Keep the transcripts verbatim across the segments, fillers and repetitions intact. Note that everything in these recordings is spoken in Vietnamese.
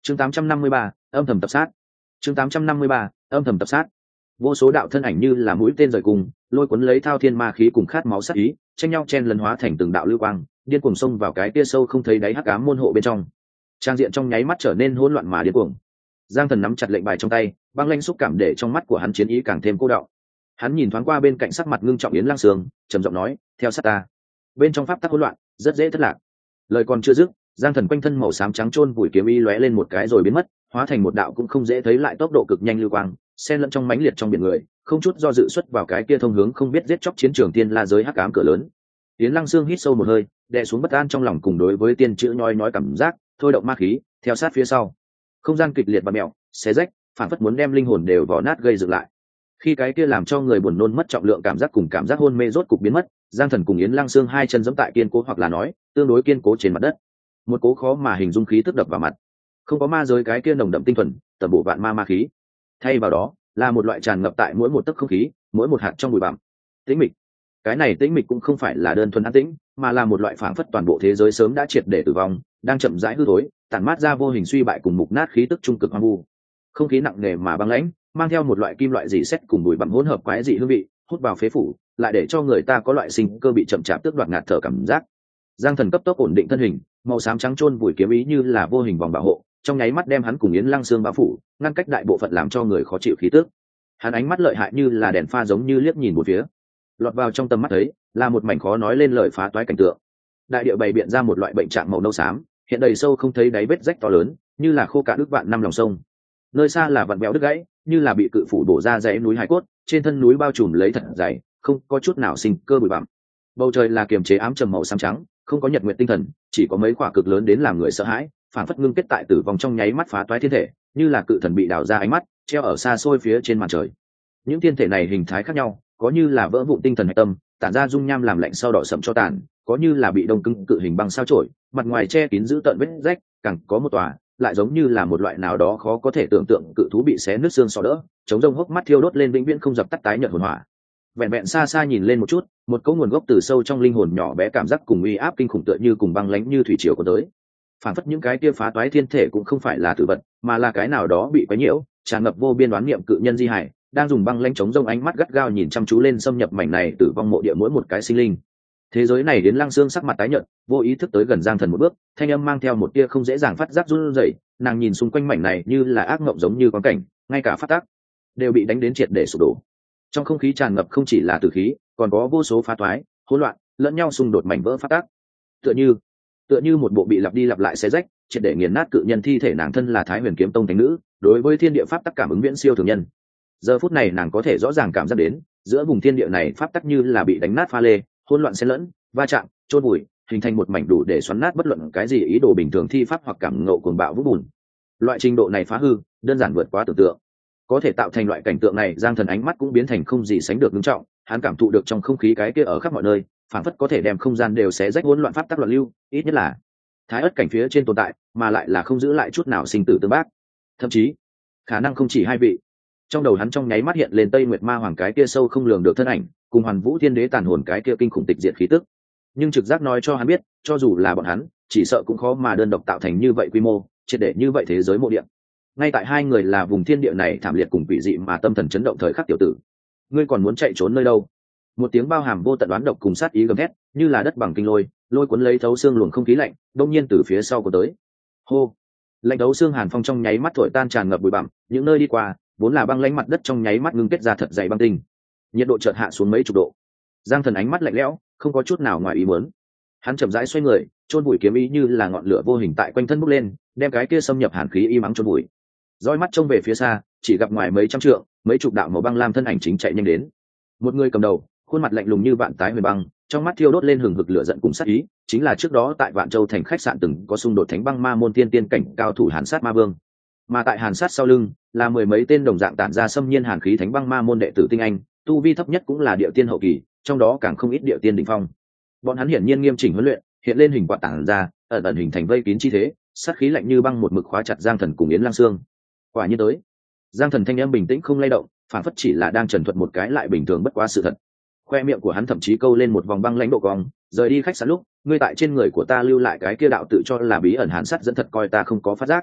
chương tám trăm năm mươi ba, âm thầm tập sát. chương tám trăm năm mươi ba, âm thầm tập sát. Vô số đạo thân ảnh như là mũi tên rời cùng, lôi cuốn lấy thao thiên ma khí cùng khát máu sát ý, tranh nhau chen lấn hóa thành từng đạo lưu quang, điên cuồng xông vào cái kia sâu không thấy đáy hắc ám môn hộ bên trong. Trang diện trong nháy mắt trở nên hỗn loạn mà điên cuồng. Giang Thần nắm chặt lệnh bài trong tay, băng lãnh xúc cảm để trong mắt của hắn chiến ý càng thêm cô đọng. Hắn nhìn thoáng qua bên cạnh sắc mặt ngưng trọng Yến Lăng Sương, trầm giọng nói, theo sát ta. Bên trong pháp tắc hỗn loạn, rất dễ thất lạc. Lời còn chưa dứt, Giang Thần quanh thân màu xám trắng chôn vùi kiếm y lóe lên một cái rồi biến mất, hóa thành một đạo cũng không dễ thấy lại tốc độ cực nhanh lưu quang, xen lẫn trong mãnh liệt trong biển người, không chút do dự xuất vào cái kia thông hướng không biết giết chóc chiến trường tiên la giới hắc ám cửa lớn. Yến Lăng Sương hít sâu một hơi, đè xuống bất an trong lòng cùng đối với tiên chữ nhói nhói cảm giác, thôi động ma khí, theo sát phía sau. Không gian kịch liệt và mèo, xé rách, phản phất muốn đem linh hồn đều vò nát gây dựng lại. Khi cái kia làm cho người buồn nôn mất trọng lượng cảm giác cùng cảm giác hôn mê rốt cục biến mất, Giang Thần cùng Yến Lăng Sương hai chân giẫm tại kiên cố hoặc là nói, tương đối kiên cố trên mặt đất. Một cố khó mà hình dung khí tức đập vào mặt. Không có ma giới cái kia nồng đậm tinh thuần, tầm bổ vạn ma ma khí. Thay vào đó, là một loại tràn ngập tại mỗi một tấc không khí, mỗi một hạt trong bụi bặm. Tĩnh mịch. Cái này tĩnh mịch cũng không phải là đơn thuần an tĩnh, mà là một loại phảng phất toàn bộ thế giới sớm đã triệt để tử vong, đang chậm rãi hư thối, tản mát ra vô hình suy bại cùng mục nát khí tức trung cực hoang vu. Không khí nặng nề mà băng lãnh, mang theo một loại kim loại dị sét cùng bụi bặm hỗn hợp quái dị hương vị, hút vào phế phủ, lại để cho người ta có loại sinh cơ bị chậm chạp tước đoạt ngạt thở cảm giác. Giang Thần cấp tốc ổn định thân hình, màu xám trắng chôn vùi kiếm ý như là vô hình vòng bảo hộ, trong nháy mắt đem hắn cùng Yến Lăng Sương bao phủ, ngăn cách đại bộ phận làm cho người khó chịu khí tức. Hắn ánh mắt lợi hại như là đèn pha giống như liếc nhìn một phía. Lọt vào trong tầm mắt thấy, là một mảnh khó nói lên lời phá toái cảnh tượng. Đại địa bày biện ra một loại bệnh trạng màu nâu xám, hiện đầy sâu không thấy đáy vết rách to lớn, như là khô cạn ước vạn năm lòng sông. Nơi xa là vặn vẹo đứt gãy, như là bị cự phủ bổ ra dãy núi hải cốt, trên thân núi bao trùm lấy thật dày, không có chút nào sinh cơ bụi bặm. Bầu trời là kiềm chế ám trầm màu xám trắng, không có nhật nguyện tinh thần, chỉ có mấy quả cực lớn đến làm người sợ hãi, phản phất ngưng kết tại tử vong trong nháy mắt phá toái thiên thể, như là cự thần bị đào ra ánh mắt, treo ở xa xôi phía trên màn trời. Những thiên thể này hình thái khác nhau, có như là vỡ vụn tinh thần hạch tâm, tản ra dung nham làm lạnh sau đỏ sậm cho tàn, có như là bị đông cứng cự hình băng sao chổi, mặt ngoài che kín giữ tận vết rách, càng có một tòa lại giống như là một loại nào đó khó có thể tưởng tượng cự thú bị xé nứt xương sọ đỡ, chống rông hốc mắt thiêu đốt lên vĩnh viễn không dập tắt tái nhợt hồn hỏa. Vẹn vẹn xa xa nhìn lên một chút, một cỗ nguồn gốc từ sâu trong linh hồn nhỏ bé cảm giác cùng uy áp kinh khủng tựa như cùng băng lãnh như thủy triều có tới. Phản phất những cái kia phá toái thiên thể cũng không phải là tử vật, mà là cái nào đó bị quấy nhiễu, tràn ngập vô biên đoán niệm cự nhân di hải, đang dùng băng lãnh chống rông ánh mắt gắt gao nhìn chăm chú lên xâm nhập mảnh này tử vong mộ địa mỗi một cái sinh linh. Thế giới này đến Lăng Sương sắc mặt tái nhợt, vô ý thức tới gần Giang Thần một bước, thanh âm mang theo một tia không dễ dàng phát giác run rẩy, nàng nhìn xung quanh mảnh này như là ác mộng giống như quang cảnh, ngay cả phát tác đều bị đánh đến triệt để sụp đổ. Trong không khí tràn ngập không chỉ là tử khí, còn có vô số phá toái, hỗn loạn, lẫn nhau xung đột mảnh vỡ phát tác. Tựa như, tựa như một bộ bị lặp đi lặp lại xé rách, triệt để nghiền nát cự nhân thi thể nàng thân là Thái Huyền Kiếm Tông thánh nữ, đối với thiên địa pháp tắc cảm ứng viễn siêu thường nhân. Giờ phút này nàng có thể rõ ràng cảm giác đến, giữa vùng thiên địa này pháp tắc như là bị đánh nát pha lê, hỗn loạn xen lẫn, va chạm, chôn vùi, hình thành một mảnh đủ để xoắn nát bất luận cái gì ý đồ bình thường thi pháp hoặc cảm ngộ cuồng bạo vũ bùn. Loại trình độ này phá hư, đơn giản vượt quá tưởng tượng. Có thể tạo thành loại cảnh tượng này, Giang Thần ánh mắt cũng biến thành không gì sánh được nghiêm trọng, hắn cảm thụ được trong không khí cái kia ở khắp mọi nơi, phản phất có thể đem không gian đều xé rách hỗn loạn pháp tắc loạn lưu, ít nhất là thái ất cảnh phía trên tồn tại, mà lại là không giữ lại chút nào sinh tử tương bác. Thậm chí, khả năng không chỉ hai vị. Trong đầu hắn trong nháy mắt hiện lên Tây Nguyệt Ma Hoàng cái kia sâu không lường được thân ảnh, cùng Hoàn Vũ Thiên Đế tàn hồn cái kia kinh khủng tịch diệt khí tức. Nhưng trực giác nói cho hắn biết, cho dù là bọn hắn, chỉ sợ cũng khó mà đơn độc tạo thành như vậy quy mô, triệt để như vậy thế giới mộ địa. Ngay tại hai người là vùng thiên địa này thảm liệt cùng quỷ dị mà tâm thần chấn động thời khắc tiểu tử, ngươi còn muốn chạy trốn nơi đâu? Một tiếng bao hàm vô tận đoán độc cùng sát ý gầm thét, như là đất bằng kinh lôi, lôi cuốn lấy thấu xương luồng không khí lạnh, đông nhiên từ phía sau của tới. Hô! Lạnh thấu xương hàn phong trong nháy mắt thổi tan tràn ngập bụi bặm, những nơi đi qua, vốn là băng lãnh mặt đất trong nháy mắt ngưng kết ra thật dày băng tinh. Nhiệt độ chợt hạ xuống mấy chục độ. Giang Thần ánh mắt lạnh lẽo, không có chút nào ngoài ý muốn. Hắn chậm rãi xoay người, chôn bụi kiếm ý như là ngọn lửa vô hình tại quanh thân bốc lên, đem cái kia xâm nhập hàn khí y mắng chôn bụi. Dõi mắt trông về phía xa, chỉ gặp ngoài mấy trăm trượng, mấy chục đạo màu băng lam thân ảnh chính chạy nhanh đến. Một người cầm đầu, khuôn mặt lạnh lùng như vạn tái huyền băng, trong mắt thiêu đốt lên hừng hực lửa giận cùng sát ý, chính là trước đó tại Vạn Châu thành khách sạn từng có xung đột thánh băng ma môn tiên tiên cảnh cao thủ Hàn Sát Ma Vương. Mà tại Hàn Sát sau lưng, là mười mấy tên đồng dạng tản ra xâm nhiên hàn khí thánh băng ma môn đệ tử tinh anh, tu vi thấp nhất cũng là địa tiên hậu kỳ, trong đó càng không ít địa tiên đỉnh phong. Bọn hắn hiển nhiên nghiêm chỉnh huấn luyện, hiện lên hình quạt tản ra, ẩn ẩn hình thành vây kín chi thế, sát khí lạnh như băng một mực khóa chặt Giang Thần cùng Yến Lang Sương. Quả nhiên tới. Giang Thần thanh âm bình tĩnh không lay động, phản phất chỉ là đang trần thuật một cái lại bình thường bất quá sự thật. Khoe miệng của hắn thậm chí câu lên một vòng băng lãnh độ cong, rời đi khách sạn lúc, ngươi tại trên người của ta lưu lại cái kia đạo tự cho là bí ẩn Hàn Sát dẫn thật coi ta không có phát giác.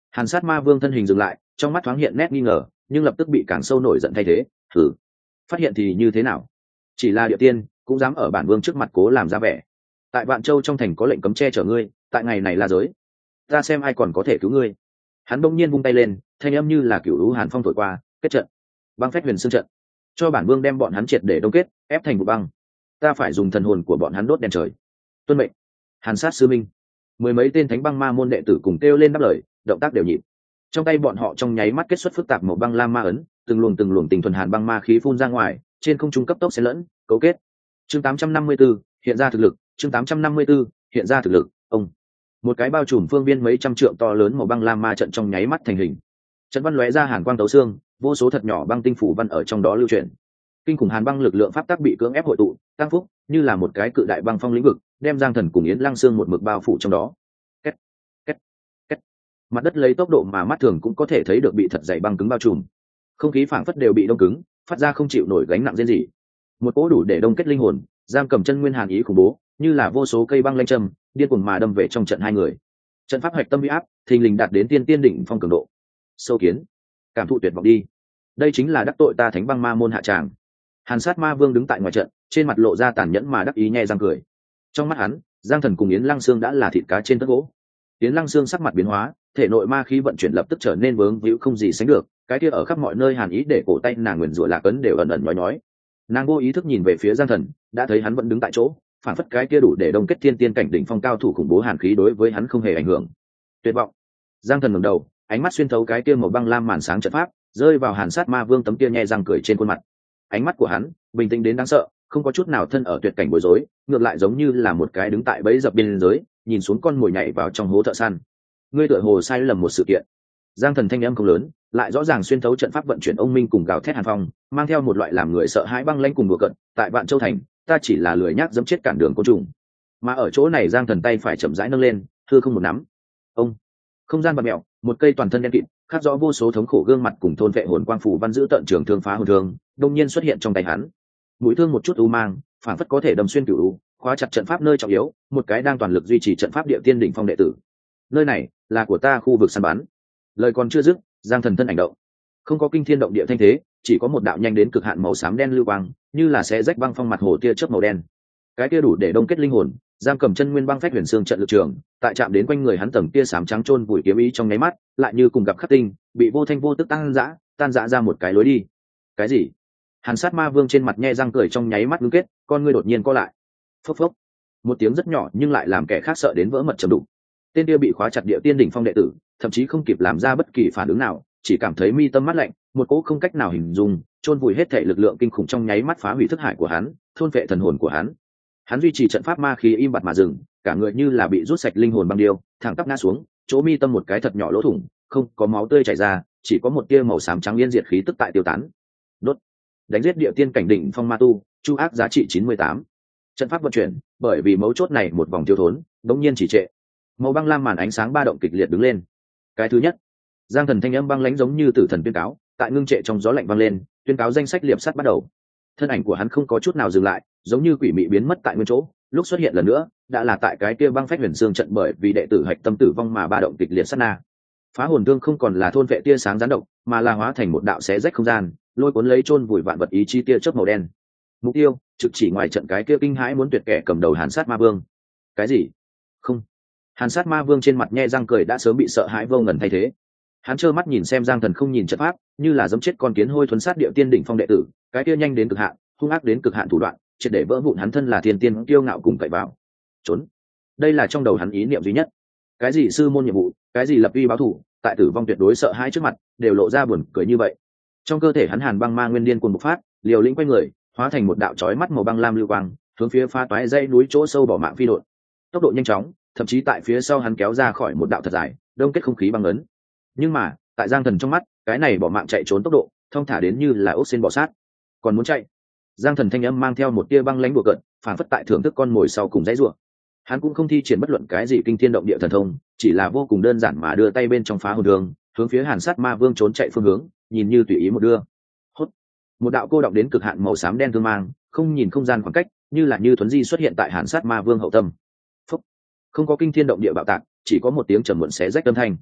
Hàn sát ma vương thân hình dừng lại, trong mắt thoáng hiện nét nghi ngờ, nhưng lập tức bị càng sâu nổi giận thay thế. Thử phát hiện thì như thế nào? Chỉ là địa tiên cũng dám ở bản vương trước mặt cố làm ra vẻ. Tại Vạn Châu trong thành có lệnh cấm che chở ngươi, tại ngày này là giới, ta xem ai còn có thể cứu ngươi. Hắn bỗng nhiên vung tay lên, thanh âm như là cửu lũ hàn phong thổi qua, kết trận, băng phách huyền xương trận, cho bản vương đem bọn hắn triệt để đông kết, ép thành vụ băng. Ta phải dùng thần hồn của bọn hắn đốt đèn trời. Tuân mệnh. Hàn sát sư minh. Mười mấy tên thánh băng ma môn đệ tử cùng kêu lên đáp lời, động tác đều nhịp. Trong tay bọn họ trong nháy mắt kết xuất phức tạp màu băng lam ma ấn, từng luồng từng luồng tình thuần hàn băng ma khí phun ra ngoài, trên không trung cấp tốc xen lẫn, cấu kết. Chương tám trăm năm mươi 854, hiện ra thực lực, chương tám trăm năm mươi 854, hiện ra thực lực, ông. Một cái bao trùm phương viên mấy trăm trượng to lớn màu băng lam ma trận trong nháy mắt thành hình. Trận văn lóe ra hàn quang tấu xương, vô số thật nhỏ băng tinh phủ văn ở trong đó lưu chuyển. Kinh khủng hàn băng lực lượng pháp tắc bị cưỡng ép hội tụ, tăng phúc, như là một cái cự đại băng phong lĩnh vực, đem Giang Thần cùng Yến Lăng Xương một mực bao phủ trong đó. Két, két, két. Mặt đất lấy tốc độ mà mắt thường cũng có thể thấy được bị thật dày băng cứng bao trùm. Không khí phảng phất đều bị đông cứng, phát ra không chịu nổi gánh nặng rên rỉ. Một cỗ đủ để đông kết linh hồn, giam cầm chân nguyên hàn ý khủng bố, như là vô số cây băng lanh châm, điên cuồng mà đâm về trong trận hai người. Trận pháp hạch tâm uy áp, thình lình đạt đến tiên tiên đỉnh phong cường độ. Sâu kiến, cảm thụ tuyệt vọng đi. Đây chính là đắc tội ta thánh băng ma môn hạ tràng. Hàn sát ma vương đứng tại ngoài trận, trên mặt lộ ra tàn nhẫn mà đắc ý nhẹ răng cười. Trong mắt hắn, Giang Thần cùng Yến Lăng Xương đã là thịt cá trên tất gỗ. Yến Lăng Xương sắc mặt biến hóa, thể nội ma khí vận chuyển lập tức trở nên vướng víu không gì sánh được, cái kia ở khắp mọi nơi hàn ý để cổ tay nàng nguyền rủa lạc ấn đều ẩn ẩn nhói nhói. Nàng vô ý thức nhìn về phía Giang Thần, đã thấy hắn vẫn đứng tại chỗ, phản phất cái kia đủ để đông kết thiên tiên cảnh đỉnh phong cao thủ khủng bố hàn khí đối với hắn không hề ảnh hưởng. Tuyệt vọng. Giang Thần ngẩng đầu, ánh mắt xuyên thấu cái kia màu băng lam màn sáng trận pháp, rơi vào Hàn sát ma vương tấm kia nhẹ răng cười trên khuôn mặt. Ánh mắt của hắn bình tĩnh đến đáng sợ, không có chút nào thân ở tuyệt cảnh bối rối, ngược lại giống như là một cái đứng tại bẫy dập biên giới, nhìn xuống con mồi nhảy vào trong hố thợ săn. Ngươi tựa hồ sai lầm một sự kiện. Giang Thần thanh âm không lớn, lại rõ ràng xuyên thấu trận pháp vận chuyển ông minh cùng gào thét hàn phong, mang theo một loại làm người sợ hãi băng lãnh cùng đùa cợt. Tại Vạn Châu thành, ta chỉ là lười nhác dẫm chết cản đường côn trùng, mà ở chỗ này Giang Thần tay phải chậm rãi nâng lên, thưa không một nắm. Ông, không gian bạt mèo, một cây toàn thân đen kịt, khắc rõ vô số thống khổ gương mặt cùng thôn vệ hồn quang phủ văn giữ tận trường thương phá hồn thương, đông nhiên xuất hiện trong tay hắn. Mũi thương một chút u mang, phản phất có thể đâm xuyên cửu u, khóa chặt trận pháp nơi trọng yếu, một cái đang toàn lực duy trì trận pháp địa tiên đỉnh phong đệ tử. Nơi này là của ta khu vực săn bắn. Lời còn chưa dứt, Giang Thần thân ảnh động, không có kinh thiên động địa thanh thế, chỉ có một đạo nhanh đến cực hạn màu xám đen lưu quang, như là xé rách băng phong mặt hồ tia chớp màu đen. Cái kia đủ để đông kết linh hồn, giam cầm chân nguyên băng phách huyền xương trận lực trường, tại chạm đến quanh người hắn tầng tia xám trắng chôn vùi kiếm ý trong nháy mắt, lại như cùng gặp khắc tinh, bị vô thanh vô tức tăng dã, tan dã ra một cái lối đi. Cái gì? Hàn sát ma vương trên mặt nhe răng cười trong nháy mắt ngưng kết, con ngươi đột nhiên co lại. Phốc phốc. Một tiếng rất nhỏ nhưng lại làm kẻ khác sợ đến vỡ mật trầm đục. Tên kia bị khóa chặt địa tiên đỉnh phong đệ tử, thậm chí không kịp làm ra bất kỳ phản ứng nào, chỉ cảm thấy mi tâm mát lạnh, một cỗ không cách nào hình dung, chôn vùi hết thể lực lượng kinh khủng trong nháy mắt phá hủy thức hải của hắn, thôn vệ thần hồn của hắn. Hắn duy trì trận pháp ma khí im bặt mà dừng, cả người như là bị rút sạch linh hồn băng điêu, thẳng tắp ngã xuống, chỗ mi tâm một cái thật nhỏ lỗ thủng, không có máu tươi chảy ra, chỉ có một tia màu xám trắng liên diệt khí tức tại tiêu tán. Đốt. Đánh giết địa tiên cảnh đỉnh phong ma tu, chu ác giá trị chín mươi tám. Trận pháp vận chuyển, bởi vì mấu chốt này một vòng thiếu thốn, đống nhiên chỉ trệ. Màu băng lam màn ánh sáng ba động kịch liệt đứng lên. Cái thứ nhất, Giang Thần thanh âm băng lãnh giống như tử thần tuyên cáo, tại ngưng trệ trong gió lạnh vang lên, tuyên cáo danh sách liệp sắt bắt đầu. Thân ảnh của hắn không có chút nào dừng lại, giống như quỷ mị biến mất tại nguyên chỗ, lúc xuất hiện lần nữa, đã là tại cái kia băng phách huyền xương trận bởi vì đệ tử hạch tâm tử vong mà ba động kịch liệt sát na. Phá hồn thương không còn là thôn vệ tia sáng gián động, mà là hóa thành một đạo xé rách không gian, lôi cuốn lấy chôn vùi vạn vật ý chí tia chớp màu đen. Mục tiêu trực chỉ ngoài trận cái kia kinh hãi muốn tuyệt kẻ cầm đầu Hàn sát ma vương. Cái gì? Không. Hàn sát ma vương trên mặt nhe răng cười đã sớm bị sợ hãi vô ngần thay thế. Hắn trơ mắt nhìn xem Giang Thần không nhìn trận pháp, như là giống chết con kiến hôi thuần sát địa tiên đỉnh phong đệ tử, cái kia nhanh đến cực hạn, hung ác đến cực hạn thủ đoạn, triệt để vỡ vụn hắn thân là thiên tiên kiêu ngạo cùng cậy vào. Trốn. Đây là trong đầu hắn ý niệm duy nhất. Cái gì sư môn nhiệm vụ, cái gì lập uy báo thù, tại tử vong tuyệt đối sợ hãi trước mặt, đều lộ ra buồn cười như vậy. Trong cơ thể hắn hàn băng ma nguyên điên cuồng bộc phát, liều lĩnh quanh người, hóa thành một đạo chói mắt màu băng lam lưu quang, hướng phía pha toái dãy núi chỗ sâu bỏ mạng phi đột. Tốc độ nhanh chóng, thậm chí tại phía sau hắn kéo ra khỏi một đạo thật dài, đông kết không khí băng ấn. Nhưng mà, tại Giang Thần trong mắt, cái này bỏ mạng chạy trốn tốc độ, thông thả đến như là ốc sên bò sát. Còn muốn chạy? Giang Thần thanh âm mang theo một tia băng lãnh đùa cợt, phản phất tại thưởng thức con mồi sau cùng dãy rủa. Hắn cũng không thi triển bất luận cái gì kinh thiên động địa thần thông, chỉ là vô cùng đơn giản mà đưa tay bên trong phá hồn đường, hướng phía Hàn sát ma vương trốn chạy phương hướng, nhìn như tùy ý một đưa. Hốt. Một đạo cô đọng đến cực hạn màu xám đen thương mang, không nhìn không gian khoảng cách, như là như thuấn di xuất hiện tại Hàn sát ma vương hậu tâm. Phúc. Không có kinh thiên động địa bạo tạc, chỉ có một tiếng trầm muộn xé rách âm thanh.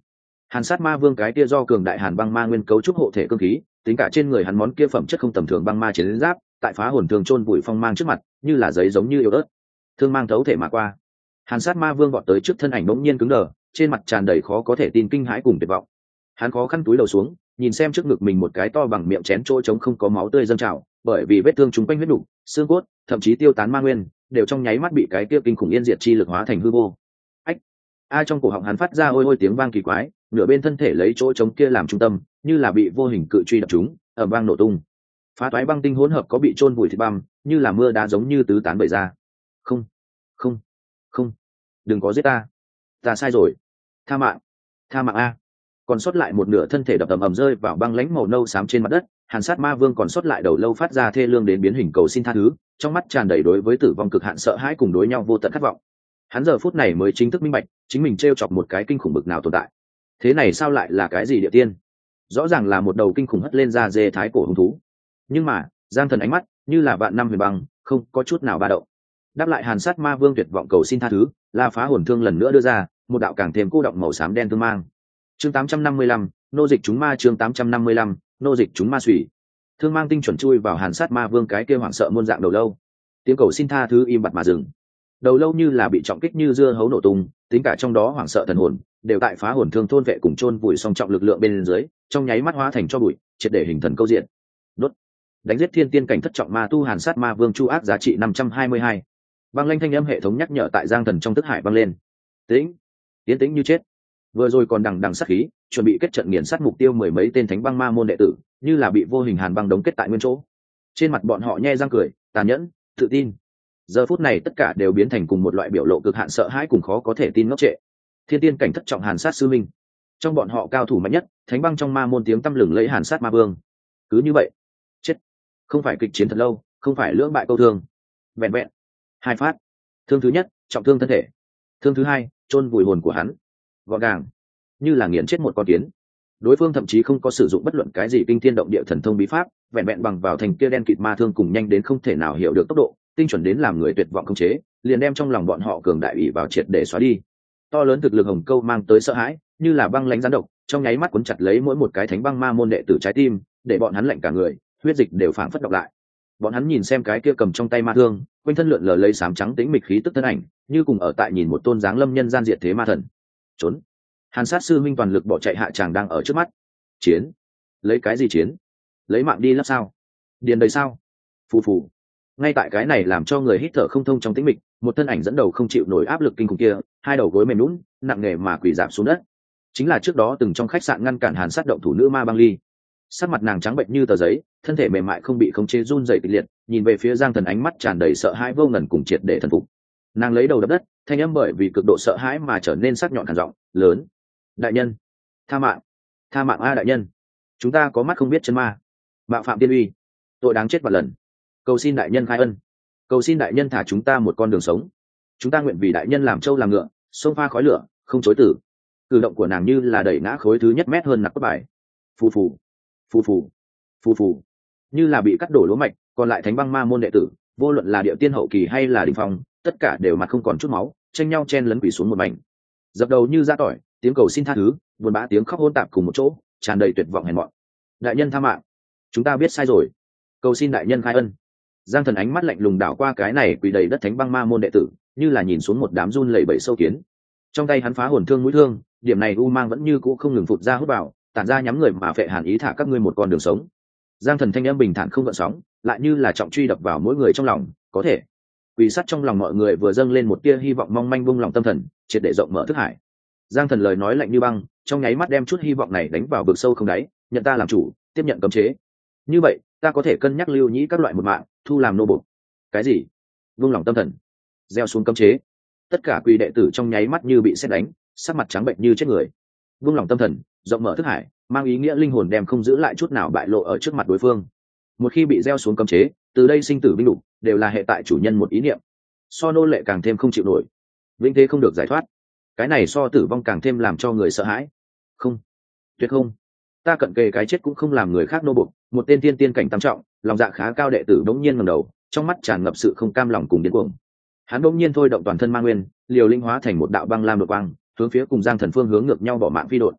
Hàn sát ma vương cái kia do cường đại hàn băng ma nguyên cấu trúc hộ thể cương khí, tính cả trên người hắn món kia phẩm chất không tầm thường băng ma chiến giáp, tại phá hồn thương chôn bụi phong mang trước mặt như là giấy giống như yếu ớt. Thương mang thấu thể mà qua, hàn sát ma vương vọt tới trước thân ảnh bỗng nhiên cứng đờ, trên mặt tràn đầy khó có thể tin kinh hãi cùng tuyệt vọng. Hắn khó khăn túi đầu xuống, nhìn xem trước ngực mình một cái to bằng miệng chén chỗ trống không có máu tươi dâng trào, bởi vì vết thương chúng quanh huyết đủ, xương cốt, thậm chí tiêu tán ma nguyên, đều trong nháy mắt bị cái kia kinh khủng yên diệt chi lực hóa thành hư vô. Ách! A trong cổ họng hắn phát ra ôi ôi tiếng vang kỳ quái, nửa bên thân thể lấy chỗ trống kia làm trung tâm, như là bị vô hình cự truy đập trúng, ở vang nổ tung. Phá toái băng tinh hỗn hợp có bị chôn vùi thịt băm, như là mưa đá giống như tứ tán bậy ra. Không, không, không, đừng có giết ta, ta sai rồi, tha mạng, tha mạng a. Còn sót lại một nửa thân thể đập ầm ầm rơi vào băng lãnh màu nâu xám trên mặt đất, hàn sát ma vương còn sót lại đầu lâu phát ra thê lương đến biến hình cầu xin tha thứ, trong mắt tràn đầy đối với tử vong cực hạn sợ hãi cùng đối nhau vô tận khát vọng. Hắn giờ phút này mới chính thức minh bạch, chính mình trêu chọc một cái kinh khủng bực nào tồn tại. Thế này sao lại là cái gì địa tiên? Rõ ràng là một đầu kinh khủng hất lên ra dê thái cổ hung thú. Nhưng mà, Giang Thần ánh mắt như là vạn năm huyền băng, không có chút nào ba động. Đáp lại hàn sát ma vương tuyệt vọng cầu xin tha thứ, La Phá hồn thương lần nữa đưa ra, một đạo càng thêm cô động màu xám đen tương mang. Chương tám trăm năm mươi lăm, nô dịch chúng ma chương tám trăm năm mươi lăm, nô dịch chúng ma xủy. Thương mang tinh chuẩn chui vào hàn sát ma vương cái kia hoảng sợ muôn dạng đầu lâu. Tiếng cầu xin tha thứ im bặt mà dừng. Đầu lâu như là bị trọng kích như dưa hấu nổ tung, tính cả trong đó hoảng sợ thần hồn, đều tại phá hồn thương thôn vệ cùng chôn vùi song trọng lực lượng bên dưới, trong nháy mắt hóa thành cho bụi, triệt để hình thần câu diện. Đốt. Đánh giết thiên tiên cảnh thất trọng ma tu hàn sát ma vương chu ác giá trị năm trăm hai mươi hai. Băng lanh thanh âm hệ thống nhắc nhở tại Giang Thần trong thức hải vang lên. Tĩnh, tiến tĩnh như chết. Vừa rồi còn đằng đằng sát khí, chuẩn bị kết trận nghiền sát mục tiêu mười mấy tên thánh băng ma môn đệ tử, như là bị vô hình hàn băng đóng kết tại nguyên chỗ. Trên mặt bọn họ nhe răng cười, tàn nhẫn, tự tin. Giờ phút này tất cả đều biến thành cùng một loại biểu lộ cực hạn sợ hãi cùng khó có thể tin ngốc trệ. Thiên tiên cảnh thất trọng hàn sát sư minh, trong bọn họ cao thủ mạnh nhất, thánh băng trong ma môn tiếng tăm lừng lẫy hàn sát ma vương. Cứ như vậy, chết. Không phải kịch chiến thật lâu, không phải lưỡng bại câu thương, vẹn vẹn hai phát. Thương thứ nhất, trọng thương thân thể. Thương thứ hai, chôn vùi hồn của hắn. Gọn gàng, như là nghiền chết một con kiến. Đối phương thậm chí không có sử dụng bất luận cái gì kinh thiên động địa thần thông bí pháp, vẹn vẹn bằng vào thành kia đen kịt ma thương cùng nhanh đến không thể nào hiểu được tốc độ, tinh chuẩn đến làm người tuyệt vọng khống chế, liền đem trong lòng bọn họ cường đại ủy vào triệt để xóa đi. To lớn thực lực hồng câu mang tới sợ hãi, như là băng lãnh rắn độc, trong nháy mắt cuốn chặt lấy mỗi một cái thánh băng ma môn đệ tử trái tim, để bọn hắn lạnh cả người, huyết dịch đều phảng phất đọc lại. Bọn hắn nhìn xem cái kia cầm trong tay ma thương, quanh thân lượn lờ lấy sám trắng tĩnh mịch khí tức thân ảnh, như cùng ở tại nhìn một tôn dáng lâm nhân gian diệt thế ma thần. Trốn. Hàn sát sư minh toàn lực bỏ chạy hạ tràng đang ở trước mắt. Chiến. Lấy cái gì chiến? Lấy mạng đi lắp sao? Điền đầy sao? Phù phù. Ngay tại cái này làm cho người hít thở không thông trong tĩnh mịch, một thân ảnh dẫn đầu không chịu nổi áp lực kinh khủng kia, hai đầu gối mềm nhũn, nặng nề mà quỳ rạp xuống đất. Chính là trước đó từng trong khách sạn ngăn cản hàn sát động thủ nữ ma băng ly. Sắc mặt nàng trắng bệnh như tờ giấy, thân thể mềm mại không bị khống chế run rẩy kịch liệt, nhìn về phía Giang Thần ánh mắt tràn đầy sợ hãi vô ngần cùng triệt để thần phục. Nàng lấy đầu đập đất, thanh âm bởi vì cực độ sợ hãi mà trở nên sắc nhọn khàn giọng, lớn: "Đại nhân, tha mạng, tha mạng a đại nhân, chúng ta có mắt không biết chân ma, mạo phạm tiên uy, tội đáng chết vạn lần. Cầu xin đại nhân khai ân, cầu xin đại nhân thả chúng ta một con đường sống. Chúng ta nguyện vì đại nhân làm trâu làm ngựa, xông pha khói lửa, không chối từ." Cử động của nàng như là đẩy ngã khối thứ nhất mét hơn nặc cốt bài. Phù phù, phù phù, phù phù, như là bị cắt đổ lúa mạch. Còn lại thánh băng ma môn đệ tử, vô luận là địa tiên hậu kỳ hay là đỉnh phong, tất cả đều mặt không còn chút máu, tranh nhau chen lấn quỳ xuống một mảnh, dập đầu như ra tỏi, tiếng cầu xin tha thứ, buồn bã tiếng khóc hỗn tạp cùng một chỗ, tràn đầy tuyệt vọng hèn mọn. "Đại nhân tha mạng, chúng ta biết sai rồi, cầu xin đại nhân khai ân." Giang Thần ánh mắt lạnh lùng đảo qua cái này quỳ đầy đất thánh băng ma môn đệ tử, như là nhìn xuống một đám run lẩy bẩy sâu kiến. Trong tay hắn phá hồn thương mũi thương, điểm này u mang vẫn như cũ không ngừng phụt ra hút vào, tản ra nhắm người mà phệ hàn ý thả các ngươi một con đường sống. Giang Thần thanh âm bình thản không gợn sóng, lại như là trọng truy đập vào mỗi người trong lòng, có thể. Quỷ sắt trong lòng mọi người vừa dâng lên một tia hy vọng mong manh bung lòng tâm thần, triệt để rộng mở thức hải. Giang Thần lời nói lạnh như băng, trong nháy mắt đem chút hy vọng này đánh vào vực sâu không đáy, nhận ta làm chủ, tiếp nhận cấm chế. Như vậy, ta có thể cân nhắc lưu nhĩ các loại một mạng, thu làm nô bộc. Cái gì? Vung lòng tâm thần, gieo xuống cấm chế. Tất cả quỷ đệ tử trong nháy mắt như bị sét đánh, sắc mặt trắng bệnh như chết người. Vung lòng tâm thần, rộng mở thức hải, mang ý nghĩa linh hồn đem không giữ lại chút nào bại lộ ở trước mặt đối phương. Một khi bị gieo xuống cấm chế, từ đây sinh tử vinh lục đều là hệ tại chủ nhân một ý niệm. So nô lệ càng thêm không chịu nổi, vĩnh thế không được giải thoát. Cái này so tử vong càng thêm làm cho người sợ hãi. Không, tuyệt không, ta cận kề cái chết cũng không làm người khác nô bộc. Một tên tiên tiên cảnh tam trọng, lòng dạ khá cao đệ tử đống nhiên ngẩng đầu, trong mắt tràn ngập sự không cam lòng cùng điên cuồng. Hắn đống nhiên thôi động toàn thân ma nguyên, liều linh hóa thành một đạo băng lam đột quang, hướng phía cùng Giang Thần phương hướng ngược nhau bỏ mạng phi đột.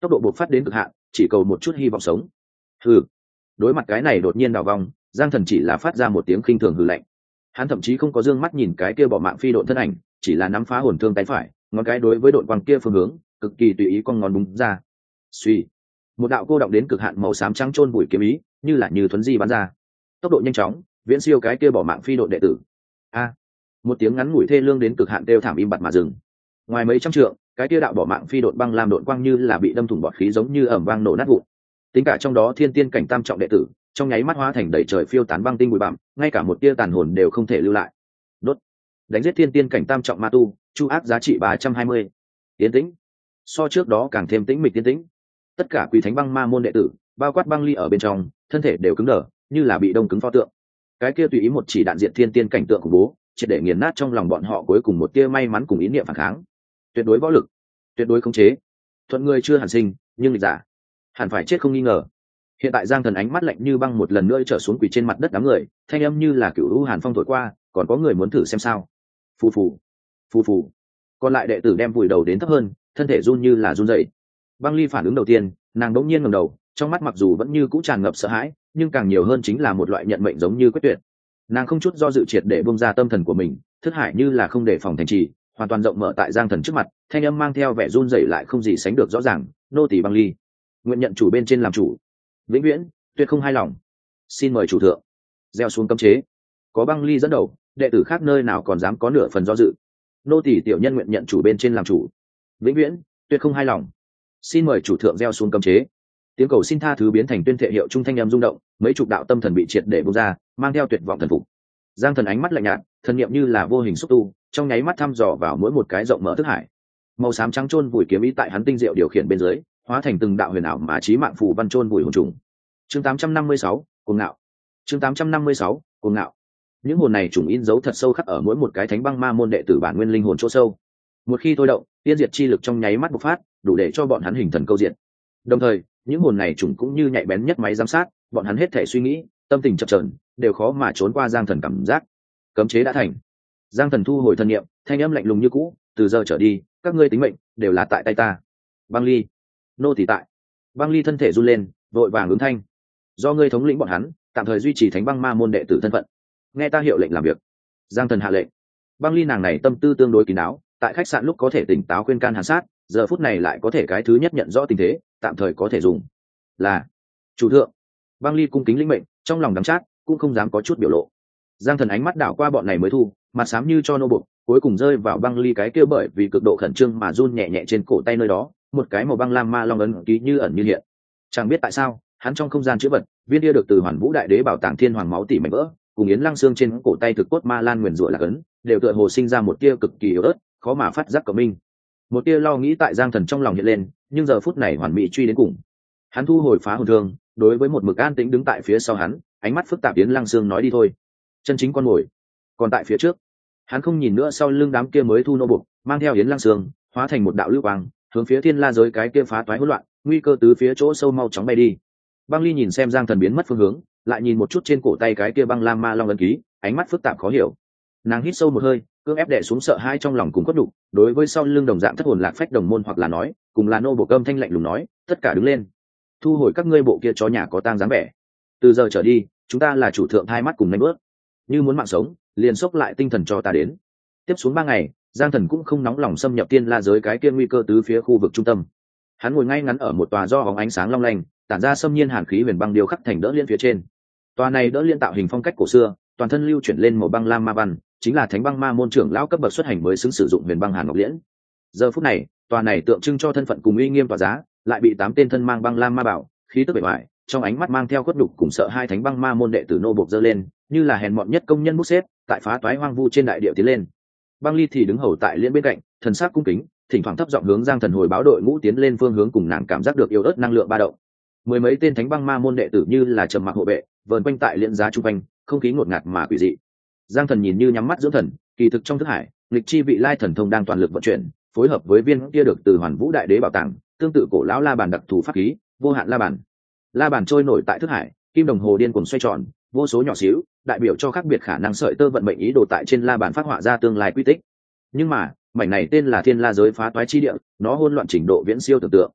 tốc độ buộc phát đến cực hạn, chỉ cầu một chút hy vọng sống. Hừ. Đối mặt cái này đột nhiên đào vong, Giang Thần chỉ là phát ra một tiếng khinh thường hừ lạnh. Hắn thậm chí không có dương mắt nhìn cái kia bỏ mạng phi độn thân ảnh, chỉ là nắm phá hồn thương tay phải, ngón cái đối với độn quang kia phương hướng, cực kỳ tùy ý con ngón búng ra. Suy, một đạo cô động đến cực hạn màu xám trắng trôn bụi kiếm ý, như là như thuấn di bắn ra, tốc độ nhanh chóng, viễn siêu cái kia bỏ mạng phi độn đệ tử. A, một tiếng ngắn ngủi thê lương đến cực hạn kêu thảm im bặt mà dừng. Ngoài mấy trăm trượng, cái kia đạo bỏ mạng phi độn băng lam độn quang như là bị đâm thủng bọt khí giống như ầm vang nổ nát vụn. Tính cả trong đó thiên tiên cảnh tam trọng đệ tử, trong nháy mắt hóa thành đầy trời phiêu tán băng tinh bụi bặm, ngay cả một tia tàn hồn đều không thể lưu lại. Đốt, đánh giết thiên tiên cảnh tam trọng ma tu, chu ác giá trị ba trăm hai mươi. Tiến tĩnh, so trước đó càng thêm tĩnh mịch tiến tĩnh. Tất cả quý thánh băng ma môn đệ tử, bao quát băng ly ở bên trong, thân thể đều cứng đờ, như là bị đông cứng pho tượng. Cái kia tùy ý một chỉ đạn diệt thiên tiên cảnh tượng khủng bố, triệt để nghiền nát trong lòng bọn họ cuối cùng một tia may mắn cùng ý niệm phản kháng. Tuyệt đối võ lực, tuyệt đối khống chế. Thuận người chưa hẳn sinh, nhưng lịch giả hẳn phải chết không nghi ngờ. Hiện tại Giang Thần ánh mắt lạnh như băng một lần nữa trở xuống quỳ trên mặt đất đám người, thanh âm như là cựu lũ hàn phong thổi qua, còn có người muốn thử xem sao. Phù phù, phù phù. Còn lại đệ tử đem vùi đầu đến thấp hơn, thân thể run như là run dậy. Băng Ly phản ứng đầu tiên, nàng đống nhiên ngẩng đầu, trong mắt mặc dù vẫn như cũ tràn ngập sợ hãi, nhưng càng nhiều hơn chính là một loại nhận mệnh giống như quyết tuyệt. Nàng không chút do dự triệt để bung ra tâm thần của mình, thức hải như là không để phòng thành trì, hoàn toàn rộng mở tại Giang Thần trước mặt, thanh âm mang theo vẻ run rẩy lại không gì sánh được rõ ràng, nô tỳ Băng Ly, nguyện nhận chủ bên trên làm chủ, vĩnh viễn tuyệt không hai lòng, xin mời chủ thượng gieo xuống cấm chế. Có Băng Ly dẫn đầu, đệ tử khác nơi nào còn dám có nửa phần do dự. Nô tỳ tiểu nhân nguyện nhận chủ bên trên làm chủ, vĩnh viễn tuyệt không hai lòng, xin mời chủ thượng gieo xuống cấm chế. Tiếng cầu xin tha thứ biến thành tuyên thệ hiệu trung thanh âm rung động, mấy chục đạo tâm thần bị triệt để bung ra, mang theo tuyệt vọng thần phục. Giang Thần ánh mắt lạnh nhạt, thần niệm như là vô hình xúc tu, trong nháy mắt thăm dò vào mỗi một cái rộng mở thức hải. Màu xám trắng chôn vùi kiếm ý tại hắn tinh diệu điều khiển bên dưới, hóa thành từng đạo huyền ảo mà chí mạng phù văn chôn vùi hồn trùng. Chương tám trăm năm mươi sáu, cuồng ngạo. Chương tám trăm năm mươi sáu, cuồng ngạo. Những hồn này trùng in dấu thật sâu khắc ở mỗi một cái thánh băng ma môn đệ tử bản nguyên linh hồn chỗ sâu. Một khi thôi động, tiên diệt chi lực trong nháy mắt bộc phát, đủ để cho bọn hắn hình thần câu diện. Đồng thời, những hồn này trùng cũng như nhạy bén nhất máy giám sát, bọn hắn hết thể suy nghĩ, tâm tình chập chờn, đều khó mà trốn qua Giang Thần cảm giác. Cấm chế đã thành. Giang Thần thu hồi thần niệm, thanh âm lạnh lùng như cũ, từ giờ trở đi, các ngươi tính mệnh đều là tại tay ta. Băng Ly, nô tỳ tại. Băng Ly thân thể run lên, vội vàng ứng thanh. Do ngươi thống lĩnh bọn hắn, tạm thời duy trì thánh băng ma môn đệ tử thân phận. Nghe ta hiệu lệnh làm việc. Giang Thần hạ lệnh. Băng Ly nàng này tâm tư tương đối kín đáo, tại khách sạn lúc có thể tỉnh táo khuyên can hàn sát, giờ phút này lại có thể cái thứ nhất nhận rõ tình thế, tạm thời có thể dùng. Là chủ thượng. Băng Ly cung kính lĩnh mệnh, trong lòng đắm chát, cũng không dám có chút biểu lộ. Giang Thần ánh mắt đảo qua bọn này mới thu, mặt xám như cho nô buộc, cuối cùng rơi vào Băng Ly cái kia bởi vì cực độ khẩn trương mà run nhẹ nhẹ trên cổ tay nơi đó, một cái màu băng lam ma long ấn ký như ẩn như hiện. Chẳng biết tại sao, hắn trong không gian chữ vật, viên kia được từ Hoàn Vũ Đại Đế bảo tàng thiên hoàng máu tỉ mảnh vỡ, cùng Yến Lăng xương trên cổ tay thực cốt ma lan nguyền rủa là ấn, đều tựa hồ sinh ra một tia cực kỳ yếu ớt, khó mà phát giác của mình. Một tia lo nghĩ tại Giang Thần trong lòng hiện lên, nhưng giờ phút này hoàn mỹ truy đến cùng. Hắn thu hồi phá hồn thương, đối với một mực an tĩnh đứng tại phía sau hắn, ánh mắt phức tạp Yến Lăng xương nói đi thôi. Chân chính con mồi còn tại phía trước. Hắn không nhìn nữa sau lưng đám kia mới thu nô buộc, mang theo Yến Lăng xương, hóa thành một đạo lưu quang, hướng phía thiên la giới cái kia phá toái hỗn loạn, nguy cơ tứ phía chỗ sâu mau chóng bay đi. Băng Ly nhìn xem Giang Thần biến mất phương hướng, lại nhìn một chút trên cổ tay cái kia băng lam ma long ấn ký, ánh mắt phức tạp khó hiểu. Nàng hít sâu một hơi, cưỡng ép đè xuống sợ hãi trong lòng cùng cốt đủ, đối với sau lưng đồng dạng thất hồn lạc phách đồng môn hoặc là nói, cùng là nô bộ cơm thanh lạnh lùng nói, tất cả đứng lên, thu hồi các ngươi bộ kia chó nhà có tang dáng vẻ. Từ giờ trở đi, chúng ta là chủ thượng hai mắt cùng nhanh bước, như muốn mạng sống, liền xốc lại tinh thần cho ta đến. Tiếp xuống ba ngày, Giang Thần cũng không nóng lòng xâm nhập tiên la giới cái kia nguy cơ tứ phía khu vực trung tâm. Hắn ngồi ngay ngắn ở một tòa do hóng ánh sáng long lanh, tản ra xâm nhiên hàn khí huyền băng điêu khắc thành đỡ liên phía trên. Tòa này đỡ liên tạo hình phong cách cổ xưa, toàn thân lưu chuyển lên màu băng lam ma văn, chính là thánh băng ma môn trưởng lão cấp bậc xuất hành mới xứng sử dụng huyền băng hàn ngọc liễn. Giờ phút này, tòa này tượng trưng cho thân phận cùng uy nghiêm tỏa giá, lại bị tám tên thân mang băng lam ma bảo, khí tức bề ngoài, trong ánh mắt mang theo khuất đục cùng sợ hai thánh băng ma môn đệ tử nô bộc dơ lên, như là hèn mọn nhất công nhân bút xếp, tại phá toái hoang vu trên đại địa tiến lên. Băng Ly thì đứng hầu tại liễn bên cạnh, thần sắc cung kính, thỉnh thoảng thấp giọng hướng Giang Thần hồi báo đội ngũ tiến lên phương hướng, cùng nàng cảm giác được yếu ớt năng lượng ba động. Mười mấy tên thánh băng ma môn đệ tử như là trầm mặc hộ vệ, vờn quanh tại liễn giá trung quanh, không khí ngột ngạt mà quỷ dị. Giang Thần nhìn như nhắm mắt dưỡng thần, kỳ thực trong thức hải, nghịch chi vị lai thần thông đang toàn lực vận chuyển, phối hợp với viên kia được từ Hoàn Vũ Đại Đế bảo tàng, tương tự cổ lão la bàn đặc thù pháp khí, vô hạn la bàn. La bàn trôi nổi tại thức hải, kim đồng hồ điên cuồng xoay tròn, vô số nhỏ xíu, đại biểu cho khác biệt khả năng sợi tơ vận mệnh ý đồ tại trên la bàn phát họa ra tương lai quy tích. Nhưng mà, mảnh này tên là Thiên La giới phá toái chi địa, nó hỗn loạn trình độ viễn siêu tưởng tượng.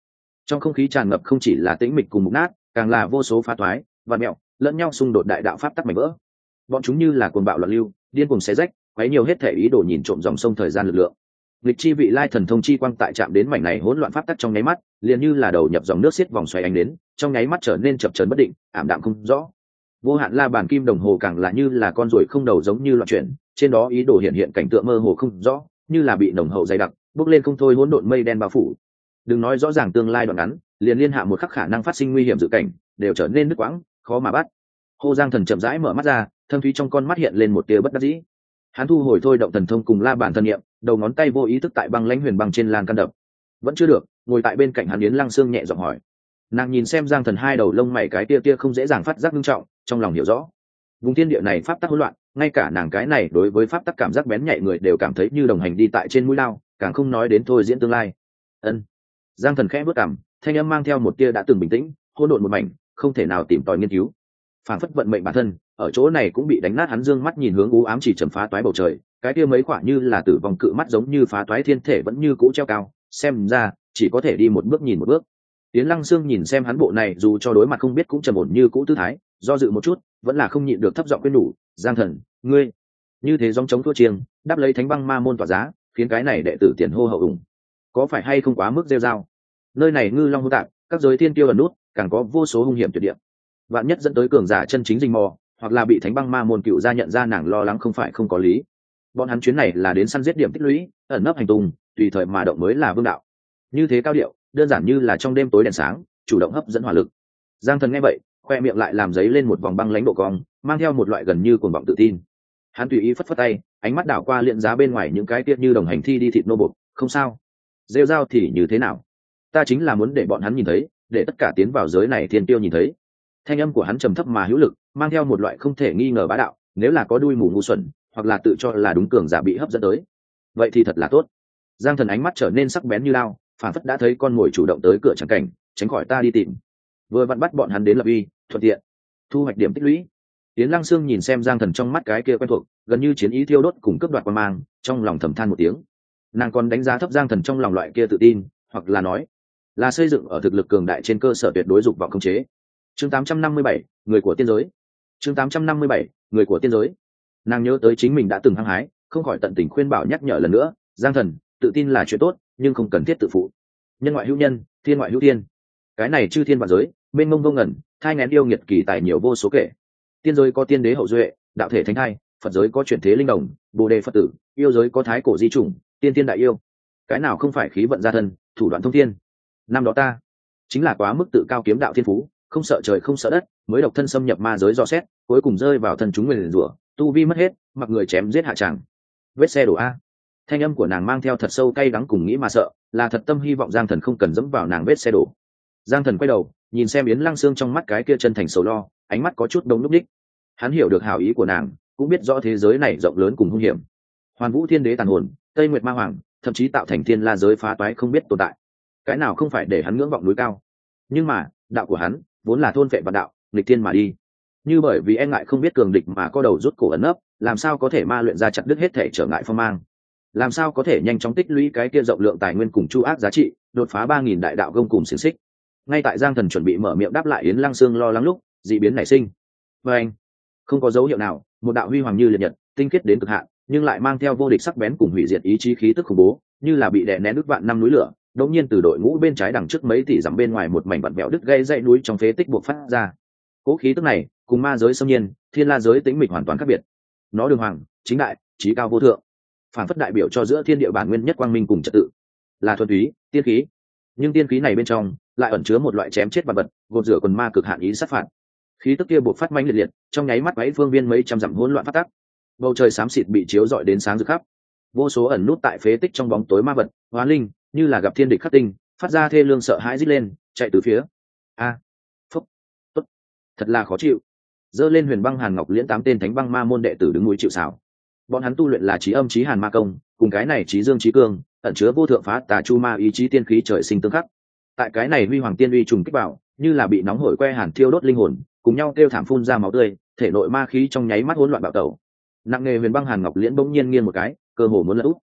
Trong không khí tràn ngập không chỉ là tĩnh mịch cùng mục nát, càng là vô số phá toái và mẹo lẫn nhau xung đột đại đạo pháp tắc mảnh vỡ. Bọn chúng như là cuồng bạo loạn lưu, điên cuồng xé rách, quấy nhiều hết thể ý đồ nhìn trộm dòng sông thời gian lực lượng. Lịch chi vị lai thần thông chi quang tại chạm đến mảnh này hỗn loạn pháp tắc trong nháy mắt, liền như là đầu nhập dòng nước xiết vòng xoáy ánh đến, trong nháy mắt trở nên chập chờn bất định, ảm đạm không rõ. Vô hạn la bàn kim đồng hồ càng là như là con ruồi không đầu giống như loạn chuyển, trên đó ý đồ hiện hiện cảnh tượng mơ hồ không rõ, như là bị nồng hậu dày đặc, bốc lên không thôi hỗn độn mây đen bao phủ. Đừng nói rõ ràng tương lai đoạn ngắn, liền liên hạ một khắc khả năng phát sinh nguy hiểm dự cảnh, đều trở nên đứt quãng, khó mà bắt. Hồ Giang Thần chậm rãi mở mắt ra, thâm thúy trong con mắt hiện lên một tia bất đắc dĩ. Hắn thu hồi thôi động thần thông cùng la bàn thân niệm, đầu ngón tay vô ý thức tại băng lãnh huyền băng trên lan can đập. Vẫn chưa được, ngồi tại bên cạnh hắn Yến Lăng Sương nhẹ giọng hỏi. Nàng nhìn xem Giang Thần hai đầu lông mày cái tia tia không dễ dàng phát giác nghiêm trọng, trong lòng hiểu rõ. Vùng thiên địa này pháp tắc hỗn loạn, ngay cả nàng cái này đối với pháp tắc cảm giác bén nhạy người đều cảm thấy như đồng hành đi tại trên mũi lao, càng không nói đến thôi diễn tương lai. Ân. Giang Thần khẽ bước cằm, thanh âm mang theo một tia đã từng bình tĩnh, hỗn độn một mảnh, không thể nào tìm tòi nghiên cứu. Phản phất vận mệnh bản thân, ở chỗ này cũng bị đánh nát. Hắn dương mắt nhìn hướng u ám chỉ trầm phá toái bầu trời, cái kia mấy quả như là tử vong cự mắt giống như phá toái thiên thể vẫn như cũ treo cao, xem ra chỉ có thể đi một bước nhìn một bước. Tiến Lăng Sương nhìn xem hắn bộ này dù cho đối mặt không biết cũng trầm ổn như cũ tư thái, do dự một chút, vẫn là không nhịn được thấp giọng khuyên nhủ, "Giang Thần, ngươi như thế giống chống thua chiêng, đáp lấy Thánh Băng Ma môn tỏa giá, khiến cái này đệ tử tiền hô hậu ủng, có phải hay không quá mức rêu rao? Nơi này ngư long hô tạp, các giới thiên tiêu ẩn nút, càng có vô số hung hiểm tuyệt địa. Vạn nhất dẫn tới cường giả chân chính rình mò, hoặc là bị Thánh Băng Ma môn cựu gia nhận ra, nàng lo lắng không phải không có lý. Bọn hắn chuyến này là đến săn giết điểm tích lũy, ẩn nấp hành tung, tùy thời mà động mới là vương đạo. Như thế cao điệu, đơn giản như là trong đêm tối đèn sáng, chủ động hấp dẫn hỏa lực." Giang Thần nghe vậy, khoe miệng lại làm giấy lên một vòng băng lãnh độ cong, mang theo một loại gần như cuồng vọng tự tin. Hắn tùy ý phất phất tay, ánh mắt đảo qua liện giá bên ngoài những cái tiết như đồng hành thi đi thịt nô bộc, "Không sao, rêu rao thì như thế nào? Ta chính là muốn để bọn hắn nhìn thấy, để tất cả tiến vào giới này thiên tiêu nhìn thấy." Thanh âm của hắn trầm thấp mà hữu lực, mang theo một loại không thể nghi ngờ bá đạo, nếu là có đuôi mù ngu xuẩn, hoặc là tự cho là đúng cường giả bị hấp dẫn tới, vậy thì thật là tốt. Giang Thần ánh mắt trở nên sắc bén như lao, phản phất đã thấy con mồi chủ động tới cửa chẳng cảnh, tránh khỏi ta đi tìm. Vừa vặn bắt bọn hắn đến lập uy, thuận tiện thu hoạch điểm tích lũy. Tiến Lăng Sương nhìn xem Giang Thần trong mắt cái kia quen thuộc, gần như chiến ý thiêu đốt cùng cướp đoạt quan mang, trong lòng thầm than một tiếng. Nàng còn đánh giá thấp Giang Thần trong lòng loại kia tự tin, hoặc là nói là xây dựng ở thực lực cường đại trên cơ sở tuyệt đối dục vọng khống chế. Chương tám trăm năm mươi bảy, người của tiên giới. Chương tám trăm năm mươi bảy, người của tiên giới. Nàng nhớ tới chính mình đã từng hăng hái, không khỏi tận tình khuyên bảo nhắc nhở lần nữa, "Giang Thần, tự tin là chuyện tốt, nhưng không cần thiết tự phụ. Nhân ngoại hữu nhân, thiên ngoại hữu thiên. Cái này chư thiên vạn giới, mênh mông vô ngần, thai nghén yêu nghiệt kỳ tài nhiều vô số kể. Tiên giới có tiên đế hậu duệ, đạo thể thánh thai, Phật giới có chuyển thế linh đồng, Bồ đề Phật tử, yêu giới có thái cổ di chủng, tiên tiên đại yêu. Cái nào không phải khí vận gia thân, thủ đoạn thông thiên. Năm đó ta chính là quá mức tự cao kiếm đạo thiên phú, không sợ trời không sợ đất, mới độc thân xâm nhập ma giới dò xét, cuối cùng rơi vào thân chúng nguyền rủa, tu vi mất hết, mặc người chém giết hạ tràng. Vết xe đổ a." Thanh âm của nàng mang theo thật sâu cay đắng cùng nghĩ mà sợ, là thật tâm hy vọng Giang Thần không cần dẫm vào nàng vết xe đổ. Giang Thần quay đầu, nhìn xem Yến Lăng Sương trong mắt cái kia chân thành sầu lo, ánh mắt có chút đông núp đích. Hắn hiểu được hảo ý của nàng, cũng biết rõ thế giới này rộng lớn cùng hung hiểm. Hoàn Vũ Thiên Đế tàn hồn, Tây Nguyệt Ma Hoàng, thậm chí tạo thành thiên la giới phá toái không biết tồn tại. Cái nào không phải để hắn ngưỡng vọng núi cao. Nhưng mà, đạo của hắn vốn là thôn phệ vạn đạo, nghịch thiên mà đi. Như bởi vì e ngại không biết cường địch mà có đầu rút cổ ẩn nấp, làm sao có thể ma luyện ra chặt đứt hết thể trở ngại phong mang? Làm sao có thể nhanh chóng tích lũy cái kia rộng lượng tài nguyên cùng chu ác giá trị, đột phá ba nghìn đại đạo gông cùng xiềng xích? Ngay tại Giang Thần chuẩn bị mở miệng đáp lại Yến Lăng Sương lo lắng lúc, dị biến nảy sinh. Và anh, không có dấu hiệu nào, một đạo huy hoàng như liệt nhật, tinh khiết đến cực hạn, nhưng lại mang theo vô địch sắc bén cùng hủy diệt ý chí khí tức khủng bố, như là bị đè nén nước vạn năm núi lửa, đột nhiên từ đội ngũ bên trái đằng trước mấy tỷ dặm bên ngoài một mảnh vặn vẹo đứt gây dãy núi trong phế tích buộc phát ra. Cố khí tức này, cùng ma giới xâm nhiên, thiên la giới tĩnh mịch hoàn toàn khác biệt. Nó đường hoàng, chính đại, chí cao vô thượng, phản phất đại biểu cho giữa thiên địa bản nguyên nhất quang minh cùng trật tự, là thuần túy tiên khí. Nhưng tiên khí này bên trong lại ẩn chứa một loại chém chết vật vật, gột rửa quần ma cực hạn ý sát phạt. Khí tức kia buộc phát mãnh liệt liệt, trong nháy mắt váy phương viên mấy trăm dặm hỗn loạn phát tác. Bầu trời xám xịt bị chiếu rọi đến sáng rực khắp. Vô số ẩn nút tại phế tích trong bóng tối ma vật, hóa linh, như là gặp thiên địch khắc tinh, phát ra thê lương sợ hãi rít lên, chạy từ phía. A, phúc, tốt, thật là khó chịu. Dơ lên Huyền Băng Hàn Ngọc Liễn tám tên Thánh Băng Ma môn đệ tử đứng núi chịu sào. Bọn hắn tu luyện là trí âm trí hàn ma công, cùng cái này trí dương trí cương, ẩn chứa vô thượng phá tà chu ma ý chí tiên khí trời sinh tương khắc. Tại cái này huy hoàng tiên uy trùng kích vào, như là bị nóng hổi que hàn thiêu đốt linh hồn, cùng nhau kêu thảm phun ra máu tươi, thể nội ma khí trong nháy mắt hỗn loạn bạo tẩu. Nặng nề Huyền Băng Hàn Ngọc Liễn bỗng nhiên nghiêng một cái, cơ hồ muốn lật úp.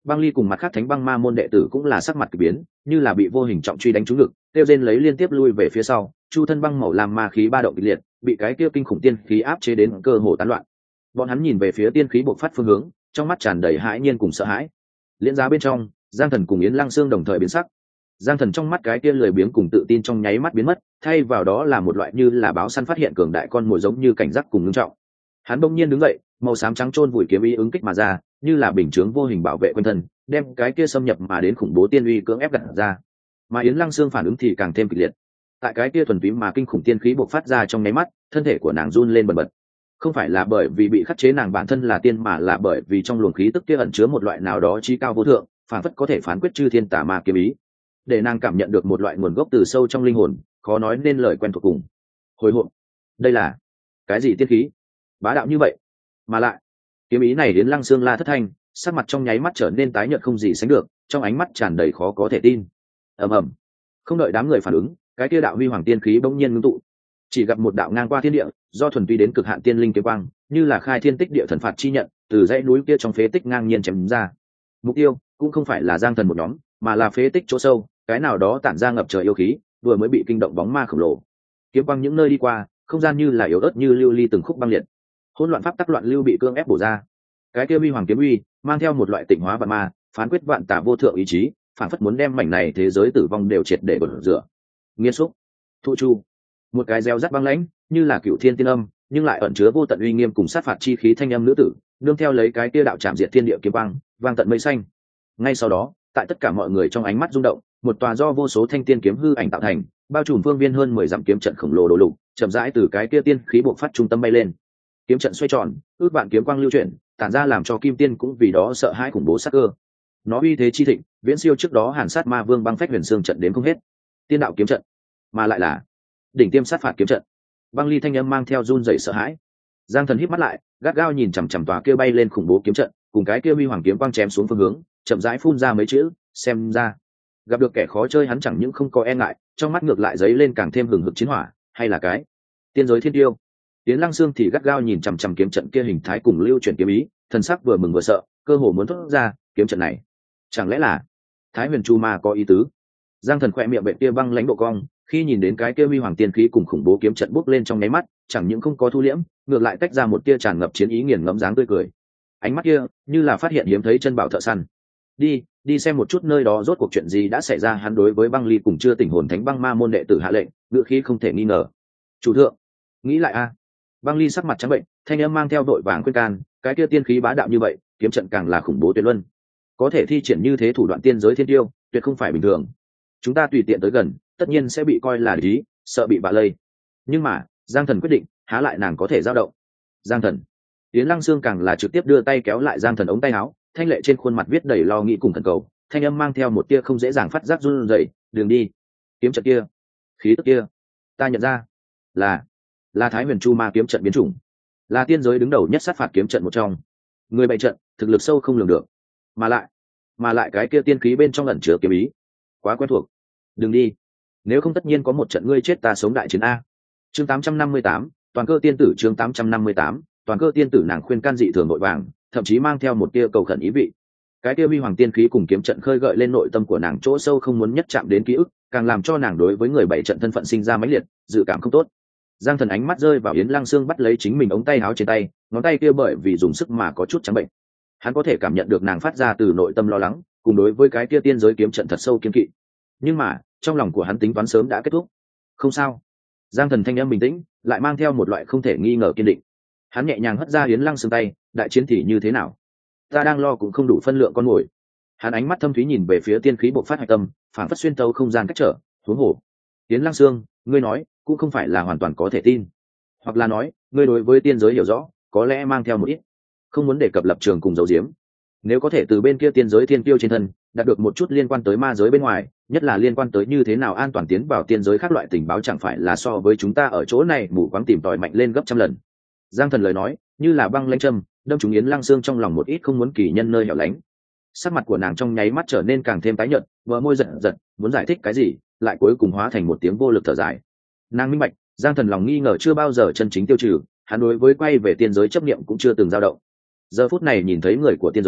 Băng Ly cùng mặt khác thánh băng ma môn đệ tử cũng là sắc mặt kỳ biến, như là bị vô hình trọng truy đánh trúng ngực, tiêu rên lấy liên tiếp lui về phía sau, chu thân băng màu làm ma khí ba động kịch liệt, bị cái kia kinh khủng tiên khí áp chế đến cơ hồ tán loạn. Bọn hắn nhìn về phía tiên khí bộc phát phương hướng, trong mắt tràn đầy hãi nhiên cùng sợ hãi. Liễn giá bên trong, Giang Thần cùng Yến Lăng Sương đồng thời biến sắc. Giang Thần trong mắt cái kia lười biếng cùng tự tin trong nháy mắt biến mất, thay vào đó là một loại như là báo săn phát hiện cường đại con mồi giống như cảnh giác cùng ngưng trọng. Hắn bỗng nhiên đứng dậy, màu xám trắng chôn vùi kiếm ý ứng kích mà ra, như là bình chướng vô hình bảo vệ quanh thân, đem cái kia xâm nhập mà đến khủng bố tiên uy cưỡng ép gặt ra. Mà Yến Lăng Sương phản ứng thì càng thêm kịch liệt. Tại cái kia thuần túy mà kinh khủng tiên khí bộc phát ra trong nháy mắt, thân thể của nàng run lên bần bật. Không phải là bởi vì bị khắc chế nàng bản thân là tiên, mà là bởi vì trong luồng khí tức kia ẩn chứa một loại nào đó chí cao vô thượng, phản phất có thể phán quyết chư thiên tà ma kiếm ý, để nàng cảm nhận được một loại nguồn gốc từ sâu trong linh hồn, khó nói nên lời quen thuộc cùng hồi hộp. Đây là cái gì tiên khí bá đạo như vậy? Mà lại kiếm ý này đến Lăng Sương la thất thanh, sắc mặt trong nháy mắt trở nên tái nhợt không gì sánh được, trong ánh mắt tràn đầy khó có thể tin. ầm ầm, không đợi đám người phản ứng, cái kia đạo huy hoàng tiên khí bỗng nhiên ngưng tụ, chỉ gặp một đạo ngang qua thiên địa, do thuần túy đến cực hạn tiên linh kiếm quang, như là khai thiên tích địa thần phạt chi nhận, từ dãy núi kia trong phế tích ngang nhiên chém ra. Mục tiêu cũng không phải là Giang Thần một nhóm, mà là phế tích chỗ sâu, cái nào đó tản ra ngập trời yêu khí, vừa mới bị kinh động bóng ma khổng lồ. Kiếm quang những nơi đi qua, không gian như là yếu ớt như lưu ly từng khúc băng liệt, hỗn loạn pháp tắc loạn lưu bị cương ép bổ ra. Cái kia uy hoàng kiếm uy mang theo một loại tịnh hóa vạn ma, phán quyết vạn tà vô thượng ý chí, phản phất muốn đem mảnh này thế giới tử vong đều triệt để bổ rửa. Nghiên xúc, thụ chu, một cái reo rắt băng lãnh, như là cựu thiên tiên âm, nhưng lại ẩn chứa vô tận uy nghiêm cùng sát phạt chi khí thanh âm nữ tử, nương theo lấy cái kia đạo chạm diệt thiên địa kiếm quang, vang tận mây xanh. Ngay sau đó, tại tất cả mọi người trong ánh mắt rung động, một tòa do vô số thanh tiên kiếm hư ảnh tạo thành, bao trùm phương viên hơn mười dặm kiếm trận khổng lồ đổ lục, chậm rãi từ cái kia tiên khí bộc phát trung tâm bay lên. Kiếm trận xoay tròn, ước vạn kiếm quang lưu chuyển, tản ra làm cho kim tiên cũng vì đó sợ hãi khủng bố sát cơ. Nó uy thế chi thịnh, viễn siêu trước đó Hàn Sát Ma Vương băng phách huyền xương trận đến không hết. Tiên đạo kiếm trận, mà lại là đỉnh tiêm sát phạt kiếm trận. Băng Ly thanh âm mang theo run rẩy sợ hãi. Giang Thần híp mắt lại, gắt gao nhìn chằm chằm tòa kia bay lên khủng bố kiếm trận, cùng cái kia huy hoàng kiếm quang chém xuống phương hướng, chậm rãi phun ra mấy chữ, xem ra gặp được kẻ khó chơi hắn chẳng những không có e ngại, trong mắt ngược lại giấy lên càng thêm hừng hực chiến hỏa, hay là cái tiên giới thiên tiêu. Tiến Lăng Sương thì gắt gao nhìn chằm chằm kiếm trận kia hình thái cùng lưu chuyển kiếm ý, thần sắc vừa mừng vừa sợ, cơ hồ muốn thốt ra, kiếm trận này chẳng lẽ là Thái Huyền Chu Ma có ý tứ. Giang Thần khỏe miệng bệ kia băng lãnh độ cong, khi nhìn đến cái kia huy hoàng tiên khí cùng khủng bố kiếm trận bốc lên trong nháy mắt, chẳng những không có thu liễm, ngược lại tách ra một tia tràn ngập chiến ý nghiền ngẫm dáng tươi cười. Ánh mắt kia như là phát hiện hiếm thấy chân bảo thợ săn. Đi, đi xem một chút nơi đó rốt cuộc chuyện gì đã xảy ra. Hắn đối với Băng Ly cùng chưa tỉnh hồn thánh băng ma môn đệ tử hạ lệnh, ngữ khí không thể nghi ngờ. Chủ thượng, nghĩ lại a. Băng Ly sắc mặt trắng bệnh, thanh âm mang theo đội vàng khuyên can, cái kia tiên khí bá đạo như vậy, kiếm trận càng là khủng bố tuyệt luân. Có thể thi triển như thế thủ đoạn tiên giới thiên tiêu, tuyệt không phải bình thường. Chúng ta tùy tiện tới gần, tất nhiên sẽ bị coi là lý, sợ bị bạ lây. Nhưng mà, Giang Thần quyết định, há lại nàng có thể dao động. Giang Thần. Yến Lăng Sương càng là trực tiếp đưa tay kéo lại Giang Thần ống tay áo, thanh lệ trên khuôn mặt viết đầy lo nghĩ cùng thần cầu, thanh âm mang theo một tia không dễ dàng phát giác run rẩy, "Đường đi, kiếm trận kia, khí tức kia, ta nhận ra, là là Thái Huyền Chu Ma kiếm trận biến chủng, là tiên giới đứng đầu nhất sát phạt kiếm trận một trong. Người bày trận, thực lực sâu không lường được, mà lại, mà lại cái kia tiên khí bên trong ẩn chứa kiếm ý, quá quen thuộc. Đừng đi, nếu không tất nhiên có một trận ngươi chết ta sống đại chiến a." Chương tám trăm năm mươi tám, toàn cơ tiên tử. Chương tám trăm năm mươi tám, toàn cơ tiên tử. Nàng khuyên can dị thường nội vàng, thậm chí mang theo một tia cầu khẩn ý vị. Cái tia huy hoàng tiên khí cùng kiếm trận khơi gợi lên nội tâm của nàng chỗ sâu không muốn nhất chạm đến ký ức, càng làm cho nàng đối với người bảy trận thân phận sinh ra mãnh liệt dự cảm không tốt. Giang Thần ánh mắt rơi vào Yến Lăng Sương bắt lấy chính mình ống tay áo trên tay, ngón tay kia bởi vì dùng sức mà có chút trắng bệnh. Hắn có thể cảm nhận được nàng phát ra từ nội tâm lo lắng, cùng đối với cái kia tiên giới kiếm trận thật sâu kiên kỵ. Nhưng mà trong lòng của hắn tính toán sớm đã kết thúc. Không sao. Giang Thần thanh âm bình tĩnh, lại mang theo một loại không thể nghi ngờ kiên định. Hắn nhẹ nhàng hất ra Yến Lăng Sương tay, đại chiến thì như thế nào? Ta đang lo cũng không đủ phân lượng con mồi. Hắn ánh mắt thâm thúy nhìn về phía tiên khí bộc phát hạch tâm, phản phất xuyên tấu không gian cách trở, huống hồ. Yến Lăng Sương, ngươi nói, cũng không phải là hoàn toàn có thể tin. Hoặc là nói, ngươi đối với tiên giới hiểu rõ, có lẽ mang theo một ít, không muốn đề cập lập trường cùng dấu diếm. Nếu có thể từ bên kia tiên giới thiên tiêu trên thân, đạt được một chút liên quan tới ma giới bên ngoài, nhất là liên quan tới như thế nào an toàn tiến vào tiên giới các loại tình báo, chẳng phải là so với chúng ta ở chỗ này mù quáng tìm tòi mạnh lên gấp trăm lần. Giang Thần lời nói như là băng lãnh châm, đâm trúng Yến Lăng Sương trong lòng một ít không muốn kỳ nhân nơi hẻo lánh. Sắc mặt của nàng trong nháy mắt trở nên càng thêm tái nhợt, vợ môi giật giật, muốn giải thích cái gì, lại cuối cùng hóa thành một tiếng vô lực thở dài. Nàng minh bạch, Giang Thần lòng nghi ngờ chưa bao giờ chân chính tiêu trừ, hắn đối với quay về tiên giới chấp niệm cũng chưa từng dao động. Giờ phút này nhìn thấy người của tiên giới,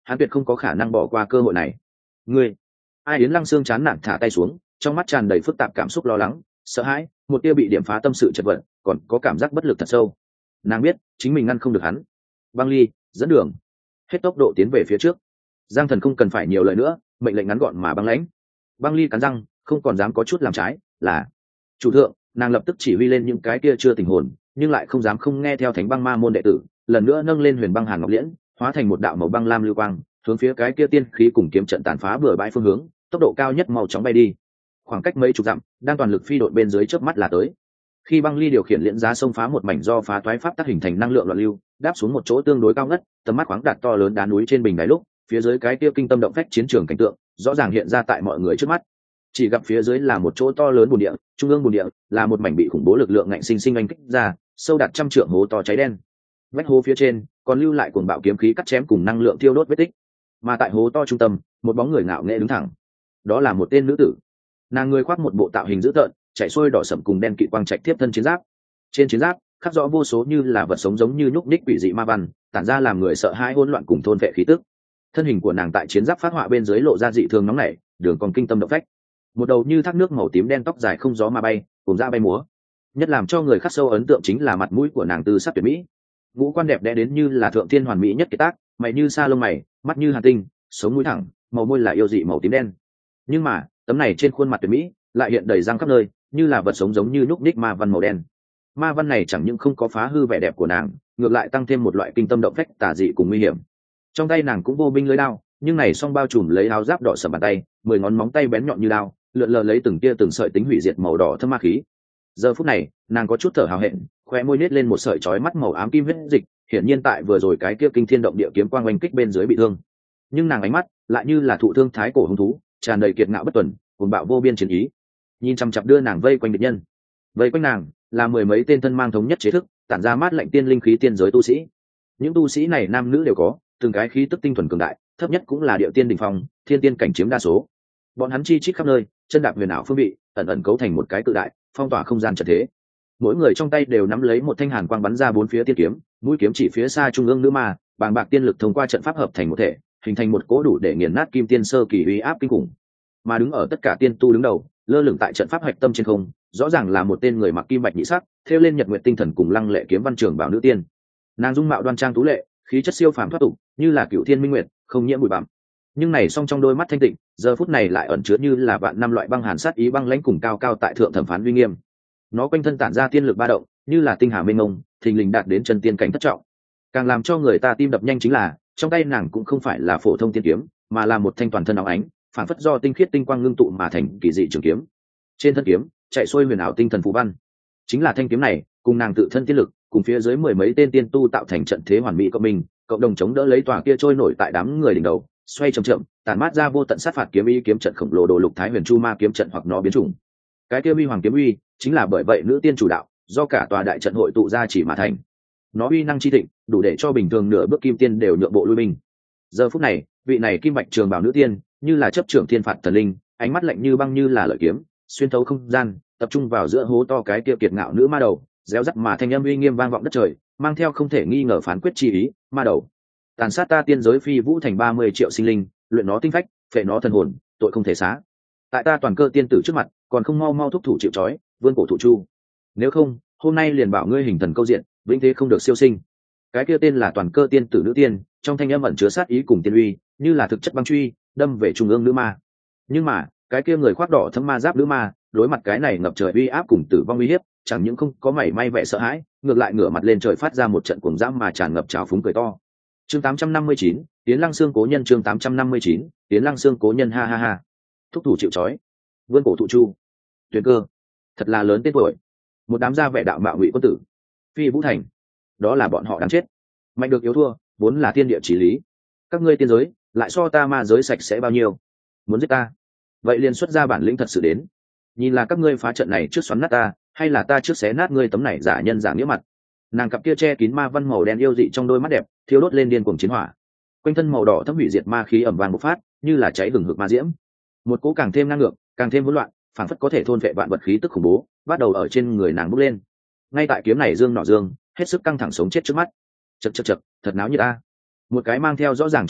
hắn tuyệt không có khả năng bỏ qua cơ hội này. Ngươi, ai? Yến Lăng Sương chán nản thả tay xuống, trong mắt tràn đầy phức tạp cảm xúc lo lắng, sợ hãi, một tia bị điểm phá tâm sự chật vật, còn có cảm giác bất lực thật sâu. Nàng biết chính mình ngăn không được hắn. Băng Ly dẫn đường, hết tốc độ tiến về phía trước. Giang Thần không cần phải nhiều lời nữa, mệnh lệnh ngắn gọn mà băng lãnh. Băng Ly cắn răng, không còn dám có chút làm trái, là chủ thượng. Nàng lập tức chỉ huy lên những cái kia chưa tình hồn, nhưng lại không dám không nghe theo Thánh Băng Ma môn đệ tử, lần nữa nâng lên Huyền Băng Hàn Ngọc Liễn, hóa thành một đạo màu băng lam lưu quang, hướng phía cái kia tiên khí cùng kiếm trận tàn phá bừa bãi phương hướng, tốc độ cao nhất mau chóng bay đi. Khoảng cách mấy chục dặm, đang toàn lực phi độn bên dưới chớp mắt là tới. Khi Băng Ly điều khiển liễn giá xông phá một mảnh do phá toái pháp tác hình thành năng lượng loạn lưu, đáp xuống một chỗ tương đối cao ngất, tầm mắt khoáng đạt to lớn đá núi trên bình đài lúc, phía dưới cái kia kinh tâm động phách chiến trường cảnh tượng rõ ràng hiện ra tại mọi người trước mắt. Chỉ gặp phía dưới là một chỗ to lớn bùn địa, trung ương bùn địa là một mảnh bị khủng bố lực lượng ngạnh sinh sinh anh kích ra, sâu đạt trăm trượng hố to cháy đen. Vách hố phía trên còn lưu lại cuồng bạo kiếm khí cắt chém cùng năng lượng thiêu đốt vết tích. Mà tại hố to trung tâm, một bóng người ngạo nghễ đứng thẳng. Đó là một tên nữ tử. Nàng người khoác một bộ tạo hình dữ tợn, chạy xuôi đỏ sẫm cùng đen kỵ quang trạch tiếp thân chiến giáp. Trên chiến giáp khắc rõ vô số như là vật sống giống như nhúc nhích quỷ dị ma văn, tản ra làm người sợ hãi hỗn loạn cùng thôn vệ khí tức. Thân hình của nàng tại chiến giáp phát họa bên dưới lộ ra dị thường nóng nảy, đường còn kinh tâm động phách. Một đầu như thác nước màu tím đen tóc dài không gió mà bay, cùng ra bay múa. Nhất làm cho người khắc sâu ấn tượng chính là mặt mũi của nàng tư sắc tuyệt mỹ. Ngũ quan đẹp đẽ đến như là thượng thiên hoàn mỹ nhất kiệt tác, mày như sa lông mày, mắt như hàn tinh, sống mũi thẳng, màu môi là yêu dị màu tím đen. Nhưng mà tấm này trên khuôn mặt tuyệt mỹ lại hiện đầy răng khắp nơi, như là vật sống giống như nhúc nhích ma văn màu đen. Ma văn này chẳng những không có phá hư vẻ đẹp của nàng, ngược lại tăng thêm một loại kinh tâm động phách tà dị cùng nguy hiểm. Trong tay nàng cũng vô binh lưới đao, nhưng này song bao trùm lấy áo giáp đỏ sầm bàn tay, mười ngón móng tay bén nhọn như đao, lượn lờ lấy từng tia từng sợi tính hủy diệt màu đỏ thâm ma khí. Giờ phút này nàng có chút thở hào hẹn, khoe môi nết lên một sợi chói mắt màu ám kim huyết dịch, hiển nhiên tại vừa rồi cái kia kinh thiên động địa kiếm quang oanh kích bên dưới bị thương. Nhưng nàng ánh mắt lại như là thụ thương thái cổ hung thú, tràn đầy kiệt ngạo bất tuần, cuồng bạo vô biên chiến ý, nhìn chăm chăm đưa nàng vây quanh địch nhân. Vây quanh nàng là mười mấy tên thân mang thống nhất chế thức, tản ra mát lạnh tiên linh khí tiên giới tu sĩ. Những tu sĩ này nam nữ đều có, từng cái khí tức tinh thuần cường đại, thấp nhất cũng là điệu tiên đỉnh phong, thiên tiên cảnh chiếm đa số. Bọn hắn chi chít khắp nơi, chân đạp huyền ảo phương vị, ẩn ẩn cấu thành một cái cự đại, phong tỏa không gian trận thế. Mỗi người trong tay đều nắm lấy một thanh hàn quang bắn ra bốn phía tiên kiếm, mũi kiếm chỉ phía xa trung ương nữ ma, bàng bạc tiên lực thông qua trận pháp hợp thành một thể, hình thành một cỗ đủ để nghiền nát kim tiên sơ kỳ uy áp kinh khủng. Mà đứng ở tất cả tiên tu đứng đầu, lơ lửng tại trận pháp hạch tâm trên không, rõ ràng là một tên người mặc kim bạch nhị sắc, thêu lên nhật nguyệt tinh thần cùng lăng lệ kiếm văn trường bảo nữ tiên. Nàng dung mạo đoan trang tú lệ, khí chất siêu phàm thoát tục, như là cựu thiên minh nguyệt, không nhiễm bụi bặm. Nhưng này song trong đôi mắt thanh tịnh, giờ phút này lại ẩn chứa như là vạn năm loại băng hàn sát ý băng lãnh cùng cao cao tại thượng thẩm phán uy nghiêm. Nó quanh thân tản ra tiên lực ba động, như là tinh hà mênh mông, thình lình đạt đến chân tiên cảnh thất trọng. Càng làm cho người ta tim đập nhanh chính là, trong tay nàng cũng không phải là phổ thông tiên kiếm, mà là một thanh toàn thân óng ánh, phản phất do tinh khiết tinh quang ngưng tụ mà thành kỳ dị trường kiếm. Trên thân kiếm chạy xuôi huyền ảo tinh thần phù văn, chính là thanh kiếm này cùng nàng tự thân tiên lực, cùng phía dưới mười mấy tên tiên tu tạo thành trận thế hoàn mỹ cộng minh, cộng đồng chống đỡ lấy tòa kia trôi nổi tại đám người đỉnh đầu, xoay chậm chậm, tàn mát ra vô tận sát phạt kiếm ý kiếm trận khổng lồ đồ lục thái huyền chu ma kiếm trận hoặc nó biến chủng. Cái kia uy hoàng kiếm uy chính là bởi vậy nữ tiên chủ đạo, do cả tòa đại trận hội tụ ra chỉ mà thành. Nó uy năng chi thịnh, đủ để cho bình thường nửa bước kim tiên đều nhượng bộ lui binh. Giờ phút này, vị này kim bạch trường bảo nữ tiên, như là chấp trưởng thiên phạt thần linh, ánh mắt lạnh như băng như là lợi kiếm, xuyên thấu không gian, tập trung vào giữa hố to cái kia kiệt ngạo nữ ma đầu, réo rắt mà thanh âm uy nghiêm vang vọng đất trời, mang theo không thể nghi ngờ phán quyết chi ý. Ma đầu, tàn sát ta tiên giới phi vũ thành ba mươi triệu sinh linh, luyện nó tinh phách, phệ nó thần hồn, tội không thể xá. Tại ta toàn cơ tiên tử trước mặt, còn không mau mau thúc thủ chịu trói, vươn cổ thụ chu. Nếu không, hôm nay liền bảo ngươi hình thần câu diện, vĩnh thế không được siêu sinh. Cái kia tên là toàn cơ tiên tử nữ tiên, trong thanh âm ẩn chứa sát ý cùng tiên uy, như là thực chất băng truy, đâm về trung ương nữ ma. Nhưng mà, cái kia người khoác đỏ thâm ma giáp nữ ma, đối mặt cái này ngập trời uy áp cùng tử vong uy hiếp, chẳng những không có mảy may vẻ sợ hãi, ngược lại ngửa mặt lên trời phát ra một trận cuồng dã mà tràn ngập trào phúng cười to. Chương tám trăm năm mươi chín, Tiến Lăng Xương cố nhân. Chương tám trăm năm mươi chín, Tiến Lăng Xương cố nhân. Ha ha ha. Thúc thủ chịu trói, vươn cổ thụ chu. Tuyền Cơ, thật là lớn tên tuổi. Một đám gia vẻ đạo mạo ngụy quân tử. Phi Vũ Thành, đó là bọn họ đáng chết. Mạnh được yếu thua, vốn là thiên địa chí lý. Các ngươi tiên giới, lại so ta ma giới sạch sẽ bao nhiêu? Muốn giết ta, vậy liền xuất ra bản lĩnh thật sự đến. Nhìn là các ngươi phá trận này trước xoắn nát ta, hay là ta trước xé nát ngươi tấm này giả nhân giả nghĩa mặt. Nàng cặp kia che kín ma văn màu đen yêu dị trong đôi mắt đẹp, thiêu đốt lên điên cuồng chiến hỏa. Quanh thân màu đỏ thấm hủy diệt ma khí ẩm vàng bộc phát, như là cháy hừng hực ma diễm. Một cỗ càng thêm năng ngược, càng thêm hỗn loạn, phảng phất có thể thôn vệ vạn vật khí tức khủng bố, bắt đầu ở trên người nàng bốc lên. Ngay tại kiếm này dương nọ dương, hết sức căng thẳng sống chết trước mắt. Chậc chậc chậc, thật náo như ta. Một cái mang theo rõ ràng trêu tức,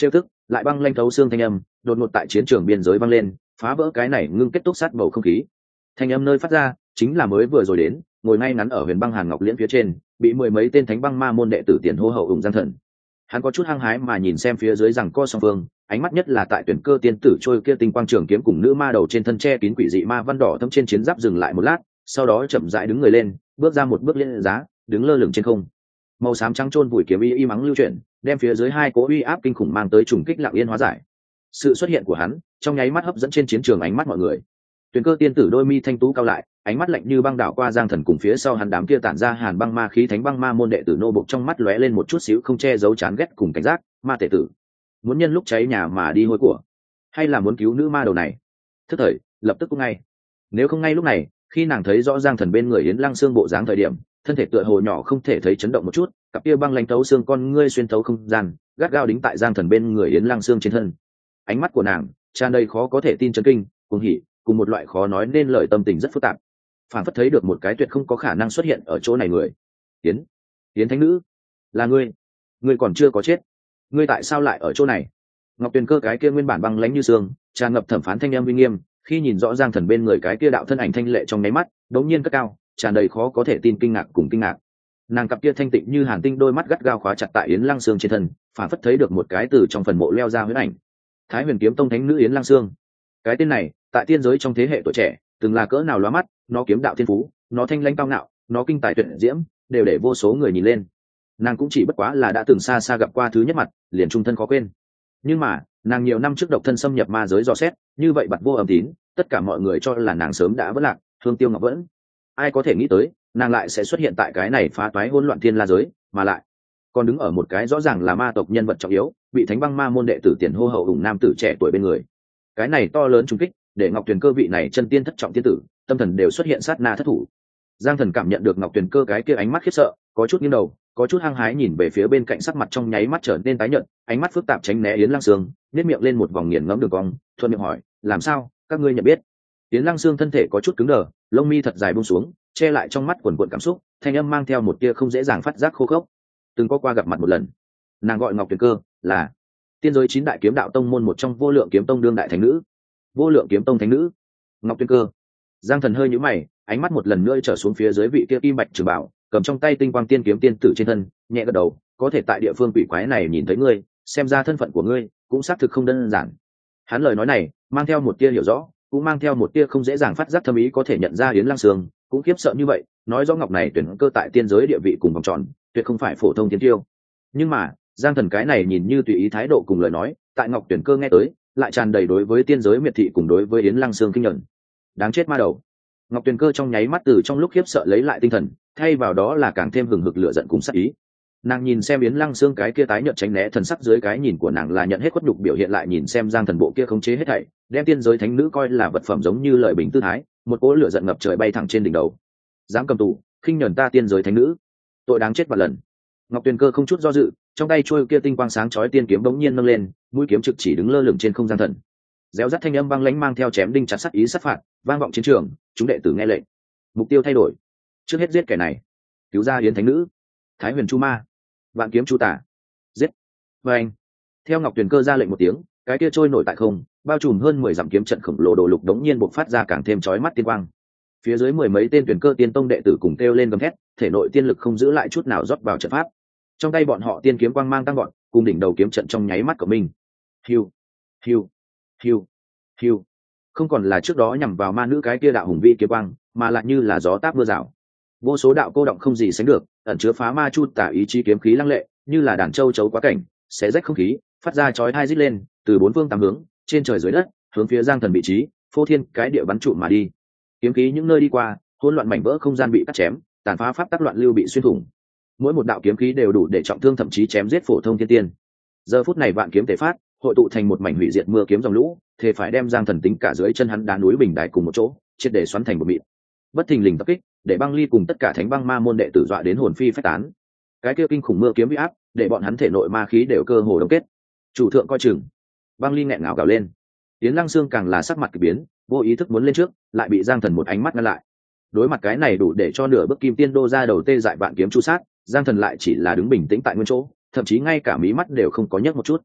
lại băng lanh thấu xương thanh âm đột ngột tại chiến trường biên giới vang lên, phá vỡ cái này ngưng kết túc sát bầu không khí. Thanh âm nơi phát ra chính là mới vừa rồi đến ngồi ngay ngắn ở huyền băng hàn ngọc liễn phía trên bị mười mấy tên thánh băng ma môn đệ tử tiền hô hậu ủng Giang Thần. Hắn có chút hăng hái mà nhìn xem phía dưới rằng co song phương, ánh mắt nhất là tại tuyển cơ tiên tử trôi kia tinh quang trường kiếm cùng nữ ma đầu trên thân tre kín quỷ dị ma văn đỏ thâm trên chiến giáp dừng lại một lát, sau đó chậm rãi đứng người lên, bước ra một bước lên giá, đứng lơ lửng trên không. Màu xám trắng trôn vùi kiếm y y mắng lưu chuyển, đem phía dưới hai cỗ uy áp kinh khủng mang tới trùng kích lặng yên hóa giải. Sự xuất hiện của hắn trong nháy mắt hấp dẫn trên chiến trường ánh mắt mọi người. Tuyển cơ tiên tử đôi mi thanh tú cao lại, ánh mắt lạnh như băng đảo qua Giang Thần cùng phía sau hắn đám kia tản ra hàn băng ma khí thánh băng ma môn đệ tử nô bộc, trong mắt lóe lên một chút xíu không che giấu chán ghét cùng cảnh giác. Ma tể tử muốn nhân lúc cháy nhà mà đi hôi của, hay là muốn cứu nữ ma đầu này? Thức thời lập tức cũng ngay. Nếu không ngay lúc này, khi nàng thấy rõ Giang Thần bên người Yến Lăng Xương bộ dáng thời điểm, thân thể tựa hồ nhỏ không thể thấy chấn động một chút, cặp kia băng lãnh thấu xương con ngươi xuyên thấu không gian, gắt gao đính tại Giang Thần bên người Yến Lăng Xương trên thân. Ánh mắt của nàng tràn đầy khó có thể tin chấn kinh, cuồng hỉ, cùng một loại khó nói nên lời tâm tình rất phức tạp, phản phất thấy được một cái tuyệt không có khả năng xuất hiện ở chỗ này người. Yến, Yến thánh nữ, là ngươi? Ngươi còn chưa có chết, ngươi tại sao lại ở chỗ này? Ngọc Tuyền Cơ cái kia nguyên bản băng lãnh như xương, tràn ngập thẩm phán thanh âm uy nghiêm, khi nhìn rõ Giang Thần bên người cái kia đạo thân ảnh thanh lệ trong nháy mắt, đống nhiên cất cao, tràn đầy khó có thể tin kinh ngạc cùng kinh ngạc. Nàng cặp kia thanh tịnh như hàn tinh đôi mắt gắt gao khóa chặt tại Yến Lăng Xương trên thân, phản phất thấy được một cái từ trong phần mộ leo ra huyễn ảnh. Thái Huyền Kiếm Tông thánh nữ Yến Lăng Xương, cái tên này tại tiên giới trong thế hệ tuổi trẻ từng là cỡ nào lóa mắt, nó kiếm đạo thiên phú, nó thanh lãnh cao ngạo, nó kinh tài tuyệt diễm, đều để vô số người nhìn lên. Nàng cũng chỉ bất quá là đã từng xa xa gặp qua thứ nhất mặt, liền trung thân khó quên. Nhưng mà nàng nhiều năm trước độc thân xâm nhập ma giới dò xét, như vậy bặt vô âm tín, tất cả mọi người cho là nàng sớm đã vỡ lạc, thương tiêu ngọc vẫn. Ai có thể nghĩ tới nàng lại sẽ xuất hiện tại cái này phá toái hỗn loạn thiên la giới, mà lại còn đứng ở một cái rõ ràng là ma tộc nhân vật trọng yếu, bị thánh băng ma môn đệ tử tiền hô hậu ủng nam tử trẻ tuổi bên người. Cái này to lớn trung kích để Ngọc Tuyền Cơ vị này chân tiên thất trọng tiên tử tâm thần đều xuất hiện sát na thất thủ. Giang Thần cảm nhận được Ngọc Tuyền Cơ cái kia ánh mắt khiếp sợ, có chút nghiêng đầu, có chút hăng hái nhìn về phía bên cạnh, sắc mặt trong nháy mắt trở nên tái nhợt, ánh mắt phức tạp tránh né Yến Lăng Sương, nét miệng lên một vòng nghiền ngẫm đường cong, thuận miệng hỏi, làm sao, các ngươi nhận biết? Yến Lăng Sương thân thể có chút cứng đờ, lông mi thật dài buông xuống, che lại trong mắt quần quần cảm xúc, thanh âm mang theo một tia không dễ dàng phát giác khô khốc. Từng có qua gặp mặt một lần, nàng gọi Ngọc Tuyền Cơ là tiên giới chín đại kiếm đạo tông môn một trong Vô Lượng Kiếm Tông đương đại thánh nữ. Vô Lượng Kiếm Tông thánh nữ Ngọc Tuyền Cơ. Giang Thần hơi nhíu mày, ánh mắt một lần nữa trở xuống phía dưới vị kia kim bạch trường bảo, cầm trong tay tinh quang tiên kiếm tiên tử trên thân, nhẹ gật đầu, có thể tại địa phương quỷ quái này nhìn thấy ngươi, xem ra thân phận của ngươi cũng xác thực không đơn giản. Hắn lời nói này mang theo một tia hiểu rõ, cũng mang theo một tia không dễ dàng phát giác thâm ý, có thể nhận ra Yến Lăng Sương cũng khiếp sợ như vậy, nói rõ Ngọc này tuyển cơ tại tiên giới địa vị cùng vòng tròn, tuyệt không phải phổ thông tiên tiêu. Nhưng mà Giang Thần cái này nhìn như tùy ý thái độ cùng lời nói, tại Ngọc Tuyển Cơ nghe tới lại tràn đầy đối với tiên giới miệt thị cùng đối với Yến Lăng Sương kinh nhận. Đáng chết ma đầu. Ngọc Tuyền Cơ trong nháy mắt từ trong lúc khiếp sợ lấy lại tinh thần, thay vào đó là càng thêm hừng hực lửa giận cùng sát ý. Nàng nhìn xem Yến Lăng Sương cái kia tái nhợt tránh né thần sắc, dưới cái nhìn của nàng là nhận hết khuất nhục biểu hiện, lại nhìn xem Giang Thần bộ kia khống chế hết thảy, đem tiên giới thánh nữ coi là vật phẩm giống như lợi bình tư thái, một cỗ lửa giận ngập trời bay thẳng trên đỉnh đầu. Dám cầm tù, khinh nhẫn ta tiên giới thánh nữ, tội đáng chết vạn lần. Ngọc Tuyền Cơ không chút do dự, trong tay chuôi kia tinh quang sáng chói tiên kiếm bỗng nhiên nâng lên, mũi kiếm trực chỉ đứng lơ lửng trên không Giang Thần. Réo rắt thanh âm băng lãnh mang theo chém đinh chặt sắt ý sát phạt, vang vọng chiến trường, chúng đệ tử nghe lệnh. Mục tiêu thay đổi, trước hết giết kẻ này, cứu ra Yến thánh nữ. Thái Huyền Chu Ma, Vạn Kiếm Chu Tả, giết. Và anh, theo Ngọc Tuyền Cơ ra lệnh một tiếng, cái kia trôi nổi tại không, bao trùm hơn mười dặm kiếm trận khổng lồ đồ lục đống nhiên bộc phát ra càng thêm chói mắt tiên quang. Phía dưới mười mấy tên Tuyển Cơ tiên tông đệ tử cùng kêu lên gầm thét, thể nội tiên lực không giữ lại chút nào rót vào trận pháp. Trong tay bọn họ tiên kiếm quang mang tăng gọn, cùng đỉnh đầu kiếm trận trong nháy mắt của mình. Hiu, hiu, hiu, hiu. Không còn là trước đó nhằm vào ma nữ cái kia đạo hùng vĩ kiếm quang, mà lại như là gió táp mưa rào. Vô số đạo cô động không gì sánh được, ẩn chứa phá ma chu tả ý chí kiếm khí lăng lệ, như là đàn châu chấu quá cảnh, xé rách không khí, phát ra chói tai rít lên, từ bốn phương tám hướng, trên trời dưới đất, hướng phía Giang Thần vị trí, phô thiên cái địa bắn trụ mà đi. Kiếm khí những nơi đi qua, hỗn loạn mảnh vỡ không gian bị cắt chém, tàn phá pháp tắc loạn lưu bị xuyên thủng. Mỗi một đạo kiếm khí đều đủ để trọng thương thậm chí chém giết phổ thông thiên tiên. Giờ phút này vạn kiếm tề phát, hội tụ thành một mảnh hủy diệt mưa kiếm dòng lũ, thế phải đem Giang Thần tính cả dưới chân hắn đá núi bình đài cùng một chỗ, triệt để xoắn thành một mịn. Bất thình lình tập kích, để Băng Ly cùng tất cả thánh băng ma môn đệ tử dọa đến hồn phi phách tán. Cái kia kinh khủng mưa kiếm uy áp, để bọn hắn thể nội ma khí đều cơ hồ đông kết. Chủ thượng coi chừng. Băng Ly nghẹn ngào gào lên. Yến Lăng Sương càng là sắc mặt kỳ biến, vô ý thức muốn lên trước, lại bị Giang Thần một ánh mắt ngăn lại. Đối mặt cái này đủ để cho nửa bước kim tiên đô ra đầu tê dại vạn kiếm chu sát, Giang Thần lại chỉ là đứng bình tĩnh tại nguyên chỗ, thậm chí ngay cả mí mắt đều không có nhấc một chút.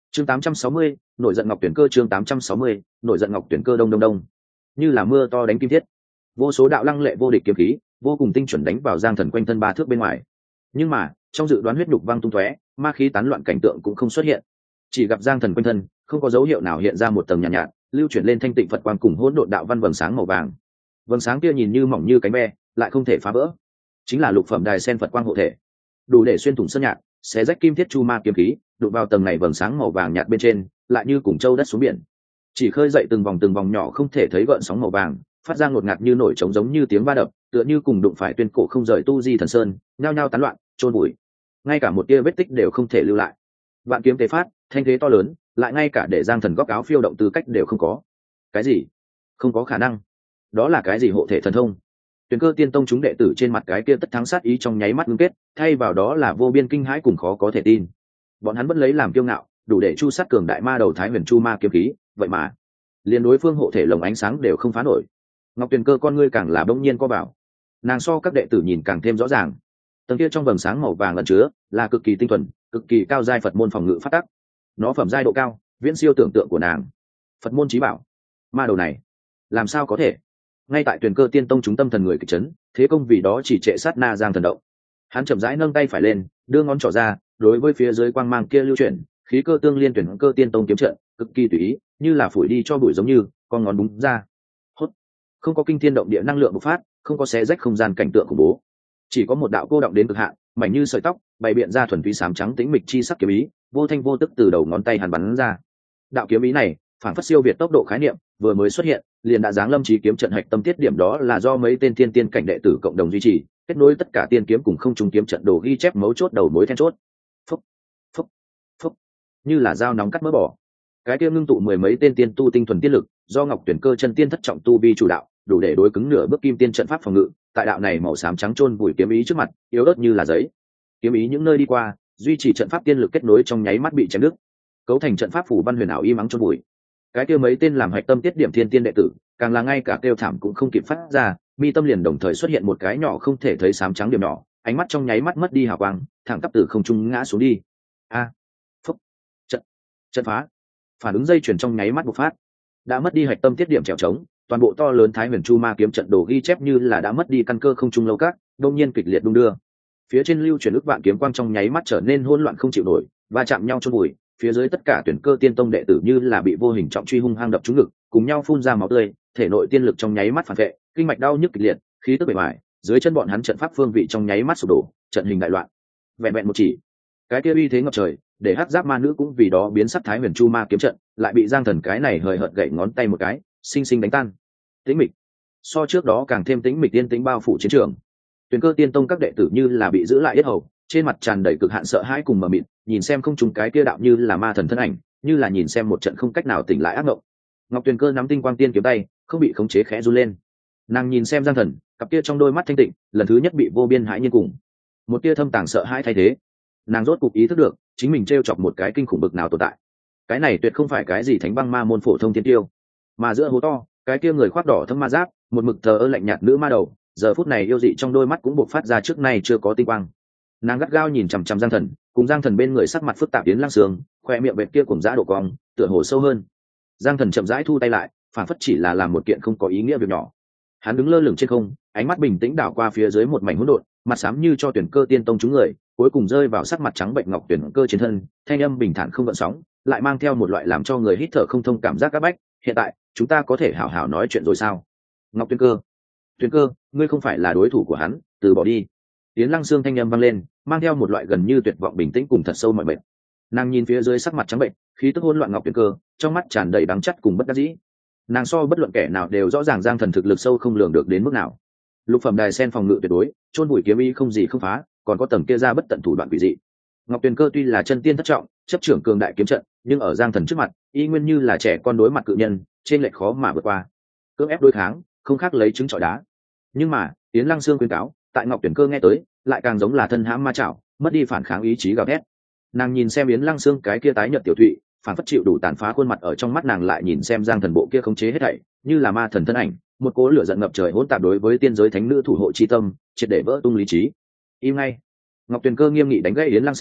chương tám trăm sáu mươi, nổi giận ngọc tuyển cơ. Chương tám trăm sáu mươi, nổi giận ngọc tuyển cơ. Đông đông đông, như là mưa to đánh kim thiết, vô số đạo lăng lệ vô địch kiếm khí vô cùng tinh chuẩn đánh vào Giang Thần quanh thân ba thước bên ngoài. Nhưng mà trong dự đoán huyết nhục văng tung tóe, ma khí tán loạn cảnh tượng cũng không xuất hiện, chỉ gặp Giang Thần quanh thân không có dấu hiệu nào hiện ra một tầng nhàn nhạt, nhạt lưu chuyển lên thanh tịnh Phật quang cùng hỗn độn đạo văn vầng sáng màu vàng. Vầng sáng kia nhìn như mỏng như cánh ve, lại không thể phá vỡ, chính là lục phẩm đài sen Phật quang hộ thể, đủ để xuyên thủng sơn nhạc, xé rách kim thiết chu ma kiếm khí, đụng vào tầng này vầng sáng màu vàng nhạt bên trên, lại như cùng châu đất xuống biển, chỉ khơi dậy từng vòng từng vòng nhỏ không thể thấy gợn sóng màu vàng, phát ra ngột ngạt như nổi trống, giống như tiếng va đập, tựa như cùng đụng phải tuyên cổ không rời tu di thần sơn, nhao nhao tán loạn, trôn bụi, ngay cả một tia vết tích đều không thể lưu lại. Vạn kiếm tế phát, thanh thế to lớn, lại ngay cả để Giang Thần góc áo phiêu động tư cách đều không có. Cái gì? Không có khả năng. Đó là cái gì hộ thể thần thông? Tuyển Cơ Tiên Tông chúng đệ tử trên mặt cái kia tất thắng sát ý trong nháy mắt ngưng kết, thay vào đó là vô biên kinh hãi cùng khó có thể tin. Bọn hắn vẫn lấy làm kiêu ngạo, đủ để chu sát cường đại ma đầu Thái Huyền Chu Ma kiếm khí, vậy mà liền đối phương hộ thể lồng ánh sáng đều không phá nổi. Ngọc Tuyền Cơ con ngươi càng là bỗng nhiên co vào, nàng so các đệ tử nhìn càng thêm rõ ràng. Tầng kia trong vầng sáng màu vàng ẩn chứa là cực kỳ tinh thuần, cực kỳ cao giai Phật môn phòng ngự phát tắc. Nó phẩm giai độ cao, viễn siêu tưởng tượng của nàng. Phật môn chí bảo, ma đầu này làm sao có thể? Ngay tại Tuyền Cơ Tiên Tông chúng tâm thần người kịch chấn, thế công vì đó chỉ trệ sát na Giang Thần động. Hắn chậm rãi nâng tay phải lên, đưa ngón trỏ ra, đối với phía dưới quang mang kia lưu chuyển, khí cơ tương liên Tuyền Cơ Tiên Tông kiếm trận, cực kỳ tùy ý, như là phủi đi cho bụi giống như, con ngón búng ra. Hốt. Không có kinh thiên động địa năng lượng bộc phát, không có xé rách không gian cảnh tượng khủng bố, chỉ có một đạo cô động đến cực hạn, mảnh như sợi tóc, bày biện ra thuần túy xám trắng tĩnh mịch chi sắc kiếm ý, vô thanh vô tức từ đầu ngón tay hắn bắn ra. Đạo kiếm ý này, phản phất siêu việt tốc độ khái niệm, vừa mới xuất hiện, liền đã giáng lâm chí kiếm trận hạch tâm tiết điểm, đó là do mấy tên tiên tiên cảnh đệ tử cộng đồng duy trì, kết nối tất cả tiên kiếm cùng không trùng kiếm trận đồ ghi chép mấu chốt đầu mối then chốt. Phúc, phúc, phúc, như là dao nóng cắt mỡ bỏ. Cái kia ngưng tụ mười mấy tên tiên tu tinh thuần tiên lực, do Ngọc Tuyển Cơ chân tiên thất trọng tu vi chủ đạo, đủ để đối cứng nửa bước kim tiên trận pháp phòng ngự. Tại đạo này màu xám trắng chôn vùi kiếm ý trước mặt, yếu ớt như là giấy. Kiếm ý những nơi đi qua, duy trì trận pháp tiên lực kết nối trong nháy mắt bị chém đứt, cấu thành trận pháp phủ văn huyền ảo im ắng chôn vùi. Cái kia mấy tên làm hạch tâm tiết điểm thiên tiên đệ tử, càng là ngay cả kêu thảm cũng không kịp phát ra, mi tâm liền đồng thời xuất hiện một cái nhỏ không thể thấy xám trắng điểm nhỏ, ánh mắt trong nháy mắt mất đi hào quang, thẳng tắp từ không trung ngã xuống đi. A, à, phúc, trận, trận phá, phản ứng dây chuyển trong nháy mắt bộc phát, đã mất đi hạch tâm tiết điểm trèo trống, toàn bộ to lớn Thái Huyền Chu Ma kiếm trận đồ ghi chép như là đã mất đi căn cơ không trung lâu các, đột nhiên kịch liệt đung đưa. Phía trên lưu chuyển ức vạn kiếm quang trong nháy mắt trở nên hỗn loạn không chịu nổi, va chạm nhau chôn bụi. Phía dưới tất cả Tuyển Cơ Tiên Tông đệ tử như là bị vô hình trọng truy hung hăng đập trúng ngực, cùng nhau phun ra máu tươi, thể nội tiên lực trong nháy mắt phản vệ, kinh mạch đau nhức kịch liệt, khí tức bề ngoài, dưới chân bọn hắn trận pháp phương vị trong nháy mắt sụp đổ, trận hình đại loạn. Vẹn vẹn một chỉ, cái kia uy thế ngập trời, để Hắc Giáp Ma Nữ cũng vì đó biến sắc. Thái Huyền Chu Ma kiếm trận lại bị Giang Thần cái này hời hợt gậy ngón tay một cái, sinh sinh đánh tan. Tĩnh mịch, so trước đó càng thêm tĩnh mịch tiên tĩnh bao phủ chiến trường. Tuyển Cơ Tiên Tông các đệ tử như là bị giữ lại yết hầu, trên mặt tràn đầy cực hạn sợ hãi cùng mờ mịt, nhìn xem không trùng cái kia đạo như là ma thần thân ảnh, như là nhìn xem một trận không cách nào tỉnh lại ác mộng. Ngọc Tuyền Cơ nắm tinh quang tiên kiếm tay, không bị khống chế khẽ run lên. Nàng nhìn xem Giang Thần, cặp kia trong đôi mắt thanh tịnh, lần thứ nhất bị vô biên hãi nhiên cùng một tia thâm tàng sợ hãi thay thế. Nàng rốt cục ý thức được, chính mình trêu chọc một cái kinh khủng bực nào tồn tại. Cái này tuyệt không phải cái gì thánh băng ma môn phổ thông thiên tiêu, mà giữa hố to, cái kia người khoác đỏ thâm ma giáp, một mực thờ ơ lạnh nhạt nữ ma đầu, giờ phút này yêu dị trong đôi mắt cũng bộc phát ra trước nay chưa có tinh quang. Nàng gắt gao nhìn chằm chằm Giang Thần, cùng Giang Thần bên người sắc mặt phức tạp Yến Lăng Sương, khoe miệng vệt kia cùng dã độ cong, tựa hồ sâu hơn. Giang Thần chậm rãi thu tay lại, phản phất chỉ là làm một kiện không có ý nghĩa việc nhỏ. Hắn đứng lơ lửng trên không, ánh mắt bình tĩnh đảo qua phía dưới một mảnh hỗn độn, mặt xám như cho Tuyển Cơ Tiên Tông chúng người, cuối cùng rơi vào sắc mặt trắng bệnh Ngọc Tuyển Cơ trên thân, thanh âm bình thản không gợn sóng, lại mang theo một loại làm cho người hít thở không thông cảm giác áp bách. Hiện tại, chúng ta có thể hảo hảo nói chuyện rồi sao? Ngọc Tuyển Cơ, Tuyển Cơ, ngươi không phải là đối thủ của hắn, từ bỏ đi. Yến Lăng Sương thanh âm vang lên, mang theo một loại gần như tuyệt vọng bình tĩnh cùng thật sâu mọi bệnh. Nàng nhìn phía dưới sắc mặt trắng bệnh, khí tức hỗn loạn Ngọc Tuyển Cơ, trong mắt tràn đầy đắng chắt cùng bất đắc dĩ. Nàng so bất luận kẻ nào đều rõ ràng Giang Thần thực lực sâu không lường được đến mức nào. Lục phẩm đài sen phòng ngự tuyệt đối, chôn bụi kiếm ý không gì không phá, còn có tầng kia ra bất tận thủ đoạn quỷ dị. Ngọc Tuyển Cơ tuy là chân tiên thất trọng, chấp trưởng cường đại kiếm trận, nhưng ở Giang Thần trước mặt, y nguyên như là trẻ con đối mặt cự nhân, trên lệch khó mà vượt qua. Cưỡng ép đối kháng, không khác lấy trứng trọi đá. Nhưng mà, Yến Lăng Sương khuyên cáo, tại Ngọc Tuyển Cơ nghe tới, lại càng giống là thân hãm ma chảo, mất đi phản kháng ý chí gào thét. Nàng nhìn xem Yến Lăng Sương cái kia tái nhợt tiểu thụy, phản phất chịu đủ tàn phá khuôn mặt, ở trong mắt nàng lại nhìn xem Giang Thần bộ kia khống chế hết thảy, như là ma thần thân ảnh, một cỗ lửa giận ngập trời hỗn tạp đối với tiên giới thánh nữ thủ hộ chi tâm, triệt để vỡ tung lý trí. Im ngay! Ngọc Tuyền Cơ nghiêm nghị đánh gãy Yến Lăng Sương,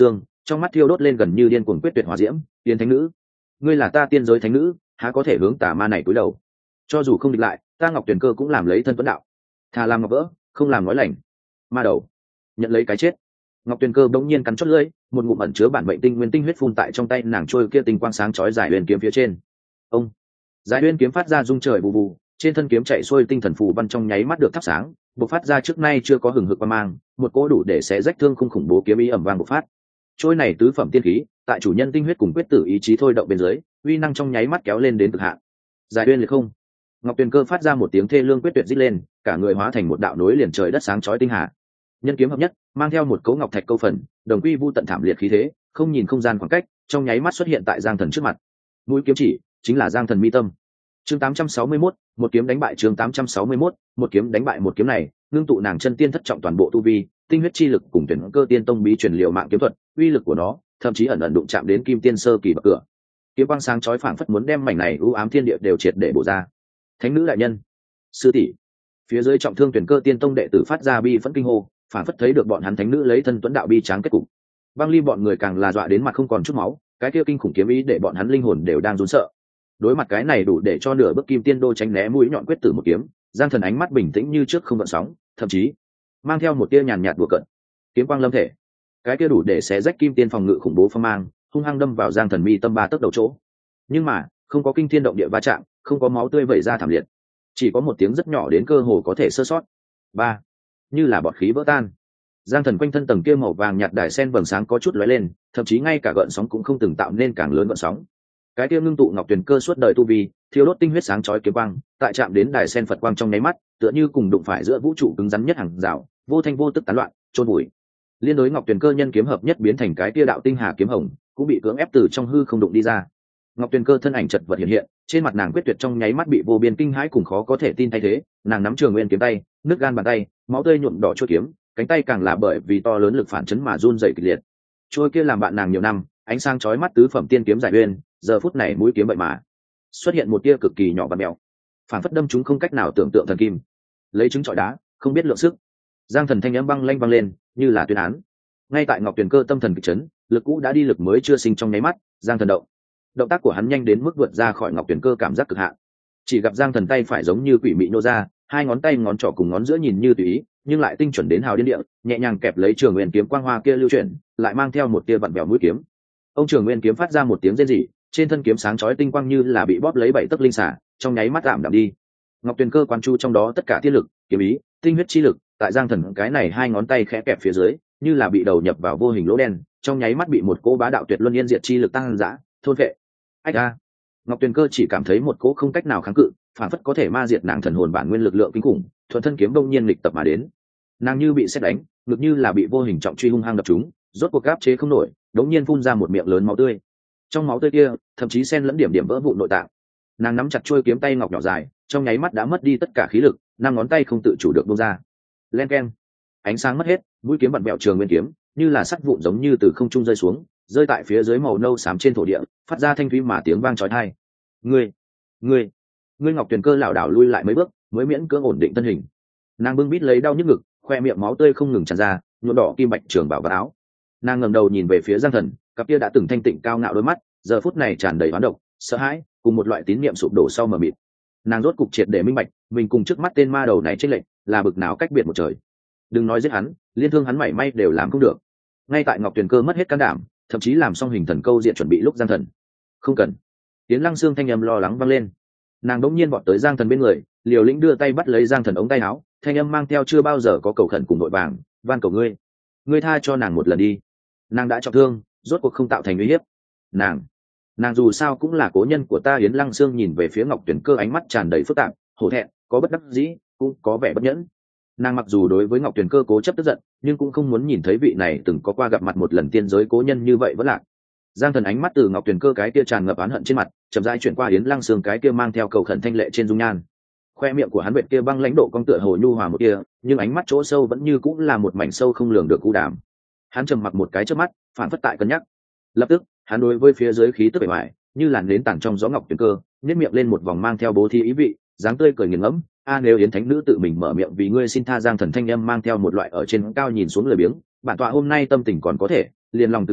trong mắt thiêu đốt lên gần như điên cuồng quyết tuyệt hỏa diễm. Tiên thánh nữ, ngươi là ta tiên giới thánh nữ, há có thể hướng tà ma này cúi đầu? Cho dù không địch lại, ta Ngọc Tuyền Cơ cũng làm lấy thân tuấn đạo, thà làm ngọc vỡ không làm nói lành. Ma đầu, nhận lấy cái chết. Ngọc Tuyền Cơ bỗng nhiên cắn chót lưỡi, một ngụm ẩn chứa bản mệnh tinh nguyên tinh huyết phun tại trong tay nàng, trôi kia tinh quang sáng chói giải huyền kiếm phía trên. Ông, giải huyền kiếm phát ra rung trời bù bù, trên thân kiếm chạy xuôi tinh thần phù văn trong nháy mắt được thắp sáng, bộc phát ra trước nay chưa có hừng hực quang mang, một cỗ đủ để xé rách thương khung khủng bố kiếm ý ầm vang bộc phát. Trôi này tứ phẩm tiên khí, tại chủ nhân tinh huyết cùng quyết tử ý chí thôi động bên dưới, uy năng trong nháy mắt kéo lên đến cực hạn. Giải huyền liệt không. Ngọc Tuyền Cơ phát ra một tiếng thê lương quyết tuyệt rít lên, cả người hóa thành một đạo núi liền trời đất sáng chói tinh hà. Nhân kiếm hợp nhất, mang theo một cấu ngọc thạch câu phần, đồng quy vu tận thảm liệt khí thế, không nhìn không gian khoảng cách, trong nháy mắt xuất hiện tại Giang Thần trước mặt. Mũi kiếm chỉ chính là Giang Thần mi tâm. Chương tám trăm sáu mươi mốt, một kiếm đánh bại chương tám trăm sáu mươi mốt, một kiếm đánh bại. Một kiếm này, ngưng tụ nàng chân tiên thất trọng toàn bộ tu vi, tinh huyết chi lực cùng tuyển cơ tiên tông bí truyền liệu mạng kiếm thuật, uy lực của nó, thậm chí ẩn ẩn đụng chạm đến kim tiên sơ kỳ bậc cửa. Kiếm quang sáng chói phảng phất muốn đem mảnh này u ám thiên địa đều triệt để bổ ra. Thánh nữ đại nhân, sư tỷ. Phía dưới trọng thương tuyển cơ tiên tông đệ tử phát ra bi phẫn kinh hô, phảng phất thấy được bọn hắn thánh nữ lấy thân tuấn đạo bi tráng kết cục. Băng Ly bọn người càng là dọa đến mặt không còn chút máu, cái kia kinh khủng kiếm ý để bọn hắn linh hồn đều đang run sợ. Đối mặt cái này đủ để cho nửa bước kim tiên đô tránh né mũi nhọn quyết tử một kiếm, Giang Thần ánh mắt bình tĩnh như trước không gợn sóng, thậm chí mang theo một tia nhàn nhạt đùa cợt. Kiếm quang lâm thể, cái kia đủ để xé rách kim tiên phòng ngự khủng bố phong mang, hung hăng đâm vào Giang Thần mi tâm ba tấc đầu chỗ. Nhưng mà, không có kinh thiên động địa va chạm, không có máu tươi vẩy ra thảm liệt, chỉ có một tiếng rất nhỏ đến cơ hồ có thể sơ sót. Ba, như là bọt khí vỡ tan. Giang Thần quanh thân tầng kia màu vàng nhạt đài sen vầng sáng có chút lóe lên, thậm chí ngay cả gợn sóng cũng không từng tạo nên càng lớn gợn sóng. Cái kia ngưng tụ Ngọc Tuyền Cơ suốt đời tu vi, thiêu đốt tinh huyết sáng chói kiếm quang, tại chạm đến đài sen Phật quang trong nháy mắt, tựa như cùng đụng phải giữa vũ trụ cứng rắn nhất hàng rào, vô thanh vô tức tán loạn, trôn bụi. Liên đối Ngọc Tuyền Cơ nhân kiếm hợp nhất biến thành cái kia đạo tinh hà kiếm hồng, cũng bị cưỡng ép từ trong hư không đụng đi ra. Ngọc Tuyền Cơ thân ảnh chật vật hiện hiện, trên mặt nàng quyết tuyệt trong nháy mắt bị vô biên kinh hãi cùng khó có thể tin thay thế, nàng nắm Trường Nguyên kiếm tay, nước gan bàn tay, máu tươi nhuộm đỏ chuôi kiếm, cánh tay càng là bởi vì to lớn lực phản chấn mà run rẩy kịch liệt. Chuôi kia làm bạn nàng nhiều năm, ánh sáng chói mắt tứ phẩm tiên kiếm giải uyên, giờ phút này mũi kiếm vậy mà xuất hiện một tia cực kỳ nhỏ và mèo, phản phất đâm chúng không cách nào tưởng tượng thần kim, lấy trứng trọi đá, không biết lượng sức. Giang Thần thanh âm băng lanh vang lên, như là tuyên án. Ngay tại Ngọc Tuyền Cơ tâm thần kịch chấn, lực cũ đã đi lực mới chưa sinh trong nháy mắt, Giang Thần động. Động tác của hắn nhanh đến mức vượt ra khỏi Ngọc Tuyền Cơ cảm giác cực hạn. Chỉ gặp Giang Thần tay phải giống như quỷ mị nô ra, hai ngón tay ngón trỏ cùng ngón giữa nhìn như tùy ý, nhưng lại tinh chuẩn đến hào điên địa, nhẹ nhàng kẹp lấy Trường Nguyên kiếm quang hoa kia lưu chuyển, lại mang theo một tia vặn vẹo mũi kiếm. Ông Trường Nguyên kiếm phát ra một tiếng rên rỉ, trên thân kiếm sáng chói tinh quang như là bị bóp lấy bảy tấc linh xả, trong nháy mắt giảm đạm đi. Ngọc Tuyền Cơ quan chu trong đó tất cả thiên lực, kiếm ý, tinh huyết chi lực, tại Giang Thần cái này hai ngón tay khẽ kẹp phía dưới, như là bị đầu nhập vào vô hình lỗ đen, trong nháy mắt bị một cỗ bá đạo tuyệt luân yên diệt chi lực tăng dã, thôn vệ. Ách a! Ngọc Tuyền Cơ chỉ cảm thấy một cỗ không cách nào kháng cự, phản phất có thể ma diệt nàng thần hồn bản nguyên lực lượng kinh khủng, thuận thân kiếm đông nhiên lịch tập mà đến. Nàng như bị sét đánh, ngực như là bị vô hình trọng truy hung hăng đập trúng, rốt cuộc áp chế không nổi, đống nhiên phun ra một miệng lớn máu tươi. Trong máu tươi kia, thậm chí xen lẫn điểm điểm vỡ vụn nội tạng. Nàng nắm chặt chuôi kiếm tay ngọc nhỏ dài, trong nháy mắt đã mất đi tất cả khí lực, năm ngón tay không tự chủ được buông ra. Len keng, ánh sáng mất hết, mũi kiếm vặn vẹo Trường Nguyên kiếm, như là sắt vụn giống như từ không trung rơi xuống, rơi tại phía dưới màu nâu xám trên thổ địa, phát ra thanh thúy mà tiếng vang chói tai. Ngươi, ngươi, ngươi! Ngọc Tuyền Cơ lảo đảo lui lại mấy bước, mới miễn cưỡng ổn định thân hình. Nàng bưng bít lấy đau nhức ngực, khoe miệng máu tươi không ngừng tràn ra, nhuộm đỏ kim bạch trường bảo và áo. Nàng ngẩng đầu nhìn về phía Giang Thần, cặp kia đã từng thanh tịnh cao ngạo đôi mắt, giờ phút này tràn đầy hoán độc, sợ hãi, cùng một loại tín niệm sụp đổ sau mờ mịt. Nàng rốt cục triệt để minh bạch, mình cùng trước mắt tên ma đầu này chênh lệch, là bực nào cách biệt một trời. Đừng nói giết hắn, liên thương hắn mảy may đều làm không được. Ngay tại Ngọc Tuyền Cơ mất hết can đảm, thậm chí làm xong hình thần câu diện chuẩn bị lúc Giang Thần. Không cần. Tiến Lăng Xương thanh âm lo lắng vang lên. Nàng đống nhiên vọt tới Giang Thần bên người, liều lĩnh đưa tay bắt lấy Giang Thần ống tay áo, thanh âm mang theo chưa bao giờ có cầu khẩn cùng nội vàng, van cầu ngươi, ngươi tha cho nàng một lần đi. Nàng đã trọng thương, rốt cuộc không tạo thành uy hiếp. Nàng, nàng dù sao cũng là cố nhân của ta. Yến Lăng Xương nhìn về phía Ngọc Tuyền Cơ, ánh mắt tràn đầy phức tạp, hổ thẹn, có bất đắc dĩ, cũng có vẻ bất nhẫn. Nàng mặc dù đối với Ngọc Tuyền Cơ cố chấp tức giận, nhưng cũng không muốn nhìn thấy vị này từng có qua gặp mặt một lần tiên giới cố nhân như vậy vẫn lạc. Giang Thần ánh mắt từ Ngọc Tuyền Cơ cái kia tràn ngập oán hận trên mặt, chậm rãi chuyển qua Yến Lăng Xương cái kia mang theo cầu khẩn thanh lệ trên dung nhan. Khoe miệng của hắn vệt kia băng lãnh độ cong tựa hồ nhu hòa một kia, nhưng ánh mắt chỗ sâu vẫn như cũng là một mảnh sâu không lường được u đàm. Hắn trầm mặc một cái trước mắt, phản phất tại cân nhắc. Lập tức, hắn đối với phía dưới khí tức bề ngoài, như làn nến tản trong gió Ngọc Tuyền Cơ, nhếch miệng lên một vòng mang theo bố thí ý vị, dáng tươi cười nghiền ngẫm. A nếu Yến thánh nữ tự mình mở miệng vì ngươi xin tha. Giang Thần thanh âm mang theo một loại ở trên cao nhìn xuống lười biếng. Bản tọa hôm nay tâm tình còn có thể, liền lòng từ bi,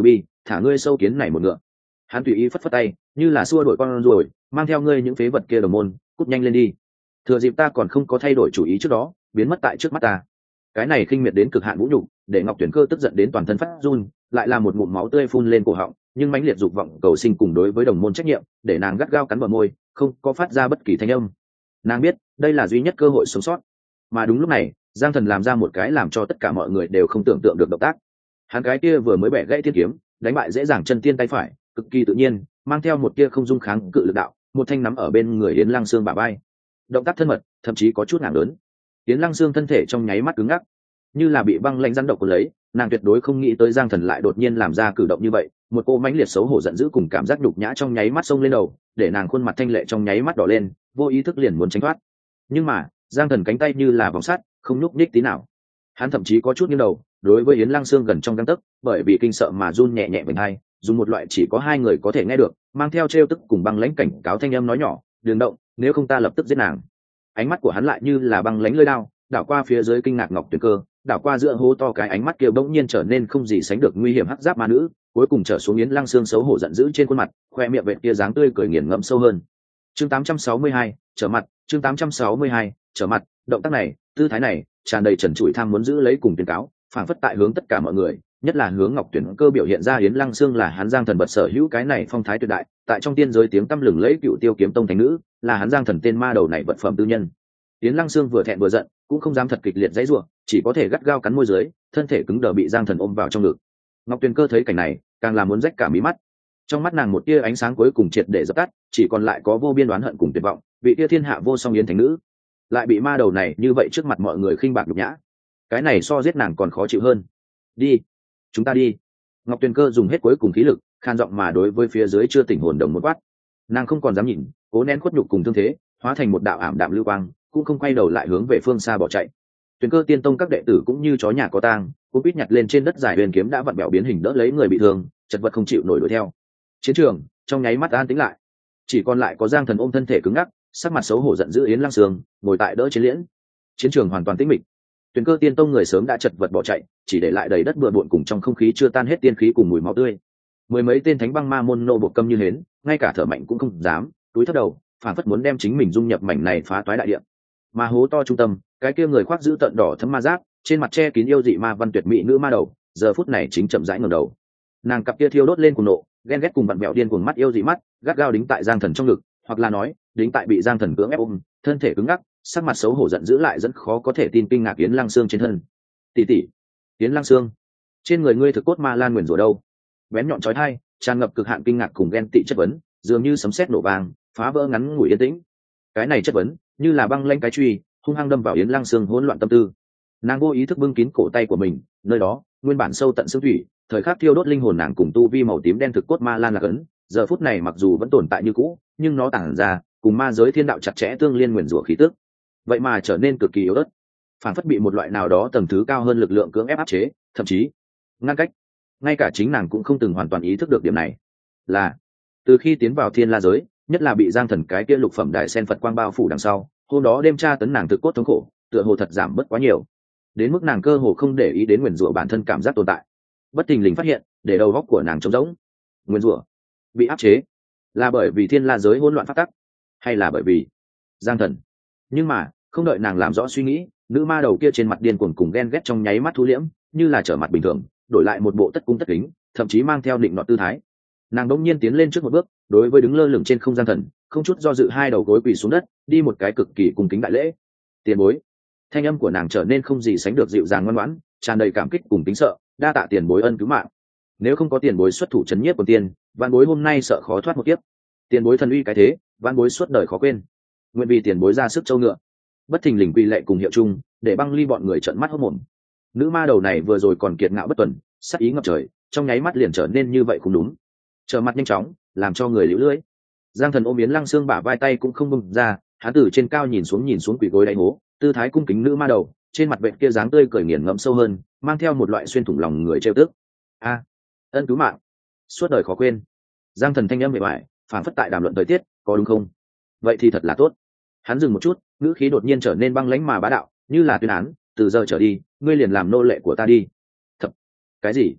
thả ngươi sâu kiến này một ngựa. Hắn tùy ý phất phất tay, như là xua đuổi con ruồi, mang theo ngươi những phế vật kia đồng môn, cút nhanh lên đi. Thừa dịp ta còn không có thay đổi chủ ý trước đó, biến mất tại trước mắt ta. Cái này khinh miệt đến cực hạn vũ nhục, để Ngọc Tuyển Cơ tức giận đến toàn thân phát run, lại là một ngụm máu tươi phun lên cổ họng, nhưng mãnh liệt dục vọng cầu sinh cùng đối với đồng môn trách nhiệm, để nàng gắt gao cắn bờ môi, không có phát ra bất kỳ thanh âm. Nàng biết, đây là duy nhất cơ hội sống sót. Mà đúng lúc này, Giang Thần làm ra một cái làm cho tất cả mọi người đều không tưởng tượng được động tác. Hắn cái kia vừa mới bẻ gãy thiên kiếm, đánh bại dễ dàng chân tiên tay phải, cực kỳ tự nhiên, mang theo một tia không dung kháng cự lực đạo, một thanh nắm ở bên người Yến Lăng Sương bả vai. Động tác thân mật, thậm chí có chút ngạc lớn. Yến Lăng Sương thân thể trong nháy mắt cứng ngắc, như là bị băng lạnh rắn độc cuốn lấy, nàng tuyệt đối không nghĩ tới Giang Thần lại đột nhiên làm ra cử động như vậy, một cô mãnh liệt xấu hổ giận dữ cùng cảm giác nhục nhã trong nháy mắt xông lên đầu, để nàng khuôn mặt thanh lệ trong nháy mắt đỏ lên, vô ý thức liền muốn tránh thoát. Nhưng mà, Giang Thần cánh tay như là vòng sắt, không nhúc nhích tí nào. Hắn thậm chí có chút nghiêng đầu, đối với Yến Lăng Sương gần trong gang tấc, bởi vì kinh sợ mà run nhẹ nhẹ bên hai, dùng một loại chỉ có hai người có thể nghe được, mang theo trêu tức cùng băng lãnh cảnh cáo thanh âm nói nhỏ, "Đừng động, nếu không ta lập tức giết nàng." Ánh mắt của hắn lại như là băng lãnh lưỡi dao, đảo qua phía dưới kinh ngạc Ngọc Tuyển Cơ, đảo qua giữa hố to, cái ánh mắt kia bỗng nhiên trở nên không gì sánh được nguy hiểm hắc giáp ma nữ, cuối cùng trở xuống Yến Lăng Sương xấu hổ giận dữ trên khuôn mặt, khoe miệng vệt kia dáng tươi cười nghiền ngẫm sâu hơn. Chương tám trăm sáu mươi hai, trở mặt, chương tám trăm sáu mươi hai, trở mặt, động tác này, tư thái này, tràn đầy trần trụi tham muốn giữ lấy cùng tuyên cáo, phảng phất tại hướng tất cả mọi người, nhất là hướng Ngọc Tuyển Cơ biểu hiện ra Yến Lăng Sương là hắn Giang Thần bật sở hữu cái này phong thái tuyệt đại, tại trong tiên giới tiếng tăm lừng lẫy Cựu Tiêu Kiếm Tông thánh nữ, là hắn Giang Thần tên ma đầu này vật phẩm tư nhân. Yến Lăng Sương vừa thẹn vừa giận, cũng không dám thật kịch liệt dãy rủa, chỉ có thể gắt gao cắn môi dưới, thân thể cứng đờ bị Giang Thần ôm vào trong ngực. Ngọc Tuyển Cơ thấy cảnh này, càng là muốn rách cả mí mắt. Trong mắt nàng một tia ánh sáng cuối cùng triệt để dập tắt, chỉ còn lại có vô biên oán hận cùng tuyệt vọng, vị tia thiên hạ vô song Yến thánh nữ, lại bị ma đầu này như vậy trước mặt mọi người khinh bạc nhục nhã. Cái này so giết nàng còn khó chịu hơn. Đi, chúng ta đi. Ngọc Tuyền Cơ dùng hết cuối cùng khí lực, khan giọng mà đối với phía dưới chưa tỉnh hồn đồng một quát. Nàng không còn dám nhìn, cố nén khuất nhục cùng thương thế, hóa thành một đạo ảm đạm lưu quang, cũng không quay đầu lại hướng về phương xa bỏ chạy. Tuyền Cơ Tiên Tông các đệ tử cũng như chó nhà có tang, cũng biết nhặt lên trên đất dài huyền kiếm đã vặn bẹo biến hình đỡ lấy người bị thương, chật vật không chịu nổi đuổi theo. Chiến trường trong nháy mắt an tĩnh lại, chỉ còn lại có Giang Thần ôm thân thể cứng ngắc, sắc mặt xấu hổ giận dữ Yến Lăng Sương ngồi tại đỡ chiến liễn. Chiến trường hoàn toàn tĩnh mịch. Tuyền Cơ Tiên Tông người sớm đã chật vật bỏ chạy, chỉ để lại đầy đất bừa bộn cùng trong không khí chưa tan hết tiên khí cùng mùi máu tươi. Mười mấy tên thánh băng ma môn nô buộc câm như hến, ngay cả thở mạnh cũng không dám, túi thấp đầu, phản phất muốn đem chính mình dung nhập mảnh này phá toái đại địa. Mà hố to trung tâm, cái kia người khoác giữ tận đỏ thấm ma giáp, trên mặt che kín yêu dị ma văn tuyệt mỹ nữ ma đầu, giờ phút này chính chậm rãi ngẩng đầu. Nàng cặp kia thiêu đốt lên cuồng nộ, ghen ghét cùng vặn vẹo điên cuồng mắt yêu dị mắt, gắt gao đính tại Giang Thần trong ngực, hoặc là nói, đính tại bị Giang Thần cưỡng ép ôm, thân thể cứng ngắc, sắc mặt xấu hổ giận dữ lại dẫn khó có thể tin kinh ngạc Yến Lăng Sương trên thân. Tỷ tỷ, Yến Lăng Sương, trên người ngươi thực cốt ma lan nguyền rủa đâu? Bén nhọn chói tai, tràn ngập cực hạn kinh ngạc cùng ghen tị chất vấn, dường như sấm sét nổ vang, phá vỡ ngắn ngủi yên tĩnh. Cái này chất vấn, như là băng lanh cái truy, hung hăng đâm vào Yến Lăng Sương hỗn loạn tâm tư. Nàng vô ý thức bưng kín cổ tay của mình, nơi đó, nguyên bản sâu tận xương thủy, thời khắc thiêu đốt linh hồn nàng cùng tu vi màu tím đen thực cốt ma lan là cấn, giờ phút này mặc dù vẫn tồn tại như cũ, nhưng nó tản ra, cùng ma giới thiên đạo chặt chẽ tương liên nguyền rủa khí tức, vậy mà trở nên cực kỳ yếu ớt, phản phất bị một loại nào đó tầng thứ cao hơn lực lượng cưỡng ép áp chế, thậm chí ngăn cách. Ngay cả chính nàng cũng không từng hoàn toàn ý thức được điểm này. Là từ khi tiến vào thiên la giới, nhất là bị Giang Thần cái kia lục phẩm đại sen Phật quang bao phủ đằng sau, hôm đó đêm tra tấn nàng thực cốt thống khổ, tựa hồ thật giảm bớt quá nhiều, đến mức nàng cơ hồ không để ý đến nguyền rủa bản thân cảm giác tồn tại. Bất thình lình phát hiện, để đầu góc của nàng trống rỗng. Nguyền rủa bị áp chế, là bởi vì thiên la giới hỗn loạn phát tắc, hay là bởi vì Giang Thần? Nhưng mà không đợi nàng làm rõ suy nghĩ, nữ ma đầu kia trên mặt điên cuồng cùng ghen ghét trong nháy mắt thu liễm, như là trở mặt bình thường, đổi lại một bộ tất cung tất kính, thậm chí mang theo định nọ tư thái. Nàng đống nhiên tiến lên trước một bước, đối với đứng lơ lửng trên không Giang Thần, không chút do dự hai đầu gối quỳ xuống đất, đi một cái cực kỳ cung kính đại lễ. Tiền bối. Thanh âm của nàng trở nên không gì sánh được dịu dàng ngoan ngoãn, tràn đầy cảm kích cùng kính sợ, đa tạ tiền bối ân cứu mạng. Nếu không có tiền bối xuất thủ trấn nhiếp của tiền, vạn bối hôm nay sợ khó thoát một kiếp. Tiền bối thần uy cái thế, vạn bối suốt đời khó quên. Nguyện vì tiền bối ra sức châu ngựa. Bất thình lình quy lệ cùng hiệu chung, để băng ly bọn người trợn mắt hốt mồm. Nữ ma đầu này vừa rồi còn kiệt ngạo bất tuần, sắc ý ngập trời, trong nháy mắt liền trở nên như vậy cũng đúng. Trở mặt nhanh chóng, làm cho người liễu lưỡi. Giang Thần ôm Yến Lăng Sương bả vai tay cũng không buông ra, hắn từ trên cao nhìn xuống nhìn xuống quỷ gối đáy hố, tư thái cung kính nữ ma đầu, trên mặt vệt kia dáng tươi cười nghiền ngẫm sâu hơn, mang theo một loại xuyên thủng lòng người trêu tức. A, ân cứu mạng, suốt đời khó quên. Giang Thần thanh âm mệt mỏi, phản phất tại đàm luận thời tiết, có đúng không? Vậy thì thật là tốt. Hắn dừng một chút, ngữ khí đột nhiên trở nên băng lãnh mà bá đạo, như là tuyên án, từ giờ trở đi, ngươi liền làm nô lệ của ta đi. Thật? Cái gì?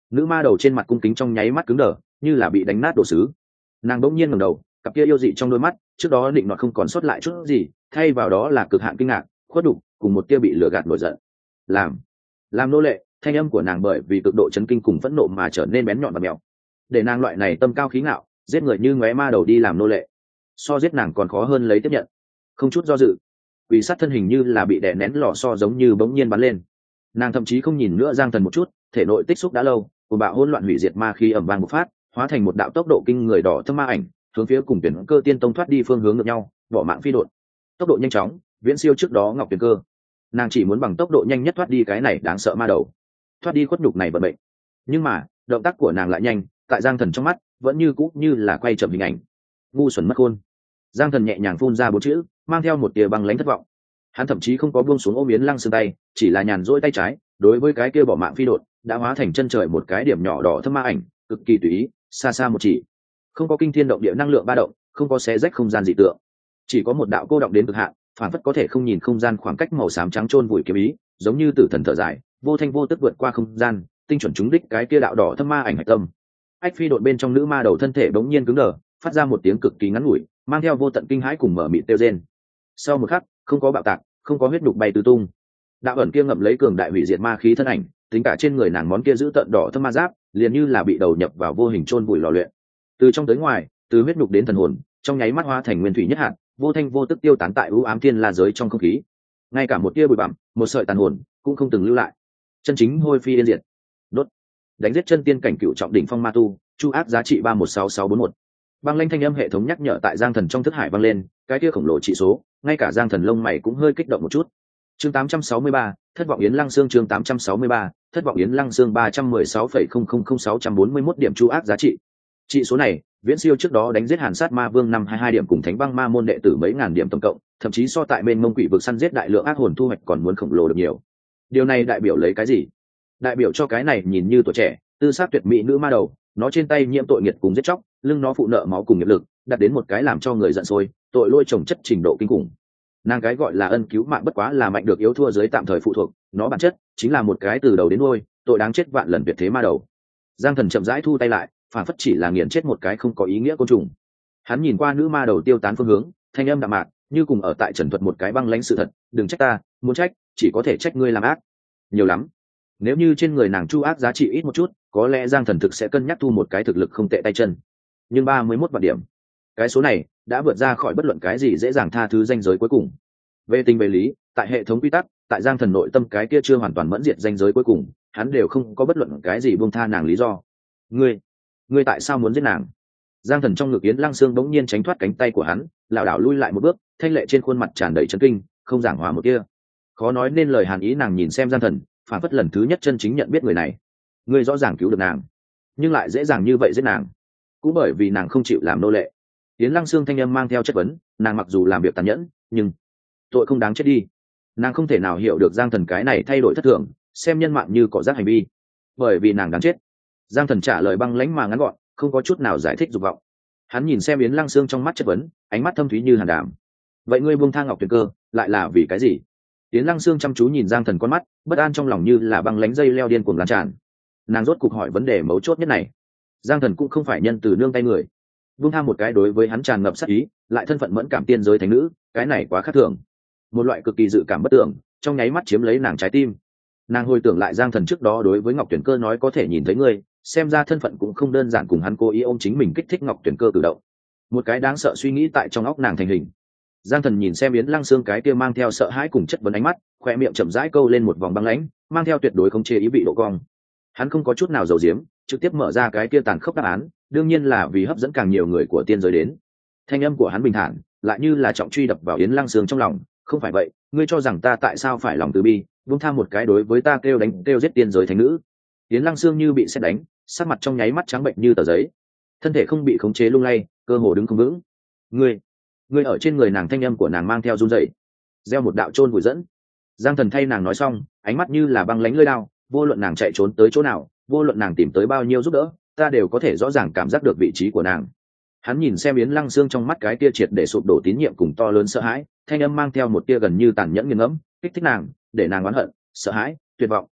Nữ ma đầu trên mặt cung kính trong nháy mắt cứng đờ, như là bị đánh nát đồ sứ. Nàng bỗng nhiên ngẩng đầu, cặp kia yêu dị trong đôi mắt trước đó định nọt không còn sót lại chút gì, thay vào đó là cực hạn kinh ngạc, khuất đục, cùng một tia bị lừa gạt nổi giận. làm làm nô lệ. Thanh âm của nàng bởi vì cực độ chấn kinh cùng phẫn nộ mà trở nên bén nhọn và mèo. Để nàng loại này tâm cao khí ngạo, giết người như ngóe ma đầu đi làm nô lệ, so giết nàng còn khó hơn lấy tiếp nhận. Không chút do dự, quỷ sát thân hình như là bị đè nén lò xo giống như bỗng nhiên bắn lên. Nàng thậm chí không nhìn nữa Giang Thần một chút, thể nội tích xúc đã lâu, cùng bạo hỗn loạn hủy diệt ma khí ầm vang bộc phát, hóa thành một đạo tốc độ kinh người đỏ thâm ma ảnh, hướng phía cùng tuyển cơ tiên tông thoát đi phương hướng ngược nhau, bỏ mạng phi đột. Tốc độ nhanh chóng, viễn siêu trước đó Ngọc Tuyển Cơ. Nàng chỉ muốn bằng tốc độ nhanh nhất thoát đi cái này đáng sợ ma đầu, thoát đi khuất nhục này vận bệnh. Nhưng mà động tác của nàng lại nhanh, tại Giang Thần trong mắt vẫn như cũ như là quay chậm hình ảnh. Ngu xuẩn mất khôn. Giang Thần nhẹ nhàng phun ra bốn chữ, mang theo một tia băng lãnh thất vọng. Hắn thậm chí không có buông xuống ôm Yến Lăng Sương tay, chỉ là nhàn rỗi tay trái đối với cái kia bỏ mạng phi đột đã hóa thành chân trời một cái điểm nhỏ đỏ thâm ma ảnh, cực kỳ tùy ý, xa xa một chỉ. Không có kinh thiên động địa năng lượng ba động, không có xé rách không gian dị tượng, chỉ có một đạo cô động đến cực hạn, phản phất có thể không nhìn không gian khoảng cách màu xám trắng chôn vùi kiếm ý, giống như tử thần thở dài, vô thanh vô tức vượt qua không gian, tinh chuẩn trúng đích cái kia đạo đỏ thâm ma ảnh hạch tâm. Ách phi đột bên trong nữ ma đầu thân thể bỗng nhiên cứng đờ, phát ra một tiếng cực kỳ ngắn ngủi, mang theo vô tận kinh hãi cùng mở mịt tiêu rên. Sau một khắc, không có bạo tạc, không có huyết đục bay tứ tung. Đạo ẩn kia ngậm lấy cường đại hủy diệt ma khí thân ảnh, tính cả trên người nàng món kia giữ tận đỏ thâm ma giáp, liền như là bị đầu nhập vào vô hình chôn vùi lò luyện. Từ trong tới ngoài, từ huyết đục đến thần hồn, trong nháy mắt hóa thành nguyên thủy nhất hạt, vô thanh vô tức tiêu tán tại u ám thiên la giới trong không khí. Ngay cả một tia bụi bặm, một sợi tàn hồn cũng không từng lưu lại. Chân chính hôi phi yên diệt. Đốt. Đánh giết chân tiên cảnh cựu trọng đỉnh phong ma tu, chu ác giá trị ba một sáu sáu bốn một. Băng lanh thanh âm hệ thống nhắc nhở tại Giang Thần trong thức hải vang lên, cái kia khổng lồ trị số, ngay cả Giang Thần lông mày cũng hơi kích động một chút. Chương tám trăm sáu mươi ba, thất vọng Yến Lăng Xương chương tám trăm sáu mươi ba, thất vọng Yến Lăng Xương ba trăm mười sáu phẩy không không không sáu trăm bốn mươi mốt điểm chu ác giá trị. Trị số này, viễn siêu trước đó đánh giết Hàn Sát Ma Vương năm hai hai điểm cùng Thánh Băng Ma môn đệ tử mấy ngàn điểm tổng cộng, thậm chí so tại bên Mông Quỷ vực săn giết đại lượng ác hồn thu hoạch còn muốn khổng lồ được nhiều. Điều này đại biểu lấy cái gì? Đại biểu cho cái này nhìn như tuổi trẻ, tư sắc tuyệt mỹ nữ ma đầu, nó trên tay nhiễm tội nghiệt cùng giết chóc, lưng nó phụ nợ máu cùng nghiệp lực, đạt đến một cái làm cho người giận sôi, tội lỗi chồng chất trình độ kinh khủng. Nàng cái gọi là ân cứu mạng bất quá là mạnh được yếu thua dưới tạm thời phụ thuộc, nó bản chất chính là một cái từ đầu đến đuôi tội đáng chết vạn lần tuyệt thế ma đầu. Giang Thần chậm rãi thu tay lại, phản phất chỉ là nghiền chết một cái không có ý nghĩa côn trùng. Hắn nhìn qua nữ ma đầu tiêu tán phương hướng, thanh âm đạm mạc, như cùng ở tại trần thuật một cái băng lãnh sự thật, đừng trách ta, muốn trách chỉ có thể trách ngươi làm ác nhiều lắm. Nếu như trên người nàng chu ác giá trị ít một chút, có lẽ Giang Thần thực sẽ cân nhắc thu một cái thực lực không tệ tay chân. Nhưng ba mươi mốt vạn điểm, cái số này đã vượt ra khỏi bất luận cái gì dễ dàng tha thứ ranh giới cuối cùng. Về tình về lý, tại hệ thống quy tắc, tại Giang Thần nội tâm cái kia chưa hoàn toàn mẫn diệt ranh giới cuối cùng, hắn đều không có bất luận cái gì buông tha nàng lý do. Ngươi, ngươi tại sao muốn giết nàng? Giang Thần trong ngực Yến Lăng Xương bỗng nhiên tránh thoát cánh tay của hắn, lảo đảo lui lại một bước, thanh lệ trên khuôn mặt tràn đầy chấn kinh, không giảng hòa một kia. Khó nói nên lời hàn ý nàng nhìn xem Giang Thần, phản phất lần thứ nhất chân chính nhận biết người này. Ngươi rõ ràng cứu được nàng, nhưng lại dễ dàng như vậy giết nàng, cũng bởi vì nàng không chịu làm nô lệ. Yến Lăng Xương thanh âm mang theo chất vấn, nàng mặc dù làm việc tàn nhẫn, nhưng tội không đáng chết đi. Nàng không thể nào hiểu được Giang Thần cái này thay đổi thất thường, xem nhân mạng như cỏ rác hành vi, bởi vì nàng đáng chết. Giang Thần trả lời băng lãnh mà ngắn gọn, không có chút nào giải thích dục vọng. Hắn nhìn xem Yến Lăng Xương trong mắt chất vấn, ánh mắt thâm thúy như hàn đàm. Vậy ngươi buông tha Ngọc Tuyền Cơ, lại là vì cái gì? Yến Lăng Xương chăm chú nhìn Giang Thần con mắt, bất an trong lòng như là băng lãnh dây leo điên cuồng lan tràn. Nàng rốt cục hỏi vấn đề mấu chốt nhất này. Giang Thần cũng không phải nhân từ nương tay người, buông tha một cái đối với hắn tràn ngập sát ý, lại thân phận mẫn cảm tiên giới thánh nữ, cái này quá khác thường. Một loại cực kỳ dự cảm bất tưởng, trong nháy mắt chiếm lấy nàng trái tim. Nàng hồi tưởng lại Giang Thần trước đó đối với Ngọc Tuyển Cơ nói có thể nhìn thấy ngươi, xem ra thân phận cũng không đơn giản, cùng hắn cố ý ôm chính mình kích thích Ngọc Tuyển Cơ cử động. Một cái đáng sợ suy nghĩ tại trong óc nàng thành hình. Giang Thần nhìn xem Yến Lăng Xương cái kia mang theo sợ hãi cùng chất vấn ánh mắt, khoe miệng chậm rãi câu lên một vòng băng lãnh, mang theo tuyệt đối không chê ý vị độ cong. Hắn không có chút nào giấu giếm, trực tiếp mở ra cái kia tàn khốc đáp án, đương nhiên là vì hấp dẫn càng nhiều người của tiên giới đến. Thanh âm của hắn bình thản, lại như là trọng truy đập vào Yến Lăng Xương trong lòng. Không phải vậy, ngươi cho rằng ta tại sao phải lòng từ bi, buông tha một cái đối với ta kêu đánh kêu giết tiên giới thánh nữ? Yến Lăng Xương như bị sét đánh, sắc mặt trong nháy mắt trắng bệnh như tờ giấy, thân thể không bị khống chế lung lay, cơ hồ đứng không vững. Ngươi, ngươi ở trên người nàng, thanh âm của nàng mang theo run rẩy, gieo một đạo chôn vùi dẫn. Giang Thần thay nàng nói xong, ánh mắt như là băng lãnh lưỡi đao, vô luận nàng chạy trốn tới chỗ nào, vô luận nàng tìm tới bao nhiêu giúp đỡ, ta đều có thể rõ ràng cảm giác được vị trí của nàng. Hắn nhìn xem Yến Lăng Xương trong mắt cái tia triệt để sụp đổ tín nhiệm cùng to lớn sợ hãi, thanh âm mang theo một tia gần như tàn nhẫn nghiền ngẫm, kích thích nàng, để nàng oán hận, sợ hãi, tuyệt vọng.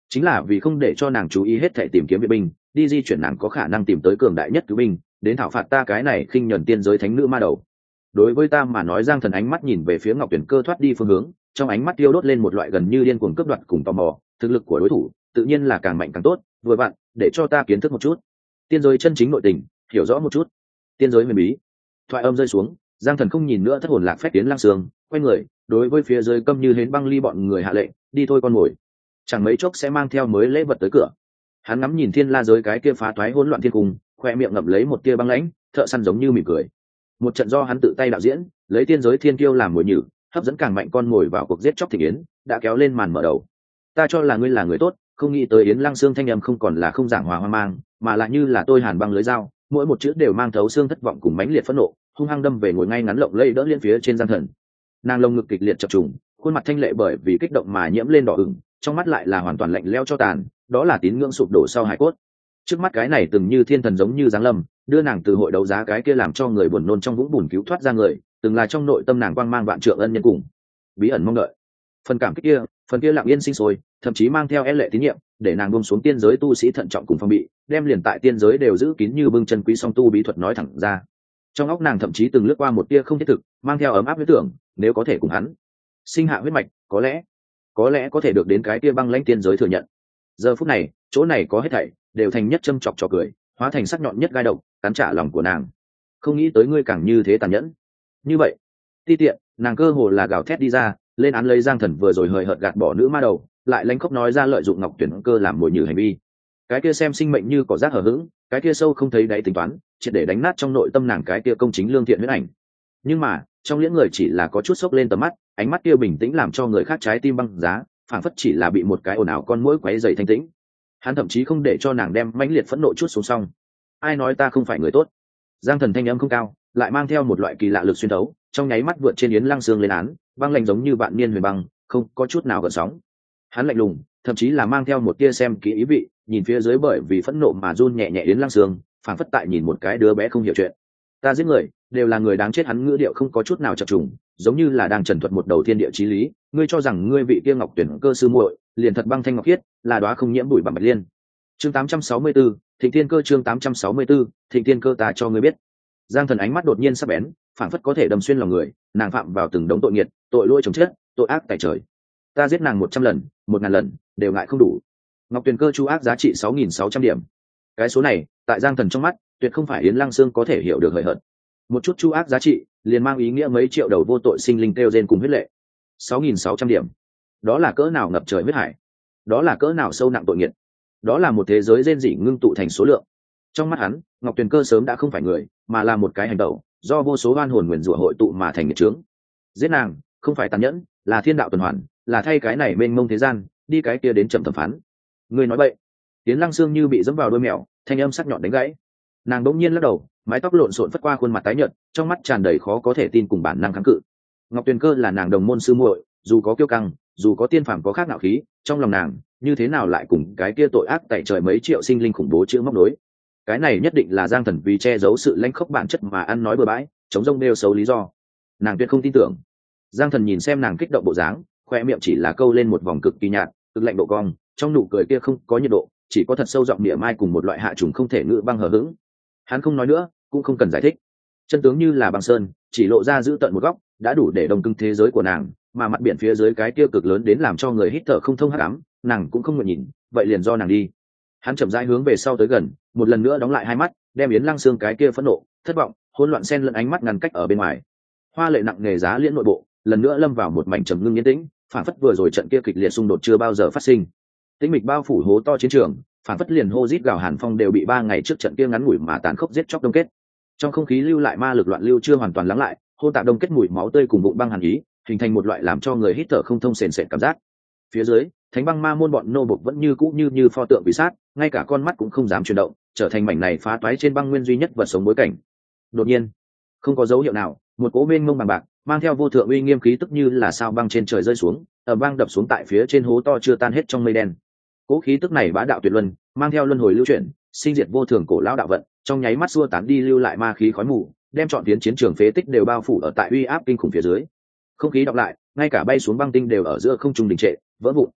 chính là vì không để cho nàng chú ý hết thể tìm kiếm viện binh, đi di chuyển nàng có khả năng tìm tới cường đại nhất cứu binh, đến thảo phạt ta cái này khinh nhẫn tiên giới thánh nữ ma đầu. Đối với ta mà nói, Giang Thần ánh mắt nhìn về phía Ngọc Tuyển Cơ thoát đi phương hướng, trong ánh mắt tiêu đốt lên một loại gần như điên cuồng cướp đoạt cùng tò mò. Thực lực của đối thủ tự nhiên là càng mạnh càng tốt, vừa vặn để cho ta kiến thức một chút tiên giới chân chính nội tình, hiểu rõ một chút tiên giới huyền bí. Thoại âm rơi xuống, Giang Thần không nhìn nữa thất hồn lạc phép tiến lang sương, quay người đối với phía dưới câm như hến băng ly bọn người hạ lệnh, đi thôi con mồi, chẳng mấy chốc sẽ mang theo mới lễ vật tới cửa. Hắn ngắm nhìn thiên la giới cái kia phá toái hỗn loạn thiên cung, khoe miệng ngậm lấy một tia băng lãnh, thợ săn giống như mỉm cười. Một trận do hắn tự tay đạo diễn, lấy tiên giới thiên kiêu làm mồi nhử, hấp dẫn càng mạnh con mồi vào cuộc giết chóc thị yến, đã kéo lên màn mở đầu. Ta cho là ngươi là người tốt, không nghĩ tới yến lăng xương thanh âm không còn là không giảng hòa hoang mang, mà lại như là tôi hàn băng lưới dao, mỗi một chữ đều mang thấu xương thất vọng cùng mãnh liệt phẫn nộ, hung hăng đâm về ngồi ngay ngắn lộng lẫy đỡ liên phía trên Giang Thần. Nàng lồng ngực kịch liệt chập trùng, khuôn mặt thanh lệ bởi vì kích động mà nhiễm lên đỏ ửng, trong mắt lại là hoàn toàn lạnh lẽo cho tàn, đó là tín ngưỡng sụp đổ sau hải cốt. Trước mắt cái này từng như thiên thần giống như giáng lâm, đưa nàng từ hội đấu giá cái kia làm cho người buồn nôn trong vũng bùn cứu thoát ra người, từng là trong nội tâm nàng quang mang vạn trượng ân nhân cùng bí ẩn mong đợi. Phần cảm kích kia, phần kia lặng yên sinh sôi, thậm chí mang theo e lệ tín nhiệm, để nàng buông xuống tiên giới tu sĩ thận trọng cùng phong bị, đem liền tại tiên giới đều giữ kín như bưng chân quý song tu bí thuật nói thẳng ra. Trong óc nàng thậm chí từng lướt qua một tia không thiết thực, mang theo ấm áp huyết tưởng, nếu có thể cùng hắn sinh hạ huyết mạch, có lẽ có lẽ có thể được đến cái tia băng lãnh tiên giới thừa nhận. Giờ phút này, chỗ này có hết thảy đều thành nhất châm chọc trò cười, hóa thành sắc nhọn nhất gai độc, cắn trả lòng của nàng. Không nghĩ tới ngươi càng như thế tàn nhẫn như vậy. Ti tiện, nàng cơ hồ là gào thét đi ra, lên án lấy Giang Thần vừa rồi hời hợt gạt bỏ nữ ma đầu, lại lanh khóc nói ra lợi dụng Ngọc Tuyển Cơ làm mồi nhử hành vi. Cái kia xem sinh mệnh như cỏ rác hở hững, cái kia sâu không thấy đáy tính toán, triệt để đánh nát trong nội tâm nàng cái kia công chính lương thiện huyết ảnh. Nhưng mà trong liễn người chỉ là có chút sốc lên tầm mắt, ánh mắt kia bình tĩnh làm cho người khác trái tim băng giá, phảng phất chỉ là bị một cái ồn ào con muỗi quấy dày thanh tĩnh. Hắn thậm chí không để cho nàng đem mãnh liệt phẫn nộ chút xuống xong. Ai nói ta không phải người tốt? Giang Thần thanh âm không cao, lại mang theo một loại kỳ lạ lực xuyên thấu, trong nháy mắt vượt trên yến lăng xương lên án, băng lạnh giống như vạn niên huyền băng, không có chút nào gợn sóng. Hắn lạnh lùng, thậm chí là mang theo một tia xem kỹ ý vị, nhìn phía dưới bởi vì phẫn nộ mà run nhẹ nhẹ yến lăng xương, phảng phất tại nhìn một cái đứa bé không hiểu chuyện. Ta giết người, đều là người đáng chết. Hắn ngữ điệu không có chút nào chập trùng, giống như là đang trần thuật một đầu thiên địa chí lý. Ngươi cho rằng ngươi vị kia Ngọc Tuyển Cơ sư muội, liền thật băng thanh ngọc khiết, là đóa không nhiễm bụi bặm bạch liên. Chương tám trăm sáu mươi tư, Thịnh Thiên Cơ. Chương tám trăm sáu mươi tư, Thịnh Thiên Cơ. Ta cho ngươi biết. Giang Thần ánh mắt đột nhiên sắc bén, phảng phất có thể đâm xuyên lòng người. Nàng phạm vào từng đống tội nghiệt, tội lỗi chồng chết, tội ác tại trời. Ta giết nàng một trăm lần, một ngàn lần, đều ngại không đủ. Ngọc Tuyền Cơ chu ác giá trị sáu nghìn sáu trăm điểm. Cái số này, tại Giang Thần trong mắt, tuyệt không phải Yến Lăng Sương có thể hiểu được hời hợt. Một chút chu ác giá trị, liền mang ý nghĩa mấy triệu đầu vô tội sinh linh kêu rên cùng huyết lệ. sáu nghìn sáu trăm điểm. Đó là cỡ nào ngập trời huyết hải? Đó là cỡ nào sâu nặng tội nghiệt? Đó là một thế giới rên rỉ ngưng tụ thành số lượng. Trong mắt hắn, Ngọc Tuyền Cơ sớm đã không phải người, mà là một cái hành động, do vô số oan hồn nguyền rủa hội tụ mà thành nghiệp chướng. Giết nàng, không phải tàn nhẫn, là thiên đạo tuần hoàn, là thay cái này mênh mông thế gian, đi cái kia đến chậm thẩm phán. Ngươi nói bậy. Tiến Lăng Sương như bị dẫm vào đôi mèo, thanh âm sắc nhọn đánh gãy. Nàng bỗng nhiên lắc đầu, mái tóc lộn xộn phất qua khuôn mặt tái nhợt, trong mắt tràn đầy khó có thể tin cùng bản năng kháng cự. Ngọc Tuyền Cơ là nàng đồng môn sư muội, dù có kiêu căng, dù có tiên phàm có khác nào khí, trong lòng nàng, như thế nào lại cùng cái kia tội ác tại trời mấy triệu sinh linh khủng bố chữ móc đối. Cái này nhất định là Giang Thần vì che giấu sự lãnh khốc bản chất mà ăn nói bừa bãi, chống rông nêu xấu lý do. Nàng tuyệt không tin tưởng. Giang Thần nhìn xem nàng kích động bộ dáng, khoe miệng chỉ là câu lên một vòng cực kỳ nhạt, cực lạnh độ cong, trong nụ cười kia không có nhiệt độ, chỉ có thật sâu giọng mỉa mai cùng một loại hạ trùng không thể ngự băng hờ hững. Hắn không nói nữa, cũng không cần giải thích. Chân tướng như là băng sơn, chỉ lộ ra giữ tận một góc, đã đủ để đông cứng thế giới của nàng, mà mặt biển phía dưới cái kia cực lớn đến làm cho người hít thở không thông hắc ám, nàng cũng không nguyện nhìn, vậy liền do nàng đi. Hắn chậm rãi hướng về sau tới gần, một lần nữa đóng lại hai mắt, đem Yến Lăng Sương cái kia phẫn nộ, thất vọng, hỗn loạn xen lẫn ánh mắt ngăn cách ở bên ngoài. Hoa lệ nặng nề giá liễn nội bộ, lần nữa lâm vào một mảnh trầm ngưng yên tĩnh, phản phất vừa rồi trận kia kịch liệt xung đột chưa bao giờ phát sinh. Tĩnh mịch bao phủ hố to chiến trường, phản phất liền hô rít gào hàn phong đều bị ba ngày trước trận kia ngắn ngủi mà tàn khốc giết chóc đông kết. Trong không khí lưu lại ma lực loạn lưu chưa hoàn toàn lắng lại, hô tạp đông kết mùi máu tươi cùng vụn băng hàn ý, hình thành một loại làm cho người hít thở không thông sền sệt cảm giác. Phía dưới, thánh băng ma môn bọn nô bộc vẫn như cũ như như pho tượng bị sát, ngay cả con mắt cũng không dám chuyển động, trở thành mảnh này phá toái trên băng nguyên duy nhất vật sống bối cảnh. Đột nhiên, không có dấu hiệu nào, một cỗ mênh mông bằng bạc, mang theo vô thượng uy nghiêm khí tức như là sao băng trên trời rơi xuống, ở băng đập xuống tại phía trên hố to chưa tan hết trong mây đen. Cỗ khí tức này bá đạo tuyệt luân, mang theo luân hồi lưu chuyển, sinh diệt vô thường cổ lão đạo vận, trong nháy mắt xua tán đi lưu lại ma khí khói mù, đem trọn tiến chiến trường phế tích đều bao phủ ở tại uy áp kinh khủng phía dưới. Không khí đọc lại, ngay cả bay xuống băng tinh đều ở giữa không trung đình trệ, vỡ vụn.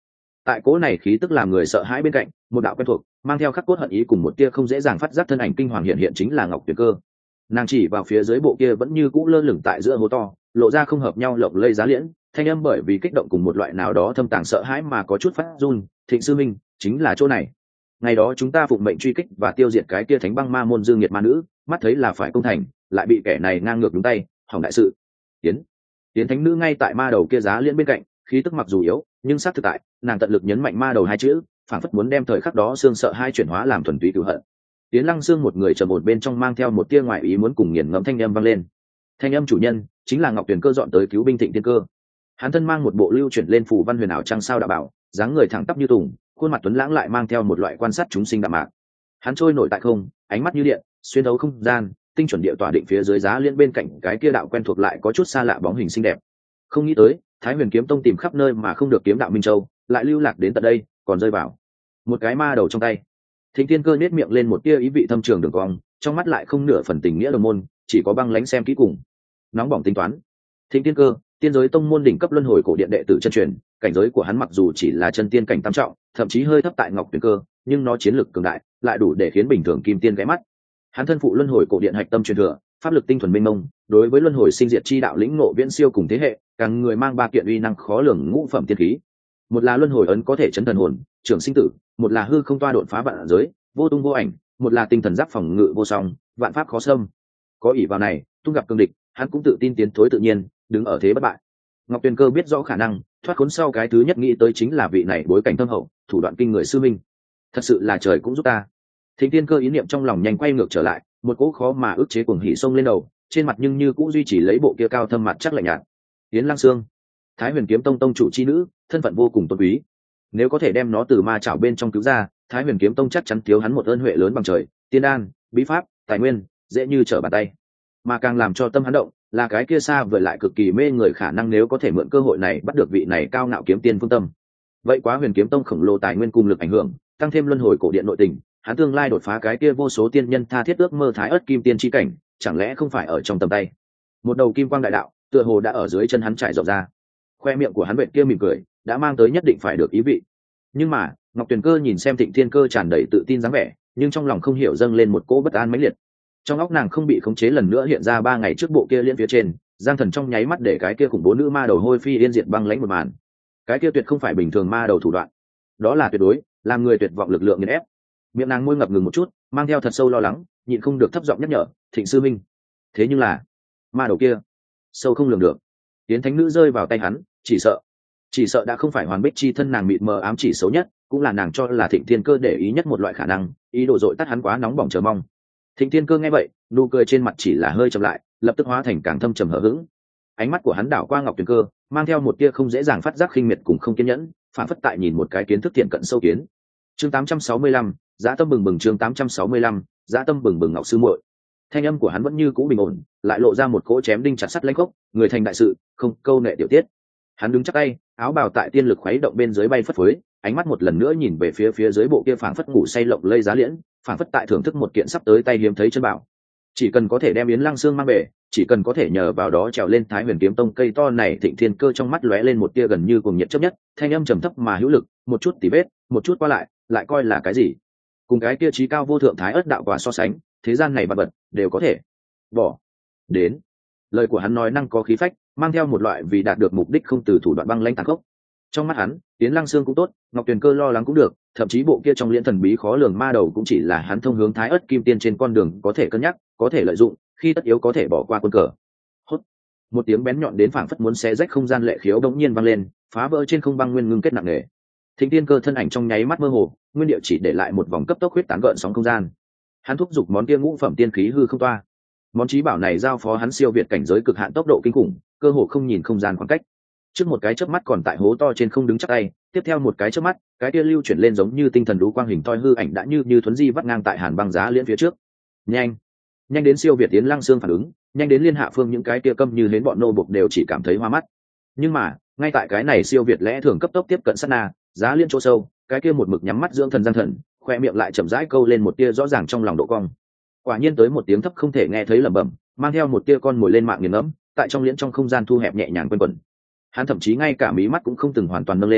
tại cỗ này khí tức làm người sợ hãi bên cạnh, một đạo quen thuộc mang theo khắc cốt hận ý cùng một tia không dễ dàng phát giác thân ảnh kinh hoàng hiện hiện chính là Ngọc Tuyền Cơ. Nàng chỉ vào phía dưới bộ kia vẫn như cũ lơ lửng tại giữa hố to, lộ ra không hợp nhau lộng lây giá liễn, thanh âm bởi vì kích động cùng một loại nào đó thâm tàng sợ hãi mà có chút phát run. Thịnh sư minh, chính là chỗ này. Ngày đó chúng ta phụng mệnh truy kích và tiêu diệt cái kia thánh băng ma môn dương nhiệt ma nữ, mắt thấy là phải công thành, lại bị kẻ này ngang ngược đúng tay, hỏng đại sự. Tiến, tiến thánh nữ ngay tại ma đầu kia giá liễn bên cạnh, khí tức mặc dù yếu, nhưng sát thực tại, nàng tận lực nhấn mạnh ma đầu hai chữ, phảng phất muốn đem thời khắc đó xương sợ hai chuyển hóa làm thuần túy cửu hận. Tiến Lăng Sương một người trầm một bên trong mang theo một tia ngoại ý muốn cùng nghiền ngẫm thanh âm vang lên. Thanh âm chủ nhân chính là Ngọc Tuyền Cơ dọn tới cứu binh Thịnh Thiên Cơ. Hắn thân mang một bộ lưu chuyển lên phù văn huyền ảo trăng sao đạo bảo, dáng người thẳng tắp như tùng, khuôn mặt tuấn lãng lại mang theo một loại quan sát chúng sinh đạm mạc. Hắn trôi nổi tại không, ánh mắt như điện, xuyên thấu không gian, tinh chuẩn địa tỏa định phía dưới giá liên bên cạnh cái kia đạo quen thuộc lại có chút xa lạ bóng hình xinh đẹp. Không nghĩ tới, Thái Huyền Kiếm Tông tìm khắp nơi mà không được kiếm đạo Minh Châu, lại lưu lạc đến tận đây, còn rơi vào một cái ma đầu trong tay. Thịnh Thiên Cơ nét miệng lên một tia ý vị thâm trường đường cong, trong mắt lại không nửa phần tình nghĩa đồng môn, chỉ có băng lãnh xem kỹ cùng nóng bỏng tính toán. Thịnh Thiên Cơ, tiên giới tông môn đỉnh cấp luân hồi cổ điện đệ tử chân truyền, cảnh giới của hắn mặc dù chỉ là chân tiên cảnh tam trọng, thậm chí hơi thấp tại Ngọc Tuyền Cơ, nhưng nó chiến lực cường đại, lại đủ để khiến bình thường kim tiên ghé mắt. Hắn thân phụ luân hồi cổ điện hạch tâm truyền thừa, pháp lực tinh thuần mênh mông, đối với luân hồi sinh diệt chi đạo lĩnh ngộ viễn siêu cùng thế hệ, càng người mang ba kiện uy năng khó lường ngũ phẩm tiên khí. Một là luân hồi ấn có thể chấn thần hồn, trường sinh tử, một là hư không toa đột phá vạn giới, vô tung vô ảnh, một là tinh thần giáp phòng ngự vô song, vạn pháp khó xâm. Có ỷ vào này, tung gặp cường địch, hắn cũng tự tin tiến thối tự nhiên, đứng ở thế bất bại. Ngọc Tuyền Cơ biết rõ khả năng thoát khốn sau cái thứ nhất nghĩ tới chính là vị này bối cảnh thâm hậu, thủ đoạn kinh người sư minh. Thật sự là trời cũng giúp ta. Thịnh Thiên Cơ ý niệm trong lòng nhanh quay ngược trở lại, một cỗ khó mà ức chế cuồng hỉ xông lên đầu, trên mặt nhưng như cũng duy trì lấy bộ kia cao thâm mặt chắc lạnh nhạt. Yến Lăng Sương, Thái Huyền Kiếm Tông tông chủ chi nữ, thân phận vô cùng tôn quý. Nếu có thể đem nó từ ma chảo bên trong cứu ra, Thái Huyền Kiếm Tông chắc chắn thiếu hắn một ơn huệ lớn bằng trời, tiên đan, bí pháp, tài nguyên, dễ như trở bàn tay. Mà càng làm cho tâm hắn động, là cái kia xa vời lại cực kỳ mê người khả năng nếu có thể mượn cơ hội này bắt được vị này cao ngạo kiếm tiên phương tâm. Vậy quá Huyền Kiếm Tông khổng lồ tài nguyên cùng lực ảnh hưởng, tăng thêm luân hồi cổ điện nội tình, hắn tương lai đột phá cái kia vô số tiên nhân tha thiết ước mơ thái ớt kim tiên chi cảnh, chẳng lẽ không phải ở trong tầm tay. Một đầu kim quang đại đạo, tựa hồ đã ở dưới chân hắn trải rộng ra. Khoe miệng của hắn vệt kia mỉm cười, đã mang tới nhất định phải được ý vị. Nhưng mà, Ngọc Tuyền Cơ nhìn xem Thịnh Thiên Cơ tràn đầy tự tin dáng vẻ, nhưng trong lòng không hiểu dâng lên một cỗ bất an mãnh liệt. Trong óc nàng không bị khống chế lần nữa hiện ra ba ngày trước bộ kia liên phía trên, Giang Thần trong nháy mắt để cái kia khủng bố nữ ma đầu hôi phi yên diệt băng lãnh một màn. Cái kia tuyệt không phải bình thường ma đầu thủ đoạn, đó là tuyệt đối, làm người tuyệt vọng lực lượng nghiền ép. Miệng nàng môi ngập ngừng một chút, mang theo thật sâu lo lắng, nhịn không được thấp giọng nhắc nhở, "Thịnh sư minh." Thế nhưng là, ma đầu kia, sâu không lường được. Tiến thánh nữ rơi vào tay hắn, chỉ sợ, chỉ sợ đã không phải Hoàn Bích chi thân nàng mịt mờ ám chỉ xấu nhất, cũng là nàng cho là Thịnh Thiên Cơ để ý nhất một loại khả năng, ý đồ dội tắt hắn quá nóng bỏng chờ mong. Thịnh Thiên Cơ nghe vậy, nụ cười trên mặt chỉ là hơi chậm lại, lập tức hóa thành càng thâm trầm hờ hững. Ánh mắt của hắn đảo qua Ngọc Tuyền Cơ, mang theo một tia không dễ dàng phát giác khinh miệt cùng không kiên nhẫn, phản phất tại nhìn một cái kiến thức thiện cận sâu kiến. Chương tám trăm sáu mươi lăm, Dã tâm bừng bừng chương tám trăm sáu mươi lăm, Dã tâm bừng bừng Ngọc sư muội. Thanh âm của hắn vẫn như cũ bình ổn, lại lộ ra một cỗ chém đinh chặt sắt lãnh khốc, người thành đại sự, không câu nệ tiểu tiết. Hắn đứng chắc tay, áo bào tại tiên lực khuấy động bên dưới bay phất phới, ánh mắt một lần nữa nhìn về phía phía dưới bộ kia phảng phất ngủ say lộng lây giá liễn, phảng phất tại thưởng thức một kiện sắp tới tay hiếm thấy chân bảo. Chỉ cần có thể đem Yến Lăng Sương mang về, chỉ cần có thể nhờ vào đó trèo lên Thái Huyền Kiếm Tông cây to này, Thịnh Thiên Cơ trong mắt lóe lên một tia gần như cuồng nhiệt chấp nhất, thanh âm trầm thấp mà hữu lực, một chút tỉ vết, một chút qua lại, lại coi là cái gì? Cùng cái kia trí cao vô thượng thái ớt đạo quả so sánh, thế gian này vật vật đều có thể bỏ đến. Lời của hắn nói năng có khí phách, mang theo một loại vì đạt được mục đích không từ thủ đoạn băng lãnh tàn khốc. Trong mắt hắn, Yến Lăng Sương cũng tốt, Ngọc Tuyền Cơ lo lắng cũng được, thậm chí bộ kia trong liễn thần bí khó lường ma đầu cũng chỉ là hắn thông hướng thái ớt kim tiên trên con đường có thể cân nhắc, có thể lợi dụng, khi tất yếu có thể bỏ qua quân cờ. Hốt. Một tiếng bén nhọn đến phảng phất muốn xé rách không gian lệ khiếu đống nhiên vang lên, phá vỡ trên không băng nguyên ngưng kết nặng nề. Thịnh Thiên Cơ thân ảnh trong nháy mắt mơ hồ, nguyên địa chỉ để lại một vòng cấp tốc huyết tán gợn sóng không gian. Hắn thúc giục món kia ngũ phẩm tiên khí hư không toa. Món chí bảo này giao phó hắn siêu việt cảnh giới cực hạn tốc độ kinh khủng, cơ hồ không nhìn không gian khoảng cách. Trước một cái chớp mắt còn tại hố to trên không đứng chắc tay, tiếp theo một cái chớp mắt, cái kia lưu chuyển lên giống như tinh thần đú quang hình toi hư ảnh đã như như thuấn di vắt ngang tại hàn băng giá liễn phía trước. Nhanh, nhanh đến siêu việt Yến Lăng Sương phản ứng, nhanh đến liên hạ phương những cái kia câm như hến bọn nô buộc đều chỉ cảm thấy hoa mắt. Nhưng mà, ngay tại cái này siêu việt lẽ thường cấp tốc tiếp cận sát na, giá liên chỗ sâu, cái kia một mực nhắm mắt dưỡng thần Giang Thần, khoe miệng lại chậm rãi câu lên một tia rõ ràng trong lòng độ cong. Quả nhiên tới một tiếng thấp không thể nghe thấy lẩm bẩm, mang theo một tia con mồi lên mạng nghiền ngẫm, tại trong liễn trong không gian thu hẹp nhẹ nhàng quanh quẩn. Hắn thậm chí ngay cả mí mắt cũng không từng hoàn toàn nâng lên,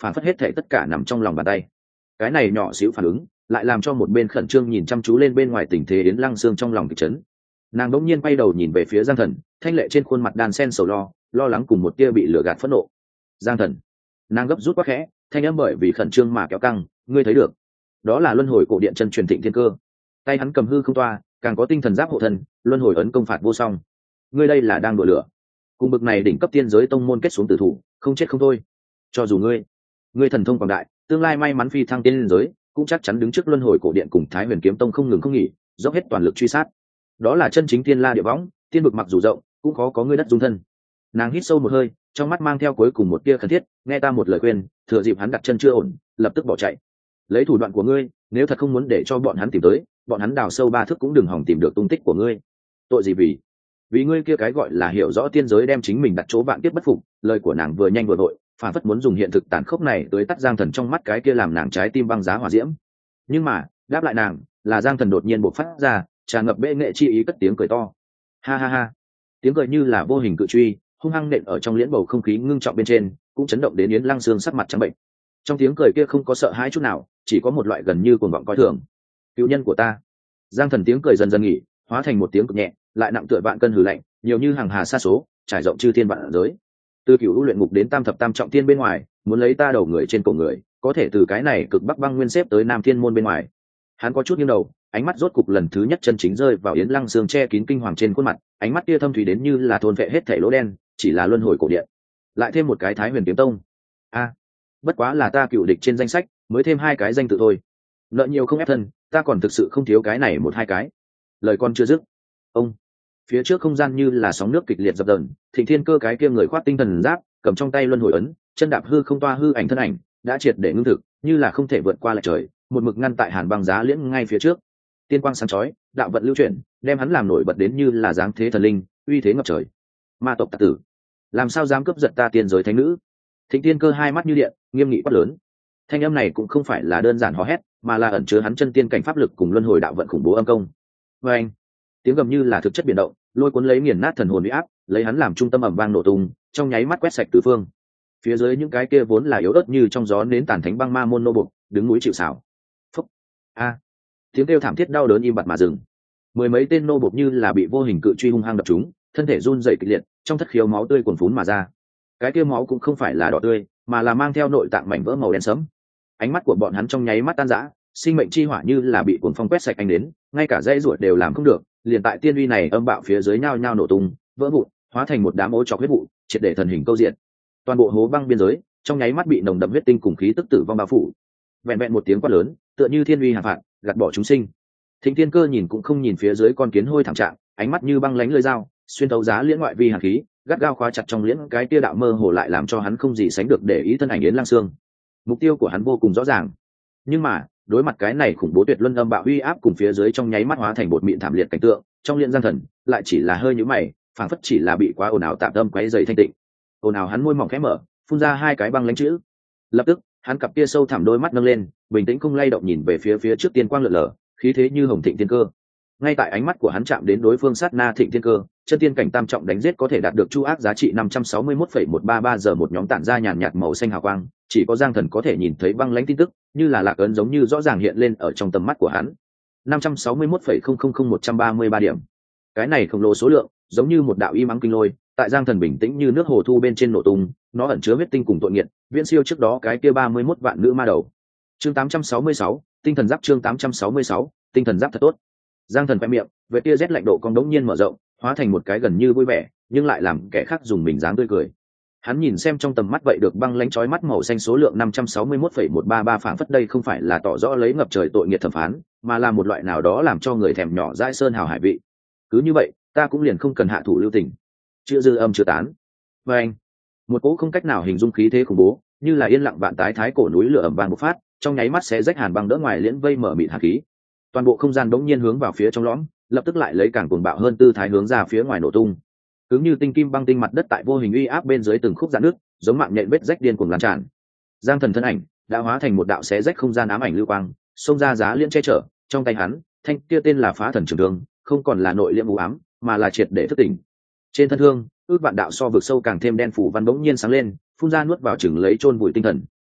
phản phất hết thể tất cả nằm trong lòng bàn tay. Cái này nhỏ xíu phản ứng lại làm cho một bên khẩn trương nhìn chăm chú lên bên ngoài tình thế Yến Lăng Sương trong lòng kịch chấn. Nàng đỗng nhiên quay đầu nhìn về phía Giang Thần, thanh lệ trên khuôn mặt đan sen sầu lo lo lắng cùng một tia bị lừa gạt phẫn nộ. Giang Thần, nàng gấp rút quá khẽ, thanh âm bởi vì khẩn trương mà kéo căng, ngươi thấy được, đó là luân hồi cổ điện chân truyền Thịnh Thiên Cơ. Tay hắn cầm hư không toa, càng có tinh thần giáp hộ thân, luân hồi ấn công phạt vô song. Ngươi đây là đang đùa lửa. Cùng bực này đỉnh cấp tiên giới tông môn kết xuống tử thủ, không chết không thôi. Cho dù ngươi, ngươi thần thông quảng đại, tương lai may mắn phi thăng tiên giới, cũng chắc chắn đứng trước luân hồi cổ điện cùng Thái Huyền Kiếm Tông không ngừng không nghỉ, dốc hết toàn lực truy sát. Đó là chân chính tiên la địa võng, tiên vực mặc dù rộng, cũng khó có ngươi đất dung thân. Nàng hít sâu một hơi, trong mắt mang theo cuối cùng một tia khẩn thiết, nghe ta một lời khuyên, thừa dịp hắn đặt chân chưa ổn, lập tức bỏ chạy. Lấy thủ đoạn của ngươi, nếu thật không muốn để cho bọn hắn tìm tới, bọn hắn đào sâu ba thước cũng đừng hòng tìm được tung tích của ngươi. Tội gì vì? Vì ngươi kia cái gọi là hiểu rõ tiên giới đem chính mình đặt chỗ vạn kiếp bất phục. Lời của nàng vừa nhanh vừa vội, phản phất muốn dùng hiện thực tàn khốc này tới tắt Giang Thần trong mắt cái kia làm nàng trái tim băng giá hỏa diễm. Nhưng mà đáp lại nàng là Giang Thần đột nhiên bộc phát ra tràn ngập bệ nghệ chi ý cất tiếng cười to. Ha ha ha. Tiếng cười như là vô hình cự truy hung hăng nện ở trong liễn bầu không khí ngưng trọng bên trên, cũng chấn động đến Yến Lăng Sương sắc mặt trắng bệnh. Trong tiếng cười kia không có sợ hãi chút nào, chỉ có một loại gần như cuồng vọng coi thường. Cựu nhân của ta. Giang Thần tiếng cười dần dần nghỉ, hóa thành một tiếng cực nhẹ lại nặng tựa vạn cân hừ lạnh, nhiều như hàng hà sa số trải rộng chư thiên vạn giới. Từ cựu luyện ngục đến tam thập tam trọng thiên bên ngoài, muốn lấy ta đầu người trên cổ người, có thể từ cái này cực bắc băng nguyên xếp tới nam thiên môn bên ngoài. Hắn có chút nghiêng đầu, ánh mắt rốt cục lần thứ nhất chân chính rơi vào Yến Lăng Sương che kín kinh hoàng trên khuôn mặt, ánh mắt kia thâm thúy đến như là thôn vệ hết thảy lỗ đen, chỉ là luân hồi cổ điện, lại thêm một cái Thái Huyền Kiếm Tông. A, bất quá là ta cựu địch trên danh sách, mới thêm hai cái danh tự thôi. Nợ nhiều không ép thân, ta còn thực sự không thiếu cái này một hai cái. Lời con chưa dứt, ông phía trước không gian như là sóng nước kịch liệt dập dờn, Thịnh Thiên Cơ cái kia người khoác tinh thần giáp, cầm trong tay luân hồi ấn, chân đạp hư không toa hư ảnh thân ảnh đã triệt để ngưng thực, như là không thể vượt qua lại trời, một mực ngăn tại hàn băng giá liễn ngay phía trước. Tiên quang sáng chói, đạo vận lưu chuyển, đem hắn làm nổi bật đến như là dáng thế thần linh, uy thế ngập trời. Ma tộc tặc tử, làm sao dám cướp giật ta tiên giới thánh nữ? Thịnh Thiên Cơ hai mắt như điện, nghiêm nghị quát lớn. Thanh âm này cũng không phải là đơn giản hò hét, mà là ẩn chứa hắn chân tiên cảnh pháp lực cùng luân hồi đạo vận khủng bố âm công. Và anh, tiếng gầm như là thực chất biển động, lôi cuốn lấy nghiền nát thần hồn uy áp, lấy hắn làm trung tâm ầm vang nổ tung, trong nháy mắt quét sạch tứ phương. Phía dưới những cái kia vốn là yếu ớt như trong gió nến tàn thánh băng ma môn nô bộc, đứng núi chịu sào. Phúc, a, tiếng kêu thảm thiết đau đớn im bặt mà dừng. Mười mấy tên nô bộc như là bị vô hình cự truy hung hăng đập chúng, thân thể run rẩy kịch liệt, trong thất khiếu máu tươi cuồn phún mà ra. Cái kia máu cũng không phải là đỏ tươi, mà là mang theo nội tạng mảnh vỡ màu đen sẫm. Ánh mắt của bọn hắn trong nháy mắt tan rã, sinh mệnh chi hỏa như là bị cuồng phong quét sạch anh đến, ngay cả dãy ruột đều làm không được, liền tại tiên uy này âm bạo phía dưới nhao nhao nổ tung, vỡ vụn, hóa thành một đám ô trọc huyết vụ, triệt để thần hình câu diện. Toàn bộ hố băng biên giới trong nháy mắt bị nồng đậm huyết tinh cùng khí tức tử vong bao phủ. Vẹn vẹn một tiếng quát lớn, tựa như thiên uy hạ phạt, gạt bỏ chúng sinh. Thịnh Thiên Cơ nhìn cũng không nhìn phía dưới con kiến hôi thảm trạng, ánh mắt như băng lánh lưỡi dao, xuyên thấu giá liễn ngoại vi hàn khí, gắt gao khóa chặt trong liễn cái tia đạo mơ hồ lại làm cho hắn không gì sánh được để ý thân ảnh Yến Lăng Sương. Mục tiêu của hắn vô cùng rõ ràng, nhưng mà đối mặt cái này khủng bố tuyệt luân âm bạo uy áp cùng phía dưới trong nháy mắt hóa thành bột mịn thảm liệt cảnh tượng, trong liễn Giang Thần lại chỉ là hơi nhíu mày, phảng phất chỉ là bị quá ồn ào tạm tâm quấy rầy thanh tịnh. Ồn ào hắn môi mỏng khẽ mở, phun ra hai cái băng lãnh chữ. Lập tức hắn cặp kia sâu thẳm đôi mắt nâng lên, bình tĩnh không lay động nhìn về phía phía trước tiên quang lượn lờ, khí thế như hồng thịnh thiên cơ. Ngay tại ánh mắt của hắn chạm đến đối phương sát na thịnh thiên cơ, chân tiên cảnh tam trọng đánh giết có thể đạt được chu ác giá trị năm trăm sáu mươi mốt phẩy một ba ba giờ một nhóm tản ra nhàn nhạt màu xanh hào quang, chỉ có Giang Thần có thể nhìn thấy băng lãnh tin tức, như là lạc ấn giống như rõ ràng hiện lên ở trong tầm mắt của hắn. năm trăm sáu mươi mốt phẩy không không không một trăm ba mươi ba điểm. Cái này khổng lồ số lượng, giống như một đạo y mắng kinh lôi, tại Giang Thần bình tĩnh như nước hồ thu bên trên nổ tung, nó ẩn chứa huyết tinh cùng tội nghiệt, viễn siêu trước đó cái kia ba mươi mốt vạn nữ ma đầu. Chương tám trăm sáu mươi sáu, tinh thần giáp chương tám trăm sáu mươi sáu, tinh thần giáp thật tốt. Giang Thần khẽ miệng, vệ tia rét lạnh độ cong đống nhiên mở rộng, hóa thành một cái gần như vui vẻ, nhưng lại làm kẻ khác dùng mình dáng tươi cười. Hắn nhìn xem trong tầm mắt vậy được băng lãnh chói mắt màu xanh số lượng năm trăm sáu mươi mốt phẩy một ba ba phảng phất đây không phải là tỏ rõ lấy ngập trời tội nghiệt thẩm phán, mà là một loại nào đó làm cho người thèm nhỏ dãi sơn hào hải vị. Cứ như vậy, ta cũng liền không cần hạ thủ lưu tình. Chưa dư âm chưa tán. Và anh, một cỗ không cách nào hình dung khí thế khủng bố, như là yên lặng vạn tái thái cổ núi lửa ầm vang bộc phát, trong nháy mắt sẽ rách hàn băng đỡ ngoài liễn vây mở mịt hàn khí. Toàn bộ không gian bỗng nhiên hướng vào phía trong lõm, lập tức lại lấy càng cuồng bạo hơn tư thái hướng ra phía ngoài nổ tung. Cứng như tinh kim băng tinh mặt đất tại vô hình uy áp bên dưới từng khúc rạn nước, giống mạng nhện vết rách điên cuồng lan tràn. Giang Thần thân ảnh đã hóa thành một đạo xé rách không gian ám ảnh lưu quang, xông ra giá liễn che chở, trong tay hắn, thanh kia tên là Phá Thần Trường Thương, không còn là nội liễm u ám, mà là triệt để thức tỉnh. Trên thân thương, ước vạn đạo so vực sâu càng thêm đen phủ văn bỗng nhiên sáng lên, phun ra nuốt vào chừng lấy chôn vùi tinh thần,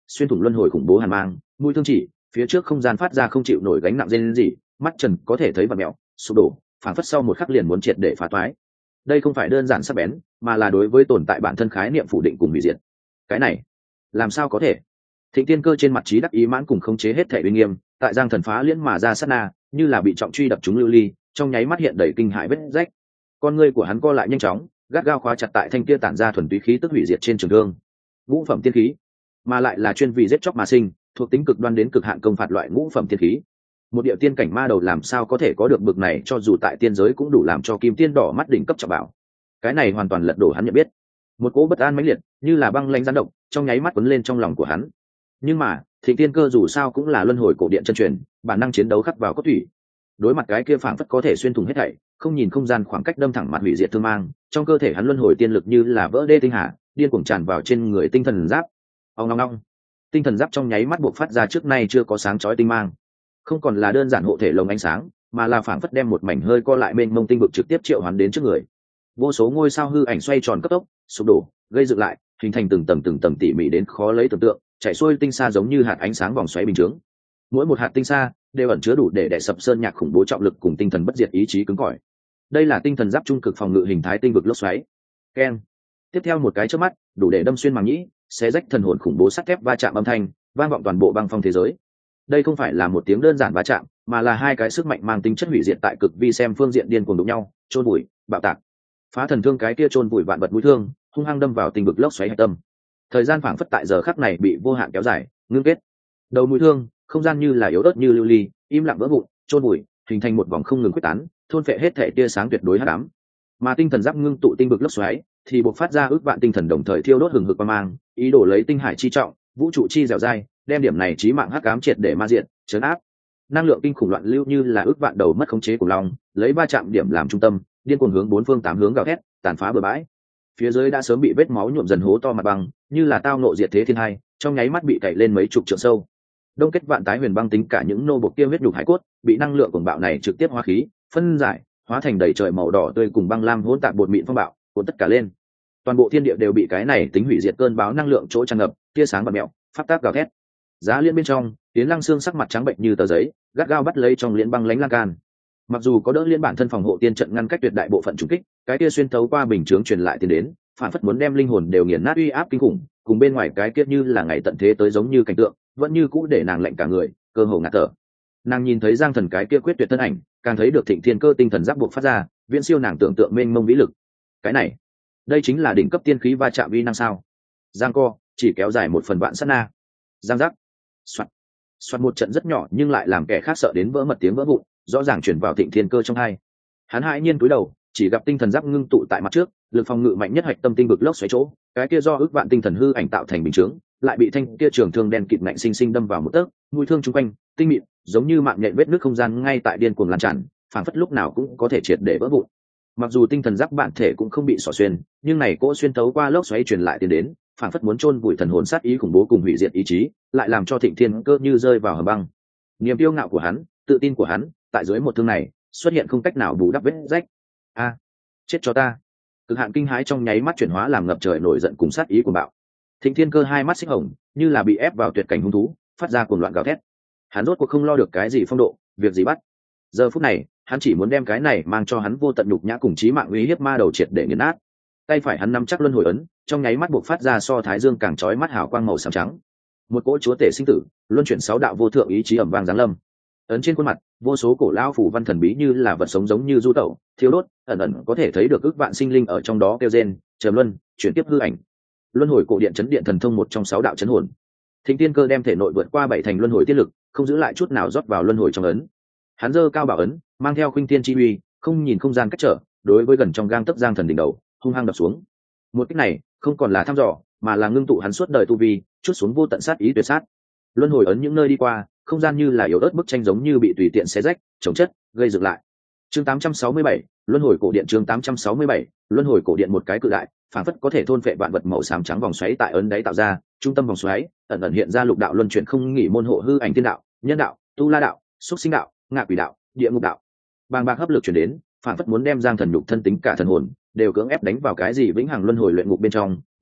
xuyên thủng luân hồi khủng bố hàn mang, mũi thương chỉ phía trước không gian phát ra không chịu nổi gánh nặng dên gì, mắt trần có thể thấy vật mẹo sụp đổ, phảng phất sau một khắc liền muốn triệt để phá toái. Đây không phải đơn giản sắc bén, mà là đối với tồn tại bản thân khái niệm phủ định cùng hủy diệt. Cái này làm sao có thể? Thịnh Tiên Cơ trên mặt trí đắc ý mãn cùng khống chế hết thể uy nghiêm, tại giang thần phá liễn mà ra sát na, như là bị trọng truy đập trúng lưu ly, trong nháy mắt hiện đầy kinh hãi vết rách. Con ngươi của hắn co lại nhanh chóng, gắt gao khóa chặt tại thanh kia tản ra thuần túy khí tức hủy diệt trên trường thương. Ngũ phẩm tiên khí, mà lại là chuyên vì giết chóc mà sinh, thuộc tính cực đoan đến cực hạn công phạt loại ngũ phẩm tiên khí. Một địa tiên cảnh ma đầu làm sao có thể có được bực này, cho dù tại tiên giới cũng đủ làm cho kim tiên đỏ mắt đỉnh cấp trọng bảo. Cái này hoàn toàn lật đổ hắn nhận biết. Một cỗ bất an mãnh liệt, như là băng lãnh gián động, trong nháy mắt quấn lên trong lòng của hắn. Nhưng mà Thịnh Tiên Cơ dù sao cũng là luân hồi cổ điện chân truyền, bản năng chiến đấu khắc vào cốt thủy. Đối mặt cái kia phảng phất có thể xuyên thủng hết thảy, không nhìn không gian khoảng cách đâm thẳng mặt hủy diệt thương mang, trong cơ thể hắn luân hồi tiên lực như là vỡ đê tinh hà, điên cuồng tràn vào trên người tinh thần giáp. Ong ong ong. Tinh thần giáp trong nháy mắt buộc phát ra trước nay chưa có sáng chói tinh mang. Không còn là đơn giản hộ thể lồng ánh sáng, mà là phảng phất đem một mảnh hơi co lại mênh mông tinh vực trực tiếp triệu hoán đến trước người. Vô số ngôi sao hư ảnh xoay tròn cấp tốc, sụp đổ, gây dựng lại, hình thành từng tầng từng tầng tỉ mỉ đến khó lấy tưởng tượng, chạy xuôi tinh xa giống như hạt ánh sáng vòng xoáy bình chướng. Mỗi một hạt tinh xa đều ẩn chứa đủ để đè sập sơn nhạc khủng bố trọng lực cùng tinh thần bất diệt ý chí cứng cỏi. Đây là tinh thần giáp trung cực phòng ngự hình thái tinh vực lốc xoáy. Keng. Tiếp theo một cái chớp mắt, đủ để đâm xuyên màng nhĩ, xé rách thần hồn khủng bố sắt thép va chạm âm thanh, vang vọng toàn bộ băng phong thế giới. Đây không phải là một tiếng đơn giản va chạm, mà là hai cái sức mạnh mang tính chất hủy diệt tại cực vi xem phương diện điên cuồng đụng nhau, chôn bụi, bạo tạc. Phá thần thương cái kia chôn bụi vạn vật mũi thương, hung hăng đâm vào tinh vực lốc xoáy hạch tâm. Thời gian phảng phất tại giờ khắc này bị vô hạn kéo dài, ngưng kết. Đầu mũi thương, không gian như là yếu ớt như lưu ly, im lặng vỡ vụn, chôn bụi, hình thành một vòng không ngừng quyết tán, thôn phệ hết thể tia sáng tuyệt đối hắc ám. Mà tinh thần giáp ngưng tụ tinh vực lốc xoáy, thì bộc phát ra ước vạn tinh thần đồng thời thiêu đốt hừng hực qua mang, ý đồ lấy tinh hải chi trọng, vũ trụ chi dẻo dai, đem điểm này chí mạng hắc ám triệt để ma diện, chấn áp. Năng lượng kinh khủng loạn lưu như là ước vạn đầu mất khống chế của long, lấy ba chạm điểm làm trung tâm, điên cuồng hướng bốn phương tám hướng gào thét, tàn phá bờ bãi. Phía dưới đã sớm bị vết máu nhuộm dần hố to mặt băng, như là tao nộ diệt thế thiên hai, trong nháy mắt bị cày lên mấy chục trượng sâu. Đông kết vạn tái huyền băng tính cả những nô bộc kia huyết nhục hải cốt, bị năng lượng cuồng bạo này trực tiếp hóa khí, phân giải, hóa thành đầy trời màu đỏ tươi cùng băng lam hỗn tạp bột mịn phong bạo, cuốn tất cả lên. Toàn bộ thiên địa đều bị cái này tính hủy diệt cơn bão năng lượng chỗ tràn ngập, tia sáng bật mèo, pháp tác gào thét. Giá liên bên trong, Tiến Lăng Xương sắc mặt trắng bệnh như tờ giấy, gắt gao bắt lấy trong liên băng lánh lan can. Mặc dù có đỡ liên bản thân phòng hộ tiên trận ngăn cách tuyệt đại bộ phận trùng kích, cái kia xuyên thấu qua bình chướng truyền lại tiền đến, phản phất muốn đem linh hồn đều nghiền nát uy áp kinh khủng, cùng bên ngoài cái kia như là ngày tận thế tới giống như cảnh tượng, vẫn như cũ để nàng lạnh cả người, cơ hồ ngạt thở. Nàng nhìn thấy Giang Thần cái kia quyết tuyệt thân ảnh, càng thấy được Thịnh Thiên Cơ tinh thần giáp buộc phát ra, viễn siêu nàng tưởng tượng mênh mông vĩ lực. Cái này, đây chính là đỉnh cấp tiên khí va chạm uy năng sao? Giang co, chỉ kéo dài một phần vạn sát na. Giang giác. Soạt. Soạt một trận rất nhỏ nhưng lại làm kẻ khác sợ đến vỡ mật tiếng vỡ vụn, rõ ràng truyền vào Thịnh Thiên Cơ trong hai. Hắn hãi nhiên cúi đầu, chỉ gặp tinh thần giáp ngưng tụ tại mặt trước, lực phòng ngự mạnh nhất hạch tâm tinh vực lốc xoáy chỗ, cái kia do ước vạn tinh thần hư ảnh tạo thành bình chướng, lại bị thanh kia trường thương đen kịt ngạnh sinh sinh đâm vào một tấc, mũi thương chung quanh, tinh mịn, giống như mạng nhện vết nước không gian ngay tại điên cuồng lan tràn, phảng phất lúc nào cũng có thể triệt để vỡ vụn. Mặc dù tinh thần giáp bản thể cũng không bị xỏ xuyên, nhưng này cỗ xuyên tấu qua lốc xoáy truyền lại tiến đến, phảng phất muốn chôn vùi thần hồn sát ý khủng bố cùng hủy diệt ý chí, lại làm cho Thịnh Thiên Cơ như rơi vào hầm băng. Niềm kiêu ngạo của hắn, tự tin của hắn, tại dưới một thương này, xuất hiện không cách nào bù đắp vết rách. A, chết cho ta! Cực hạn kinh hãi trong nháy mắt chuyển hóa làm ngập trời nổi giận cùng sát ý của bạo. Thịnh Thiên Cơ hai mắt xích hồng, như là bị ép vào tuyệt cảnh hung thú, phát ra cuồng loạn gào thét. Hắn rốt cuộc không lo được cái gì phong độ, việc gì bắt. Giờ phút này, hắn chỉ muốn đem cái này mang cho hắn vô tận nhục nhã cùng chí mạng uy hiếp ma đầu triệt để nghiền nát. Tay phải hắn nắm chắc luân hồi ấn, trong nháy mắt buộc phát ra so thái dương càng chói mắt hào quang màu xám trắng. Một cỗ chúa tể sinh tử, luân chuyển sáu đạo vô thượng ý chí ầm vang giáng lâm. Ấn trên khuôn mặt, vô số cổ lao phủ văn thần bí như là vật sống giống như du tẩu, thiêu đốt, ẩn ẩn có thể thấy được ước vạn sinh linh ở trong đó kêu rên, trầm luân, chuyển tiếp hư ảnh. Luân hồi cổ điện chấn điện thần thông một trong sáu đạo chấn hồn. Thịnh Tiên Cơ đem thể nội vượt qua bảy thành luân hồi tiết lực, không giữ lại chút nào rót vào luân hồi trong ấn. Hắn giơ cao bảo ấn, mang theo khuynh tiên chi uy, không nhìn không gian cách trở, đối với gần trong gang tấc Giang Thần đỉnh đầu, hung hăng đập xuống. Một kích này, không còn là thăm dò, mà là ngưng tụ hắn suốt đời tu vi, chút xuống vô tận sát ý tuyệt sát. Luân hồi ấn những nơi đi qua, không gian như là yếu ớt bức tranh giống như bị tùy tiện xé rách, chống chất, gây dựng lại. Chương tám trăm sáu mươi bảy, Luân hồi cổ điện chương tám trăm sáu mươi bảy, Luân hồi cổ điện một cái cự đại, phảng phất có thể thôn phệ vạn vật màu xám trắng vòng xoáy tại ấn đáy tạo ra, trung tâm vòng xoáy, ẩn ẩn hiện ra lục đạo luân chuyển không nghỉ môn hộ hư ảnh tiên đạo, nhân đạo, tu la đạo, xúc sinh đạo, ngạ quỷ đạo, địa ngục đạo. Bàng bạc hấp lực truyền đến, phảng phất muốn đem Giang Thần nhục thân tính cả thần hồn đều cưỡng ép đánh vào cái gì vĩnh hằng luân hồi luyện ngục bên trong,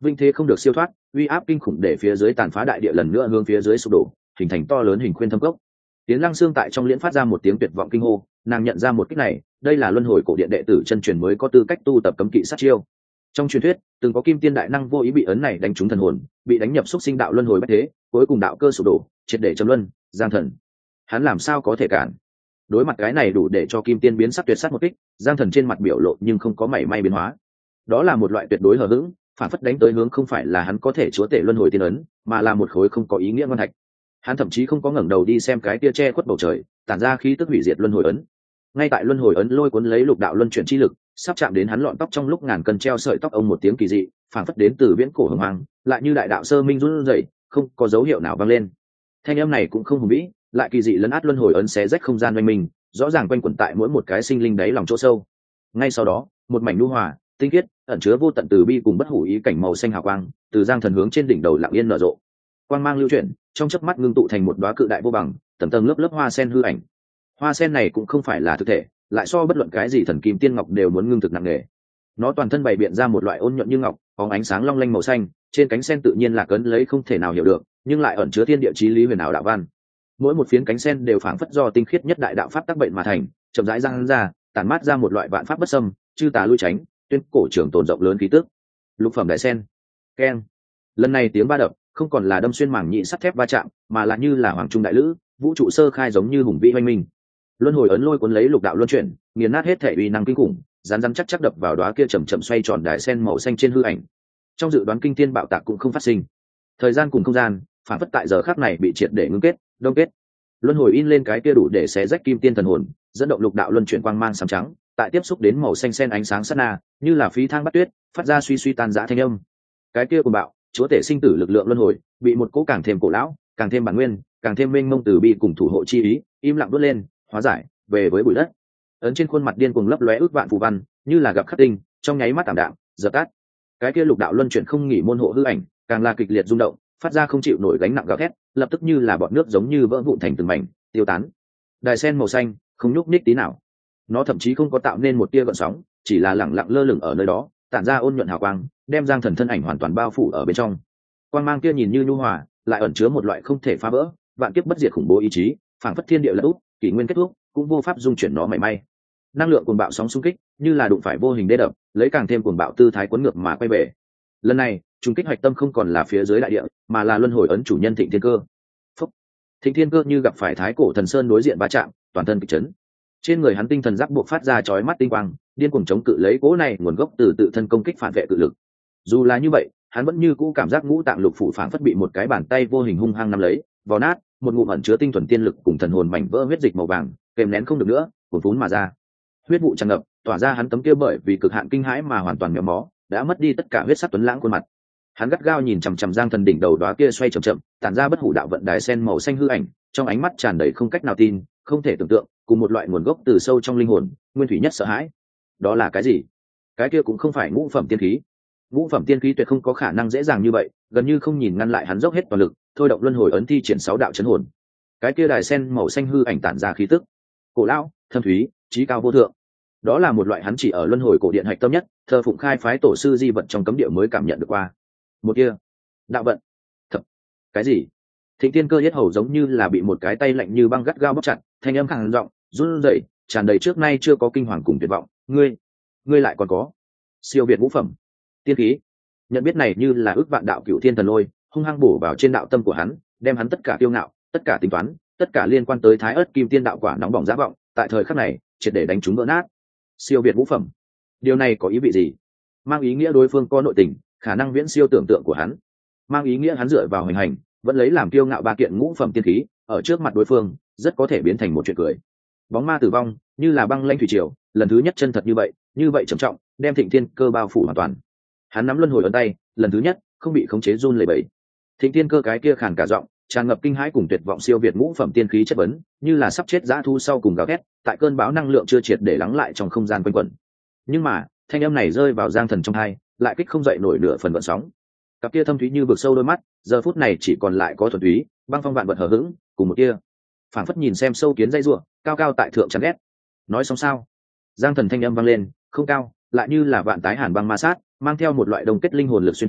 vinh thế không được siêu thoát, uy áp kinh khủng để phía dưới tàn phá đại địa lần nữa hướng phía dưới sụp đổ, hình thành to lớn hình khuyên thâm cốc. Tiến Lăng Xương tại trong liễn phát ra một tiếng tuyệt vọng kinh hô, nàng nhận ra một kích này, đây là luân hồi cổ điện đệ tử chân truyền mới có tư cách tu tập cấm kỵ sát chiêu. Trong truyền thuyết, từng có kim tiên đại năng vô ý bị ấn này đánh trúng thần hồn, bị đánh nhập xúc sinh đạo luân hồi bách thế, cuối cùng đạo cơ sụp đổ, triệt để trầm luân, giang thần. Hắn làm sao có thể cản? Đối mặt cái này đủ để cho kim tiên biến sắc tuyệt sát một kích, giang thần trên mặt biểu lộ nhưng không có mảy may biến hóa. Đó là một loại tuyệt đối hờ hững, phản phất đánh tới hướng không phải là hắn có thể chúa tể luân hồi tiên ấn, mà là một khối không có ý nghĩa ngon thạch. Hắn thậm chí không có ngẩng đầu đi xem cái tia che khuất bầu trời, tản ra khí tức hủy diệt luân hồi ấn. Ngay tại luân hồi ấn lôi cuốn lấy lục đạo luân chuyển chi lực, sắp chạm đến hắn lọn tóc trong lúc ngàn cân treo sợi tóc ông một tiếng kỳ dị, phản phất đến từ viễn cổ hồng hoàng, lại như đại đạo sơ minh run rẩy, không có dấu hiệu nào vang lên. Thanh âm này cũng không hùng vĩ, lại kỳ dị lấn át luân hồi ấn xé rách không gian quanh mình, rõ ràng quanh quẩn tại mỗi một cái sinh linh đáy lòng chỗ sâu. Ngay sau đó, một mảnh nhu hòa, tinh khiết, ẩn chứa vô tận từ bi cùng bất hủ ý cảnh màu xanh hào quang, từ giang thần hướng trên đỉnh đầu lặng yên nở rộ. Quang mang lưu chuyển, trong chớp mắt ngưng tụ thành một đóa cự đại vô bằng, tầng tầng lớp lớp hoa sen hư ảnh. Hoa sen này cũng không phải là thực thể, lại so bất luận cái gì thần kim tiên ngọc đều muốn ngưng thực nặng nề. Nó toàn thân bày biện ra một loại ôn nhuận như ngọc, bóng ánh sáng long lanh màu xanh, trên cánh sen tự nhiên là cấn lấy không thể nào hiểu được, nhưng lại ẩn chứa thiên địa chí lý huyền ảo đạo văn. Mỗi một phiến cánh sen đều phảng phất do tinh khiết nhất đại đạo pháp tác bệnh mà thành, chậm rãi răng ra, tản mát ra một loại vạn pháp bất xâm, chư tà lui tránh, tuyên cổ trường tồn rộng lớn khí tức. Lục phẩm đại sen. Keng. Lần này tiếng ba đập không còn là đâm xuyên mảng nhị sắt thép va chạm, mà là như là hoàng trung đại lữ, vũ trụ sơ khai giống như hùng vĩ hoành minh. Luân hồi ấn lôi cuốn lấy lục đạo luân chuyển, nghiền nát hết thể uy năng kinh khủng, rắn rắn chắc chắc đập vào đóa kia chậm chậm xoay tròn đại sen màu xanh trên hư ảnh. Trong dự đoán kinh thiên bạo tạc cũng không phát sinh. Thời gian cùng không gian, phản phất tại giờ khắc này bị triệt để ngưng kết, đông kết. Luân hồi in lên cái kia đủ để xé rách kim tiên thần hồn, dẫn động lục đạo luân chuyển quang mang sám trắng, tại tiếp xúc đến màu xanh sen ánh sáng sát na, như là phí thang bắt tuyết, phát ra suy suy tan rã thanh âm. Cái kia cuồng bạo, chúa tể sinh tử lực lượng luân hồi, bị một cỗ càng thêm cổ lão, càng thêm bản nguyên, càng thêm mênh mông từ bi cùng thủ hộ chi ý, im lặng đốt lên, hóa giải, về với bụi đất. Ấn trên khuôn mặt điên cuồng lấp lóe ước vạn phù văn, như là gặp khắc tinh, trong nháy mắt tạm đạm, dập tắt. Cái kia lục đạo luân chuyển không nghỉ môn hộ hư ảnh, càng là kịch liệt rung động, phát ra không chịu nổi gánh nặng gào thét, lập tức như là bọt nước giống như vỡ vụn thành từng mảnh, tiêu tán. Đài sen màu xanh không nhúc nhích tí nào, nó thậm chí không có tạo nên một tia gợn sóng, chỉ là lẳng lặng lơ lửng ở nơi đó, tản ra ôn nhuận hào quang, đem giang thần thân ảnh hoàn toàn bao phủ ở bên trong. Quang mang kia nhìn như nhu hòa, lại ẩn chứa một loại không thể phá vỡ, vạn kiếp bất diệt khủng bố ý chí, phảng phất thiên địa lật úp, kỷ nguyên kết thúc, cũng vô pháp dung chuyển nó mảy may. Năng lượng cuồng bạo sóng xung kích, như là đụng phải vô hình đê đập, lấy càng thêm cuồng bạo tư thái cuốn ngược mà quay về. Lần này, trùng kích hoạch tâm không còn là phía dưới đại địa, mà là luân hồi ấn chủ nhân Thịnh Thiên Cơ. Phúc. Thịnh Thiên Cơ như gặp phải thái cổ thần sơn đối diện va chạm, toàn thân kịch chấn. Trên người hắn tinh thần giác buộc phát ra chói mắt tinh quang, điên cuồng chống cự lấy cỗ này nguồn gốc từ tự thân công kích phản vệ cự lực. Dù là như vậy, hắn vẫn như cũ cảm giác ngũ tạng lục phủ phản phất bị một cái bàn tay vô hình hung hăng nắm lấy, vò nát, một ngụm ẩn chứa tinh thuần tiên lực cùng thần hồn mảnh vỡ huyết dịch màu vàng, kèm nén không được nữa, cuồn phún mà ra. Huyết vụ tràn ngập, tỏa ra hắn tấm kia bởi vì cực hạn kinh hãi mà hoàn toàn méo mó, đã mất đi tất cả huyết sắc tuấn lãng khuôn mặt. Hắn gắt gao nhìn chằm chằm giang thần đỉnh đầu đóa kia xoay chậm chậm, tản ra bất hủ đạo vận đài sen màu xanh hư ảnh, trong ánh mắt tràn đầy không cách nào tin, không thể tưởng tượng, cùng một loại nguồn gốc từ sâu trong linh hồn, nguyên thủy nhất sợ hãi. Đó là cái gì? Cái kia cũng không phải ngũ phẩm tiên khí. Ngũ phẩm tiên khí tuyệt không có khả năng dễ dàng như vậy, gần như không nhìn ngăn lại hắn dốc hết toàn lực, thôi động luân hồi ấn thi triển sáu đạo chấn hồn. Cái kia đài sen màu xanh hư ảnh tản ra khí tức cổ lão, thâm thúy, trí cao vô thượng. Đó là một loại hắn chỉ ở luân hồi cổ điện hạch tâm nhất, thờ phụng khai phái tổ sư di vận trong cấm địa mới cảm nhận được qua. Một kia, đạo vận. Thật. Cái gì? Thịnh Tiên Cơ yết hầu giống như là bị một cái tay lạnh như băng gắt gao bóp chặt, thanh âm khàn giọng, run rẩy, tràn đầy trước nay chưa có kinh hoàng cùng tuyệt vọng. Ngươi, ngươi lại còn có siêu việt ngũ phẩm tiên khí. Nhận biết này như là ước vạn đạo cửu thiên thần lôi, hung hăng bổ vào trên đạo tâm của hắn, đem hắn tất cả tiêu ngạo, tất cả tính toán, tất cả liên quan tới thái ớt kim tiên đạo quả nóng bỏng giá vọng, tại thời khắc này, triệt để đánh trúng vỡ nát. Siêu việt ngũ phẩm, điều này có ý vị gì? Mang ý nghĩa đối phương có nội tình, khả năng viễn siêu tưởng tượng của hắn. Mang ý nghĩa hắn dựa vào hành hành, vẫn lấy làm kiêu ngạo ba kiện ngũ phẩm tiên khí, ở trước mặt đối phương, rất có thể biến thành một chuyện cười. Bóng ma tử vong, như là băng lãnh thủy triều, lần thứ nhất chân thật như vậy, như vậy trầm trọng, đem Thịnh Thiên Cơ bao phủ hoàn toàn. Hắn nắm luân hồi ấn tay, lần thứ nhất, không bị khống chế run lẩy bẩy. Thịnh Thiên Cơ cái kia khàn cả giọng, tràn ngập kinh hãi cùng tuyệt vọng siêu việt ngũ phẩm tiên khí chất vấn, như là sắp chết dã thu sau cùng gào thét, tại cơn bão năng lượng chưa triệt để lắng lại trong không gian quanh quẩn. Nhưng mà, thanh âm này rơi vào Giang Thần trong tai, lại kích không dậy nổi nửa phần gợn sóng. Cặp kia thâm thúy như vực sâu đôi mắt, giờ phút này chỉ còn lại có thuần túy, băng phong vạn vật hờ hững, cùng một kia, phảng phất nhìn xem sâu kiến dây rủa, cao cao tại thượng chán ghét. Nói xong sao? Giang Thần thanh âm vang lên, không cao, lại như là vạn tái hàn băng ma sát, mang theo một loại đồng kết linh hồn lực xuyên thấu,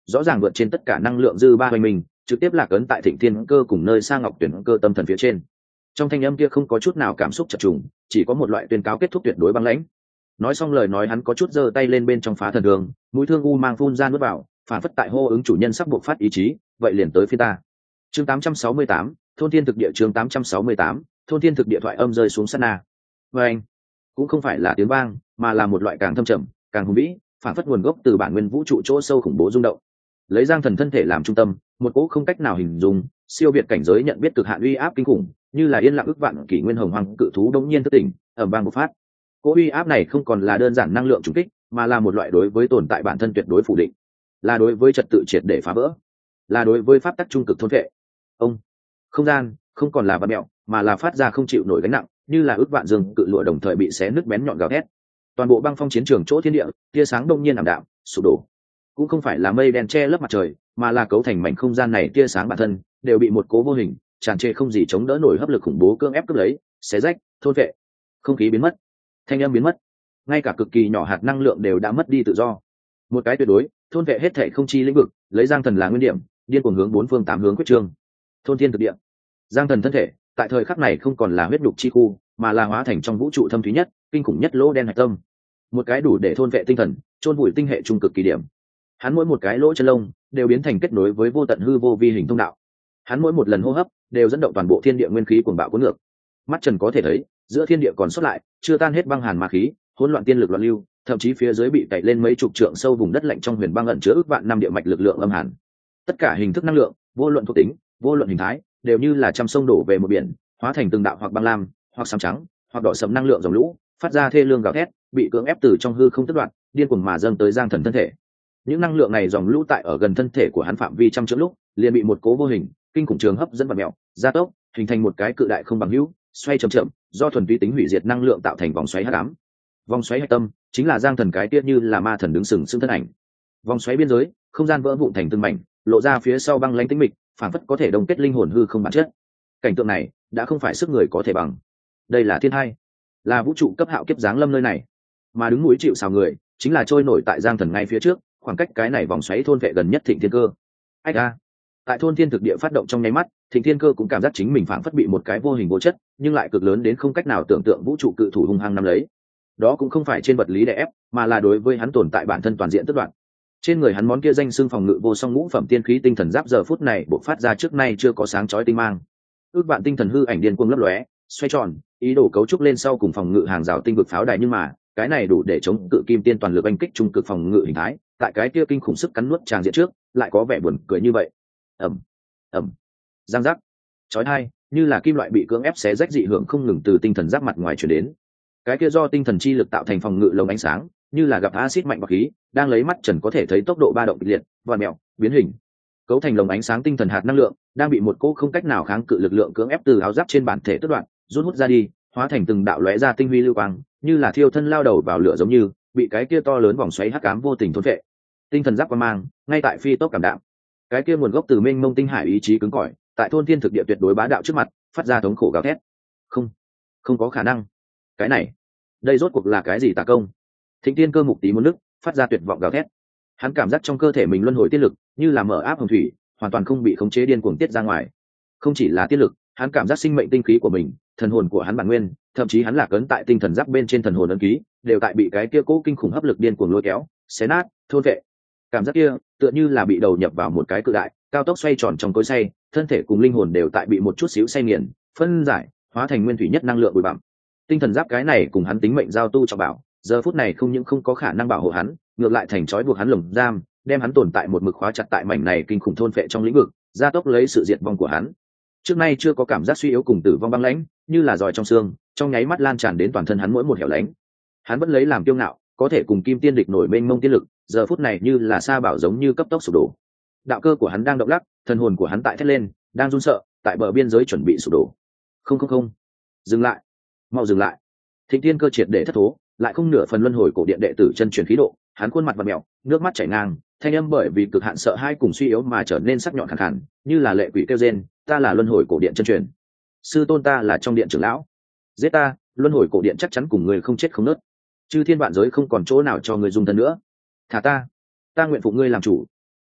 rõ ràng vượt trên tất cả năng lượng dư ba hoành mình, trực tiếp lạc ấn tại Thịnh Thiên Cơ cùng nơi sang ngọc tuyển cơ tâm thần phía trên. Trong thanh âm kia không có chút nào cảm xúc chập trùng, chỉ có một loại tuyên cáo kết thúc tuyệt đối băng lãnh. Nói xong lời nói hắn có chút giơ tay lên bên trong phá thần đường, mũi thương u mang phun ra nuốt vào, phản phất tại hô ứng chủ nhân sắp buộc phát ý chí, vậy liền tới phía ta. Chương tám trăm sáu mươi tám, thôn thiên thực địa chương tám trăm sáu mươi tám, thôn thiên thực địa thoại âm rơi xuống sát na. Và anh, cũng không phải là tiếng vang, mà là một loại càng thâm trầm, càng hùng vĩ, phản phất nguồn gốc từ bản nguyên vũ trụ chỗ sâu khủng bố rung động. Lấy Giang Thần thân thể làm trung tâm, một cỗ không cách nào hình dung, siêu việt cảnh giới nhận biết cực hạn uy áp kinh khủng, như là yên lặng ức vạn kỷ nguyên hồng hoàng cự thú đống nhiên thức tỉnh, ầm vang bộc phát. Cỗ uy áp này không còn là đơn giản năng lượng trùng kích, mà là một loại đối với tồn tại bản thân tuyệt đối phủ định, là đối với trật tự triệt để phá vỡ, là đối với pháp tắc trung cực thôn vệ. Ông, không gian không còn là vặn mẹo, mà là phát ra không chịu nổi gánh nặng, như là ức vạn rừng cự lụa đồng thời bị xé nứt bén nhọn gào thét. Toàn bộ băng phong chiến trường chỗ thiên địa, tia sáng đông nhiên ảm đạm, sụp đổ. Cũng không phải là mây đen che lấp mặt trời, mà là cấu thành mảnh không gian này tia sáng bản thân đều bị một cố vô hình tràn trề không gì chống đỡ nổi hấp lực khủng bố cưỡng ép cướp lấy, xé rách, thôn vệ. Không khí biến mất, thanh âm biến mất, ngay cả cực kỳ nhỏ hạt năng lượng đều đã mất đi tự do. Một cái tuyệt đối thôn vệ hết thể không chi lĩnh vực, lấy Giang Thần là nguyên điểm, điên cuồng hướng bốn phương tám hướng quyết trương. Thôn thiên thực địa, Giang Thần thân thể tại thời khắc này không còn là huyết đục chi khu, mà là hóa thành trong vũ trụ thâm thúy nhất, kinh khủng nhất lỗ đen hạch tâm. Một cái đủ để thôn vệ tinh thần, chôn vùi tinh hệ trung cực kỳ điểm. Hắn mỗi một cái lỗ chân lông đều biến thành kết nối với vô tận hư vô vi hình thông đạo. Hắn mỗi một lần hô hấp đều dẫn động toàn bộ thiên địa nguyên khí cuồng bạo cuốn ngược. Mắt trần có thể thấy, giữa thiên địa còn sót lại chưa tan hết băng hàn ma khí, hỗn loạn tiên lực loạn lưu, thậm chí phía dưới bị cày lên mấy chục trượng sâu vùng đất lạnh trong huyền băng ẩn chứa ước vạn năm địa mạch lực lượng âm hàn. Tất cả hình thức năng lượng, vô luận thuộc tính, vô luận hình thái, đều như là trăm sông đổ về một biển, hóa thành từng đạo hoặc băng lam, hoặc xám trắng, hoặc đỏ sẫm năng lượng dòng lũ, phát ra thê lương gào thét, bị cưỡng ép từ trong hư không tất đoạn, điên cuồng mà dâng tới Giang Thần thân thể. Những năng lượng này dòng lũ tại ở gần thân thể của hắn phạm vi trăm trượng lúc, liền bị một cố vô hình, kinh khủng trường hấp dẫn và mèo, gia tốc, hình thành một cái cự đại không bằng hữu, xoay chậm chậm, do thuần túy tính hủy diệt năng lượng tạo thành vòng xoáy hắc ám. Vòng xoáy hạch tâm chính là Giang Thần cái tiết như là ma thần đứng sừng sững thân ảnh. Vòng xoáy biên giới, không gian vỡ vụn thành từng mảnh, lộ ra phía sau băng lãnh tĩnh mịch, phảng phất có thể đồng kết linh hồn hư không bản chất. Cảnh tượng này đã không phải sức người có thể bằng. Đây là thiên hai, là vũ trụ cấp hạo kiếp giáng lâm nơi này, mà đứng núi chịu sào người chính là trôi nổi tại Giang Thần ngay phía trước, khoảng cách cái này vòng xoáy thôn vệ gần nhất Thịnh Thiên Cơ. Ách a! Tại thôn thiên thực địa phát động trong nháy mắt, Thịnh Thiên Cơ cũng cảm giác chính mình phảng phất bị một cái vô hình vô chất, nhưng lại cực lớn đến không cách nào tưởng tượng vũ trụ cự thủ hung hăng nắm lấy. Đó cũng không phải trên vật lý đè ép, mà là đối với hắn tồn tại bản thân toàn diện tất đoạn. Trên người hắn món kia danh xưng phòng ngự vô song ngũ phẩm tiên khí tinh thần giáp giờ phút này bộc phát ra trước nay chưa có sáng chói tinh mang. Ước vạn tinh thần hư ảnh điên cuồng lấp lóe, xoay tròn, ý đồ cấu trúc lên sau cùng phòng ngự hàng rào tinh vực pháo đài, nhưng mà cái này đủ để chống cự kim tiên toàn lực oanh kích trung cực phòng ngự hình thái, tại cái kia kinh khủng sức cắn nuốt tràng diện trước, lại có vẻ buồn cười như vậy. Ầm, ầm, giang giác, chói tai, như là kim loại bị cưỡng ép xé rách dị hưởng không ngừng từ tinh thần giáp mặt ngoài truyền đến. Cái kia do tinh thần chi lực tạo thành phòng ngự lồng ánh sáng, như là gặp axit mạnh bạc khí, đang lấy mắt trần có thể thấy tốc độ ba động kịch liệt, vặn mèo, biến hình, cấu thành lồng ánh sáng tinh thần hạt năng lượng, đang bị một cỗ không cách nào kháng cự lực lượng cưỡng ép từ áo giáp trên bản thể tất đoạn, rút hút ra đi, hóa thành từng đạo lóe ra tinh huy lưu quang, như là thiêu thân lao đầu vào lửa giống như, bị cái kia to lớn vòng xoáy hắc ám vô tình thôn phệ. Tinh thần giáp quang mang, ngay tại phi tốc cảm đạm. Cái kia nguồn gốc từ mênh mông tinh hải ý chí cứng cỏi, tại thôn thiên thực địa tuyệt đối bá đạo trước mặt, phát ra thống khổ gào thét. Không, không có khả năng. Cái này, đây rốt cuộc là cái gì tà công? Thịnh Thiên Cơ mục tí muốn nước, phát ra tuyệt vọng gào thét. Hắn cảm giác trong cơ thể mình luân hồi tiên lực, như là mở áp hồng thủy, hoàn toàn không bị khống chế điên cuồng tiết ra ngoài. Không chỉ là tiên lực, hắn cảm giác sinh mệnh tinh khí của mình, thần hồn của hắn bản nguyên, thậm chí hắn lạc ấn tại tinh thần giáp bên trên thần hồn ấn ký, đều tại bị cái kia cố kinh khủng hấp lực điên cuồng lôi kéo, xé nát, thôn vệ. Cảm giác kia, tựa như là bị đầu nhập vào một cái cự đại, cao tốc xoay tròn trong cối xay, thân thể cùng linh hồn đều tại bị một chút xíu xay nghiền, phân giải, hóa thành nguyên thủy nhất năng lượng bụi bặm. Tinh thần giáp cái này cùng hắn tính mệnh giao tu cho bảo, giờ phút này không những không có khả năng bảo hộ hắn, ngược lại thành trói buộc hắn lồng giam, đem hắn tồn tại một mực khóa chặt tại mảnh này kinh khủng thôn phệ trong lĩnh vực, gia tốc lấy sự diệt vong của hắn. Trước nay chưa có cảm giác suy yếu cùng tử vong băng lãnh, như là giòi trong xương, trong nháy mắt lan tràn đến toàn thân hắn mỗi một hẻo lánh. Hắn vẫn lấy làm kiêu ngạo, có thể cùng kim tiên địch nổi mênh mông tiên lực, giờ phút này như là sa bảo giống như cấp tốc sụp đổ. Đạo cơ của hắn đang động lắc, thần hồn của hắn tại thét lên, đang run sợ, tại bờ biên giới chuẩn bị sụp đổ. Không không không, dừng lại, mau dừng lại. Thịnh Thiên Cơ triệt để thất thố, lại không nửa phần luân hồi cổ điện đệ tử chân truyền khí độ, hắn khuôn mặt vặn mèo, nước mắt chảy ngang, thanh âm bởi vì cực hạn sợ hai cùng suy yếu mà trở nên sắc nhọn khàn khàn, như là lệ quỷ kêu rên, ta là luân hồi cổ điện chân truyền, sư tôn ta là trong điện trưởng lão, giết ta, luân hồi cổ điện chắc chắn cùng người không chết không nứt, chư thiên vạn giới không còn chỗ nào cho người dung thân nữa, thả ta, ta nguyện phụ ngươi làm chủ.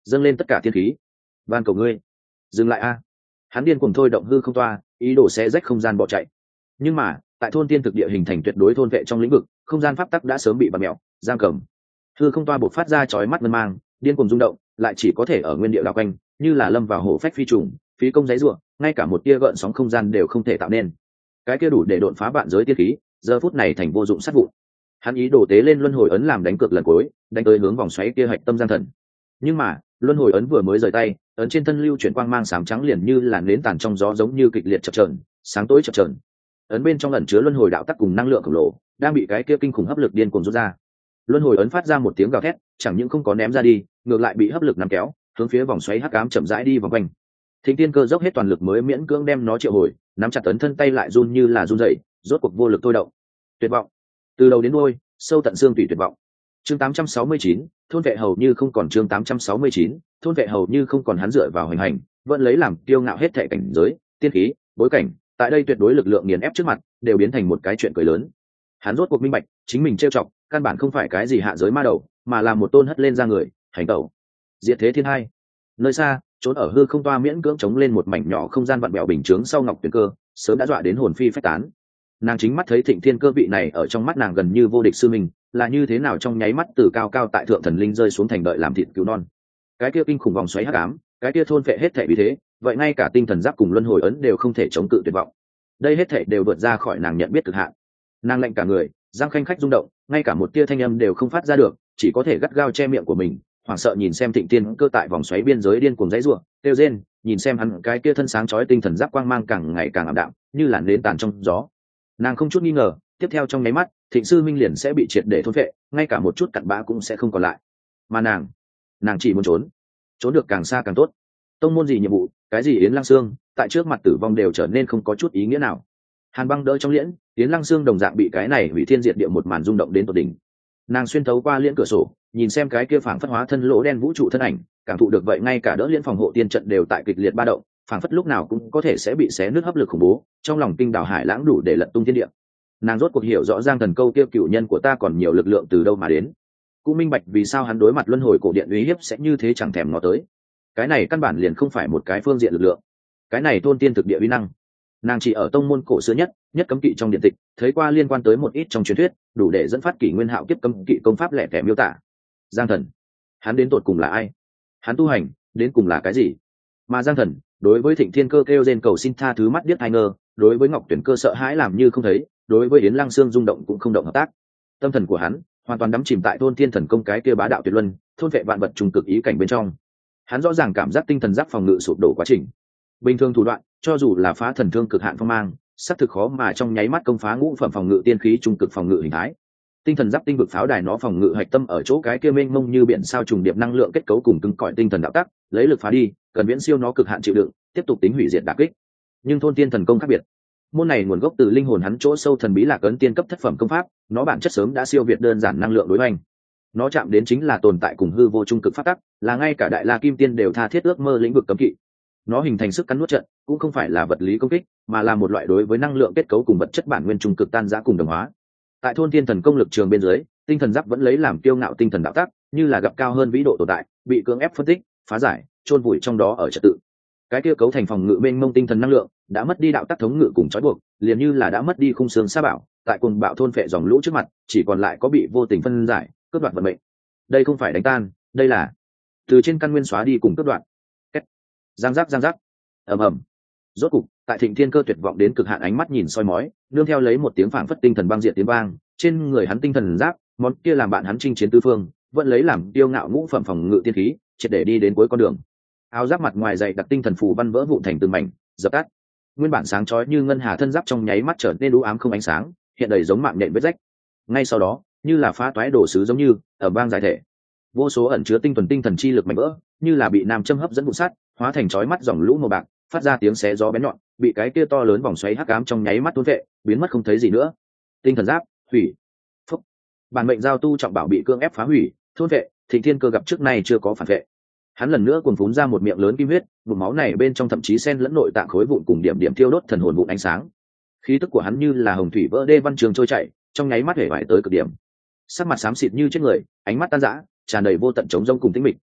dâng lên tất cả thiên khí. Van cầu ngươi dừng lại a. Hắn điên cuồng thôi động hư không toa, ý đồ xé rách không gian bỏ chạy. Nhưng mà tại thôn tiên thực địa hình thành tuyệt đối thôn vệ trong lĩnh vực, không gian pháp tắc đã sớm bị bạt mẹo giam cầm. Hư không toa bộc phát ra chói mắt ngân mang, điên cuồng rung động, lại chỉ có thể ở nguyên địa đảo quanh, như là lâm vào hổ phách phi trùng, phí công giấy rủa, ngay cả một tia gợn sóng không gian đều không thể tạo nên. Cái kia đủ để đột phá vạn giới tiên khí, giờ phút này thành vô dụng sát vụn. Hắn ý đồ tế lên luân hồi ấn làm đánh cược lần cuối, đánh tới hướng vòng xoáy kia hạch tâm giang thần. Nhưng mà luân hồi ấn vừa mới rời tay, ấn trên thân lưu chuyển quang mang xám trắng liền như là nến tàn trong gió, giống như kịch liệt chập chờn, sáng tối chập chờn. Ấn bên trong ẩn chứa luân hồi đạo tắc cùng năng lượng khổng lồ, đang bị cái kia kinh khủng hấp lực điên cuồng rút ra. Luân hồi ấn phát ra một tiếng gào thét, chẳng những không có ném ra đi, ngược lại bị hấp lực nắm kéo, hướng phía vòng xoáy hắc ám chậm rãi đi vòng quanh. Thịnh Tiên Cơ dốc hết toàn lực mới miễn cưỡng đem nó triệu hồi, nắm chặt ấn thân tay lại run như là run rẩy, rốt cuộc vô lực thôi động. Tuyệt vọng, từ đầu đến đuôi, sâu tận xương tủy tuyệt vọng. Chương tám trăm sáu mươi chín, thôn vệ hầu như không còn. Chương tám trăm sáu mươi chín, thôn vệ hầu như không còn. Hắn dựa vào hành hành, vẫn lấy làm kiêu ngạo hết thệ cảnh giới, tiên khí, bối cảnh, tại đây tuyệt đối lực lượng nghiền ép trước mặt, đều biến thành một cái chuyện cười lớn. Hắn rốt cuộc minh bạch, chính mình trêu chọc, căn bản không phải cái gì hạ giới ma đầu, mà là một tôn hất lên ra người, hành tẩu. Diệt thế thiên hai. Nơi xa, trốn ở hư không toa miễn cưỡng chống lên một mảnh nhỏ không gian vặn bèo bình chướng sau Ngọc Tuyền Cơ, sớm đã dọa đến hồn phi phách tán. Nàng chính mắt thấy Thịnh Thiên Cơ vị này ở trong mắt nàng gần như vô địch sư mình, là như thế nào trong nháy mắt từ cao cao tại thượng thần linh rơi xuống thành đợi làm thịt cứu non. Cái kia kinh khủng vòng xoáy hắc ám, cái kia thôn phệ hết thảy vì thế, vậy ngay cả tinh thần giáp cùng luân hồi ấn đều không thể chống cự tuyệt vọng. Đây hết thảy đều vượt ra khỏi nàng nhận biết cực hạn. Nàng lạnh cả người, răng khanh khách rung động, ngay cả một tia thanh âm đều không phát ra được, chỉ có thể gắt gao che miệng của mình, hoảng sợ nhìn xem Thịnh Thiên Cơ tại vòng xoáy biên giới điên cuồng giãy giụa, kêu rên, nhìn xem hắn cái kia thân sáng chói tinh thần giáp quang mang càng ngày càng ảm đạm, như làn nến tàn trong gió. Nàng không chút nghi ngờ, tiếp theo trong nháy mắt, Thịnh sư minh liền sẽ bị triệt để thôn phệ, ngay cả một chút cặn bã cũng sẽ không còn lại. Mà nàng, nàng chỉ muốn trốn, trốn được càng xa càng tốt. Tông môn gì nhiệm vụ, cái gì Yến Lăng Sương, tại trước mặt tử vong đều trở nên không có chút ý nghĩa nào. Hàn Băng đỡ trong liễn, Yến Lăng Sương đồng dạng bị cái này hủy thiên diệt địa một màn rung động đến tột đỉnh. Nàng xuyên thấu qua liễn cửa sổ, nhìn xem cái kia phảng phất hóa thân lỗ đen vũ trụ thân ảnh, cảm thụ được vậy ngay cả đỡ liễn phòng hộ tiên trận đều tại kịch liệt ba động, phảng phất lúc nào cũng có thể sẽ bị xé nứt hấp lực khủng bố, trong lòng kinh đảo hải lãng đủ để lật tung thiên địa. Nàng rốt cuộc hiểu rõ Giang Thần câu kia cựu nhân của ta còn nhiều lực lượng từ đâu mà đến, cũng minh bạch vì sao hắn đối mặt luân hồi cổ điện uy hiếp sẽ như thế chẳng thèm ngó tới. Cái này căn bản liền không phải một cái phương diện lực lượng, cái này thôn tiên thực địa uy năng. Nàng chỉ ở tông môn cổ xưa nhất nhất cấm kỵ trong điện tịch thấy qua liên quan tới một ít trong truyền thuyết, đủ để dẫn phát kỷ nguyên hạo kiếp cấm kỵ công pháp lẻ tẻ miêu tả. Giang Thần, hắn đến tột cùng là ai? Hắn tu hành đến cùng là cái gì? Mà Giang Thần đối với Thịnh Thiên Cơ kêu rên cầu xin tha thứ mắt điếc hai ngơ, đối với Ngọc Tuyển Cơ sợ hãi làm như không thấy, đối với Yến Lăng Sương rung động cũng không động hợp tác. Tâm thần của hắn hoàn toàn đắm chìm tại thôn thiên thần công cái kia bá đạo tuyệt luân, thôn vệ vạn vật trùng cực ý cảnh bên trong. Hắn rõ ràng cảm giác tinh thần giáp phòng ngự sụp đổ quá trình. Bình thường thủ đoạn, cho dù là phá thần thương cực hạn phong mang, sắp thực khó mà trong nháy mắt công phá ngũ phẩm phòng ngự tiên khí trung cực phòng ngự hình thái. Tinh thần giáp tinh vực pháo đài nó phòng ngự hạch tâm ở chỗ cái kia mênh mông như biển sao trùng điệp năng lượng kết cấu cùng cứng cỏi tinh thần đạo tắc, lấy lực phá đi, cần viễn siêu nó cực hạn chịu đựng, tiếp tục tính hủy diệt đả kích. Nhưng thôn tiên thần công khác biệt. Môn này nguồn gốc từ linh hồn hắn chỗ sâu thần bí lạc ấn tiên cấp thất phẩm công pháp, nó bản chất sớm đã siêu việt đơn giản năng lượng đối hoành. Nó chạm đến chính là tồn tại cùng hư vô trung cực pháp tắc, là ngay cả đại la kim tiên đều tha thiết ước mơ lĩnh vực cấm kỵ. Nó hình thành sức cắn nuốt trận, cũng không phải là vật lý công kích, mà là một loại đối với năng lượng kết cấu cùng vật chất bản nguyên trung cực tan rã cùng đồng hóa. Tại thôn tiên thần công lực trường bên dưới, tinh thần giáp vẫn lấy làm kiêu ngạo tinh thần đạo tắc, như là gặp cao hơn vĩ độ tồn tại, bị cưỡng ép phân tích, phá giải, chôn vùi trong đó ở trật tự. Cái kia cấu thành phòng ngự mênh mông tinh thần năng lượng, đã mất đi đạo tắc thống ngự cùng trói buộc, liền như là đã mất đi khung xương sa bảo, tại cuồng bạo thôn phệ dòng lũ trước mặt, chỉ còn lại có bị vô tình phân giải, cướp đoạt vận mệnh. Đây không phải đánh tan, đây là từ trên căn nguyên xóa đi cùng cướp đoạt. Giang giác giang giác, ầm ầm. Rốt cục, tại Thịnh Thiên Cơ tuyệt vọng đến cực hạn ánh mắt nhìn soi mói, nương theo lấy một tiếng phảng phất tinh thần băng diệt tiếng vang, trên người hắn tinh thần giáp, món kia làm bạn hắn chinh chiến tứ phương, vẫn lấy làm tiêu ngạo ngũ phẩm phòng ngự tiên khí, triệt để đi đến cuối con đường. Áo giáp mặt ngoài dày đặc tinh thần phù văn vỡ vụn thành từng mảnh, dập tắt. Nguyên bản sáng chói như ngân hà thân giáp trong nháy mắt trở nên u ám không ánh sáng, hiện đầy giống mạng nhện vết rách. Ngay sau đó, như là phá toái đổ sứ giống như ở bang giải thể, vô số ẩn chứa tinh thuần tinh thần chi lực mạnh vỡ, như là bị nam châm hấp dẫn vụ sát, hóa thành chói mắt dòng lũ màu bạc, phát ra tiếng xé gió bén nhọn, bị cái kia to lớn vòng xoáy hắc ám trong nháy mắt thôn vệ, biến mất không thấy gì nữa. Tinh thần giáp hủy. Phúc. Bản mệnh giao tu trọng bảo bị cương ép phá hủy, thôn vệ. Thịnh Thiên Cơ gặp trước nay chưa có phản vệ. Hắn lần nữa cuồn phún ra một miệng lớn kim huyết, vùng máu này bên trong thậm chí xen lẫn nội tạng khối vụn cùng điểm điểm thiêu đốt thần hồn vụn ánh sáng. Khí tức của hắn như là hồng thủy vỡ đê văn trường trôi chảy, trong nháy mắt hể vải tới cực điểm. Sắc mặt xám xịt như chết người, ánh mắt tan rã, tràn đầy vô tận trống rông cùng tĩnh mịch.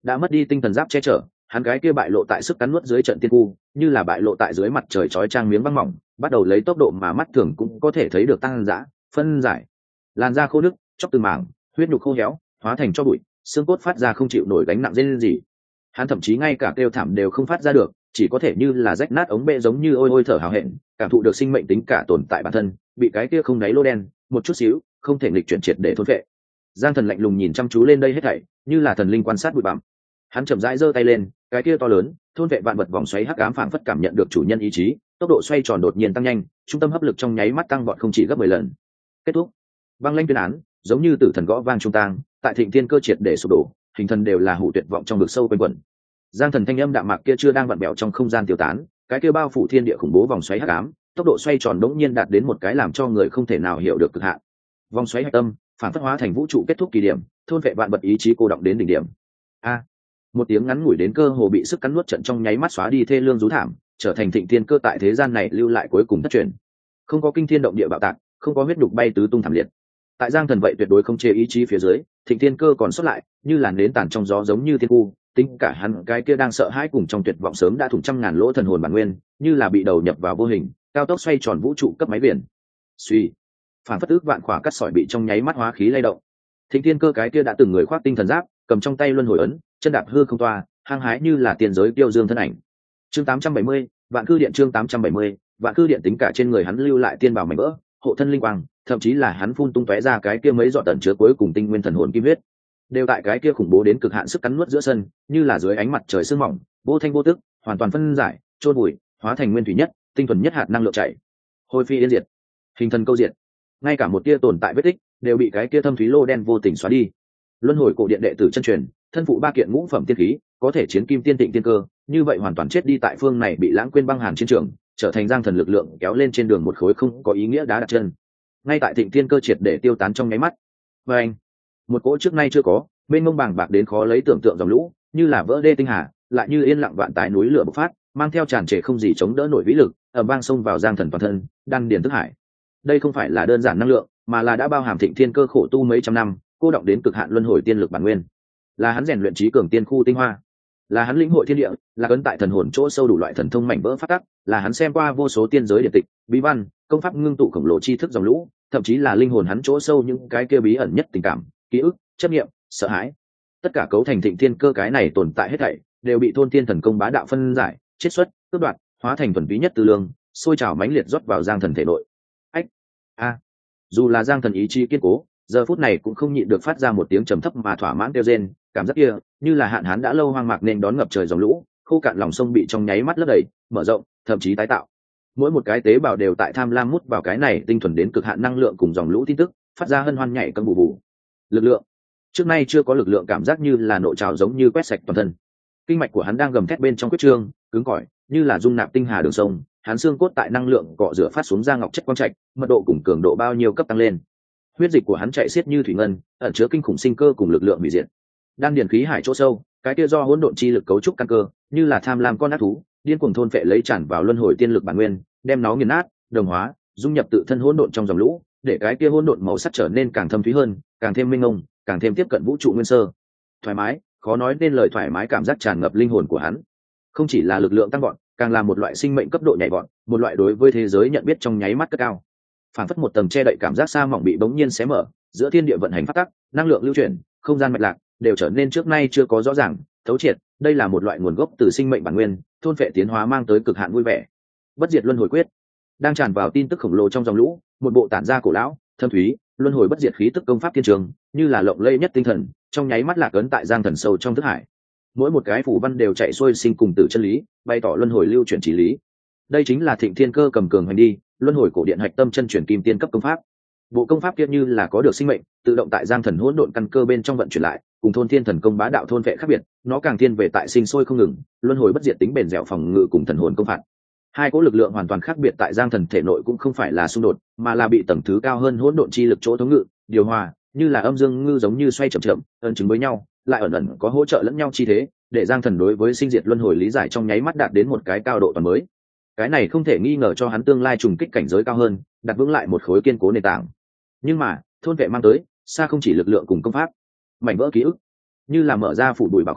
đã mất đi tinh thần giáp che chở, hắn cái kia bại lộ tại sức cắn nuốt dưới trận tiên cu, như là bại lộ tại dưới mặt trời chói chang miếng băng mỏng, bắt đầu lấy tốc độ mà mắt thường cũng có thể thấy được tăng dã, phân giải. Làn da khô nứt, chóc từng mảng, huyết nhục khô héo, hóa thành cho bụi, xương cốt phát ra không chịu nổi gánh nặng rên gì. Hắn thậm chí ngay cả kêu thảm đều không phát ra được, chỉ có thể như là rách nát ống bệ giống như ôi ôi thở hào hẹn, cảm thụ được sinh mệnh tính cả tồn tại bản thân, bị cái kia không đáy lô đen, một chút xíu, không thể nghịch chuyển triệt để thôn vệ. Giang Thần lạnh lùng nhìn chăm chú lên đây hết thảy, như là thần linh quan sát bụi bặm. Hắn chậm rãi giơ tay lên, cái kia to lớn, thôn vệ vạn vật vòng xoáy hắc ám phảng phất cảm nhận được chủ nhân ý chí, tốc độ xoay tròn đột nhiên tăng nhanh, trung tâm hấp lực trong nháy mắt tăng vọt không chỉ gấp mười lần. Kết thúc. Băng lãnh tuyên án, giống như tử thần gõ vang trung tang, tại Thịnh Thiên Cơ triệt để sụp đổ, hình thần đều là hủ tuyệt vọng trong vực sâu quanh quẩn. Giang Thần thanh âm đạm mạc kia chưa đang vặn bẹo trong không gian tiêu tán, cái kia bao phủ thiên địa khủng bố vòng xoáy hắc ám, tốc độ xoay tròn đống nhiên đạt đến một cái làm cho người không thể nào hiểu được cực hạn. Vòng xoáy hạch tâm, phản phất hóa thành vũ trụ kết thúc kỳ điểm, thôn vệ vạn vật ý chí cô động đến đỉnh điểm. A, một tiếng ngắn ngủi đến cơ hồ bị sức cắn nuốt trận trong nháy mắt xóa đi thê lương rú thảm, trở thành Thịnh Thiên Cơ tại thế gian này lưu lại cuối cùng thất truyền. Không có kinh thiên động địa bạo tạc, không có huyết nhục bay tứ tung thảm liệt. Tại Giang Thần vậy tuyệt đối không chế ý chí phía dưới, Thịnh Thiên Cơ còn sót lại, như làn nến tàn trong gió giống như thiên cu, tính cả hắn cái kia đang sợ hãi cùng trong tuyệt vọng sớm đã thủng trăm ngàn lỗ thần hồn bản nguyên, như là bị đầu nhập vào vô hình, cao tốc xoay tròn vũ trụ cấp máy biển. Suy, phản phất ước vạn khỏa cắt sỏi bị trong nháy mắt hóa khí lay động. Thịnh Thiên Cơ cái kia đã từng người khoác tinh thần giáp, cầm trong tay luân hồi ấn, chân đạp hư không toa, hăng hái như là tiền giới tiêu dương thân ảnh. Chương tám trăm bảy mươi, Vạn Cư Điện chương tám trăm bảy mươi, Vạn Cư Điện tính cả trên người hắn lưu lại tiên bảo mảnh vỡ, hộ thân linh quang, thậm chí là hắn phun tung tóe ra cái kia mấy giọt tẩn chứa cuối cùng tinh nguyên thần hồn kim huyết, đều tại cái kia khủng bố đến cực hạn sức cắn nuốt giữa sân, như là dưới ánh mặt trời sương mỏng, vô thanh vô tức, hoàn toàn phân giải, trôn bụi, hóa thành nguyên thủy nhất, tinh thuần nhất hạt năng lượng chảy, hồi phi yên diệt, hình thần câu diệt. Ngay cả một tia tồn tại vết tích đều bị cái kia thâm thúy lô đen vô tình xóa đi. Luân hồi cổ điện đệ tử chân truyền, thân phụ ba kiện ngũ phẩm tiên khí, có thể chiến kim tiên tịnh tiên cơ, như vậy hoàn toàn chết đi tại phương này bị lãng quên băng hàn chiến trường, trở thành Giang Thần lực lượng kéo lên trên đường một khối không có ý nghĩa đá đặt chân. Ngay tại Thịnh Thiên Cơ triệt để tiêu tán trong nháy mắt, và anh, một cỗ trước nay chưa có, bên mông bàng bạc đến khó lấy tưởng tượng dòng lũ, như là vỡ đê tinh hà, lại như yên lặng vạn tái núi lửa bộc phát, mang theo tràn trề không gì chống đỡ nổi vĩ lực, ở bang sông vào Giang Thần toàn thân, đan điền thức hải. Đây không phải là đơn giản năng lượng, mà là đã bao hàm Thịnh Thiên Cơ khổ tu mấy trăm năm, cô động đến cực hạn luân hồi tiên lực bản nguyên, là hắn rèn luyện trí cường tiên khu tinh hoa, là hắn lĩnh hội thiên địa, là cấn tại thần hồn chỗ sâu đủ loại thần thông mảnh vỡ phát tắc, là hắn xem qua vô số tiên giới điện tịch, bí văn, công pháp ngưng tụ khổng lồ tri thức dòng lũ, thậm chí là linh hồn hắn chỗ sâu những cái kia bí ẩn nhất tình cảm, ký ức, chấp niệm, sợ hãi, tất cả cấu thành Thịnh Thiên Cơ cái này tồn tại hết thảy đều bị thôn tiên thần công bá đạo phân giải, chiết xuất, tước đoạt, hóa thành thuần túy nhất tư lương, sôi trào mãnh liệt rót vào Giang Thần thể nội. Ách, a, dù là Giang Thần ý chí kiên cố, giờ phút này cũng không nhịn được phát ra một tiếng trầm thấp mà thỏa mãn kêu rên, cảm giác kia như là hạn hán đã lâu hoang mạc nên đón ngập trời dòng lũ, khô cạn lòng sông bị trong nháy mắt lấp đầy, mở rộng, thậm chí tái tạo. Mỗi một cái tế bào đều tại tham lam mút vào cái này tinh thuần đến cực hạn năng lượng cùng dòng lũ tin tức, phát ra hân hoan nhảy cân bù bù. Lực lượng, trước nay chưa có lực lượng cảm giác như là nội trào giống như quét sạch toàn thân. Kinh mạch của hắn đang gầm thét bên trong quyết trương, cứng cỏi, như là dung nạp tinh hà đường sông, hắn xương cốt tại năng lượng cọ rửa phát xuống ra ngọc chất quang trạch, mật độ cùng cường độ bao nhiêu cấp tăng lên. Huyết dịch của hắn chạy xiết như thủy ngân, ẩn chứa kinh khủng sinh cơ cùng lực lượng hủy diệt. Đan điền khí hải chỗ sâu, cái kia do hỗn độn chi lực cấu trúc căn cơ, như là tham lam con ác thú, điên cuồng thôn phệ lấy tràn vào luân hồi tiên lực bản nguyên, đem nó nghiền nát, đồng hóa, dung nhập tự thân hỗn độn trong dòng lũ, để cái kia hỗn độn màu sắc trở nên càng thâm thúy hơn, càng thêm minh mông, càng thêm tiếp cận vũ trụ nguyên sơ. Thoải mái, khó nói nên lời thoải mái cảm giác tràn ngập linh hồn của hắn. Không chỉ là lực lượng tăng vọt, càng là một loại sinh mệnh cấp độ nhảy vọt, một loại đối với thế giới nhận biết trong nháy mắt cất cao. Phản phất một tầng che đậy cảm giác xa mỏng bị bỗng nhiên xé mở, giữa thiên địa vận hành phát tắc, năng lượng lưu chuyển, không gian mạch lạc đều trở nên trước nay chưa có rõ ràng, thấu triệt. Đây là một loại nguồn gốc từ sinh mệnh bản nguyên, thôn phệ tiến hóa mang tới cực hạn vui vẻ. Bất diệt luân hồi quyết đang tràn vào tin tức khổng lồ trong dòng lũ, một bộ tản ra cổ lão, thâm thúy, luân hồi bất diệt khí tức công pháp thiên trường, như là lộng lẫy nhất tinh thần, trong nháy mắt lạc ấn tại Giang Thần sâu trong thức hải. Mỗi một cái phù văn đều chạy xuôi sinh cùng tử chân lý, bày tỏ luân hồi lưu chuyển chỉ lý. Đây chính là Thịnh Thiên Cơ cầm cường hành đi, luân hồi cổ điện hạch tâm chân chuyển kim tiên cấp công pháp. Bộ công pháp kia như là có được sinh mệnh, tự động tại Giang Thần hỗn độn căn cơ bên trong vận chuyển lại, cùng thôn thiên thần công bá đạo thôn vệ khác biệt, nó càng thiên về tại sinh sôi không ngừng, luân hồi bất diệt tính bền dẻo phòng ngự cùng thần hồn công phạt. Hai cỗ lực lượng hoàn toàn khác biệt tại Giang Thần thể nội cũng không phải là xung đột, mà là bị tầng thứ cao hơn hỗn độn chi lực chỗ thống ngự, điều hòa, như là âm dương ngư giống như xoay chậm chậm, ẩn chứng với nhau, lại ẩn ẩn có hỗ trợ lẫn nhau chi thế, để Giang Thần đối với sinh diệt luân hồi lý giải trong nháy mắt đạt đến một cái cao độ toàn mới. Cái này không thể nghi ngờ cho hắn tương lai trùng kích cảnh giới cao hơn, đặt vững lại một khối kiên cố nền tảng. Nhưng mà, thôn vệ mang tới, xa không chỉ lực lượng cùng công pháp, mảnh vỡ ký ức, như là mở ra phủ bụi bảo khố,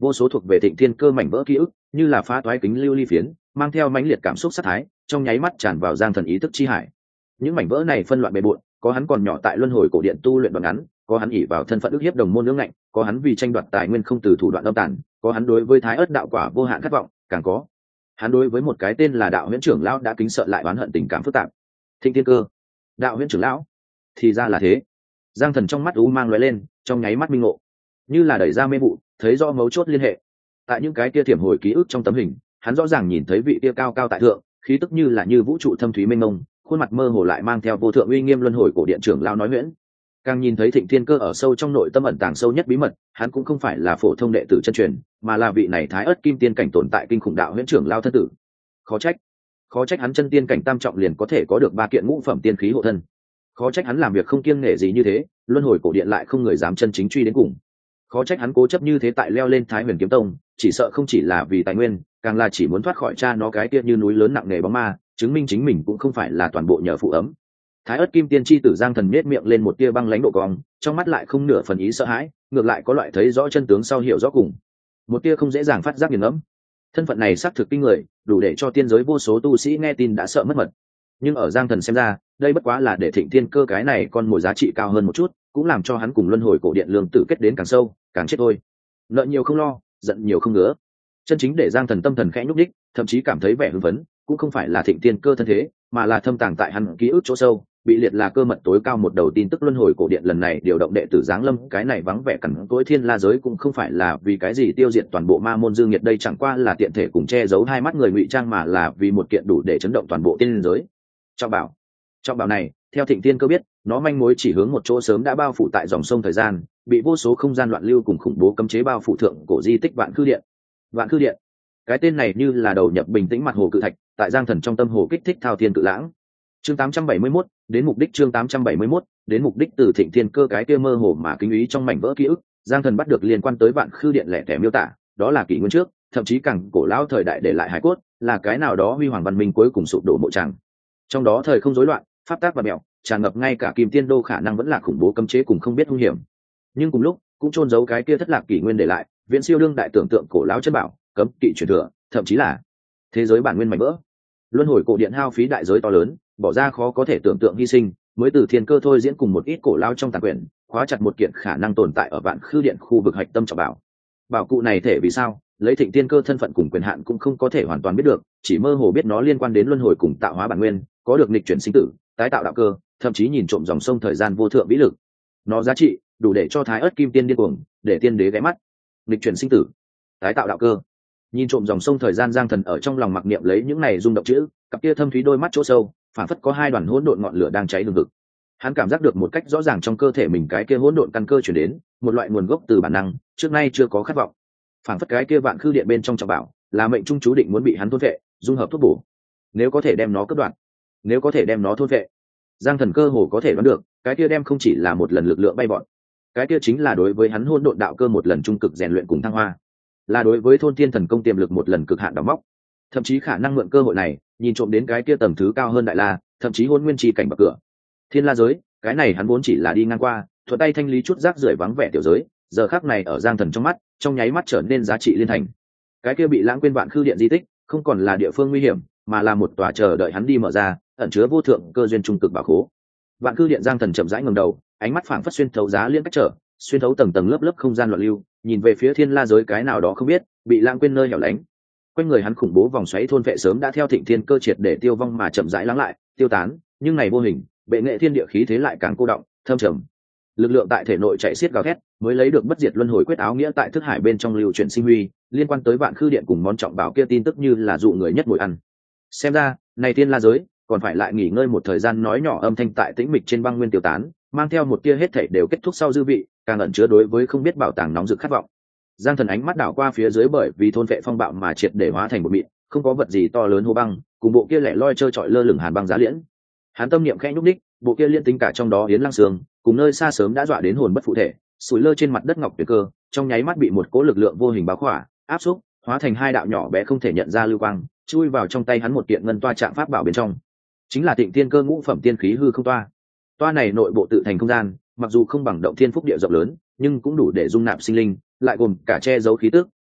vô số thuộc về thịnh thiên cơ mảnh vỡ ký ức như là phá toái kính lưu ly phiến, mang theo mãnh liệt cảm xúc sát thái, trong nháy mắt tràn vào Giang Thần ý thức chi hải. Những mảnh vỡ này phân loạn bề bộn, có hắn còn nhỏ tại luân hồi cổ điện tu luyện đoạn ngắn, có hắn ỷ vào thân phận ức hiếp đồng môn nương ngạnh, có hắn vì tranh đoạt tài nguyên không từ thủ đoạn âm tàn, có hắn đối với thái ớt đạo quả vô hạn khát vọng, càng có hắn đối với một cái tên là đạo huyễn trưởng lão đã kính sợ lại oán hận tình cảm phức tạp. Thịnh thiên cơ, đạo huyễn trưởng lão, thì ra là thế. Giang Thần trong mắt u mang lóe lên, trong nháy mắt minh ngộ, như là đẩy ra mê vụ, thấy rõ mấu chốt liên hệ. Tại những cái kia thiểm hồi ký ức trong tấm hình, hắn rõ ràng nhìn thấy vị kia cao cao tại thượng, khí tức như là như vũ trụ thâm thúy mênh mông, khuôn mặt mơ hồ lại mang theo vô thượng uy nghiêm luân hồi cổ điện trưởng lão nói huyễn. Càng nhìn thấy Thịnh Thiên Cơ ở sâu trong nội tâm ẩn tàng sâu nhất bí mật, hắn cũng không phải là phổ thông đệ tử chân truyền, mà là vị này thái ớt kim tiên cảnh tồn tại kinh khủng đạo huyễn trưởng lão thân tử. Khó trách, khó trách hắn chân tiên cảnh tam trọng liền có thể có được ba kiện ngũ phẩm tiên khí hộ thân. Khó trách hắn làm việc không kiêng nể gì như thế, luân hồi cổ điện lại không người dám chân chính truy đến cùng. Khó trách hắn cố chấp như thế tại leo lên Thái Huyền kiếm tông, chỉ sợ không chỉ là vì tài nguyên, càng là chỉ muốn thoát khỏi cha nó cái kia như núi lớn nặng nề bóng ma, chứng minh chính mình cũng không phải là toàn bộ nhờ phụ ấm. Thái ớt kim tiên chi tử Giang Thần nhếch miệng lên một tia băng lãnh độ cong, trong mắt lại không nửa phần ý sợ hãi, ngược lại có loại thấy rõ chân tướng sau hiểu rõ cùng. Một tia không dễ dàng phát giác nghiền ngẫm. Thân phận này xác thực kinh người, đủ để cho tiên giới vô số tu sĩ nghe tin đã sợ mất mật. Nhưng ở Giang Thần xem ra, đây bất quá là để Thịnh Thiên Cơ cái này con mồi giá trị cao hơn một chút, cũng làm cho hắn cùng luân hồi cổ điện lương tử kết đến càng sâu, càng chết thôi. Nợ nhiều không lo, giận nhiều không ngứa. Chân chính để Giang Thần tâm thần khẽ nhúc nhích, thậm chí cảm thấy vẻ hưng phấn, cũng không phải là Thịnh Thiên Cơ thân thế, mà là thâm tàng tại hắn ký ức chỗ sâu, bị liệt là cơ mật tối cao một đầu tin tức luân hồi cổ điện lần này điều động đệ tử giáng lâm, cái này vắng vẻ cẩn tối thiên la giới cũng không phải là vì cái gì tiêu diệt toàn bộ ma môn dương nhiệt, đây chẳng qua là tiện thể cùng che giấu hai mắt người ngụy trang, mà là vì một kiện đủ để chấn động toàn bộ tiên giới. Trọng bảo, trọng bảo này, theo Thịnh Thiên Cơ biết, nó manh mối chỉ hướng một chỗ sớm đã bao phủ tại dòng sông thời gian, bị vô số không gian loạn lưu cùng khủng bố cấm chế bao phủ thượng cổ di tích Vạn Khư Điện. Vạn Khư Điện, cái tên này như là đầu nhập bình tĩnh mặt hồ cự thạch, tại Giang Thần trong tâm hồ kích thích thao thiên cự lãng. Chương tám trăm bảy mươi mốt, đến mục đích. Chương tám trăm bảy mươi mốt, đến mục đích. Từ Thịnh Thiên Cơ cái kia mơ hồ mà kinh ý trong mảnh vỡ ký ức, Giang Thần bắt được liên quan tới Vạn Khư Điện lẻ tẻ miêu tả, đó là kỷ nguyên trước, thậm chí càng cổ lão thời đại để lại hải cốt, là cái nào đó huy hoàng văn minh cuối cùng sụp đổ mộ tràng. Trong đó thời không rối loạn, pháp tác và mèo, tràn ngập ngay cả Kim Tiên Đô khả năng vẫn là khủng bố cấm chế cùng không biết hung hiểm. Nhưng cùng lúc, cũng chôn giấu cái kia thất lạc kỷ nguyên để lại, viễn siêu đương đại tưởng tượng cổ lão chân bảo, cấm kỵ truyền thừa, thậm chí là thế giới bản nguyên mảnh vỡ. Luân hồi cổ điện hao phí đại giới to lớn, bỏ ra khó có thể tưởng tượng hy sinh, mới từ Thiên Cơ thôi diễn cùng một ít cổ lao trong tàn quyển, khóa chặt một kiện khả năng tồn tại ở Vạn Khư Điện khu vực hạch tâm trọng bảo. Bảo cụ này thể vì sao, lấy Thịnh Thiên Cơ thân phận cùng quyền hạn cũng không có thể hoàn toàn biết được, chỉ mơ hồ biết nó liên quan đến luân hồi cùng tạo hóa bản nguyên, có được nghịch chuyển sinh tử, tái tạo đạo cơ, thậm chí nhìn trộm dòng sông thời gian vô thượng vĩ lực. Nó giá trị đủ để cho Thái Ức Kim Tiên điên cuồng, để tiên đế ghé mắt. Nghịch chuyển sinh tử, tái tạo đạo cơ, nhìn trộm dòng sông thời gian. Giang Thần ở trong lòng mặc niệm lấy những này rung động chữ, cặp kia thâm thúy đôi mắt chỗ sâu, phản phất có hai đoàn hỗn độn ngọn lửa đang cháy hừng hực. Hắn cảm giác được một cách rõ ràng trong cơ thể mình cái kia hỗn độn căn cơ chuyển đến, một loại nguồn gốc từ bản năng, trước nay chưa có khát vọng. Phản phất cái kia Vạn Khư Điện bên trong trọng bảo, là mệnh trung chú định muốn bị hắn thôn vệ, dung hợp thuốc bổ. Nếu có thể đem nó cắt đoạn, nếu có thể đem nó thôn vệ, Giang Thần cơ hồ có thể đoán được, cái kia đem không chỉ là một lần lực lượng bay vọt, cái kia chính là đối với hắn hỗn độn đạo cơ một lần trung cực rèn luyện cùng thăng hoa, là đối với thôn thiên thần công tiềm lực một lần cực hạn đóng móc, thậm chí khả năng mượn cơ hội này nhìn trộm đến cái kia tầng thứ cao hơn đại la, thậm chí hôn nguyên chi cảnh bậc cửa. Thiên la giới, cái này hắn vốn chỉ là đi ngang qua, thuận tay thanh lý chút rác rưởi vắng vẻ tiểu giới, giờ khắc này ở Giang Thần trong mắt, trong nháy mắt trở nên giá trị liên thành. Cái kia bị lãng quên Vạn Khư Điện di tích, không còn là địa phương nguy hiểm, mà là một tòa chờ đợi hắn đi mở ra, ẩn chứa vô thượng cơ duyên trung cực bảo khố. Vạn Khư Điện. Giang Thần chậm rãi ngẩng đầu, ánh mắt phảng phất xuyên thấu giá liên cách trở, xuyên thấu tầng tầng lớp lớp không gian loạn lưu, nhìn về phía thiên la giới cái nào đó không biết, bị lãng quên nơi hẻo lánh. Quanh người hắn khủng bố vòng xoáy thôn vệ sớm đã theo Thịnh Thiên Cơ triệt để tiêu vong mà chậm rãi lắng lại, tiêu tán, nhưng này vô hình, bệ nghệ thiên địa khí thế lại càng cô động, thâm trầm. Lực lượng tại thể nội chạy xiết gào thét, mới lấy được bất diệt luân hồi quyết áo nghĩa tại thức hải bên trong lưu chuyển sinh huy, liên quan tới Vạn Khư Điện cùng món trọng bảo kia tin tức như là dụ người nhất mồi ăn. Xem ra, này thiên la giới, còn phải lại nghỉ ngơi một thời gian. Nói nhỏ âm thanh tại tĩnh mịch trên băng nguyên tiêu tán, mang theo một tia hết thảy đều kết thúc sau dư vị, càng ẩn chứa đối với không biết bảo tàng nóng rực khát vọng. Giang Thần ánh mắt đảo qua phía dưới, bởi vì thôn vệ phong bạo mà triệt để hóa thành một mịn, không có vật gì to lớn hô băng, cùng bộ kia lẻ loi chơi chọi lơ lửng hàn băng giá liễn. Hắn tâm niệm khẽ nhúc đích, bộ kia liên tính cả trong đó yến lăng sương, cùng nơi xa sớm đã dọa đến hồn bất phụ thể, sủi lơ trên mặt đất ngọc tuyệt cơ, trong nháy mắt bị một cỗ lực lượng vô hình bao khỏa, áp xúc, hóa thành hai đạo nhỏ bé không thể nhận ra lưu quang, chui vào trong tay hắn một kiện ngân toa trạng pháp bảo bên trong. Chính là Thịnh Thiên Cơ ngũ phẩm tiên khí hư không toa. Toa này nội bộ tự thành không gian, mặc dù không bằng động thiên phúc địa rộng lớn, nhưng cũng đủ để dung nạp sinh linh, lại gồm cả che giấu khí tức,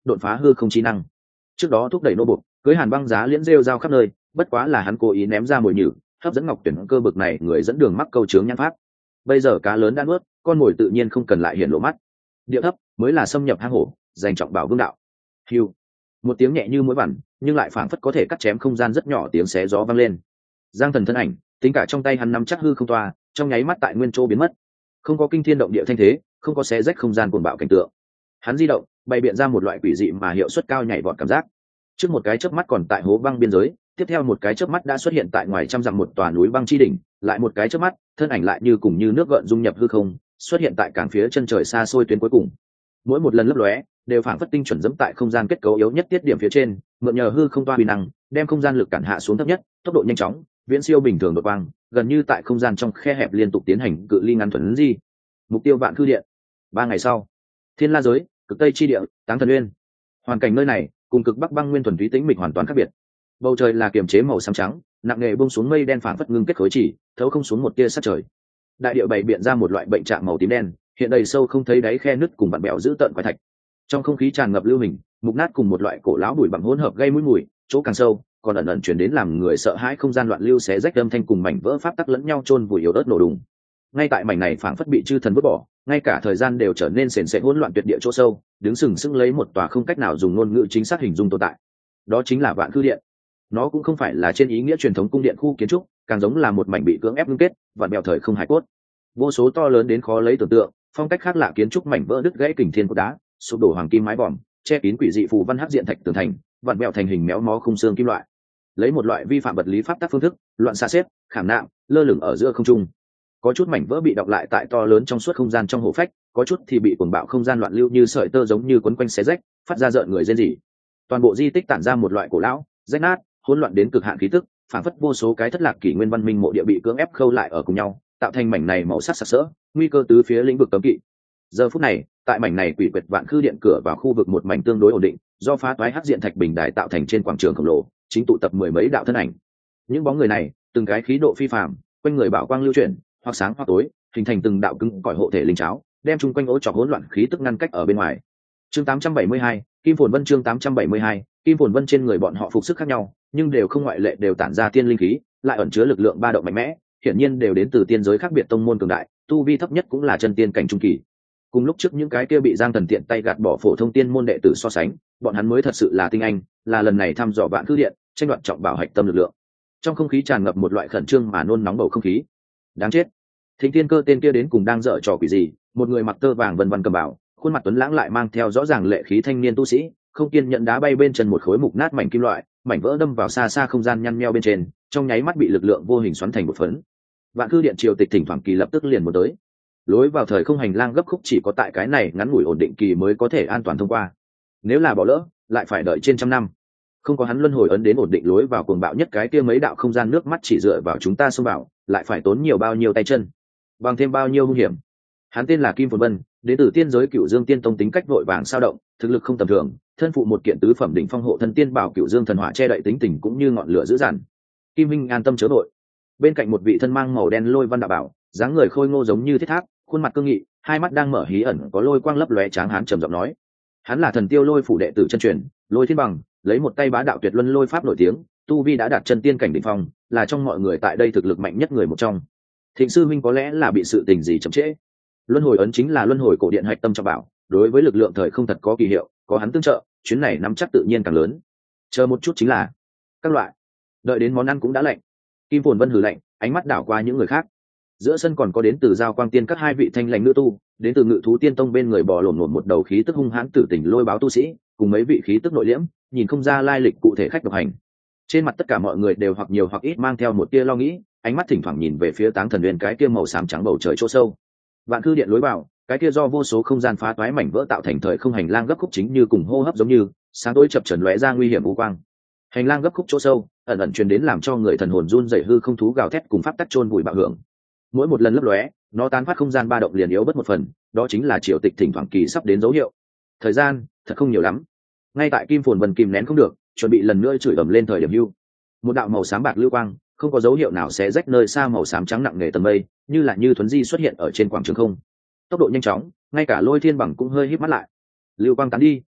đột phá hư không chi năng. Trước đó thúc đẩy nô bục cưới hàn băng giá liễn rêu rao khắp nơi, bất quá là hắn cố ý ném ra mồi nhử, hấp dẫn ngọc tuyển cơ bực này người dẫn đường mắc câu chướng nhãn pháp. Bây giờ cá lớn đã nuốt, con mồi tự nhiên không cần lại hiện lộ mắt. Điệu thấp mới là xâm nhập hang hổ, giành trọng bảo vương đạo. Hiu, một tiếng nhẹ như mũi vằn, nhưng lại phảng phất có thể cắt chém không gian rất nhỏ, tiếng xé gió vang lên. Giang Thần thân ảnh, tính cả trong tay hắn nắm chắc hư không toa, trong nháy mắt tại nguyên chỗ biến mất. Không có kinh thiên động địa thanh thế, không có xé rách không gian cuồng bạo cảnh tượng. Hắn di động, bày biện ra một loại quỷ dị mà hiệu suất cao nhảy vọt cảm giác. Trước một cái chớp mắt còn tại hố băng biên giới, tiếp theo một cái chớp mắt đã xuất hiện tại ngoài trăm dặm một tòa núi băng chi đỉnh, lại một cái chớp mắt, thân ảnh lại như cùng như nước gợn dung nhập hư không, xuất hiện tại cảng phía chân trời xa xôi tuyến cuối cùng. Mỗi một lần lấp lóe, đều phảng phất tinh chuẩn dẫm tại không gian kết cấu yếu nhất tiết điểm phía trên, mượn nhờ hư không toa uy năng, đem không gian lực cản hạ xuống thấp nhất, tốc độ nhanh chóng, viễn siêu bình thường đột quang, gần như tại không gian trong khe hẹp liên tục tiến hành cự ly ngắn thuần di. Mục tiêu Vạn Khư Điện. Ba ngày sau, Thiên La giới, cực tây chi địa, Táng Thần Uyên. Hoàn cảnh nơi này cùng cực bắc băng nguyên thuần túy tĩnh mịch hoàn toàn khác biệt. Bầu trời là kiềm chế màu xám trắng, nặng nề buông xuống mây đen phảng phất ngưng kết khối chỉ, thấu không xuống một tia sát trời. Đại địa bày biện ra một loại bệnh trạng màu tím đen, hiện đầy sâu không thấy đáy khe nứt cùng vặn bèo dữ tợn quái thạch. Trong không khí tràn ngập lưu hình, mục nát cùng một loại cổ lão bụi bặm hỗn hợp gây mũi mùi, chỗ càng sâu, còn ẩn ẩn truyền đến làm người sợ hãi không gian loạn lưu xé rách âm thanh cùng mảnh vỡ pháp tắc lẫn nhau chôn vùi yếu ớt nổ đùng. Ngay tại mảnh này phảng phất bị chư thần vứt bỏ, ngay cả thời gian đều trở nên sền sệt hỗn loạn tuyệt địa chỗ sâu, đứng sừng sững lấy một tòa không cách nào dùng ngôn ngữ chính xác hình dung tồn tại. Đó chính là Vạn Khư Điện. Nó cũng không phải là trên ý nghĩa truyền thống cung điện khu kiến trúc, càng giống là một mảnh bị cưỡng ép ngưng kết, vặn bèo thời không hải cốt. Vô số to lớn đến khó lấy tưởng tượng, phong cách khác lạ kiến trúc mảnh vỡ đứt gãy kình thiên cốt đá, sụp đổ hoàng kim mái vòm, che kín quỷ dị phù văn hắc diện thạch tường thành, vặn bèo thành hình méo mó khung xương kim loại. Lấy một loại vi phạm vật lý pháp tắc phương thức, loạn xa xếp, khảm nạm, lơ lửng ở giữa không trung. Có chút mảnh vỡ bị đọng lại tại to lớn trong suốt không gian trong hố phách, có chút thì bị cuồng bạo không gian loạn lưu như sợi tơ giống như quấn quanh xé rách, phát ra rợn người rên rỉ. Toàn bộ di tích tản ra một loại cổ lão, rách nát, hỗn loạn đến cực hạn khí tức, phản phất vô số cái thất lạc kỷ nguyên văn minh mộ địa bị cưỡng ép khâu lại ở cùng nhau, tạo thành mảnh này màu sắc sặc sỡ, nguy cơ tứ phía lĩnh vực cấm kỵ. Giờ phút này, tại mảnh này quỷ quyệt Vạn Khư Điện cửa vào khu vực một mảnh tương đối ổn định, do phá toái hắc diện thạch bình đài tạo thành trên quảng trường khổng lồ, chính tụ tập mười mấy đạo thân ảnh. Những bóng người này, từng cái khí độ phi phàm, quanh người bảo quang lưu chuyển, hoặc sáng hoặc tối, hình thành từng đạo cứng cỏi hộ thể linh cháo, đem chung quanh ố trọc hỗn loạn khí tức ngăn cách ở bên ngoài. Chương tám trăm bảy mươi hai, Kim Phồn Vân chương tám trăm bảy mươi hai, Kim Phồn Vân trên người bọn họ phục sức khác nhau, nhưng đều không ngoại lệ đều tản ra tiên linh khí, lại ẩn chứa lực lượng ba động mạnh mẽ, hiển nhiên đều đến từ tiên giới khác biệt tông môn cường đại, tu vi thấp nhất cũng là chân tiên cảnh trung kỳ. Cùng lúc trước những cái kia bị Giang Thần tiện tay gạt bỏ phổ thông tiên môn đệ tử so sánh, bọn hắn mới thật sự là tinh anh, là lần này thăm dò Vạn Khư Điện, tranh đoạt trọng bảo hạch tâm lực lượng. Trong không khí tràn ngập một loại khẩn trương mà nôn nóng bầu không khí. Đáng chết, Thịnh Thiên Cơ tên kia đến cùng đang dở trò quỷ gì? Một người mặc tơ vàng vân vân cầm bảo, khuôn mặt tuấn lãng lại mang theo rõ ràng lệ khí thanh niên tu sĩ, không kiên nhận đá bay bên chân một khối mục nát mảnh kim loại, mảnh vỡ đâm vào xa xa không gian nhăn nheo bên trên, trong nháy mắt bị lực lượng vô hình xoắn thành một phấn. Vạn Khư Điện triều tịch thỉnh thoảng kỳ lập tức liền muốn tới. Lối vào thời không hành lang gấp khúc chỉ có tại cái này ngắn ngủi ổn định kỳ mới có thể an toàn thông qua. Nếu là bỏ lỡ, lại phải đợi trên trăm năm. Không có hắn luân hồi ấn đến ổn định lối vào cuồng bạo nhất cái kia mấy đạo không gian nước mắt chỉ dựa vào chúng ta xông vào, lại phải tốn nhiều bao nhiêu tay chân, bằng thêm bao nhiêu hung hiểm. Hắn tên là Kim Phồn Vân, đến từ tiên giới Cựu Dương Tiên Tông, tính cách vội vàng sao động, thực lực không tầm thường, thân phụ một kiện tứ phẩm đỉnh phong hộ thân tiên bảo Cựu Dương thần hỏa che đậy tính tình cũng như ngọn lửa dữ dằn. Kim Minh an tâm chớ vội. Bên cạnh một vị thân mang màu đen lôi văn đạo bảo, dáng người khôi ngô giống như thiết tháp, khuôn mặt cương nghị, hai mắt đang mở hí ẩn có lôi quang lấp lóe tráng hán trầm giọng nói. Hắn là Thần Tiêu Lôi phủ đệ tử chân truyền, Lôi Thiên Bằng, lấy một tay bá đạo tuyệt luân lôi pháp nổi tiếng, tu vi đã đạt chân tiên cảnh đỉnh phong, là trong mọi người tại đây thực lực mạnh nhất người một trong. Thịnh sư minh có lẽ là bị sự tình gì chậm trễ. Luân hồi ấn chính là luân hồi cổ điện hạch tâm trọng bảo, đối với lực lượng thời không thật có kỳ hiệu, có hắn tương trợ, chuyến này nắm chắc tự nhiên càng lớn. Chờ một chút chính là các loại. Đợi đến món ăn cũng đã lạnh. Kim Phồn Vân hừ lạnh, ánh mắt đảo qua những người khác. Giữa sân còn có đến từ Giao Quang Tiên các hai vị thanh lãnh nữ tu, đến từ Ngự Thú Tiên Tông bên người bò lổn lổn một đầu khí tức hung hãn tử tình lôi báo tu sĩ, cùng mấy vị khí tức nội liễm, nhìn không ra lai lịch cụ thể khách độc hành. Trên mặt tất cả mọi người đều hoặc nhiều hoặc ít mang theo một tia lo nghĩ, ánh mắt thỉnh thoảng nhìn về phía Táng Thần Uyên cái kia màu xám trắng bầu trời chỗ sâu. Vạn Khư Điện lối vào, cái kia do vô số không gian phá toái mảnh vỡ tạo thành thời không hành lang gấp khúc chính như cùng hô hấp giống như, sáng tối chập chờn lóe ra nguy hiểm u quang. Hành lang gấp khúc chỗ sâu, ẩn ẩn truyền đến làm cho người thần hồn run rẩy hư không thú gào thét cùng pháp tắc chôn vùi bạo hưởng. Mỗi một lần lấp lóe, nó tán phát không gian ba động liền yếu bớt một phần, đó chính là triều tịch thỉnh thoảng kỳ sắp đến dấu hiệu. Thời gian thật không nhiều lắm. Ngay tại Kim Phồn Vân kìm nén không được, chuẩn bị lần nữa chửi ầm lên thời điểm hưu, một đạo màu xám bạc lưu quang, không có dấu hiệu nào sẽ rách nơi xa màu xám trắng nặng nề tầng mây, như là như thuấn di xuất hiện ở trên quảng trường không. Tốc độ nhanh chóng, ngay cả Lôi Thiên Bằng cũng hơi híp mắt lại. Lưu quang tán đi,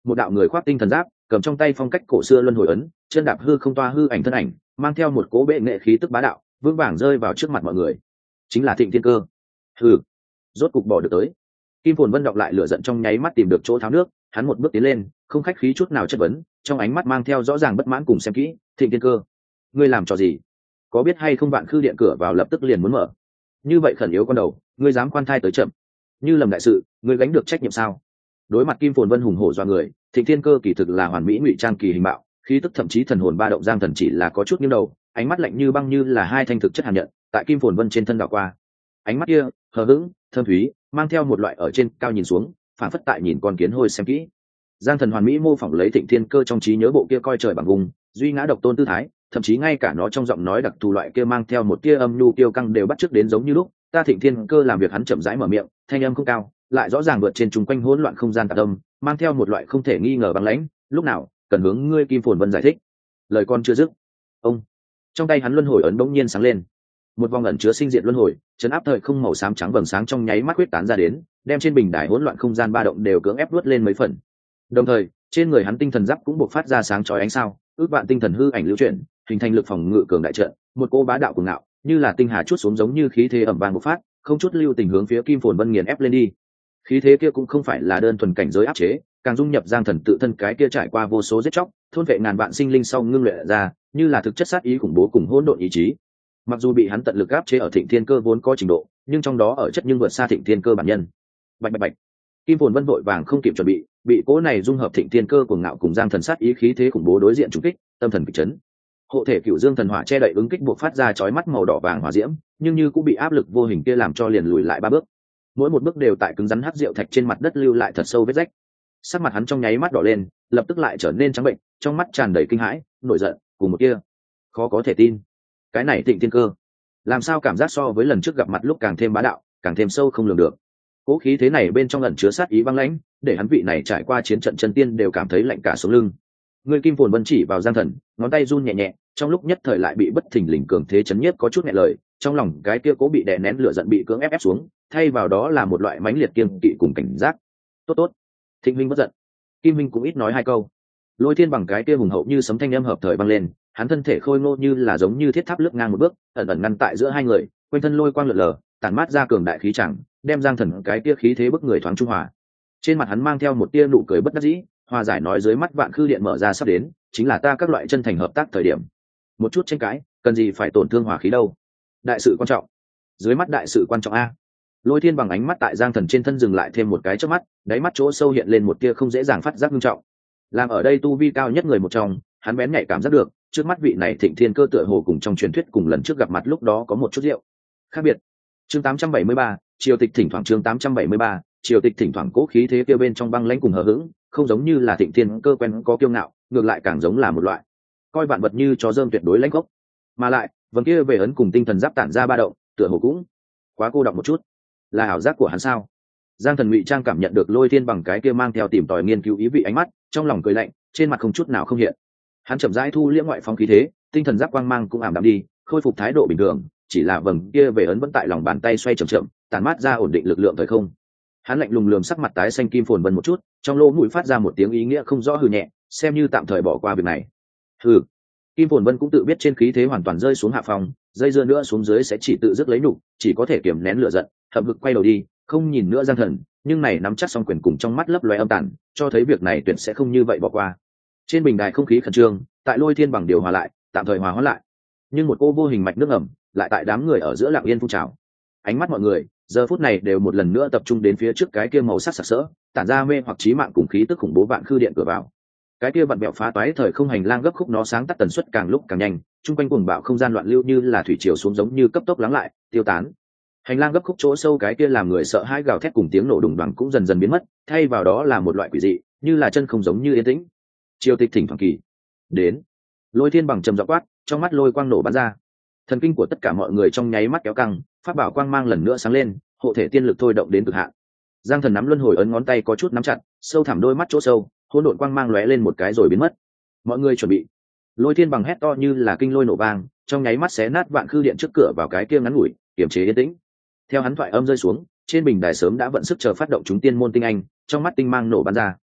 một đạo người khoác tinh thần giáp, cầm trong tay phong cách cổ xưa luân hồi ấn, chân đạp hư không toa hư ảnh thân ảnh, mang theo một cỗ bệ nghệ khí tức bá đạo, vững vàng rơi vào trước mặt mọi người. Chính là Thịnh Thiên Cơ. Hừ, rốt cục bỏ được tới. Kim Phồn Vân đọc lại lửa giận trong nháy mắt tìm được chỗ tháo nước, hắn một bước tiến lên, không khách khí chút nào chất vấn, trong ánh mắt mang theo rõ ràng bất mãn cùng xem kỹ. Thịnh Thiên Cơ, ngươi làm trò gì? Có biết hay không Vạn Khư Điện cửa vào lập tức liền muốn mở, như vậy khẩn yếu con đầu, ngươi dám khoan thai tới chậm, như lầm đại sự, ngươi gánh được trách nhiệm sao? Đối mặt Kim Phồn Vân hùng hổ doa người, Thịnh Thiên Cơ kỳ thực là hoàn mỹ ngụy trang kỳ hình bạo, khí tức thậm chí thần hồn ba động. Giang Thần chỉ là có chút nghiêng đầu, ánh mắt lạnh như băng như là hai thanh thực chất hàn nhận tại Kim Phồn Vân trên thân đảo qua. Ánh mắt kia hờ hững thâm thúy, mang theo một loại ở trên cao nhìn xuống, phản phất tại nhìn con kiến hôi xem kỹ. Giang Thần hoàn mỹ mô phỏng lấy Thịnh Thiên Cơ trong trí nhớ bộ kia coi trời bằng vùng, duy ngã độc tôn tư thái, thậm chí ngay cả nó trong giọng nói đặc thù loại kia mang theo một tia âm nhu tiêu căng đều bắt chước đến giống như lúc ta Thịnh Thiên Cơ làm việc. Hắn chậm rãi mở miệng, thanh âm không cao, lại rõ ràng vượt trên chung quanh hỗn loạn không gian tạp âm, mang theo một loại không thể nghi ngờ băng lãnh. Lúc nào cần hướng ngươi Kim Phồn Vân giải thích. Lời con chưa dứt, ông trong tay hắn luân hồi ấn bỗng nhiên sáng lên, một vòng ẩn chứa sinh diện luân hồi chấn áp thời không màu xám trắng vầng sáng trong nháy mắt quyết tán ra đến, đem trên bình đài hỗn loạn không gian ba động đều cưỡng ép nuốt lên mấy phần. Đồng thời trên người hắn tinh thần giáp cũng bộc phát ra sáng chói ánh sao, ước vạn tinh thần hư ảnh lưu chuyển, hình thành lực phòng ngự cường đại trận. Một cô bá đạo cuồng ngạo như là tinh hà chút xuống, giống như khí thế ẩm vàng bộc phát, không chút lưu tình hướng phía Kim Phồn Vân nghiền ép lên đi. Khí thế kia cũng không phải là đơn thuần cảnh giới áp chế, càng dung nhập Giang Thần tự thân cái kia trải qua vô số giết chóc thôn vệ ngàn vạn sinh linh sau ngưng luyện ra, như là thực chất sát ý khủng bố cùng hỗn độn ý chí. Mặc dù bị hắn tận lực áp chế ở Thịnh Thiên Cơ vốn có trình độ, nhưng trong đó ở chất nhưng vượt xa Thịnh Thiên Cơ bản nhân. Bạch bạch bạch, Kim Phồn Vân vội vàng không kịp chuẩn bị, bị cố này dung hợp Thịnh Thiên Cơ cuồng ngạo cùng Giang Thần sát ý khí thế khủng bố đối diện trùng kích, tâm thần kịch chấn. Hộ thể Cửu Dương Thần Hỏa che đậy ứng kích buộc phát ra chói mắt màu đỏ vàng hỏa diễm, nhưng như cũng bị áp lực vô hình kia làm cho liền lùi lại ba bước. Mỗi một bước đều tại cứng rắn hắc diệu thạch trên mặt đất lưu lại thật sâu vết rách. Sắc mặt hắn trong nháy mắt đỏ lên, lập tức lại trở nên trắng bệnh, trong mắt tràn đầy kinh hãi, nổi giận, cùng một kia khó có thể tin. Cái này Thịnh Thiên Cơ, làm sao cảm giác so với lần trước gặp mặt lúc càng thêm bá đạo, càng thêm sâu không lường được. Cố khí thế này bên trong ẩn chứa sát ý băng lãnh, để hắn vị này trải qua chiến trận chân tiên đều cảm thấy lạnh cả sống lưng. Người Kim Phồn Vân chỉ vào Giang Thần, ngón tay run nhẹ nhẹ, trong lúc nhất thời lại bị bất thình lình cường thế chấn nhiếp, có chút nghẹn lời, trong lòng cái kia cố bị đè nén lửa giận bị cưỡng ép ép xuống, thay vào đó là một loại mãnh liệt kiêng kỵ cùng cảnh giác. Tốt tốt, Thịnh huynh bất giận. Kim huynh cũng ít nói hai câu. Lôi Thiên bằng cái kia hùng hậu như sấm thanh âm hợp thời băng lên, hắn thân thể khôi ngô như là giống như thiết tháp lướt ngang một bước, ẩn ẩn ngăn tại giữa hai người, quanh thân lôi quang lượn lờ, tản mát ra cường đại khí chẳng, đem Giang Thần cái kia khí thế bức người thoáng trung hòa. Trên mặt hắn mang theo một tia nụ cười bất đắc dĩ, hòa giải nói dưới mắt Vạn Khư Điện mở ra sắp đến, chính là ta các loại chân thành hợp tác thời điểm. Một chút tranh cãi, cần gì phải tổn thương hòa khí đâu. Đại sự quan trọng. Dưới mắt đại sự quan trọng a. Lôi Thiên bằng ánh mắt tại Giang Thần trên thân dừng lại thêm một cái chớp mắt, đáy mắt chỗ sâu hiện lên một tia không dễ dàng phát giác nghiêm trọng. Làm ở đây tu vi cao nhất người một trong, hắn bén nhạy cảm giác được, trước mắt vị này Thịnh Thiên Cơ tựa hồ cùng trong truyền thuyết cùng lần trước gặp mặt lúc đó có một chút diệu khác biệt. Chương tám trăm bảy mươi ba, triều tịch thỉnh thoảng chương tám trăm bảy mươi ba, triều tịch thỉnh thoảng cố khí thế kia bên trong băng lãnh cùng hờ hững, không giống như là Thịnh Thiên Cơ quen có kiêu ngạo, ngược lại càng giống là một loại coi vạn vật như chó dơm tuyệt đối lãnh gốc. Mà lại, vầng kia về ấn cùng tinh thần giáp tản ra ba động, tựa hồ cũng quá cô đọng một chút. Là ảo giác của hắn sao? Giang Thần ngụy trang cảm nhận được Lôi Thiên bằng cái kia mang theo tìm tòi nghiên cứu ý vị ánh mắt, trong lòng cười lạnh, trên mặt không chút nào không hiện. Hắn chậm rãi thu liễm ngoại phong khí thế, tinh thần giáp quang mang cũng ảm đạm đi, khôi phục thái độ bình thường, chỉ là vầng kia về ấn vẫn tại lòng bàn tay xoay chậm chậm, tản mát ra ổn định lực lượng thời không. Hắn lạnh lùng lườm sắc mặt tái xanh Kim Phồn Vân một chút, trong lỗ mũi phát ra một tiếng ý nghĩa không rõ hừ nhẹ, xem như tạm thời bỏ qua việc này. Hừ. Kim Phồn Vân cũng tự biết trên khí thế hoàn toàn rơi xuống hạ phòng, dây dưa nữa xuống dưới sẽ chỉ tự dứt lấy nhục, chỉ có thể kiềm nén lửa giận, hậm hực quay đầu đi, không nhìn nữa Giang Thần, nhưng này nắm chắc song quyền cùng trong mắt lấp loé âm tàn, cho thấy việc này tuyệt sẽ không như vậy bỏ qua. Trên bình đài không khí khẩn trương, tại Lôi Thiên bằng điều hòa lại, tạm thời hòa hóa lại, nhưng một cô vô hình mạch nước ẩm lại tại đám người ở giữa lặng yên phun trào. Ánh mắt mọi người giờ phút này đều một lần nữa tập trung đến phía trước cái kia màu sắc sặc sỡ, tản ra mê hoặc chí mạng cùng khí tức khủng bố Vạn Khư Điện cửa vào. Cái kia vặn bẹo phá toái thời không hành lang gấp khúc nó sáng tắt tần suất càng lúc càng nhanh, trung quanh cuồng bạo không gian loạn lưu như là thủy triều xuống giống như cấp tốc lắng lại, tiêu tán. Hành lang gấp khúc chỗ sâu cái kia làm người sợ hãi gào thét cùng tiếng nổ đùng đoàng cũng dần dần biến mất, thay vào đó là một loại quỷ dị, như là chân không giống như yên tĩnh. Triều tịch thỉnh thoảng kỳ đến. Lôi Thiên bằng trầm giọng quát, trong mắt lôi quang nổ bắn ra. Thần kinh của tất cả mọi người trong nháy mắt kéo căng, pháp bảo quang mang lần nữa sáng lên, hộ thể tiên lực thôi động đến cực hạn. Giang Thần nắm luân hồi ấn ngón tay có chút nắm chặt, sâu thẳm đôi mắt chỗ sâu, hỗn độn quang mang lóe lên một cái rồi biến mất. Mọi người chuẩn bị. Lôi Thiên bằng hét to như là kinh lôi nổ vang, trong nháy mắt xé nát Vạn Khư Điện trước cửa vào cái kia ngắn ngủi, kiềm chế yên tĩnh. Theo hắn thoại âm rơi xuống, trên bình đài sớm đã vận sức chờ phát động chúng tiên môn tinh anh, trong mắt tinh mang nổ bắn ra.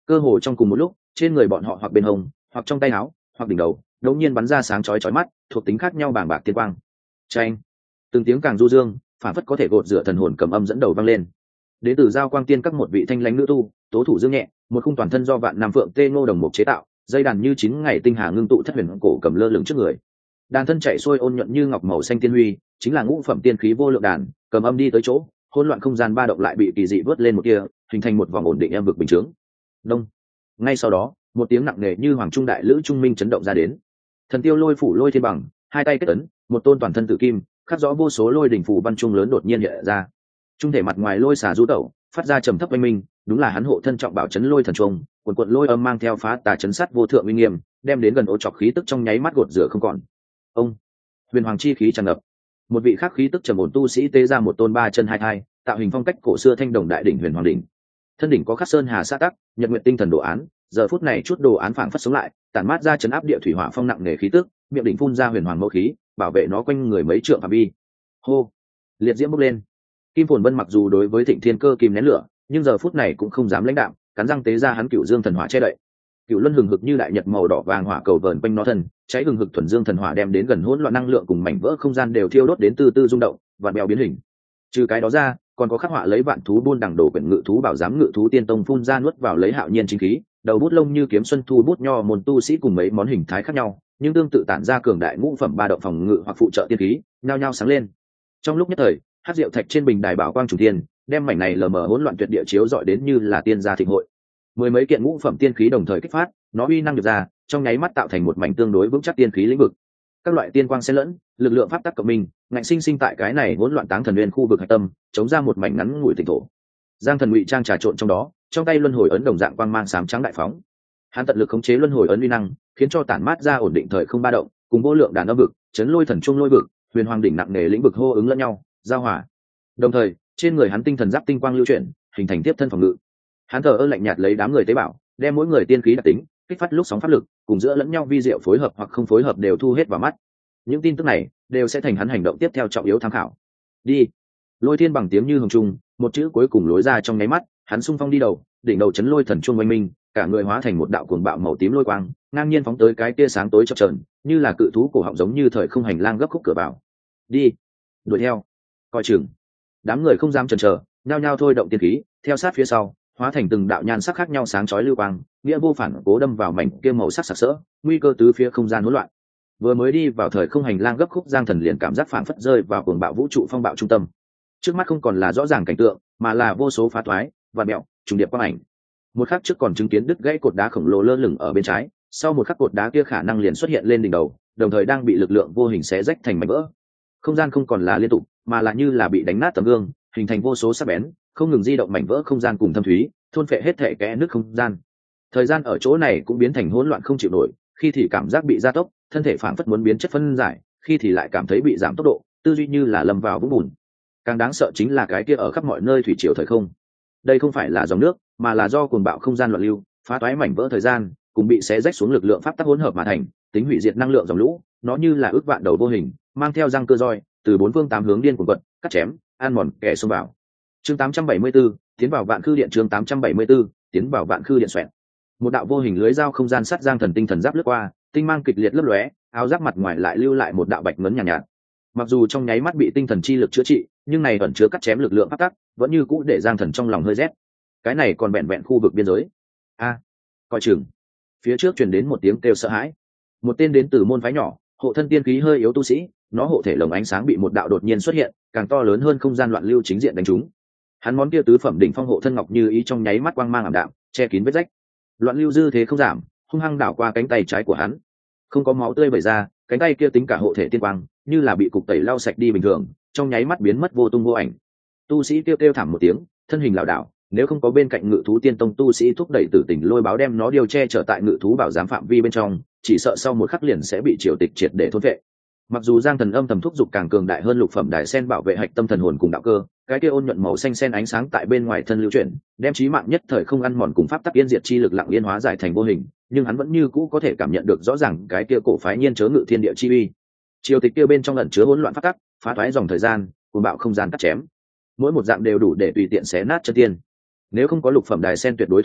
Cơ hồ trong cùng một lúc, trên người bọn họ hoặc bên hông, hoặc trong tay áo, hoặc đỉnh đầu, đột nhiên bắn ra sáng chói chói mắt, thuộc tính khác nhau bàng bạc tiên quang. Chanh, từng tiếng càng du dương, phản phất có thể gột rửa thần hồn cầm âm dẫn đầu vang lên. Đến từ giao quang tiên các một vị thanh lãnh nữ tu, tố thủ dương nhẹ, một khung toàn thân do vạn nam phượng tê ngô đồng mục chế tạo, dây đàn như chín ngày tinh hà ngưng tụ thất huyền cổ cầm lơ lửng trước người. Đàn thân chạy xuôi ôn nhuận như ngọc màu xanh tiên huy, chính là ngũ phẩm tiên khí vô lượng đàn, cầm âm đi tới chỗ, hỗn loạn không gian ba động lại bị kỳ dị vớt lên một kia, hình thành một vòng ổn định em vực bình chướng. Đông. Ngay sau đó, một tiếng nặng nề như hoàng trung đại lữ trung minh chấn động ra đến. Thần tiêu lôi phủ lôi thiên bằng, hai tay kết ấn, một tôn toàn thân tử kim, khắc rõ vô số lôi đỉnh phủ văn trung lớn đột nhiên hiện ra. Trung thể mặt ngoài lôi xà du tẩu, phát ra trầm thấp oanh minh, đúng là hắn hộ thân trọng bảo chấn lôi thần trung, cuộn cuộn lôi âm mang theo phá tà chấn sát vô thượng uy nghiêm, đem đến gần ô trọc khí tức trong nháy mắt gột rửa không còn. Ông, huyền hoàng chi khí tràn ngập. Một vị khắc khí tức trầm ổn tu sĩ tế ra một tôn ba chân hai thai, tạo hình phong cách cổ xưa thanh đồng đại đỉnh huyền hoàng đỉnh. Thân đỉnh có khắc sơn hà sa tắc, nhật nguyện tinh thần đồ án, giờ phút này chút đồ án phảng phất sống lại, tản mát ra chấn áp địa thủy hỏa phong nặng nề khí tức, miệng đỉnh phun ra huyền hoàng mẫu khí, bảo vệ nó quanh người mấy trượng phạm vi. Hô, liệt diễm bốc lên. Kim Phồn Vân mặc dù đối với Thịnh Thiên Cơ kìm nén lửa, nhưng giờ phút này cũng không dám lãnh đạm, cắn răng tế ra hắn Cửu Dương thần hỏa che đậy. Cửu luân hừng hực như đại nhật màu đỏ vàng hỏa cầu vờn quanh nó thân, cháy hừng hực thuần dương thần hỏa đem đến gần hỗn loạn năng lượng cùng mảnh vỡ không gian đều thiêu đốt đến từ từ rung động, vạn bèo biến hình. Trừ cái đó ra, còn có khắc họa lấy vạn thú buôn đằng đồ quyển ngự thú bảo giám ngự thú tiên tông phun ra nuốt vào lấy hạo nhiên chính khí, đầu bút lông như kiếm xuân thu bút nho môn tu sĩ cùng mấy món hình thái khác nhau, nhưng tương tự tản ra cường đại ngũ phẩm ba động phòng ngự hoặc phụ trợ tiên khí, nhao nhao sáng lên. Trong lúc nhất thời, hắc diệu thạch trên bình đài bảo quang trùng thiên, đem mảnh này lờ mờ hỗn loạn tuyệt địa chiếu dọi đến như là tiên gia thịnh hội. Mười mấy kiện ngũ phẩm tiên khí đồng thời kích phát, nó uy năng được ra, trong nháy mắt tạo thành một mảnh tương đối vững chắc tiên khí lĩnh vực. Các loại tiên quang xen lẫn, lực lượng pháp tắc cộng minh, ngạnh sinh sinh tại cái này hỗn loạn táng thần nguyên khu vực hạch tâm, chống ra một mảnh ngắn ngủi tịnh thổ. Giang Thần ngụy trang trà trộn trong đó, trong tay luân hồi ấn đồng dạng quang mang xám trắng đại phóng. Hắn tận lực khống chế luân hồi ấn uy năng, khiến cho tản mát ra ổn định thời không ba động, cùng vô lượng đàn âm vực, chấn lôi thần trung lôi vực, huyền hoàng đỉnh nặng nề lĩnh vực hô ứng lẫn nhau, giao hòa. Đồng thời, trên người hắn tinh thần giáp tinh quang lưu chuyển, hình thành tiếp thân phòng ngự. Hắn thờ ơ lạnh nhạt lấy đám người tế bào, đem mỗi người tiên khí đặc tính, kích phát lúc sóng pháp lực, cùng giữa lẫn nhau vi diệu phối hợp hoặc không phối hợp đều thu hết vào mắt. Những tin tức này đều sẽ thành hắn hành động tiếp theo trọng yếu tham khảo. Đi. Lôi Thiên bằng tiếng như hồng trung, một chữ cuối cùng lối ra trong nháy mắt, hắn xung phong đi đầu, đỉnh đầu chấn lôi thần chuông oanh minh, cả người hóa thành một đạo cuồng bạo màu tím lôi quang, ngang nhiên phóng tới cái tia sáng tối chập chờn, như là cự thú cổ họng giống như thời không hành lang gấp khúc cửa vào. Đi. Đuổi theo. Coi chừng. Đám người không dám chần chờ, nhao nhao thôi động tiên khí, theo sát phía sau, hóa thành từng đạo nhan sắc khác nhau sáng chói lưu quang, nghĩa vô phản cố đâm vào mảnh kia màu sắc sặc sỡ, nguy cơ tứ phía không gian hỗn loạn. Vừa mới đi vào thời không hành lang gấp khúc, Giang Thần liền cảm giác phảng phất rơi vào cuồng bạo vũ trụ phong bạo trung tâm. Trước mắt không còn là rõ ràng cảnh tượng, mà là vô số phá toái, và mẹo, trùng điệp quang ảnh. Một khắc trước còn chứng kiến đứt gãy cột đá khổng lồ lơ lửng ở bên trái, sau một khắc cột đá kia khả năng liền xuất hiện lên đỉnh đầu, đồng thời đang bị lực lượng vô hình xé rách thành mảnh vỡ. Không gian không còn là liên tục, mà là như là bị đánh nát tấm gương, hình thành vô số sắc bén, không ngừng di động mảnh vỡ không gian cùng thâm thúy, thôn phệ hết thể kẽ nước không gian. Thời gian ở chỗ này cũng biến thành hỗn loạn không chịu nổi, khi thì cảm giác bị gia tốc, thân thể phảng phất muốn biến chất phân giải, khi thì lại cảm thấy bị giảm tốc độ, tư duy như là lâm vào vũng bùn. Càng đáng sợ chính là cái kia ở khắp mọi nơi thủy triều thời không. Đây không phải là dòng nước, mà là do cuồng bạo không gian loạn lưu, phá toái mảnh vỡ thời gian, cùng bị xé rách xuống lực lượng pháp tắc hỗn hợp mà thành, tính hủy diệt năng lượng dòng lũ, nó như là ước vạn đầu vô hình, mang theo răng cơ roi, từ bốn phương tám hướng điên cuồng quật, cắt chém, ăn mòn kẻ xông vào. Chương tám trăm bảy mươi bốn, tiến vào vạn khư điện. Chương tám trăm bảy mươi 4, tiến vào vạn khư điện xoẹt. Một đạo vô hình lưới dao không gian sắt Giang Thần tinh thần giáp lướt qua, tinh mang kịch liệt lấp lóe, áo giáp mặt ngoài lại lưu lại một đạo bạch ngấn nhàn nhạt, nhạt. Mặc dù trong nháy mắt bị tinh thần chi lực chữa trị, nhưng này ẩn chứa cắt chém lực lượng pháp tắc, vẫn như cũ để Giang Thần trong lòng hơi rét. Cái này còn vẹn vẹn khu vực biên giới. A, coi chừng. Phía trước truyền đến một tiếng kêu sợ hãi. Một tên đến từ môn phái nhỏ, hộ thân tiên khí hơi yếu tu sĩ, nó hộ thể lồng ánh sáng bị một đạo đột nhiên xuất hiện, càng to lớn hơn không gian loạn lưu chính diện đánh trúng. Hắn món kia tứ phẩm đỉnh phong hộ thân ngọc như ý trong nháy mắt quang mang ảm đạm, che kín vết rách. Loạn lưu dư thế không giảm, hung hăng đảo qua cánh tay trái của hắn. Không có máu tươi vẩy ra, cánh tay kia tính cả hộ thể tiên quang, như là bị cục tẩy lau sạch đi bình thường, trong nháy mắt biến mất vô tung vô ảnh. Tu sĩ kêu kêu thảm một tiếng, thân hình lảo đảo, nếu không có bên cạnh Ngự thú tiên tông tu sĩ thúc đẩy tử tình lôi báo đem nó điều che trở tại Ngự thú bảo giám phạm vi bên trong, chỉ sợ sau một khắc liền sẽ bị triều tịch triệt để thôn vệ. Mặc dù Giang Thần âm thầm thúc giục càng cường đại hơn lục phẩm đài sen bảo vệ hạch tâm thần hồn cùng đạo cơ, cái kia ôn nhuận màu xanh sen ánh sáng tại bên ngoài thân lưu chuyển, đem chí mạng nhất thời không ăn mòn cùng pháp tắc yên diệt chi lực lặng yên hóa giải thành vô hình, nhưng hắn vẫn như cũ có thể cảm nhận được rõ ràng cái kia cổ phái nhiên chớ ngự thiên địa chi uy. Triều tịch kia bên trong ẩn chứa hỗn loạn pháp tắc, phá toái dòng thời gian, cuồng bạo không gian cắt chém. Mỗi một dạng đều đủ để tùy tiện xé nát chân tiên. Nếu không có lục phẩm đài sen tuyệt đối thủ hộ,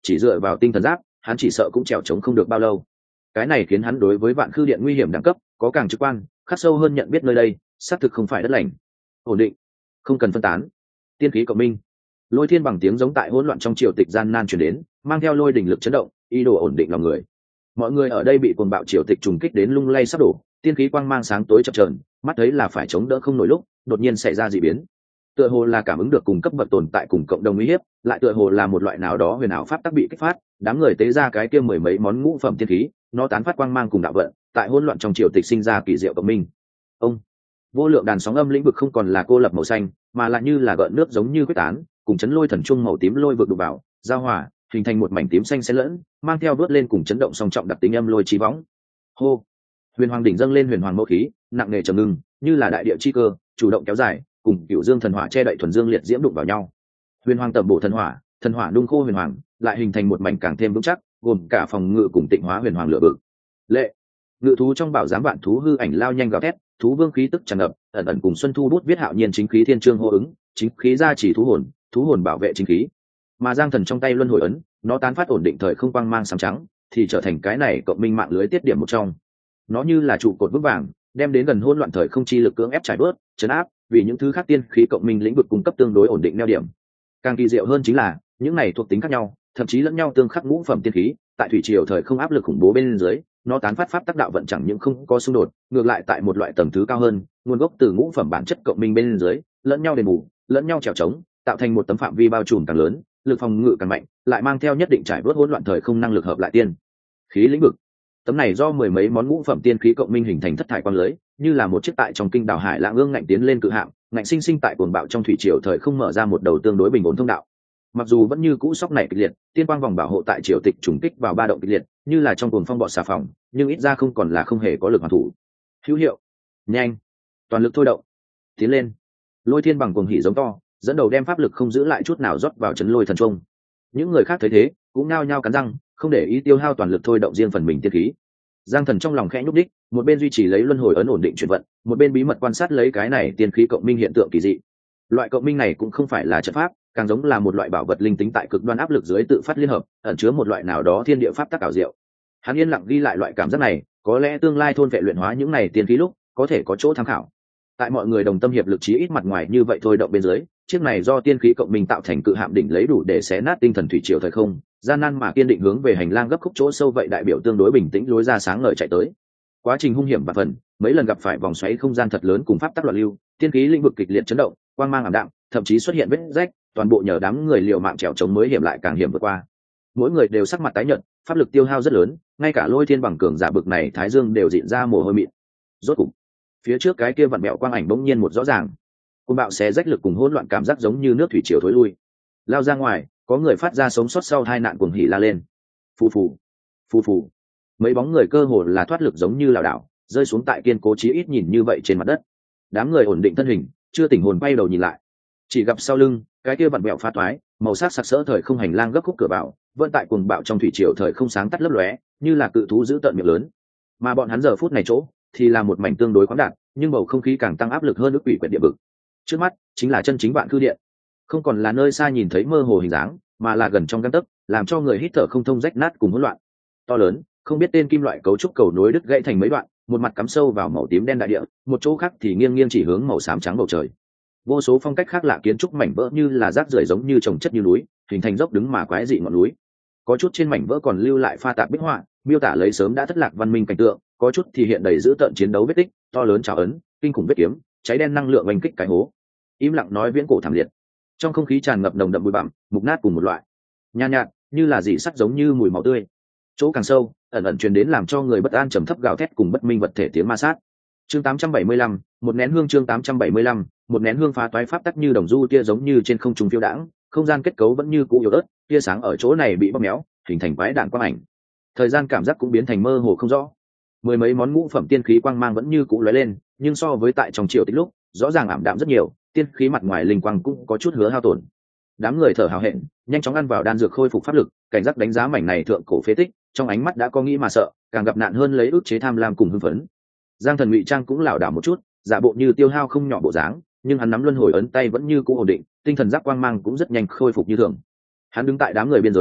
chỉ dựa vào tinh thần giáp hắn chỉ sợ cũng trèo trống không được bao lâu. Cái này khiến hắn đối với vạn khư điện nguy hiểm đẳng cấp có càng trực quan khắc sâu hơn nhận biết nơi đây xác thực không phải đất lành. Ổn định, không cần phân tán. Tiên khí cộng minh. Lôi thiên bằng tiếng giống tại hỗn loạn trong triều tịch gian nan truyền đến, mang theo lôi đỉnh lực chấn động, ý đồ ổn định lòng người. Mọi người ở đây bị cuồng bạo triều tịch trùng kích đến lung lay sắp đổ, tiên khí quang mang sáng tối chập chờn, mắt thấy là phải chống đỡ không nổi lúc, đột nhiên xảy ra dị biến. Tựa hồ là cảm ứng được cùng cấp bậc tồn tại cùng cộng đồng uy hiếp, lại tựa hồ là một loại nào đó huyền ảo pháp tắc bị kích phát, đám người tế ra cái kia mười mấy món ngũ phẩm tiên khí, nó tán phát quang mang cùng đạo vận, tại hỗn loạn trong triều tịch sinh ra kỳ diệu cộng minh. Ông vô lượng đàn sóng âm lĩnh vực không còn là cô lập màu xanh, mà là như là gợn nước giống như quyết tán, cùng chấn lôi thần trung màu tím lôi vực đụng vào, giao hòa, hình thành một mảnh tím xanh xen lẫn, mang theo vớt lên cùng chấn động song trọng đặc tính âm lôi chi võng. Hô, huyền hoàng đỉnh dâng lên huyền hoàng mẫu khí, nặng nề trầm ngưng, như là đại địa chi cơ, chủ động kéo dài, cùng cựu dương thần hỏa che đậy thuần dương liệt diễm đụng vào nhau. Huyền hoàng tẩm bổ thần hỏa, thần hỏa nung khô huyền hoàng, lại hình thành một mảnh càng thêm vững chắc, gồm cả phòng ngự cùng tịnh hóa huyền hoàng lửa vực. Lệ, ngự thú trong bảo giám vạn thú hư ảnh lao nhanh gào thét, thú vương khí tức tràn ngập, ẩn ẩn cùng xuân thu bút viết hạo nhiên chính khí thiên trương hô ứng, chính khí gia chỉ thú hồn, thú hồn bảo vệ chính khí. Mà giang thần trong tay luân hồi ấn, nó tán phát ổn định thời không quang mang sáng trắng, thì trở thành cái này cộng minh mạng lưới tiết điểm một trong. Nó như là trụ cột vững vàng, đem đến gần hỗn loạn thời không chi lực cưỡng ép trải bớt, chấn áp, vì những thứ khác tiên khí cộng minh lĩnh vực cung cấp tương đối ổn định neo điểm. Càng kỳ diệu hơn chính là, những này thuộc tính khác nhau, thậm chí lẫn nhau tương khắc ngũ phẩm tiên khí, tại thủy triều thời không áp lực khủng bố bên dưới, nó tán phát pháp tác đạo vận chẳng những không có xung đột, ngược lại tại một loại tầng thứ cao hơn, nguồn gốc từ ngũ phẩm bản chất cộng minh bên dưới, lẫn nhau đền bù, lẫn nhau trèo trống, tạo thành một tấm phạm vi bao trùm càng lớn, lực phòng ngự càng mạnh, lại mang theo nhất định trải bớt hỗn loạn thời không năng lực hợp lại tiên khí lĩnh vực. Tấm này do mười mấy món ngũ phẩm tiên khí cộng minh hình thành thất thải quang lưới, như là một chiếc tại trong kinh đảo hải lãng ương ngạnh tiến lên cự hạm, ngạnh sinh sinh tại cuồng bạo trong thủy triều thời không mở ra một đầu tương đối bình ổn thông đạo. Mặc dù vẫn như cũ sóc này kịch liệt, tiên quang vòng bảo hộ tại triều tịch trùng kích vào ba động kịch liệt, như là trong cuồng phong bọt xà phòng, nhưng ít ra không còn là không hề có lực hoàn thủ. Hữu hiệu, nhanh, toàn lực thôi động, tiến lên. Lôi thiên bằng cuồng hỉ giống to, dẫn đầu đem pháp lực không giữ lại chút nào rót vào chấn lôi thần trung. Những người khác thấy thế, cũng nao nhao cắn răng, không để ý tiêu hao toàn lực thôi động riêng phần mình tiên khí. Giang thần trong lòng khẽ nhúc đích, một bên duy trì lấy luân hồi ấn ổn định chuyển vận, một bên bí mật quan sát lấy cái này tiên khí cộng minh hiện tượng kỳ dị. Loại cộng minh này cũng không phải là trận pháp, càng giống là một loại bảo vật linh tính tại cực đoan áp lực dưới tự phát liên hợp, ẩn chứa một loại nào đó thiên địa pháp tắc ảo diệu. Hắn yên lặng ghi lại loại cảm giác này, có lẽ tương lai thôn vệ luyện hóa những này tiên khí lúc có thể có chỗ tham khảo. Tại mọi người đồng tâm hiệp lực chí ít mặt ngoài như vậy thôi động bên dưới, chiếc này do tiên khí cộng minh tạo thành cự hạm đỉnh lấy đủ để xé nát tinh thần thủy triều thời không, gian nan mà kiên định hướng về hành lang gấp khúc chỗ sâu vậy đại biểu tương đối bình tĩnh lối ra sáng ngời chạy tới. Quá trình hung hiểm và phần, mấy lần gặp phải vòng xoáy không gian thật lớn cùng pháp tắc loạn lưu, tiên khí lĩnh vực kịch liệt chấn động, quang mang ảm đạm, thậm chí xuất hiện vết rách, toàn bộ nhờ đám người liều mạng trèo chống mới hiểm lại càng hiểm vượt qua. Mỗi người đều sắc mặt tái nhợt, pháp lực tiêu hao rất lớn, ngay cả lôi thiên bằng cường giả bực này thái dương đều dịn ra mồ hôi mịn. Rốt cục, phía trước cái kia vặn mẹo quang ảnh bỗng nhiên một rõ ràng, cơn bạo xé rách lực cùng hỗn loạn cảm giác giống như nước thủy triều thối lui. Lao ra ngoài, có người phát ra sống sót sau hai nạn cuồng hỉ la lên. Phù phù, phù phù. Mấy bóng người cơ hồ là thoát lực giống như lảo đảo, rơi xuống tại kiên cố chí ít nhìn như vậy trên mặt đất. Đám người ổn định thân hình, chưa tỉnh hồn quay đầu nhìn lại, chỉ gặp sau lưng cái kia vặn mẹo phá toái, màu sắc sặc sỡ thời không hành lang gấp khúc cửa vào, vẫn tại cuồng bạo trong thủy triều thời không sáng tắt lấp lóe, như là cự thú giữ tợn miệng lớn. Mà bọn hắn giờ phút này chỗ thì là một mảnh tương đối khoáng đạt, nhưng bầu không khí càng tăng áp lực hơn ức quỷ quyệt địa vực. Trước mắt chính là chân chính vạn cư điện, không còn là nơi xa nhìn thấy mơ hồ hình dáng, mà là gần trong gang tấc, làm cho người hít thở không thông, rách nát cùng hỗn loạn. To lớn, không biết tên kim loại cấu trúc cầu nối đứt gãy thành mấy đoạn, một mặt cắm sâu vào màu tím đen đại địa, một chỗ khác thì nghiêng nghiêng chỉ hướng màu xám trắng bầu trời. Vô số phong cách khác lạ kiến trúc mảnh vỡ như là rác rưởi giống như chồng chất như núi, hình thành dốc đứng mà quái dị ngọn núi. Có chút trên mảnh vỡ còn lưu lại pha tạp bích họa, miêu tả lấy sớm đã thất lạc văn minh cảnh tượng, có chút thì hiện đầy dữ tợn chiến đấu vết tích, to lớn trào ấn, kinh khủng vết kiếm, cháy đen năng lượng oanh kích cái hố. Im lặng nói viễn cổ thảm liệt. Trong không khí tràn ngập nồng đậm bụi bặm, mục nát cùng một loại nhàn nhạt, như là dị sắt giống như mùi máu tươi. Chỗ càng sâu, ẩn ẩn truyền đến làm cho người bất an trầm thấp gào thét cùng bất minh vật thể tiếng ma sát. Chương tám trăm bảy mươi lăm, một nén hương. Chương tám trăm bảy mươi lăm, một nén hương. Phá toái pháp tắc như đồng du tia giống như trên không trung phiêu đãng, không gian kết cấu vẫn như cũ yếu ớt, tia sáng ở chỗ này bị bóp méo, hình thành quái đạn quang ảnh. Thời gian cảm giác cũng biến thành mơ hồ không rõ. Mười mấy món ngũ phẩm tiên khí quang mang vẫn như cũ lóe lên, nhưng so với tại trong triều tích lúc, rõ ràng ảm đạm rất nhiều, tiên khí mặt ngoài linh quang cũng có chút hứa hao tổn. Đám người thở hào hẹn, nhanh chóng ăn vào đan dược khôi phục pháp lực, cảnh giác đánh giá mảnh này thượng cổ phế tích, trong ánh mắt đã có nghĩ mà sợ, càng gặp nạn hơn lấy ức chế tham lam cùng hưng phấn. Giang Thần ngụy trang cũng lảo đảo một chút, giả bộ như tiêu hao không nhỏ bộ dáng, nhưng hắn nắm luân hồi ấn tay vẫn như cũ ổn định, tinh thần giác quang mang cũng rất nhanh khôi phục như thường. Hắn đứng tại đám người biên giới,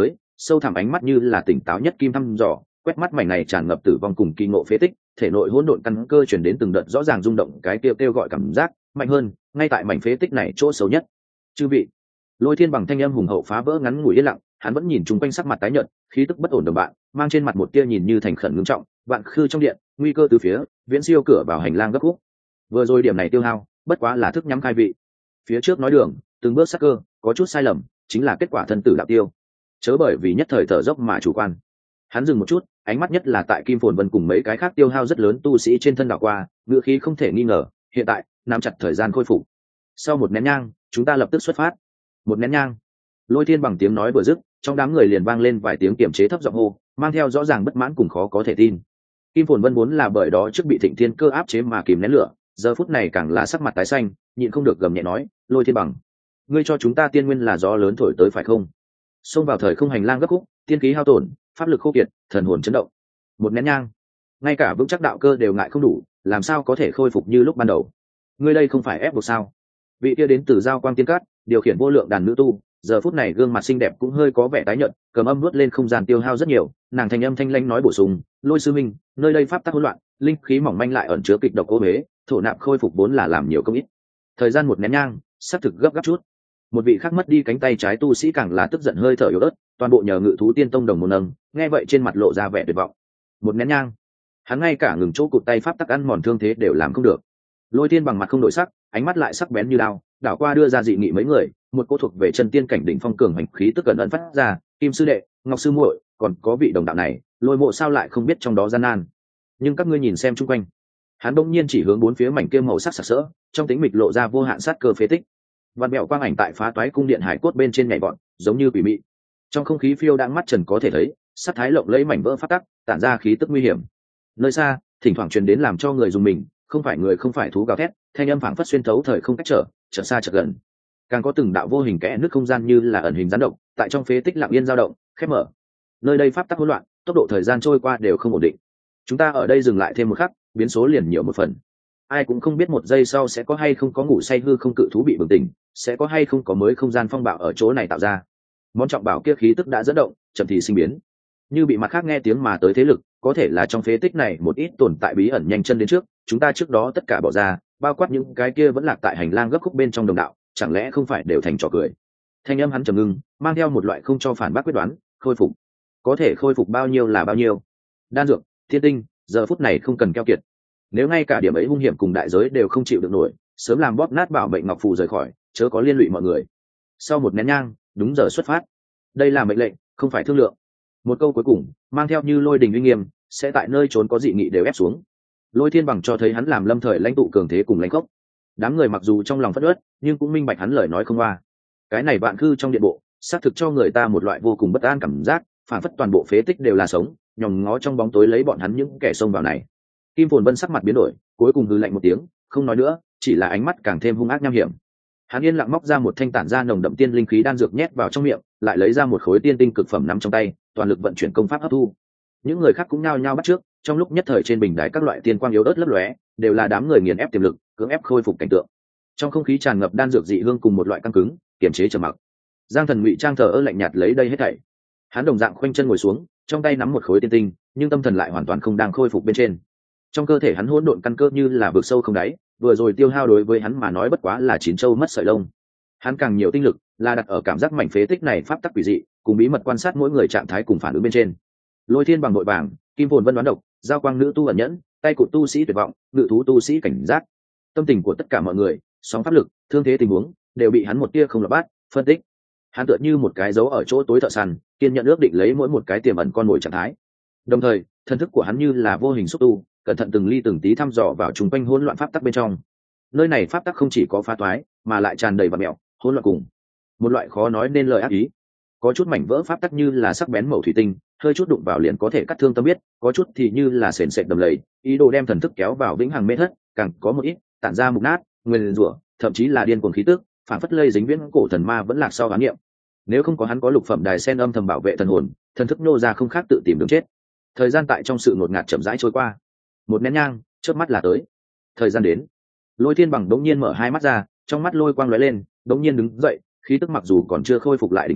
sâu thẳm ánh mắt như là tỉnh táo nhất kim thăm dò, quét mắt mảnh này tràn ngập tử vong cùng kỳ ngộ phế tích, thể nội hỗn độn căn cơ chuyển đến từng đợt rõ ràng rung động, cái kêu kêu gọi cảm giác mạnh hơn ngay tại mảnh phế tích này chỗ xấu nhất. Chư vị. Lôi Thiên bằng thanh âm hùng hậu phá vỡ ngắn ngủi yên lặng, hắn vẫn nhìn chung quanh sắc mặt tái nhợt, khí tức bất ổn đồng bạn, mang trên mặt một tia nhìn như thành khẩn ngưng trọng, vạn khư trong điện, nguy cơ từ phía, viễn siêu cửa vào hành lang gấp khúc. Vừa rồi điểm này tiêu hao, bất quá là thức nhắm khai vị. Phía trước nói đường, từng bước sắc cơ, có chút sai lầm, chính là kết quả thân tử đạo tiêu. Chớ bởi vì nhất thời thở dốc mà chủ quan. Hắn dừng một chút, ánh mắt nhất là tại Kim Phồn Vân cùng mấy cái khác tiêu hao rất lớn tu sĩ trên thân đảo qua, ngựa khí không thể nghi ngờ, hiện tại, nắm chặt thời gian khôi phục. Sau một nén nhang, chúng ta lập tức xuất phát. Một nén nhang. Lôi Thiên bằng tiếng nói vừa dứt, trong đám người liền vang lên vài tiếng kiềm chế thấp giọng hô, mang theo rõ ràng bất mãn cùng khó có thể tin. Kim Phồn Vân vốn là bởi đó trước bị Thịnh Thiên Cơ áp chế mà kìm nén lửa, giờ phút này càng là sắc mặt tái xanh, nhịn không được gầm nhẹ nói, Lôi Thiên bằng, ngươi cho chúng ta tiên nguyên là gió lớn thổi tới phải không? Xông vào thời không hành lang gấp khúc, tiên khí hao tổn, pháp lực khô kiệt, thần hồn chấn động. Một nén nhang, ngay cả vững chắc đạo cơ đều ngại không đủ, làm sao có thể khôi phục như lúc ban đầu? Ngươi đây không phải ép buộc sao? Vị kia đến từ Giao Quang Tiên Cát, điều khiển vô lượng đàn nữ tu, giờ phút này gương mặt xinh đẹp cũng hơi có vẻ tái nhợt, cầm âm nuốt lên không gian tiêu hao rất nhiều, nàng thanh âm thanh lãnh nói bổ sung, Lôi sư minh, nơi đây pháp tắc hỗn loạn, linh khí mỏng manh lại ẩn chứa kịch độc ô huế, thổ nạp khôi phục vốn là làm nhiều công ít. Thời gian một nén nhang, sắp thực gấp gáp chút. Một vị khác mất đi cánh tay trái tu sĩ càng là tức giận hơi thở yếu ớt, toàn bộ nhờ Ngự Thú Tiên Tông đồng một nâng, nghe vậy trên mặt lộ ra vẻ tuyệt vọng. Một nén nhang, hắn ngay cả ngừng chỗ cụt tay pháp tắc ăn mòn thương thế đều làm không được. Lôi Thiên bằng mặt không đổi sắc, ánh mắt lại sắc bén như đao, đảo qua đưa ra dị nghị mấy người, một cô thuộc về chân tiên cảnh đỉnh phong cường hành khí tức cẩn ẩn phát ra, Kim sư đệ, Ngọc sư muội, còn có vị đồng đạo này, Lôi mộ sao lại không biết trong đó gian nan. Nhưng các ngươi nhìn xem chung quanh. Hắn bỗng nhiên chỉ hướng bốn phía mảnh kia màu sắc sặc sỡ, trong tính mịch lộ ra vô hạn sát cơ phế tích. Vạn mẹo quang ảnh tại phá toái cung điện hải cốt bên trên nhảy vọt, giống như quỷ mị. Trong không khí phiêu đang mắt trần có thể thấy, sát thái lộng lấy mảnh vỡ phát tắc, tản ra khí tức nguy hiểm. Nơi xa, thỉnh thoảng truyền đến làm cho người dùng mình, không phải người không phải thú gào thét, thanh âm phảng phất xuyên thấu thời không cách trở, chợt xa chợt gần. Càng có từng đạo vô hình kẽ nước không gian như là ẩn hình gián động, tại trong phế tích lặng yên dao động, khép mở. Nơi đây pháp tắc hỗn loạn, tốc độ thời gian trôi qua đều không ổn định. Chúng ta ở đây dừng lại thêm một khắc, biến số liền nhiều một phần. Ai cũng không biết một giây sau sẽ có hay không có ngủ say hư không cự thú bị bừng tỉnh, sẽ có hay không có mới không gian phong bạo ở chỗ này tạo ra. Món trọng bảo kia khí tức đã dẫn động, chậm thì sinh biến. Như bị mặt khác nghe tiếng mà tới thế lực, có thể là trong phế tích này một ít tồn tại bí ẩn nhanh chân đến trước, chúng ta trước đó tất cả bỏ ra, bao quát những cái kia vẫn lạc tại hành lang gấp khúc bên trong đồng đạo, chẳng lẽ không phải đều thành trò cười. Thanh âm hắn trầm ngưng, mang theo một loại không cho phản bác quyết đoán, khôi phục. Có thể khôi phục bao nhiêu là bao nhiêu. Đan dược, thiên tinh, giờ phút này không cần keo kiệt. Nếu ngay cả điểm ấy hung hiểm cùng đại giới đều không chịu được nổi, sớm làm bóp nát bảo mệnh ngọc phù rời khỏi, chớ có liên lụy mọi người. Sau một nén nhang, đúng giờ xuất phát. Đây là mệnh lệnh, không phải thương lượng. Một câu cuối cùng, mang theo như lôi đình uy nghiêm, sẽ tại nơi trốn có dị nghị đều ép xuống. Lôi Thiên bằng cho thấy hắn làm lâm thời lãnh tụ cường thế cùng lãnh gốc. Đám người mặc dù trong lòng phẫn uất, nhưng cũng minh bạch hắn lời nói không qua. Cái này vạn khư trong điện bộ, xác thực cho người ta một loại vô cùng bất an cảm giác, phản phất toàn bộ phế tích đều là sống, nhòm ngó trong bóng tối lấy bọn hắn những kẻ xông vào này. Kim Phồn Vân sắc mặt biến đổi, cuối cùng hừ lạnh một tiếng, không nói nữa, chỉ là ánh mắt càng thêm hung ác nham hiểm. Hắn yên lặng móc ra một thanh tản ra nồng đậm tiên linh khí đan dược nhét vào trong miệng, lại lấy ra một khối tiên tinh cực phẩm nắm trong tay, toàn lực vận chuyển công pháp hấp thu. Những người khác cũng nhao nhao bắt trước, trong lúc nhất thời trên bình đài các loại tiên quang yếu ớt lấp lóe, đều là đám người nghiền ép tiềm lực, cưỡng ép khôi phục cảnh tượng. Trong không khí tràn ngập đan dược dị hương cùng một loại căng cứng, kiềm chế trầm mặc. Giang Thần ngụy trang thờ ơ lạnh nhạt lấy đây hết thảy. Hắn đồng dạng khoanh chân ngồi xuống, trong tay nắm một khối tiên tinh, nhưng tâm thần lại hoàn toàn không đang khôi phục bên trên. Trong cơ thể hắn hỗn độn căn cơ như là vực sâu không đáy, vừa rồi tiêu hao đối với hắn mà nói bất quá là chín châu mất sợi lông. Hắn càng nhiều tinh lực là đặt ở cảm giác mảnh phế tích này pháp tắc quỷ dị, cùng bí mật quan sát mỗi người trạng thái cùng phản ứng bên trên. Lôi Thiên bằng nội bảng, Kim Phồn Vân đoán độc, Giao Quang nữ tu ẩn nhẫn, tay cụt tu sĩ tuyệt vọng, Ngự Thú tu sĩ cảnh giác. Tâm tình của tất cả mọi người, sóng pháp lực, thương thế tình huống, đều bị hắn một tia không lọt bát phân tích. Hắn tựa như một cái dấu ở chỗ tối thợ săn, kiên nhận ước định lấy mỗi một cái tiềm ẩn con mồi trạng thái. Đồng thời, thân thức của hắn như là vô hình xúc tu, cẩn thận từng ly từng tí thăm dò vào chung quanh hỗn loạn pháp tắc bên trong. Nơi này pháp tắc không chỉ có phá toái, mà lại tràn đầy vật mẹo, hỗn loạn cùng một loại khó nói nên lời ác ý. Có chút mảnh vỡ pháp tắc như là sắc bén mẩu thủy tinh, hơi chút đụng vào liền có thể cắt thương tâm biết, có chút thì như là sền sệt đầm lầy, ý đồ đem thần thức kéo vào vĩnh hằng mê thất, càng có một ít tản ra mục nát, nguyên rủa, thậm chí là điên cuồng khí tức, phản phất lây dính viễn cổ thần ma vẫn lạc sau bán niệm. Nếu không có hắn có lục phẩm đài sen âm thầm bảo vệ thần hồn, thần thức nô ra không khác tự tìm đường chết. Thời gian tại trong sự ngột ngạt chậm rãi trôi qua. Một nén nhang, chớp mắt là tới. Thời gian đến. Lôi Thiên bằng đống nhiên mở hai mắt ra, trong mắt lôi quang lóe lên, đống nhiên đứng dậy, khí tức mặc dù còn chưa khôi phục lại đỉnh phong,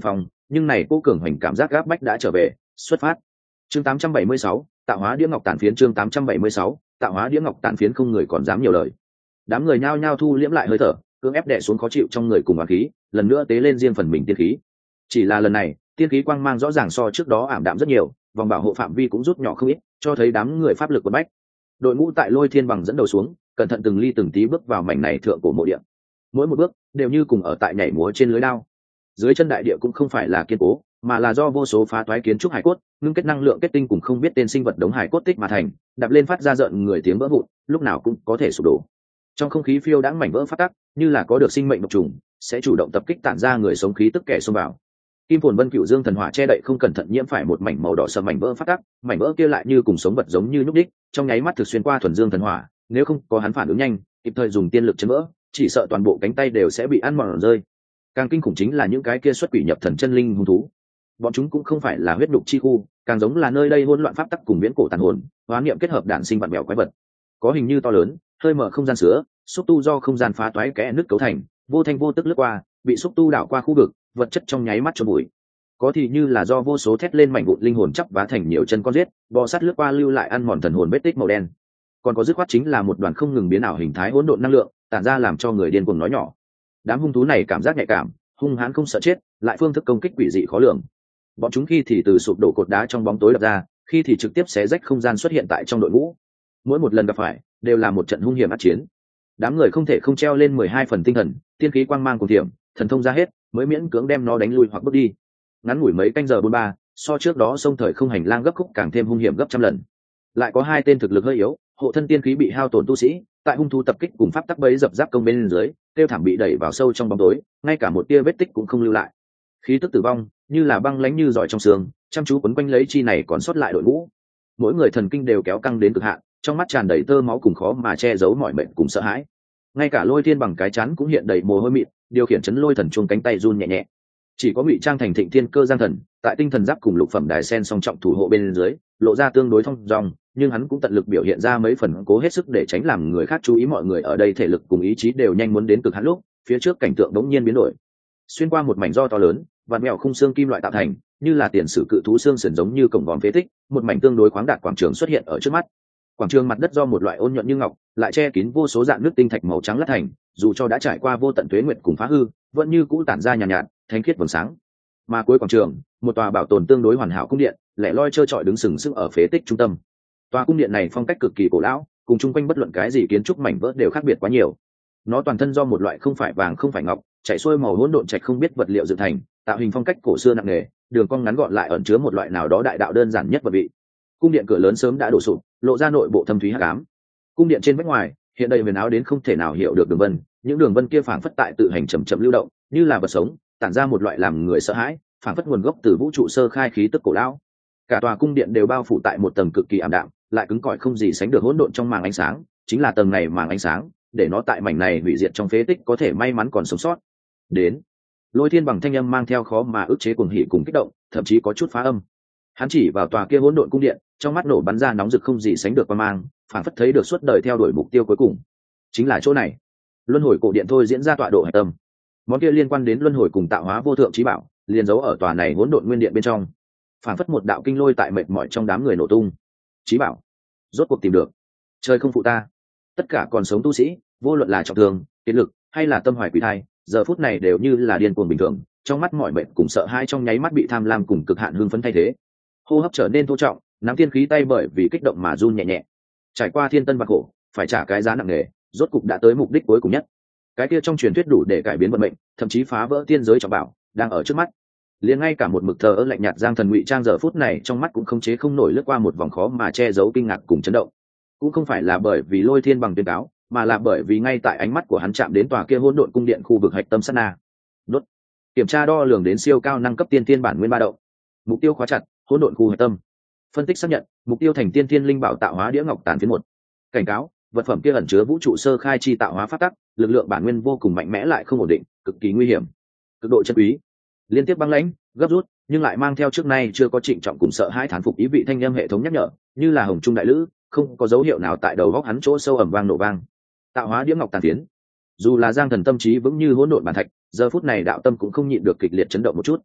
nhưng này cô cường hoành cảm giác gáp bách đã trở về. Xuất phát. Chương tám trăm bảy mươi sáu, tạo hóa đĩa ngọc tàn phiến. Chương tám trăm bảy mươi sáu, tạo hóa đĩa ngọc tàn phiến. Không người còn dám nhiều lời. Đám người nhao nhao thu liễm lại hơi thở, cưỡng ép đè xuống khó chịu trong người cùng oán khí, lần nữa tế lên riêng phần mình tiên khí. Chỉ là lần này, tiên khí quang mang rõ ràng so trước đó ảm đạm rất nhiều, vòng bảo hộ phạm vi cũng rút nhỏ không ít, cho thấy đám người pháp lực quật bách. Đội ngũ tại Lôi Thiên Bằng dẫn đầu xuống, cẩn thận từng ly từng tí bước vào mảnh này thượng cổ mộ địa. Mỗi một bước đều như cùng ở tại nhảy múa trên lưới đao. Dưới chân đại địa cũng không phải là kiên cố, mà là do vô số phá toái kiến trúc hải cốt, ngưng kết năng lượng kết tinh cùng không biết tên sinh vật đống hải cốt tích mà thành, đạp lên phát ra rợn người tiếng vỡ vụn, lúc nào cũng có thể sụp đổ. Trong không khí phiêu đãng mảnh vỡ phát tắc, như là có được sinh mệnh độc trùng, sẽ chủ động tập kích tản ra người sống khí tức kẻ xông vào. Kim Phồn Vân Cựu Dương Thần Hỏa che đậy không cẩn thận nhiễm phải một mảnh màu đỏ sầm mảnh vỡ phát tắc, mảnh vỡ kia lại như cùng sống vật giống như nhúc đích, trong nháy mắt thực xuyên qua thuần dương thần hỏa, nếu không có hắn phản ứng nhanh, kịp thời dùng tiên lực chấn vỡ, chỉ sợ toàn bộ cánh tay đều sẽ bị ăn mòn rơi. Càng kinh khủng chính là những cái kia xuất quỷ nhập thần chân linh hung thú. Bọn chúng cũng không phải là huyết đục chi khu, càng giống là nơi đây hỗn loạn pháp tắc cùng viễn cổ tàn hồn, hóa niệm kết hợp đản sinh vạn mèo quái vật. Có hình như to lớn, hơi mở không gian sữa, xúc tu do không gian phá toái kẽ nứt cấu thành, vô thanh vô tức lướt qua, bị xúc tu đảo qua khu vực, vật chất trong nháy mắt chôn bụi. Có thì như là do vô số thét lên mảnh vụn linh hồn chắp vá thành nhiều chân con giết, bò sát lướt qua lưu lại ăn mòn thần hồn vết tích màu đen. Còn có dứt khoát chính là một đoàn không ngừng biến ảo hình thái hỗn độn năng lượng, tản ra làm cho người điên cuồng nói nhỏ. Đám hung thú này cảm giác nhạy cảm, hung hãn không sợ chết, lại phương thức công kích quỷ dị khó lường. Bọn chúng khi thì từ sụp đổ cột đá trong bóng tối đập ra, khi thì trực tiếp xé rách không gian xuất hiện tại trong đội ngũ. Mỗi một lần gặp phải, đều là một trận hung hiểm ác chiến. Đám người không thể không treo lên mười hai phần tinh thần, tiên khí quang mang cùng tiềm, thần thông ra hết, mới miễn cưỡng đem nó đánh lui hoặc bước đi. Ngắn ngủi mấy canh giờ bốn ba, so trước đó sông thời không hành lang gấp khúc càng thêm hung hiểm gấp trăm lần. Lại có hai tên thực lực hơi yếu, hộ thân tiên khí bị hao tổn tu sĩ, tại hung thú tập kích cùng pháp tắc bấy dập giáp công bên dưới, tiêu thảm bị đẩy vào sâu trong bóng tối, ngay cả một tia vết tích cũng không lưu lại. Khí tức tử vong, như là băng lãnh như giỏi trong xương, chăm chú quấn quanh lấy chi này còn sót lại đội ngũ. Mỗi người thần kinh đều kéo căng đến cực hạn, trong mắt tràn đầy tơ máu cùng khó mà che giấu mọi mệnh cùng sợ hãi. Ngay cả Lôi Thiên Bằng cái chán cũng hiện đầy mồ hôi mịn, điều khiển chấn lôi thần chuông cánh tay run nhẹ nhẹ. Chỉ có ngụy trang thành Thịnh Thiên Cơ Giang Thần, tại tinh thần giáp cùng lục phẩm đài sen song trọng thủ hộ bên dưới, lộ ra tương đối thông dong, nhưng hắn cũng tận lực biểu hiện ra mấy phần cố hết sức để tránh làm người khác chú ý. Mọi người ở đây thể lực cùng ý chí đều nhanh muốn đến cực hạn lúc, phía trước cảnh tượng đống nhiên biến đổi. Xuyên qua một mảnh do to lớn, vạn mèo khung xương kim loại tạo thành, như là tiền sử cự thú xương sườn giống như cổng vòm phế tích, một mảnh tương đối khoáng đạt quảng trường xuất hiện ở trước mắt. Quảng trường mặt đất do một loại ôn nhuận như ngọc, lại che kín vô số dạng nước tinh thạch màu trắng lát thành, dù cho đã trải qua vô tận tuế nguyệt cùng phá hư, vẫn như cũ tản ra nhàn nhạt, nhạt, thánh khiết vầng sáng. Mà cuối quảng trường, một tòa bảo tồn tương đối hoàn hảo cung điện, lẻ loi trơ trọi đứng sừng sững ở phế tích trung tâm. Tòa cung điện này phong cách cực kỳ cổ lão, cùng chung quanh bất luận cái gì kiến trúc mảnh vỡ đều khác biệt quá nhiều. Nó toàn thân do một loại không phải vàng không phải ngọc, chảy xuôi màu hỗn độn trạch không biết vật liệu dựng thành, tạo hình phong cách cổ xưa nặng nề, đường cong ngắn gọn lại ẩn chứa một loại nào đó đại đạo đơn giản nhất vật vị. Cung điện cửa lớn sớm đã đổ sụp, lộ ra nội bộ thâm thúy hắc ám. Cung điện trên vách ngoài hiện đầy huyền áo đến không thể nào hiểu được đường vân, những đường vân kia phảng phất tại tự hành chậm chậm lưu động, như là vật sống, tản ra một loại làm người sợ hãi, phảng phất nguồn gốc từ vũ trụ sơ khai khí tức cổ lão. Cả tòa cung điện đều bao phủ tại một tầng cực kỳ ảm đạm, lại cứng cỏi không gì sánh được hỗn độn trong màng ánh sáng, chính là tầng này màng ánh sáng, để nó tại mảnh này hủy diệt trong phế tích có thể may mắn còn sống sót. Đến, Lôi Thiên Bằng thanh âm mang theo khó mà ức chế cuồng hỉ cùng kích động, thậm chí có chút phá âm. Hắn chỉ vào tòa kia hỗn độn cung điện, trong mắt nổ bắn ra nóng rực không gì sánh được qua mang, phảng phất thấy được suốt đời theo đuổi mục tiêu cuối cùng. Chính là chỗ này. Luân hồi cổ điện thôi diễn ra tọa độ hải tâm. Món kia liên quan đến luân hồi cùng tạo hóa vô thượng trí bảo, liền giấu ở tòa này hỗn độn nguyên điện bên trong. Phảng phất một đạo kinh lôi tại mệt mỏi trong đám người nổ tung. Trí bảo, rốt cuộc tìm được. Trời không phụ ta. Tất cả còn sống tu sĩ, vô luận là trọng thương, kiệt lực, hay là tâm hoài quỷ thai, giờ phút này đều như là điên cuồng bình thường, trong mắt mọi mệt cùng sợ hãi trong nháy mắt bị tham lam cùng cực hạn hưng phấn thay thế. Hô hấp trở nên thô trọng, nắm tiên khí tay bởi vì kích động mà run nhẹ nhẹ. Trải qua thiên tân vạn khổ, phải trả cái giá nặng nề, rốt cục đã tới mục đích cuối cùng nhất. Cái kia trong truyền thuyết đủ để cải biến vận mệnh, thậm chí phá vỡ tiên giới trọng bảo, đang ở trước mắt. Liền ngay cả một mực thờ ơ lạnh nhạt Giang Thần ngụy trang giờ phút này trong mắt cũng không chế không nổi lướt qua một vòng khó mà che giấu kinh ngạc cùng chấn động. Cũng không phải là bởi vì Lôi Thiên Bằng tuyên cáo, mà là bởi vì ngay tại ánh mắt của hắn chạm đến tòa kia hỗn độn cung điện khu vực hạch tâm sát na. Đốt. Kiểm tra đo lường đến siêu cao năng cấp tiên tiên bản nguyên ba động. Mục tiêu khóa chặt, hỗn độn khu hạch tâm. Phân tích xác nhận, mục tiêu thành tiên tiên linh bảo tạo hóa đĩa ngọc tàn phiến một. Cảnh cáo, vật phẩm kia ẩn chứa vũ trụ sơ khai chi tạo hóa pháp tắc, lực lượng bản nguyên vô cùng mạnh mẽ lại không ổn định, cực kỳ nguy hiểm, cực độ chân quý. Liên tiếp băng lãnh, gấp rút, nhưng lại mang theo trước nay chưa có trịnh trọng cùng sợ hãi thán phục ý vị thanh âm hệ thống nhắc nhở, như là hồng trung đại lữ, không có dấu hiệu nào tại đầu góc hắn chỗ sâu ầm vang nổ vang. Tạo hóa đĩa ngọc tàn phiến. Dù là Giang Thần tâm trí vững như hỗn độn bản thạch, giờ phút này đạo tâm cũng không nhịn được kịch liệt chấn động một chút.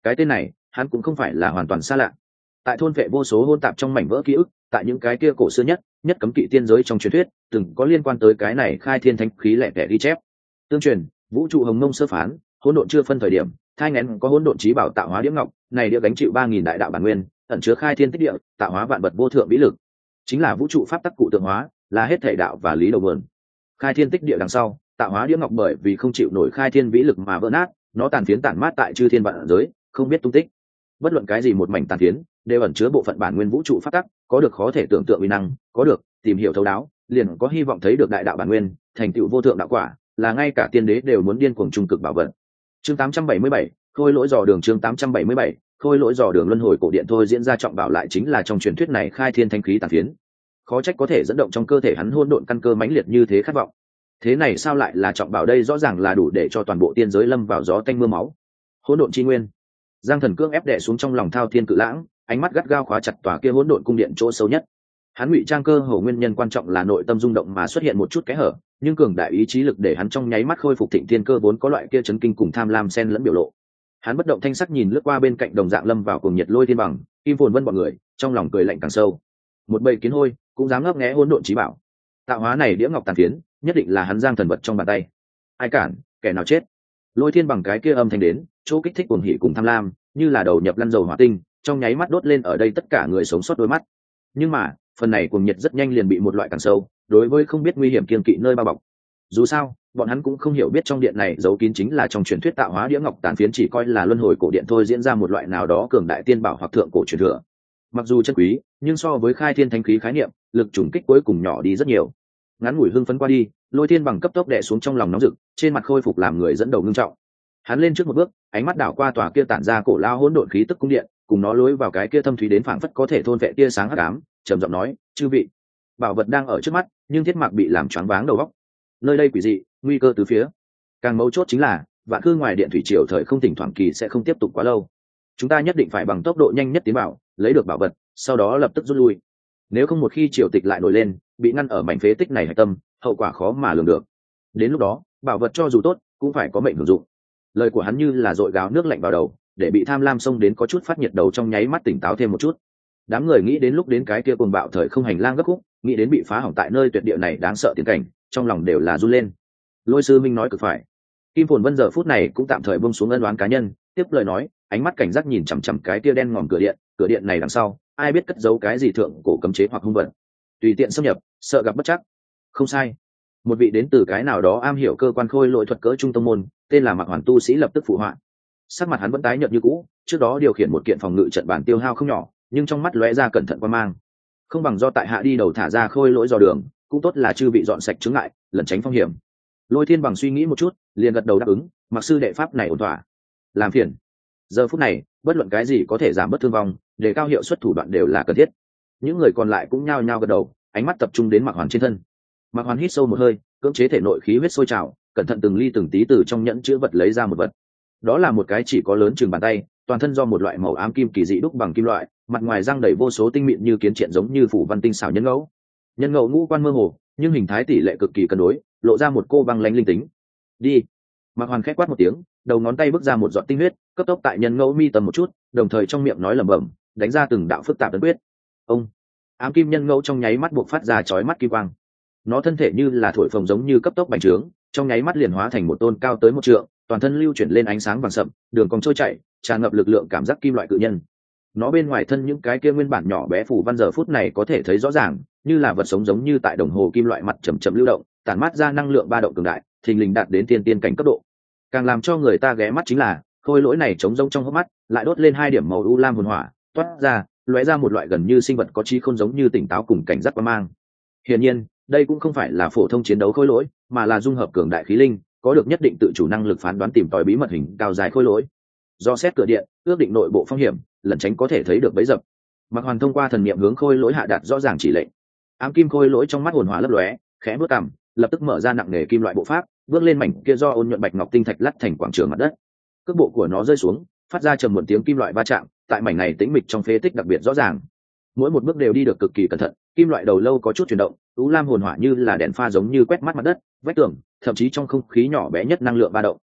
cái tên này hắn cũng không phải là hoàn toàn xa lạ. Tại thôn vệ vô số hôn tạp trong mảnh vỡ ký ức, tại những cái kia cổ xưa nhất nhất cấm kỵ tiên giới trong truyền thuyết từng có liên quan tới cái này khai thiên thánh khí lẻ tẻ ghi chép. Tương truyền vũ trụ hồng mông sơ phán, hỗn độn chưa phân thời điểm, thai nghén có hỗn độn trí bảo tạo hóa đĩa ngọc, này đĩa gánh chịu ba nghìn đại đạo bản nguyên, ẩn chứa khai thiên tích địa, tạo hóa vạn vật vô thượng vĩ lực, chính là vũ trụ pháp tắc cụ tượng hóa, là hết thể đạo và lý đầu nguồn. Khai thiên tích địa đằng sau, tạo hóa đĩa ngọc bởi vì không chịu nổi khai thiên vĩ lực mà vỡ nát, nó tàn phiến tản mát tại chư thiên vạn giới, không biết tung tích. Bất luận cái gì một mảnh tàn phiến đều ẩn chứa bộ phận bản nguyên vũ trụ pháp tắc, có được khó thể tưởng tượng uy năng, có được tìm hiểu thấu đáo, liền có hy vọng thấy được đại đạo bản nguyên, thành tựu vô thượng đạo quả, là ngay cả tiên đế đều muốn điên cuồng trung cực bảo vật. Chương tám trăm bảy mươi bảy, khôi lỗi dò đường. Chương tám trăm bảy mươi bảy, khôi lỗi dò đường. Luân hồi cổ điện thôi diễn ra trọng bảo lại chính là trong truyền thuyết này khai thiên thanh khí tàn phiến, khó trách có thể dẫn động trong cơ thể hắn hỗn độn căn cơ mãnh liệt như thế khát vọng. Thế này sao lại là trọng bảo đây? Rõ ràng là đủ để cho toàn bộ tiên giới lâm vào gió tanh mưa máu. Hỗn độn chi nguyên. Giang Thần cương ép đè xuống trong lòng thao thiên cự lãng, ánh mắt gắt gao khóa chặt tòa kia hỗn độn cung điện chỗ sâu nhất. Hắn ngụy trang cơ hồ nguyên nhân quan trọng là nội tâm rung động mà xuất hiện một chút kẽ hở, nhưng cường đại ý chí lực để hắn trong nháy mắt khôi phục thịnh thiên cơ vốn có loại kia chấn kinh cùng tham lam xen lẫn biểu lộ. Hắn bất động thanh sắc nhìn lướt qua bên cạnh đồng dạng lâm vào cuồng nhiệt Lôi Thiên Bằng, Kim Phồn Vân bọn người, trong lòng cười lạnh càng sâu. Một bầy kiến hôi cũng dám ngấp nghé hỗn độn chí bảo. Tạo hóa này đĩa ngọc tàn phiến, nhất định là hắn Giang Thần vật trong bàn tay. Ai cản, kẻ nào chết. Lôi Thiên Bằng cái kia âm thanh đến, chỗ kích thích cuồng hỉ cùng tham lam, như là đầu nhập lăn dầu hỏa tinh, trong nháy mắt đốt lên ở đây tất cả người sống sót đôi mắt. Nhưng mà, phần này cuồng nhiệt rất nhanh liền bị một loại càng sâu, đối với không biết nguy hiểm kiêng kỵ nơi bao bọc. Dù sao, bọn hắn cũng không hiểu biết trong điện này giấu kín chính là trong truyền thuyết tạo hóa đĩa ngọc tàn phiến chỉ coi là luân hồi cổ điện thôi diễn ra một loại nào đó cường đại tiên bảo hoặc thượng cổ truyền thừa. Mặc dù chân quý, nhưng so với khai thiên thánh khí khái niệm, lực trùng kích cuối cùng nhỏ đi rất nhiều. Ngắn ngủi hưng phấn qua đi, Lôi Thiên Bằng cấp tốc đè xuống trong lòng nóng rực, trên mặt khôi phục làm người dẫn đầu ngưng trọng. Hắn lên trước một bước, ánh mắt đảo qua tòa kia tản ra cổ lao hỗn độn khí tức cung điện, cùng nó lối vào cái kia thâm thúy đến phảng phất có thể thôn vệ tia sáng hắc ám, trầm giọng nói: "Chư vị, bảo vật đang ở trước mắt, nhưng Thiết Mạc bị làm choáng váng đầu óc. Nơi đây quỷ dị, nguy cơ từ phía. Càng mấu chốt chính là, vạn cư ngoài điện thủy triều thời không thỉnh thoảng kỳ sẽ không tiếp tục quá lâu. Chúng ta nhất định phải bằng tốc độ nhanh nhất tiến vào, lấy được bảo vật, sau đó lập tức rút lui. Nếu không một khi triều tịch lại nổi lên, bị ngăn ở mảnh phế tích này hạch tâm, hậu quả khó mà lường được. Đến lúc đó, bảo vật cho dù tốt, cũng phải có mệnh hưởng dụng." Lời của hắn như là dội gáo nước lạnh vào đầu, để bị tham lam xông đến có chút phát nhiệt đầu trong nháy mắt tỉnh táo thêm một chút. Đám người nghĩ đến lúc đến cái kia cuồng bạo thời không hành lang gấp khúc, nghĩ đến bị phá hỏng tại nơi tuyệt địa này đáng sợ tiến cảnh, trong lòng đều là run lên. Lôi sư minh nói cực phải. Kim Phồn Vân giờ phút này cũng tạm thời buông xuống ân oán cá nhân, tiếp lời nói, ánh mắt cảnh giác nhìn chằm chằm cái kia đen ngòm cửa điện, cửa điện này đằng sau, ai biết cất giấu cái gì thượng cổ cấm chế hoặc hung vật. Tùy tiện xâm nhập, sợ gặp bất trắc. Không sai. Một vị đến từ cái nào đó am hiểu cơ quan khôi lỗi thuật cỡ trung tông môn, tên là Mạc Hoàn tu sĩ lập tức phụ họa. Sắc mặt hắn vẫn tái nhợt như cũ, trước đó điều khiển một kiện phòng ngự trận bản tiêu hao không nhỏ, nhưng trong mắt lóe ra cẩn thận quan mang. Không bằng do tại hạ đi đầu thả ra khôi lỗi dò đường, cũng tốt là chư vị dọn sạch chướng ngại, lẩn tránh phong hiểm. Lôi Thiên Bằng suy nghĩ một chút, liền gật đầu đáp ứng, mặc sư đệ pháp này ổn thỏa. Làm phiền. Giờ phút này, bất luận cái gì có thể giảm bớt thương vong, để cao hiệu suất thủ đoạn đều là cần thiết. Những người còn lại cũng nhao nhao gật đầu, ánh mắt tập trung đến Mạc Hoàn trên thân. Mạc Hoàn hít sâu một hơi, cưỡng chế thể nội khí huyết sôi trào, cẩn thận từng ly từng tí từ trong nhẫn chứa vật lấy ra một vật. Đó là một cái chỉ có lớn chừng bàn tay, toàn thân do một loại màu ám kim kỳ dị đúc bằng kim loại, mặt ngoài răng đầy vô số tinh mịn như kiến triện giống như phủ văn tinh xảo nhân ngẫu. Nhân ngẫu ngũ quan mơ hồ, nhưng hình thái tỷ lệ cực kỳ cân đối, lộ ra một cô băng lãnh linh tính. Đi. Mạc Hoàn khẽ quát một tiếng, đầu ngón tay bước ra một giọt tinh huyết, cấp tốc tại nhân ngẫu mi tầm một chút, đồng thời trong miệng nói lẩm bẩm, đánh ra từng đạo phức tạp ấn quyết. Ông. Ám kim nhân ngẫu trong nháy mắt buộc phát ra chói mắt kim quang. Nó thân thể như là thổi phồng giống như cấp tốc bành trướng, trong nháy mắt liền hóa thành một tôn cao tới một trượng, toàn thân lưu chuyển lên ánh sáng vàng sậm, đường cong trôi chảy, tràn ngập lực lượng cảm giác kim loại cự nhân. Nó bên ngoài thân những cái kia nguyên bản nhỏ bé phủ văn giờ phút này có thể thấy rõ ràng, như là vật sống giống như tại đồng hồ kim loại mặt chậm chậm lưu động, tản mát ra năng lượng ba động cường đại, thình lình đạt đến tiên tiên cảnh cấp độ. Càng làm cho người ta ghé mắt chính là, khôi lỗi này trống rỗng trong hốc mắt, lại đốt lên hai điểm màu u lam hồn hỏa, toát ra, lóe ra một loại gần như sinh vật có trí khôn giống như tỉnh táo cùng cảnh giác qua mang. Hiển nhiên, đây cũng không phải là phổ thông chiến đấu khôi lỗi, mà là dung hợp cường đại khí linh, có được nhất định tự chủ năng lực phán đoán tìm tòi bí mật hình cao dài khôi lỗi. Do xét cửa điện, ước định nội bộ phong hiểm, lẩn tránh có thể thấy được bấy dập. Mạc Hoàn thông qua thần niệm hướng khôi lỗi hạ đạt rõ ràng chỉ lệnh. Ám kim khôi lỗi trong mắt hồn hỏa lấp lóe, khẽ bước cằm, lập tức mở ra nặng nề kim loại bộ pháp, bước lên mảnh kia do ôn nhuận bạch ngọc tinh thạch lắt thành quảng trường mặt đất. Cước bộ của nó rơi xuống, phát ra trầm một tiếng kim loại va chạm, tại mảnh này tĩnh mịch trong phế tích đặc biệt rõ ràng. Mỗi một bước đều đi được cực kỳ cẩn thận, kim loại đầu lâu có chút chuyển động, u lam hồn hỏa như là đèn pha giống như quét mắt mặt đất, vách tường, thậm chí trong không khí nhỏ bé nhất năng lượng ba động.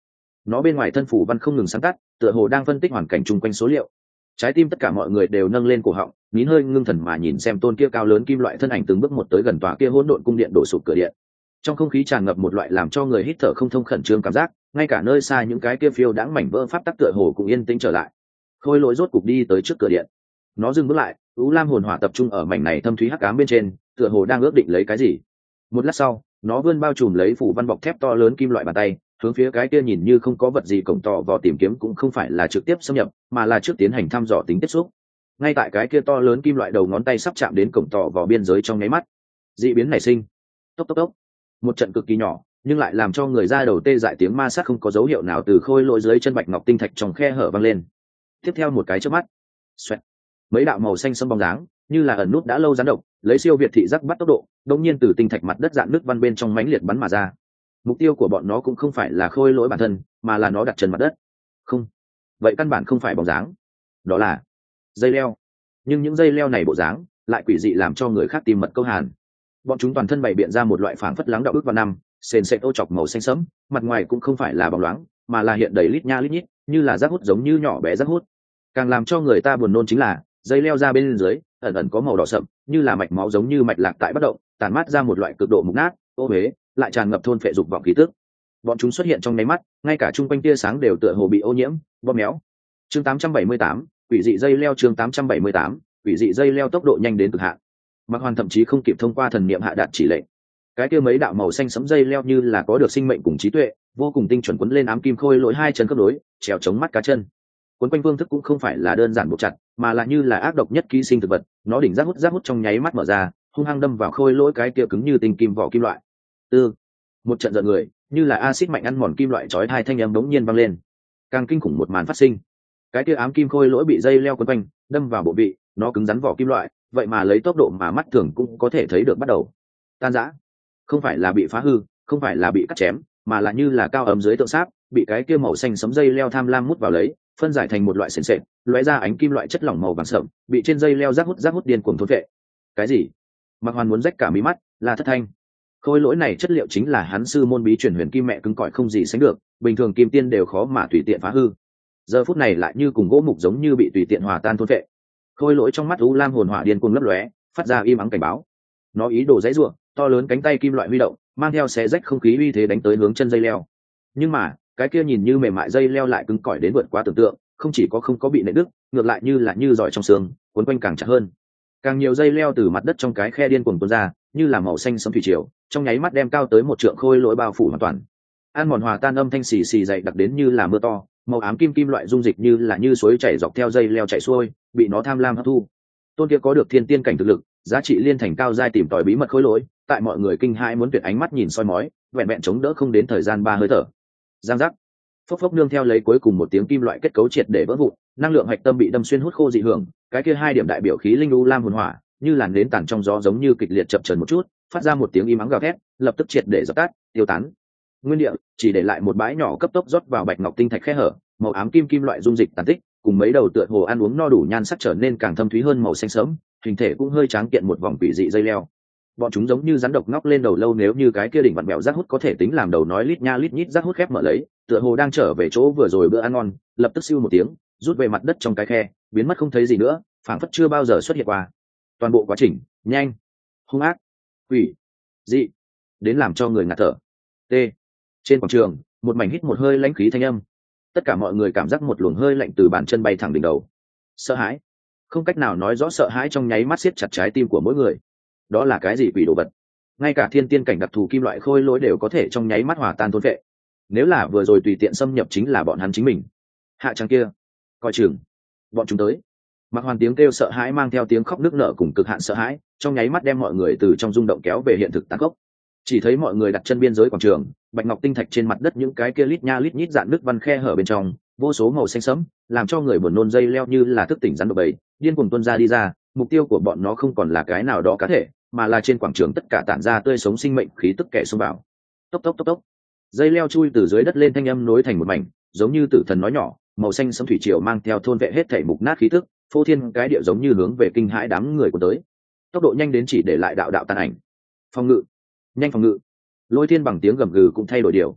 nó bên ngoài thân phủ văn không ngừng sáng tắt, tựa hồ đang phân tích hoàn cảnh chung quanh số liệu. Trái tim tất cả mọi người đều nâng lên cổ họng, nín hơi ngưng thần mà nhìn xem tôn kia cao lớn kim loại thân ảnh từng bước một tới gần tòa kia hỗn độn cung điện đổ sụp cửa điện. Trong không khí tràn ngập một loại làm cho người hít thở không thông khẩn trương cảm giác, ngay cả nơi xa những cái kia phiêu đãng mảnh vỡ pháp tắc tựa hồ cũng yên tĩnh trở lại. Khôi lỗi rốt cục đi tới trước cửa điện. Nó dừng bước lại, u lam hồn hỏa tập trung ở mảnh này thâm thúy hắc ám bên trên, tựa hồ đang ước định lấy cái gì. Một lát sau, nó vươn bao trùm lấy phủ văn bọc thép to lớn kim loại bàn tay, hướng phía cái kia nhìn như không có vật gì cổng tò vò tìm kiếm, cũng không phải là trực tiếp xâm nhập, mà là trước tiến hành thăm dò tính tiếp xúc. Ngay tại cái kia to lớn kim loại đầu ngón tay sắp chạm đến cổng tò vò biên giới trong nháy mắt, dị biến nảy sinh. Tốc tốc tốc. Một trận cực kỳ nhỏ, nhưng lại làm cho người ra đầu tê dại tiếng ma sát không có dấu hiệu nào từ khôi lỗi dưới chân bạch ngọc tinh thạch trong khe hở vang lên. Tiếp theo một cái chớp mắt, xoẹt, mấy đạo màu xanh sẫm bóng dáng, như là ẩn nút đã lâu rắn độc, lấy siêu việt thị giác bắt tốc độ, đột nhiên từ tinh thạch mặt đất dạn nước văn bên trong mãnh liệt bắn mà ra. Mục tiêu của bọn nó cũng không phải là khôi lỗi bản thân, mà là nó đặt chân mặt đất. Không, vậy căn bản không phải bóng dáng, đó là dây leo. Nhưng những dây leo này bộ dáng lại quỷ dị làm cho người khác tìm mật câu hàn. Bọn chúng toàn thân bày biện ra một loại phảng phất lắng đạo ước vào năm, sền sệt ô chọc màu xanh sẫm, mặt ngoài cũng không phải là bóng loáng, mà là hiện đầy lít nha lít nhít, như là rác hút giống như nhỏ bé rác hút. Càng làm cho người ta buồn nôn chính là dây leo ra bên dưới ẩn ẩn có màu đỏ sậm, như là mạch máu giống như mạch lạc tại bất động, tàn mát ra một loại cực độ mục nát, ô uế, lại tràn ngập thôn phệ dục vọng khí tức. Bọn chúng xuất hiện trong nháy mắt, ngay cả trung quanh tia sáng đều tựa hồ bị ô nhiễm, bóp méo. Chương tám trăm bảy mươi tám, quỷ dị dây leo. Chương tám trăm bảy mươi tám, quỷ dị dây leo tốc độ nhanh đến cực hạn. Mạc Hoàn thậm chí không kịp thông qua thần niệm hạ đạt chỉ lệnh, cái kia mấy đạo màu xanh sẫm dây leo như là có được sinh mệnh cùng trí tuệ, vô cùng tinh chuẩn quấn lên ám kim khôi lỗi hai chân khớp nối, trèo chống mắt cá chân. Quấn quanh phương thức cũng không phải là đơn giản buộc chặt, mà là như là ác độc nhất ký sinh thực vật, nó đỉnh rác hút rác hút trong nháy mắt mở ra, hung hăng đâm vào khôi lỗi cái kia cứng như tinh kim vỏ kim loại. Tư, một trận giận người, như là axit mạnh ăn mòn kim loại chói tai thanh âm bỗng nhiên vang lên. Càng kinh khủng một màn phát sinh, cái kia ám kim khôi lỗi bị dây leo quấn quanh, đâm vào bộ vị, nó cứng rắn vỏ kim loại, vậy mà lấy tốc độ mà mắt thường cũng có thể thấy được bắt đầu tan rã. Không phải là bị phá hư, không phải là bị cắt chém, mà là như là cao ấm dưới tượng sáp, bị cái kia màu xanh sẫm dây leo tham lam mút vào lấy, phân giải thành một loại sền sệt, lóe ra ánh kim loại chất lỏng màu vàng sậm, bị trên dây leo rác hút rác hút điên cuồng thôn vệ. Cái gì? Mạc Hoàn muốn rách cả mí mắt, là Thất Thanh. Khôi lỗi này chất liệu chính là hắn sư môn bí truyền huyền kim mẹ cứng cỏi không gì sánh được, bình thường kim tiên đều khó mà tùy tiện phá hư. Giờ phút này lại như cùng gỗ mục giống như bị tùy tiện hòa tan thôn vệ. Khôi lỗi trong mắt u lam hồn hỏa điên cuồng lấp lóe, phát ra im ắng cảnh báo. Nó ý đồ giãy giụa, to lớn cánh tay kim loại huy động, mang theo xé rách không khí uy thế đánh tới hướng chân dây leo. Nhưng mà, cái kia nhìn như mềm mại dây leo lại cứng cỏi đến vượt quá tưởng tượng, không chỉ có không có bị nện đứt, ngược lại như là như giỏi trong xương, cuốn quanh càng chặt hơn. Càng nhiều dây leo từ mặt đất trong cái khe điên cuồng tuôn ra, như là màu xanh sẫm thủy triều, trong nháy mắt đem cao tới một trượng khôi lỗi bao phủ hoàn toàn. An mòn hòa tan âm thanh xì xì dày đặc đến như là mưa to, màu ám kim kim loại dung dịch như là như suối chảy dọc theo dây leo chảy xuôi, bị nó tham lam hấp thu. Tôn kia có được thiên tiên cảnh thực lực, giá trị liên thành cao giai tìm tòi bí mật khôi lỗi, tại mọi người kinh hãi muốn tuyệt ánh mắt nhìn soi mói, vẹn vẹn chống đỡ không đến thời gian ba hơi thở. Giang giác, phốc phốc nương theo lấy cuối cùng một tiếng kim loại kết cấu triệt để vỡ vụn, năng lượng hạch tâm bị đâm xuyên hút khô dị hưởng, cái kia hai điểm đại biểu khí linh u lam hồn hỏa, như làn nến tàn trong gió giống như kịch liệt chập chờn một chút, phát ra một tiếng im ắng gào thét, lập tức triệt để dập tắt, tiêu tán. Nguyên địa chỉ để lại một bãi nhỏ cấp tốc rót vào bạch ngọc tinh thạch khe hở, màu ám kim kim loại dung dịch tàn tích, cùng mấy đầu tựa hồ ăn uống no đủ nhan sắc trở nên càng thâm thúy hơn màu xanh sẫm, hình thể cũng hơi tráng kiện một vòng quỷ dị dây leo. Bọn chúng giống như rắn độc ngóc lên đầu lâu, nếu như cái kia đỉnh vặn bèo rác hút có thể tính làm đầu nói lít nha lít nhít rác hút khép mở lấy, tựa hồ đang trở về chỗ vừa rồi bữa ăn ngon, lập tức siêu một tiếng, rút về mặt đất trong cái khe, biến mất không thấy gì nữa, phảng phất chưa bao giờ xuất hiện qua. Toàn bộ quá trình, nhanh, hung ác, quỷ dị, đến làm cho người ngạt thở. T. Trên quảng trường, một mảnh hít một hơi lãnh khí thanh âm. Tất cả mọi người cảm giác một luồng hơi lạnh từ bàn chân bay thẳng đỉnh đầu. Sợ hãi, không cách nào nói rõ sợ hãi trong nháy mắt siết chặt trái tim của mỗi người. Đó là cái gì quỷ đồ vật? Ngay cả thiên tiên cảnh đặc thù kim loại khôi lỗi đều có thể trong nháy mắt hòa tan thôn vệ. Nếu là vừa rồi tùy tiện xâm nhập chính là bọn hắn chính mình. Hạ trang kia, coi chừng, bọn chúng tới. Mạc Hoàn tiếng kêu sợ hãi mang theo tiếng khóc nức nở cùng cực hạn sợ hãi, trong nháy mắt đem mọi người từ trong rung động kéo về hiện thực tàn khốc. Chỉ thấy mọi người đặt chân biên giới quảng trường, bạch ngọc tinh thạch trên mặt đất những cái kia lít nha lít nhít dạn nước văn khe hở bên trong, vô số màu xanh sẫm, làm cho người buồn nôn dây leo như là thức tỉnh rắn độc bầy, điên cuồng tuôn ra đi ra. Mục tiêu của bọn nó không còn là cái nào đó cá thể, mà là trên quảng trường tất cả tản ra tươi sống sinh mệnh khí tức kẻ xông vào. Tốc tốc tốc tốc, dây leo chui từ dưới đất lên, thanh âm nối thành một mảnh, giống như tử thần nói nhỏ, màu xanh sẫm thủy triều mang theo thôn vệ hết thảy mục nát khí tức, phô thiên cái địa giống như hướng về kinh hãi đám người của tới. Tốc độ nhanh đến chỉ để lại đạo đạo tàn ảnh. Phòng ngự, nhanh phòng ngự. Lôi Thiên bằng tiếng gầm gừ cũng thay đổi điều.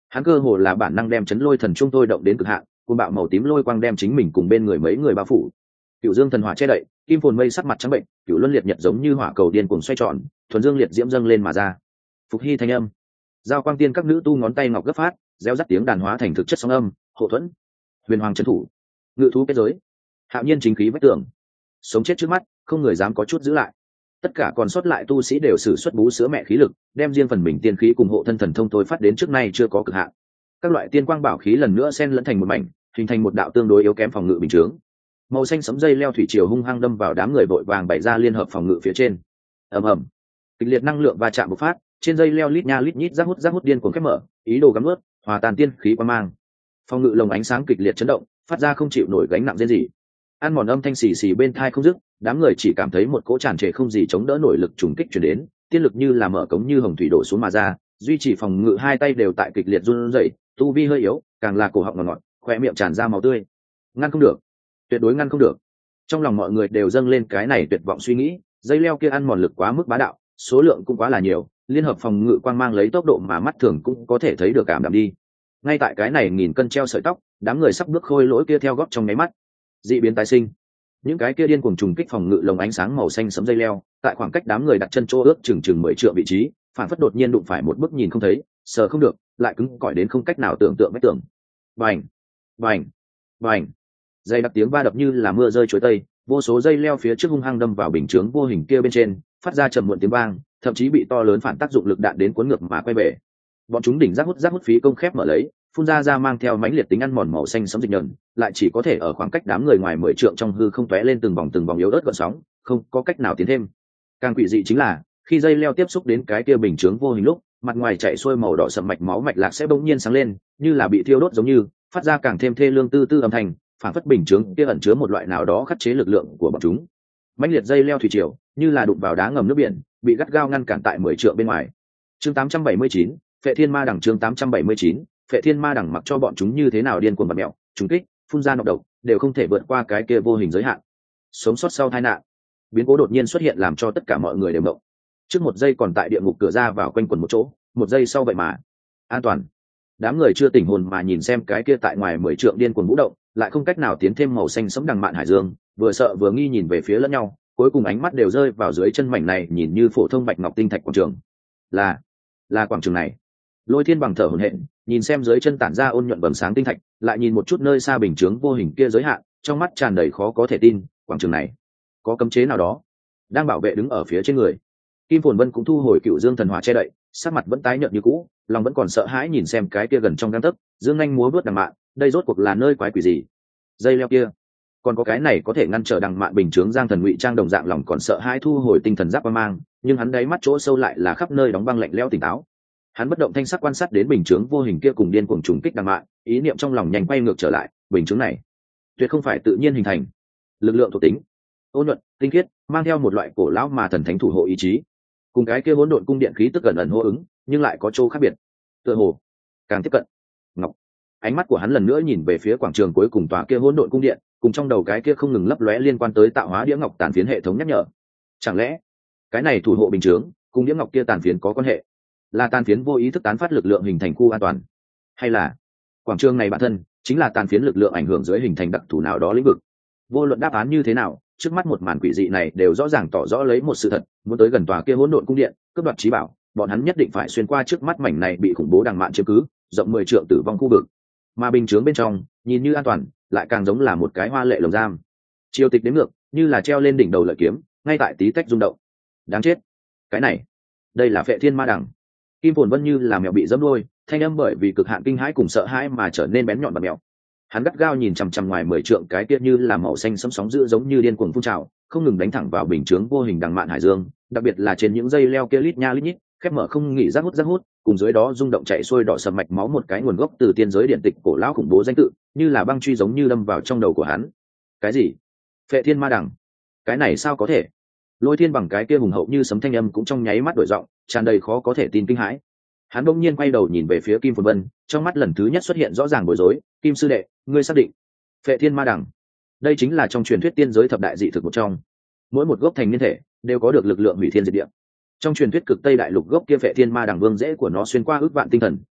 Hắn cơ hồ là bản năng đem chấn lôi thần trung tôi động đến cực hạn, cuồng bạo màu tím lôi quang đem chính mình cùng bên người mấy người bao phủ. Cựu dương thần hỏa che đậy, kim phồn mây sắc mặt trắng bệnh, cựu luân liệt nhật giống như hỏa cầu điên cuồng xoay tròn, thuần dương liệt diễm dâng lên mà ra. Phục hy thanh âm, giao quang tiên các nữ tu ngón tay ngọc gấp phát, réo rắt tiếng đàn hóa thành thực chất sóng âm, hộ thuẫn, huyền hoàng trấn thủ, ngự thú kết giới, hạo nhiên chính khí vách tường, sống chết trước mắt, không người dám có chút giữ lại. Tất cả còn sót lại tu sĩ đều sử xuất bú sữa mẹ khí lực, đem riêng phần mình tiên khí cùng hộ thân thần thông thôi phát đến trước nay chưa có cực hạn. Các loại tiên quang bảo khí lần nữa xen lẫn thành một mảnh, hình thành một đạo tương đối yếu kém phòng ngự bình chướng. Màu xanh sẫm dây leo thủy triều hung hăng đâm vào đám người vội vàng bày ra liên hợp phòng ngự phía trên. Ầm ầm, kịch liệt năng lượng va chạm bộc phát, trên dây leo lít nha lít nhít rác hút rác hút điên cuồng khép mở, ý đồ gắm nuốt, hòa tan tiên khí quang mang. Phòng ngự lồng ánh sáng kịch liệt chấn động, phát ra không chịu nổi gánh nặng rên rỉ. Ăn mòn âm thanh xì xì bên tai không dứt, đám người chỉ cảm thấy một cỗ tràn trề không gì chống đỡ nổi lực trùng kích truyền đến, tiên lực như là mở cống như hồng thủy đổ xuống mà ra, duy trì phòng ngự hai tay đều tại kịch liệt run rẩy, tu vi hơi yếu, càng là cổ họng ngọt ngọt, khóe miệng tràn ra máu tươi. Ngăn không được, tuyệt đối ngăn không được. Trong lòng mọi người đều dâng lên cái này tuyệt vọng suy nghĩ, dây leo kia ăn mòn lực quá mức bá đạo, số lượng cũng quá là nhiều, liên hợp phòng ngự quang mang lấy tốc độ mà mắt thường cũng có thể thấy được cảm đạm đi. Ngay tại cái này nghìn cân treo sợi tóc, đám người sắp bước khôi lỗi kia theo gót trong nháy mắt, dị biến tái sinh. Những cái kia điên cuồng trùng kích phòng ngự lồng ánh sáng màu xanh sẫm dây leo, tại khoảng cách đám người đặt chân chỗ ước chừng chừng mười trượng vị trí, phản phất đột nhiên đụng phải một bức nhìn không thấy, sờ không được, lại cứng cỏi đến không cách nào tưởng tượng vách tường. Bành, bành, bành. Dây đặc tiếng va đập như là mưa rơi chuối tây, vô số dây leo phía trước hung hăng đâm vào bình chướng vô hình kia bên trên, phát ra trầm muộn tiếng vang, thậm chí bị to lớn phản tác dụng lực đạn đến cuốn ngược mà quay về. Bọn chúng đỉnh rác hút rác hút phí công khép mở lấy, phun ra ra mang theo mãnh liệt tính ăn mòn màu xanh sẫm dịch nhờn, lại chỉ có thể ở khoảng cách đám người ngoài mười trượng trong hư không tóe lên từng vòng từng vòng yếu ớt gợn sóng, không có cách nào tiến thêm. Càng quỷ dị chính là, khi dây leo tiếp xúc đến cái kia bình chướng vô hình lúc, mặt ngoài chảy xuôi màu đỏ sậm mạch máu mạch lạc sẽ bỗng nhiên sáng lên, như là bị thiêu đốt giống như, phát ra càng thêm thê lương tư tư âm thanh, phản phất bình chướng kia ẩn chứa một loại nào đó khắc chế lực lượng của bọn chúng. Mãnh liệt dây leo thủy triều, như là đụng vào đá ngầm nước biển, bị gắt gao ngăn cản tại mười trượng bên ngoài. Chương tám trăm bảy mươi chín, Phệ Thiên Ma Đằng chương tám trăm bảy mươi chín, Phệ Thiên Ma Đằng mặc cho bọn chúng như thế nào điên cuồng bật mẹo, trúng kích, phun ra nọc độc, đều không thể vượt qua cái kia vô hình giới hạn. Sống sót sau tai nạn, biến cố đột nhiên xuất hiện làm cho tất cả mọi người đều động. Trước một giây còn tại địa ngục cửa ra vào quanh quẩn một chỗ, một giây sau vậy mà an toàn. Đám người chưa tỉnh hồn mà nhìn xem cái kia tại ngoài mười trượng điên cuồng vũ động, lại không cách nào tiến thêm màu xanh sẫm đằng mạn hải dương, vừa sợ vừa nghi nhìn về phía lẫn nhau, cuối cùng ánh mắt đều rơi vào dưới chân mảnh này nhìn như phổ thông bạch ngọc tinh thạch quảng trường. Là, là quảng trường này. Lôi Thiên bằng thở hổn hển, nhìn xem dưới chân tản ra ôn nhuận bẩm sáng tinh thạch, lại nhìn một chút nơi xa bình chướng vô hình kia giới hạn, trong mắt tràn đầy khó có thể tin, quảng trường này có cấm chế nào đó đang bảo vệ đứng ở phía trên người. Kim Phồn Vân cũng thu hồi cựu dương thần hỏa che đậy, sắc mặt vẫn tái nhợt như cũ, lòng vẫn còn sợ hãi nhìn xem cái kia gần trong gang tấc, dương anh múa vớt đằng mạn, đây rốt cuộc là nơi quái quỷ gì? Dây leo kia, còn có cái này có thể ngăn trở đằng mạn bình chướng giang thần ngụy trang đồng dạng lòng còn sợ hãi thu hồi tinh thần giáp qua mang, nhưng hắn đáy mắt chỗ sâu lại là khắp nơi đóng băng lạnh lẽo tỉnh táo. Hắn bất động thanh sắc quan sát đến bình chướng vô hình kia cùng điên cuồng trùng kích đằng mạn, ý niệm trong lòng nhanh quay ngược trở lại, bình chướng này tuyệt không phải tự nhiên hình thành, lực lượng thuộc tính ôn nhuận, tinh khiết, mang theo một loại cổ lão mà thần thánh thủ hộ ý chí, cùng cái kia hỗn độn cung điện khí tức gần ẩn hô ứng, nhưng lại có chỗ khác biệt. Tựa hồ càng tiếp cận ngọc. Ánh mắt của hắn lần nữa nhìn về phía quảng trường cuối cùng tòa kia hỗn độn cung điện, cùng trong đầu cái kia không ngừng lấp lóe liên quan tới tạo hóa đĩa ngọc tàn phiến hệ thống nhắc nhở. Chẳng lẽ cái này thủ hộ bình chướng cùng đĩa ngọc kia tàn phiến có quan hệ? Là tàn phiến vô ý thức tán phát lực lượng hình thành khu an toàn, hay là quảng trường này bản thân chính là tàn phiến lực lượng ảnh hưởng dưới hình thành đặc thù nào đó lĩnh vực? Vô luận đáp án như thế nào, trước mắt một màn quỷ dị này đều rõ ràng tỏ rõ lấy một sự thật, muốn tới gần tòa kia hỗn độn cung điện, cướp đoạt trí bảo, bọn hắn nhất định phải xuyên qua trước mắt mảnh này bị khủng bố đằng mạn chiếm cứ, rộng mười trượng tử vong khu vực. Mà bình chướng bên trong, nhìn như an toàn, lại càng giống là một cái hoa lệ lồng giam. Triều tịch đến ngược, như là treo lên đỉnh đầu lợi kiếm, ngay tại tí tách rung động. Đáng chết, cái này, đây là Phệ Thiên Ma Đằng. Kim Phồn Vân như là mèo bị dẫm đuôi, thanh âm bởi vì cực hạn kinh hãi cùng sợ hãi mà trở nên bén nhọn và mèo. Hắn gắt gao nhìn chằm chằm ngoài mười trượng cái kia như là màu xanh sẫm sóng dữ giống như điên cuồng phun trào, không ngừng đánh thẳng vào bình chướng vô hình đằng mạn hải dương, đặc biệt là trên những dây leo kia lít nha lít nhít, khép mở không nghỉ rác hút rác hút, cùng dưới đó rung động chạy xuôi đỏ sầm mạch máu một cái nguồn gốc từ tiên giới điện tịch cổ lão khủng bố danh tự, như là băng truy giống như đâm vào trong đầu của hắn. Cái gì? Phệ Thiên Ma Đằng? Cái này sao có thể? Lôi Thiên bằng cái kia hùng hậu như sấm thanh âm cũng trong nháy mắt đổi giọng, tràn đầy khó có thể tin kinh hãi. Hắn bỗng nhiên quay đầu nhìn về phía Kim Phồn Vân, trong mắt lần thứ nhất xuất hiện rõ ràng bối rối. Kim sư đệ, ngươi xác định Phệ Thiên Ma Đằng? Đây chính là trong truyền thuyết tiên giới thập đại dị thực một trong, mỗi một gốc thành niên thể đều có được lực lượng hủy thiên diệt địa. Trong truyền thuyết cực Tây đại lục gốc kia Phệ Thiên Ma Đằng vương rễ của nó xuyên qua ước vạn tinh thần,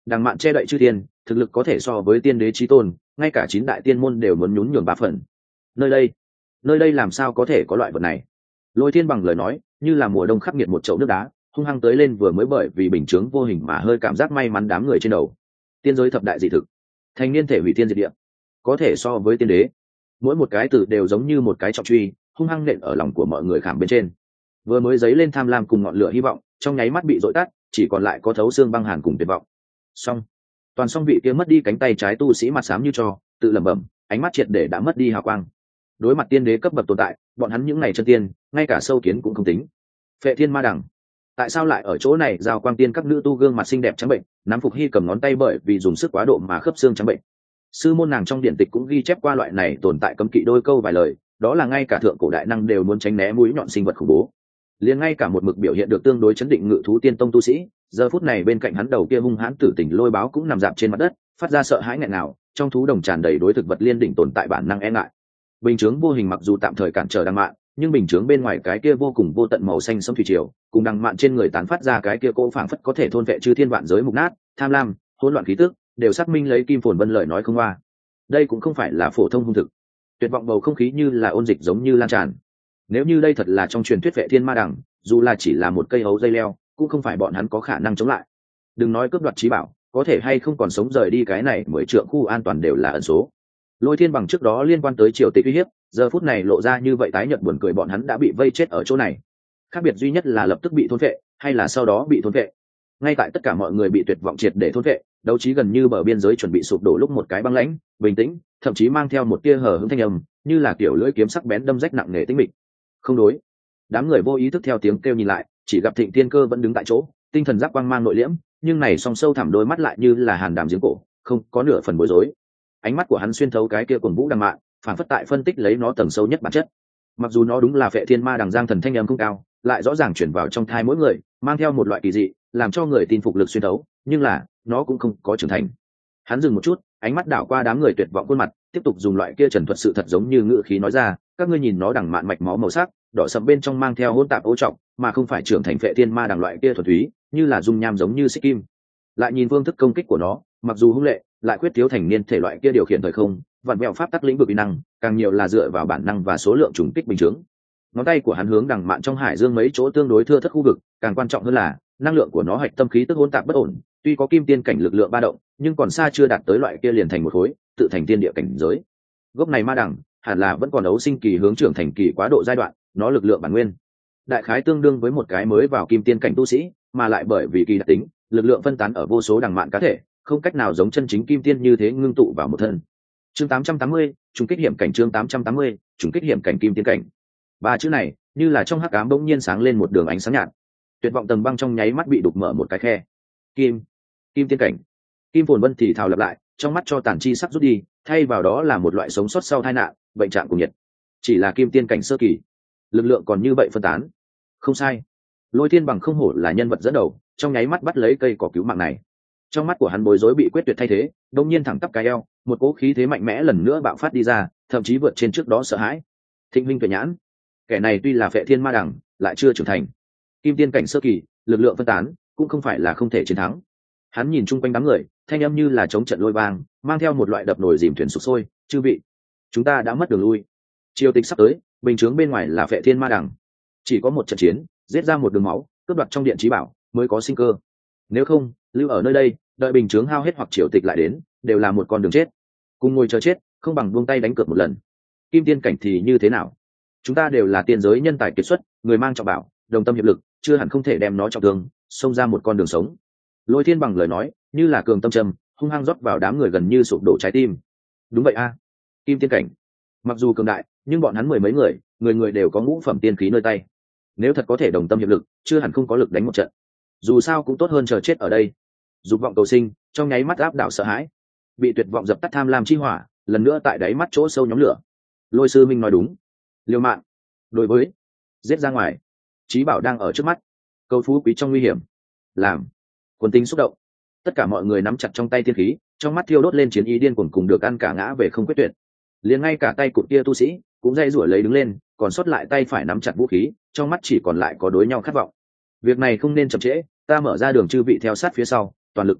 Đằng mạn che đậy chư tiên, thực lực có thể so với tiên đế chí tôn, ngay cả chín đại tiên môn đều muốn nhún nhường ba phần. Nơi đây, nơi đây làm sao có thể có loại vật này? Lôi Thiên bằng lời nói, như là mùa đông khắc nghiệt một chậu nước đá, hung hăng tới lên vừa mới bởi vì bình chướng vô hình mà hơi cảm giác may mắn đám người trên đầu. Tiên giới thập đại dị thực, thành niên thể hủy thiên diệt địa, có thể so với tiên đế. Mỗi một cái từ đều giống như một cái trọng truy, hung hăng nện ở lòng của mọi người khảm bên trên. Vừa mới dấy lên tham lam cùng ngọn lửa hy vọng, trong nháy mắt bị dội tắt, chỉ còn lại có thấu xương băng hàn cùng tuyệt vọng. Xong, toàn song vị kia mất đi cánh tay trái tu sĩ mặt xám như tro, tự lẩm bẩm, ánh mắt triệt để đã mất đi hào quang. Đối mặt tiên đế cấp bậc tồn tại, bọn hắn những ngày chân tiên, ngay cả sâu kiến cũng không tính. Phệ Thiên Ma Đằng, tại sao lại ở chỗ này? Giao quang tiên các nữ tu gương mặt xinh đẹp trắng bệnh, nắm Phục Hy cầm ngón tay bởi vì dùng sức quá độ mà khớp xương trắng bệnh. Sư môn nàng trong điển tịch cũng ghi chép qua loại này tồn tại cấm kỵ đôi câu vài lời, đó là ngay cả thượng cổ đại năng đều muốn tránh né mũi nhọn sinh vật khủng bố. Liền ngay cả một mực biểu hiện được tương đối chấn định ngự thú tiên tông tu sĩ, giờ phút này bên cạnh hắn đầu kia hung hãn tử tình lôi báo cũng nằm dạp trên mặt đất, phát ra sợ hãi nghẹn nào, trong thú đồng tràn đầy đối thực vật liên đỉnh tồn tại bản năng e ngại. Bình chướng vô hình mặc dù tạm thời cản trở đằng mạn, nhưng bình chướng bên ngoài cái kia vô cùng vô tận màu xanh sẫm thủy triều, cùng đằng mạn trên người tán phát ra cái kia cỗ phảng phất có thể thôn vệ chư thiên vạn giới mục nát, tham lam, hỗn loạn khí tức, đều xác minh lấy Kim Phồn Vân lời nói không qua. Đây cũng không phải là phổ thông hung thực. Tuyệt vọng bầu không khí như là ôn dịch giống như lan tràn. Nếu như đây thật là trong truyền thuyết Phệ Thiên Ma Đằng, dù là chỉ là một cây hấu dây leo, cũng không phải bọn hắn có khả năng chống lại. Đừng nói cướp đoạt trí bảo, có thể hay không còn sống rời đi cái này mười trượng khu an toàn đều là ẩn số. Lôi Thiên bằng trước đó liên quan tới triều tịch uy hiếp, giờ phút này lộ ra như vậy tái nhợt buồn cười, bọn hắn đã bị vây chết ở chỗ này. Khác biệt duy nhất là lập tức bị thôn vệ, hay là sau đó bị thôn vệ. Ngay tại tất cả mọi người bị tuyệt vọng triệt để thôn vệ, đấu trí gần như bờ biên giới chuẩn bị sụp đổ lúc một cái băng lãnh, bình tĩnh, thậm chí mang theo một tia hờ hững thanh âm, như là kiểu lưỡi kiếm sắc bén đâm rách nặng nề tĩnh mịch. Không đối. Đám người vô ý thức theo tiếng kêu nhìn lại, chỉ gặp Thịnh Tiên Cơ vẫn đứng tại chỗ, tinh thần giáp quang mang nội liễm, nhưng này song sâu thẳm đôi mắt lại như là hàn đàm giếng cổ, không có nửa phần bối rối. Ánh mắt của hắn xuyên thấu cái kia cuồng vũ đằng mạn, phản phất tại phân tích lấy nó tầng sâu nhất bản chất. Mặc dù nó đúng là Phệ Thiên Ma Đằng giang thần thanh âm không cao, lại rõ ràng chuyển vào trong thai mỗi người, mang theo một loại kỳ dị, làm cho người tin phục lực xuyên thấu, nhưng là nó cũng không có trưởng thành. Hắn dừng một chút, ánh mắt đảo qua đám người tuyệt vọng khuôn mặt, tiếp tục dùng loại kia trần thuật sự thật giống như ngữ khí nói ra, các ngươi nhìn nó đằng mạn mạch máu màu sắc, đỏ sẫm bên trong mang theo hỗn tạp ô trọng, mà không phải trưởng thành Phệ Thiên Ma Đằng loại kia thuần túy, như là dung nham giống như xích kim. Lại nhìn phương thức công kích của nó, mặc dù hung lệ, lại khuyết thiếu thành niên thể loại kia điều khiển thời không, vặn vẹo pháp tắc lĩnh vực uy năng, càng nhiều là dựa vào bản năng và số lượng trùng kích bình chứng. Ngón tay của hắn hướng đằng mạn trong hải dương mấy chỗ tương đối thưa thớt khu vực, càng quan trọng hơn là năng lượng của nó hạch tâm khí tức hỗn tạp bất ổn, tuy có kim tiên cảnh lực lượng ba động, nhưng còn xa chưa đạt tới loại kia liền thành một khối, tự thành tiên địa cảnh giới. Gốc này ma đằng, hẳn là vẫn còn đấu sinh kỳ hướng trưởng thành kỳ quá độ giai đoạn, nó lực lượng bản nguyên đại khái tương đương với một cái mới vào kim tiên cảnh tu sĩ, mà lại bởi vì kỳ đặc tính, lực lượng phân tán ở vô số đằng mạn cá thể, không cách nào giống chân chính kim tiên như thế ngưng tụ vào một thân. Chương tám trăm tám mươi, trùng kích hiểm cảnh. Chương tám trăm tám mươi, trùng kích hiểm cảnh kim tiên cảnh. Ba chữ này, như là trong hắc ám bỗng nhiên sáng lên một đường ánh sáng nhạt. Tuyệt vọng tầng băng trong nháy mắt bị đục mở một cái khe. Kim, kim tiên cảnh. Kim Phồn Vân thì thào lặp lại, trong mắt cho tàn chi sắc rút đi, thay vào đó là một loại sống sót sau tai nạn, bệnh trạng cùng nhiệt. Chỉ là kim tiên cảnh sơ kỳ, lực lượng còn như vậy phân tán. Không sai. Lôi Thiên bằng không hổ là nhân vật dẫn đầu, trong nháy mắt bắt lấy cây cỏ cứu mạng này. Trong mắt của hắn bối rối bị quyết tuyệt thay thế, đột nhiên thẳng tắp cái eo, một cỗ khí thế mạnh mẽ lần nữa bạo phát đi ra, thậm chí vượt trên trước đó sợ hãi. Thịnh Minh tuyệt nhãn, kẻ này tuy là Phệ Thiên Ma Đằng, lại chưa trưởng thành. Kim tiên cảnh sơ kỳ, lực lượng phân tán, cũng không phải là không thể chiến thắng. Hắn nhìn chung quanh đám người, thanh âm như là chống trận lôi vang, mang theo một loại đập nồi dìm thuyền sục sôi. Chư vị, chúng ta đã mất đường lui. Triều tịch sắp tới, bình chướng bên ngoài là Phệ Thiên Ma Đằng. Chỉ có một trận chiến, giết ra một đường máu, cướp đoạt trong điện trí bảo, mới có sinh cơ. Nếu không, lưu ở nơi đây, đợi bình chướng hao hết hoặc triều tịch lại đến, đều là một con đường chết. Cùng ngồi chờ chết, không bằng buông tay đánh cược một lần. Kim tiên cảnh thì như thế nào? Chúng ta đều là tiên giới nhân tài kiệt xuất, người mang trọng bảo, đồng tâm hiệp lực, chưa hẳn không thể đem nó trọng thương, xông ra một con đường sống. Lôi Thiên bằng lời nói, như là cường tâm trầm, hung hăng rót vào đám người gần như sụp đổ trái tim. Đúng vậy a, kim tiên cảnh, mặc dù cường đại, nhưng bọn hắn mười mấy người, người người đều có ngũ phẩm tiên khí nơi tay. Nếu thật có thể đồng tâm hiệp lực, chưa hẳn không có lực đánh một trận. Dù sao cũng tốt hơn chờ chết ở đây. Dục vọng cầu sinh, trong nháy mắt áp đảo sợ hãi, bị tuyệt vọng dập tắt tham lam chi hỏa, lần nữa tại đáy mắt chỗ sâu nhóm lửa. Lôi sư minh nói đúng, liều mạng, đối với giết ra ngoài, trí bảo đang ở trước mắt, cầu phú quý trong nguy hiểm, làm quân tính xúc động, tất cả mọi người nắm chặt trong tay thiên khí, trong mắt thiêu đốt lên chiến ý điên cuồng cùng được ăn cả ngã về không quyết tuyệt. Liền ngay cả tay cụt kia tu sĩ cũng dây rủa lấy đứng lên, còn sót lại tay phải nắm chặt vũ khí, trong mắt chỉ còn lại có đối nhau khát vọng. Việc này không nên chậm trễ, ta mở ra đường chư vị theo sát phía sau, toàn lực công kích,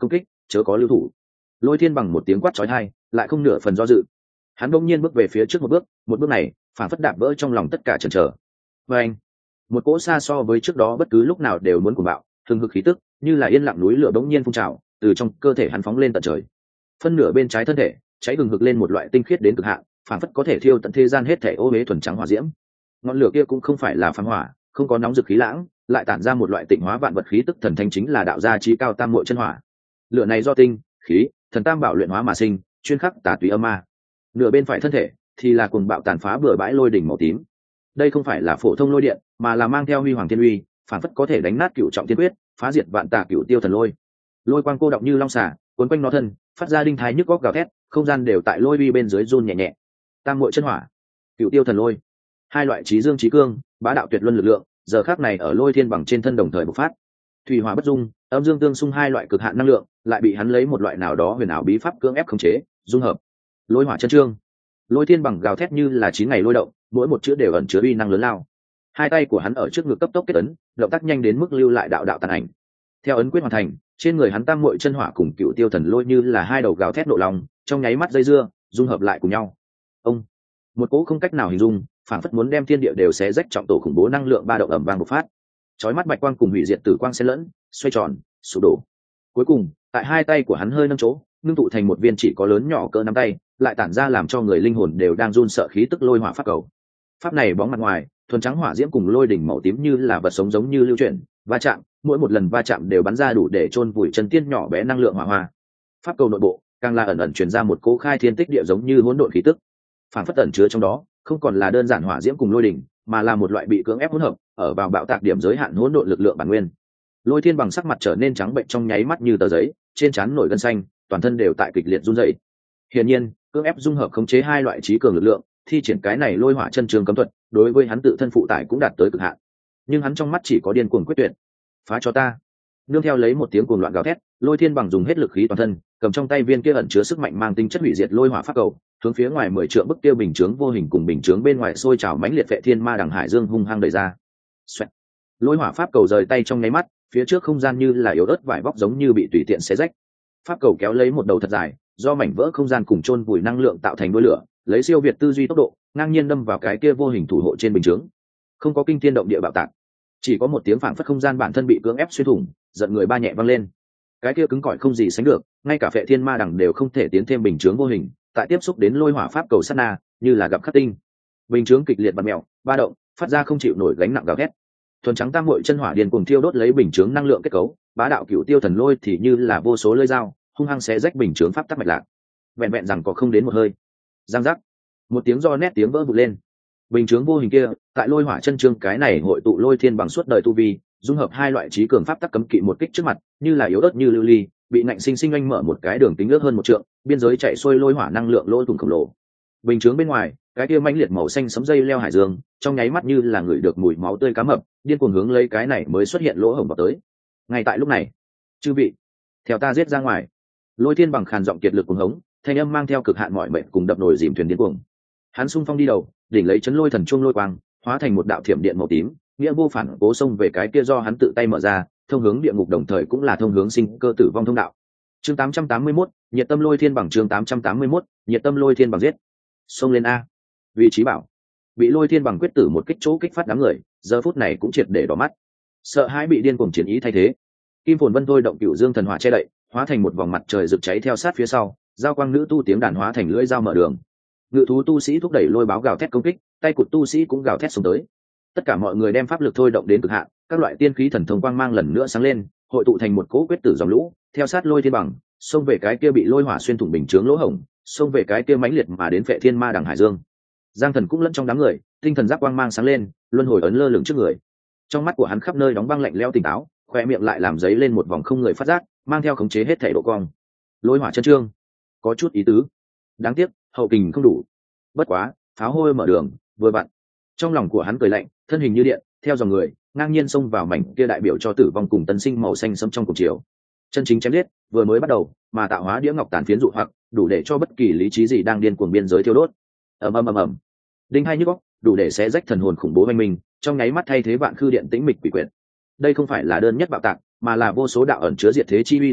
chớ có lưu thủ. Lôi Thiên bằng một tiếng quát chói tai, lại không nửa phần do dự. Hắn bỗng nhiên bước về phía trước một bước, một bước này phản phất đạp vỡ trong lòng tất cả chần chờ. Và anh, một cỗ xa so với trước đó bất cứ lúc nào đều muốn cuồng bạo, hừng hực khí tức, như là yên lặng núi lửa bỗng nhiên phun trào, từ trong cơ thể hắn phóng lên tận trời. Phân nửa bên trái thân thể cháy hừng hực lên một loại tinh khiết đến cực hạn, phản phất có thể thiêu tận thế gian hết thể ô uế thuần trắng hỏa diễm. Ngọn lửa kia cũng không phải là phàm hỏa, không có nóng rực khí lãng, lại tản ra một loại tịnh hóa vạn vật khí tức thần thánh, chính là đạo gia chí cao tam muội chân hỏa. Lửa này do tinh, khí, thần tam bảo luyện hóa mà sinh, chuyên khắc tà tùy âm ma. Nửa bên phải thân thể thì là cuồng bạo tàn phá bừa bãi lôi đỉnh màu tím. Đây không phải là phổ thông lôi điện, mà là mang theo huy hoàng thiên uy, phản phất có thể đánh nát cửu trọng thiên quyết, phá diệt vạn tà cửu tiêu thần lôi. Lôi quang cô động như long xà, cuốn quanh nó thân, phát ra đinh thái nhức góc gào thét, không gian đều tại lôi uy bên dưới run nhẹ nhẹ. Tam muội chân hỏa, cửu tiêu thần lôi, hai loại chí dương chí cương, bá đạo tuyệt luân lực lượng, giờ khắc này ở Lôi Thiên bằng trên thân đồng thời bộc phát. Thủy hỏa bất dung, âm dương tương xung, hai loại cực hạn năng lượng lại bị hắn lấy một loại nào đó huyền ảo bí pháp cưỡng ép khống chế, dung hợp. Lôi hỏa chân trương. Lôi Thiên bằng gào thét như là chín ngày lôi động, mỗi một chữ đều ẩn chứa uy năng lớn lao. Hai tay của hắn ở trước ngực cấp tốc kết ấn, động tác nhanh đến mức lưu lại đạo đạo tàn ảnh. Theo ấn quyết hoàn thành, trên người hắn tam muội chân hỏa cùng cựu tiêu thần lôi như là hai đầu gào thét nộ lòng, trong nháy mắt dây dưa, dung hợp lại cùng nhau. Ông, một cỗ không cách nào hình dung, phản phất muốn đem thiên địa đều xé rách trọng tổ khủng bố năng lượng ba động ầm vang bộc phát. Chói mắt bạch quang cùng hủy diệt tử quang xen lẫn, xoay tròn, sụp đổ. Cuối cùng, tại hai tay của hắn hơi nâng chỗ, ngưng tụ thành một viên chỉ có lớn nhỏ cỡ nắm tay, lại tản ra làm cho người linh hồn đều đang run sợ khí tức lôi hỏa pháp cầu. Pháp này bóng mặt ngoài, thuần trắng hỏa diễm cùng lôi đỉnh màu tím như là vật sống giống như lưu chuyển, va chạm, mỗi một lần va chạm đều bắn ra đủ để chôn vùi chân tiên nhỏ bé năng lượng hỏa hoa. Pháp cầu nội bộ càng là ẩn ẩn truyền ra một cỗ khai thiên tích địa giống như hỗn độn khí tức, phản phất ẩn chứa trong đó không còn là đơn giản hỏa diễm cùng lôi đỉnh, mà là một loại bị cưỡng ép hỗn hợp ở vào bạo tạc điểm giới hạn hỗn độn lực lượng bản nguyên. Lôi Thiên bằng sắc mặt trở nên trắng bệnh trong nháy mắt như tờ giấy, trên trán nổi gân xanh, toàn thân đều tại kịch liệt run rẩy. Hiển nhiên, cưỡng ép dung hợp khống chế hai loại trí cường lực lượng, thi triển cái này lôi hỏa chân trường cấm thuật, đối với hắn tự thân phụ tải cũng đạt tới cực hạn. Nhưng hắn trong mắt chỉ có điên cuồng quyết tuyệt. Phá cho ta! Nương theo lấy một tiếng cuồng loạn gào thét, Lôi Thiên bằng dùng hết lực khí toàn thân, cầm trong tay viên kia ẩn chứa sức mạnh mang tính chất hủy diệt lôi hỏa pháp cầu, hướng phía ngoài mười trượng bức tiêu bình chướng vô hình cùng bình chướng bên ngoài sôi trào mãnh liệt vệ thiên ma đằng hải dương hung hăng đẩy ra. Xoẹt. Lôi hỏa pháp cầu rời tay trong nháy mắt, phía trước không gian như là yếu ớt vải vóc giống như bị tùy tiện xé rách. Pháp cầu kéo lấy một đầu thật dài, do mảnh vỡ không gian cùng chôn vùi năng lượng tạo thành đuôi lửa, lấy siêu việt tư duy tốc độ, ngang nhiên đâm vào cái kia vô hình thủ hộ trên bình chướng. Không có kinh thiên động địa bạo tạc, chỉ có một tiếng phảng phất không gian bản thân bị cưỡng ép xuyên thủng, giận người ba nhẹ vang lên. Cái kia cứng cỏi không gì sánh được, ngay cả phệ thiên ma đằng đều không thể tiến thêm bình chướng vô hình, tại tiếp xúc đến lôi hỏa pháp cầu sát na, như là gặp khắc tinh. Bình chướng kịch liệt bật mèo, ba động, phát ra không chịu nổi gánh nặng gào thét. Thuần trắng tam muội chân hỏa điên cuồng thiêu đốt lấy bình chướng năng lượng kết cấu, bá đạo cửu tiêu thần lôi thì như là vô số lưỡi dao, hung hăng xé rách bình chướng pháp tắc mạch lạc. Vẹn vẹn rằng có không đến một hơi. Giang giác. Một tiếng do nét tiếng vỡ vụn lên. Bình chướng vô hình kia, tại lôi hỏa chân trương cái này hội tụ lôi thiên bằng suốt đời tu vi, dung hợp hai loại trí cường pháp tắc cấm kỵ một kích trước mặt, như là yếu ớt như lưu ly, bị nạnh sinh sinh anh mở một cái đường tính ước hơn một trượng, biên giới chạy xuôi lôi hỏa năng lượng lỗ thủng khổng lồ. Bình chướng bên ngoài, cái kia mãnh liệt màu xanh sấm dây leo hải dương, trong nháy mắt như là ngửi được mùi máu tươi cá mập, điên cuồng hướng lấy cái này mới xuất hiện lỗ hổng vào tới. Ngay tại lúc này, chư vị, theo ta giết ra ngoài. Lôi Thiên bằng khàn giọng kiệt lực cuồng hống, thanh âm mang theo cực hạn mọi mệnh cùng đập nồi dìm thuyền điên cuồng. Hắn xung phong đi đầu, đỉnh lấy chấn lôi thần chuông lôi quang, hóa thành một đạo thiểm điện màu tím, nghĩa vô phản cố xông về cái kia do hắn tự tay mở ra, thông hướng địa ngục đồng thời cũng là thông hướng sinh cơ tử vong thông đạo. Chương tám trăm tám mươi mốt, nhiệt tâm lôi thiên bằng chương tám trăm tám mươi mốt, nhiệt tâm lôi thiên bằng giết. Xông lên a. Vị trí bảo. Bị lôi thiên bằng quyết tử một kích chỗ kích phát đám người, giờ phút này cũng triệt để đỏ mắt. Sợ hãi bị điên cuồng chiến ý thay thế. Kim phồn vân thôi động cửu dương thần hỏa che đậy, hóa thành một vòng mặt trời rực cháy theo sát phía sau, giao quang nữ tu tiếng đàn hóa thành lưỡi dao mở đường. Ngự thú tu sĩ thúc đẩy lôi báo gào thét công kích, tay cụt tu sĩ cũng gào thét xông tới. Tất cả mọi người đem pháp lực thôi động đến cực hạn, các loại tiên khí thần thông quang mang lần nữa sáng lên, hội tụ thành một cỗ quyết tử dòng lũ, theo sát lôi thiên bằng, xông về cái kia bị lôi hỏa xuyên thủng bình chướng lỗ hổng, xông về cái kia mãnh liệt mà đến phệ thiên ma đằng hải dương. Giang Thần cũng lẫn trong đám người, tinh thần giác quang mang sáng lên, luân hồi ấn lơ lửng trước người. Trong mắt của hắn khắp nơi đóng băng lạnh lẽo tỉnh táo, khoe miệng lại làm giấy lên một vòng không người phát giác, mang theo khống chế hết thể độ cong. Lôi hỏa chân trương, có chút ý tứ. Đáng tiếc, hậu kình không đủ. Bất quá, pháo hôi mở đường, vừa vặn. Trong lòng của hắn cười lạnh, thân hình như điện, theo dòng người, ngang nhiên xông vào mảnh kia đại biểu cho tử vong cùng tân sinh màu xanh sẫm trong cuộc chiều. Chân chính chém giết vừa mới bắt đầu, mà tạo hóa đĩa ngọc tàn phiến dụ hoặc, đủ để cho bất kỳ lý trí gì đang điên cuồng biên giới thiêu đốt. Ầm ầm ầm ầm. Đinh hai nhức óc, đủ để xé rách thần hồn khủng bố oanh minh, trong nháy mắt thay thế vạn khư điện tĩnh mịch quỷ quyệt. Đây không phải là đơn nhất bạo tạc, mà là vô số đạo ẩn chứa diệt thế chi uy rút kích,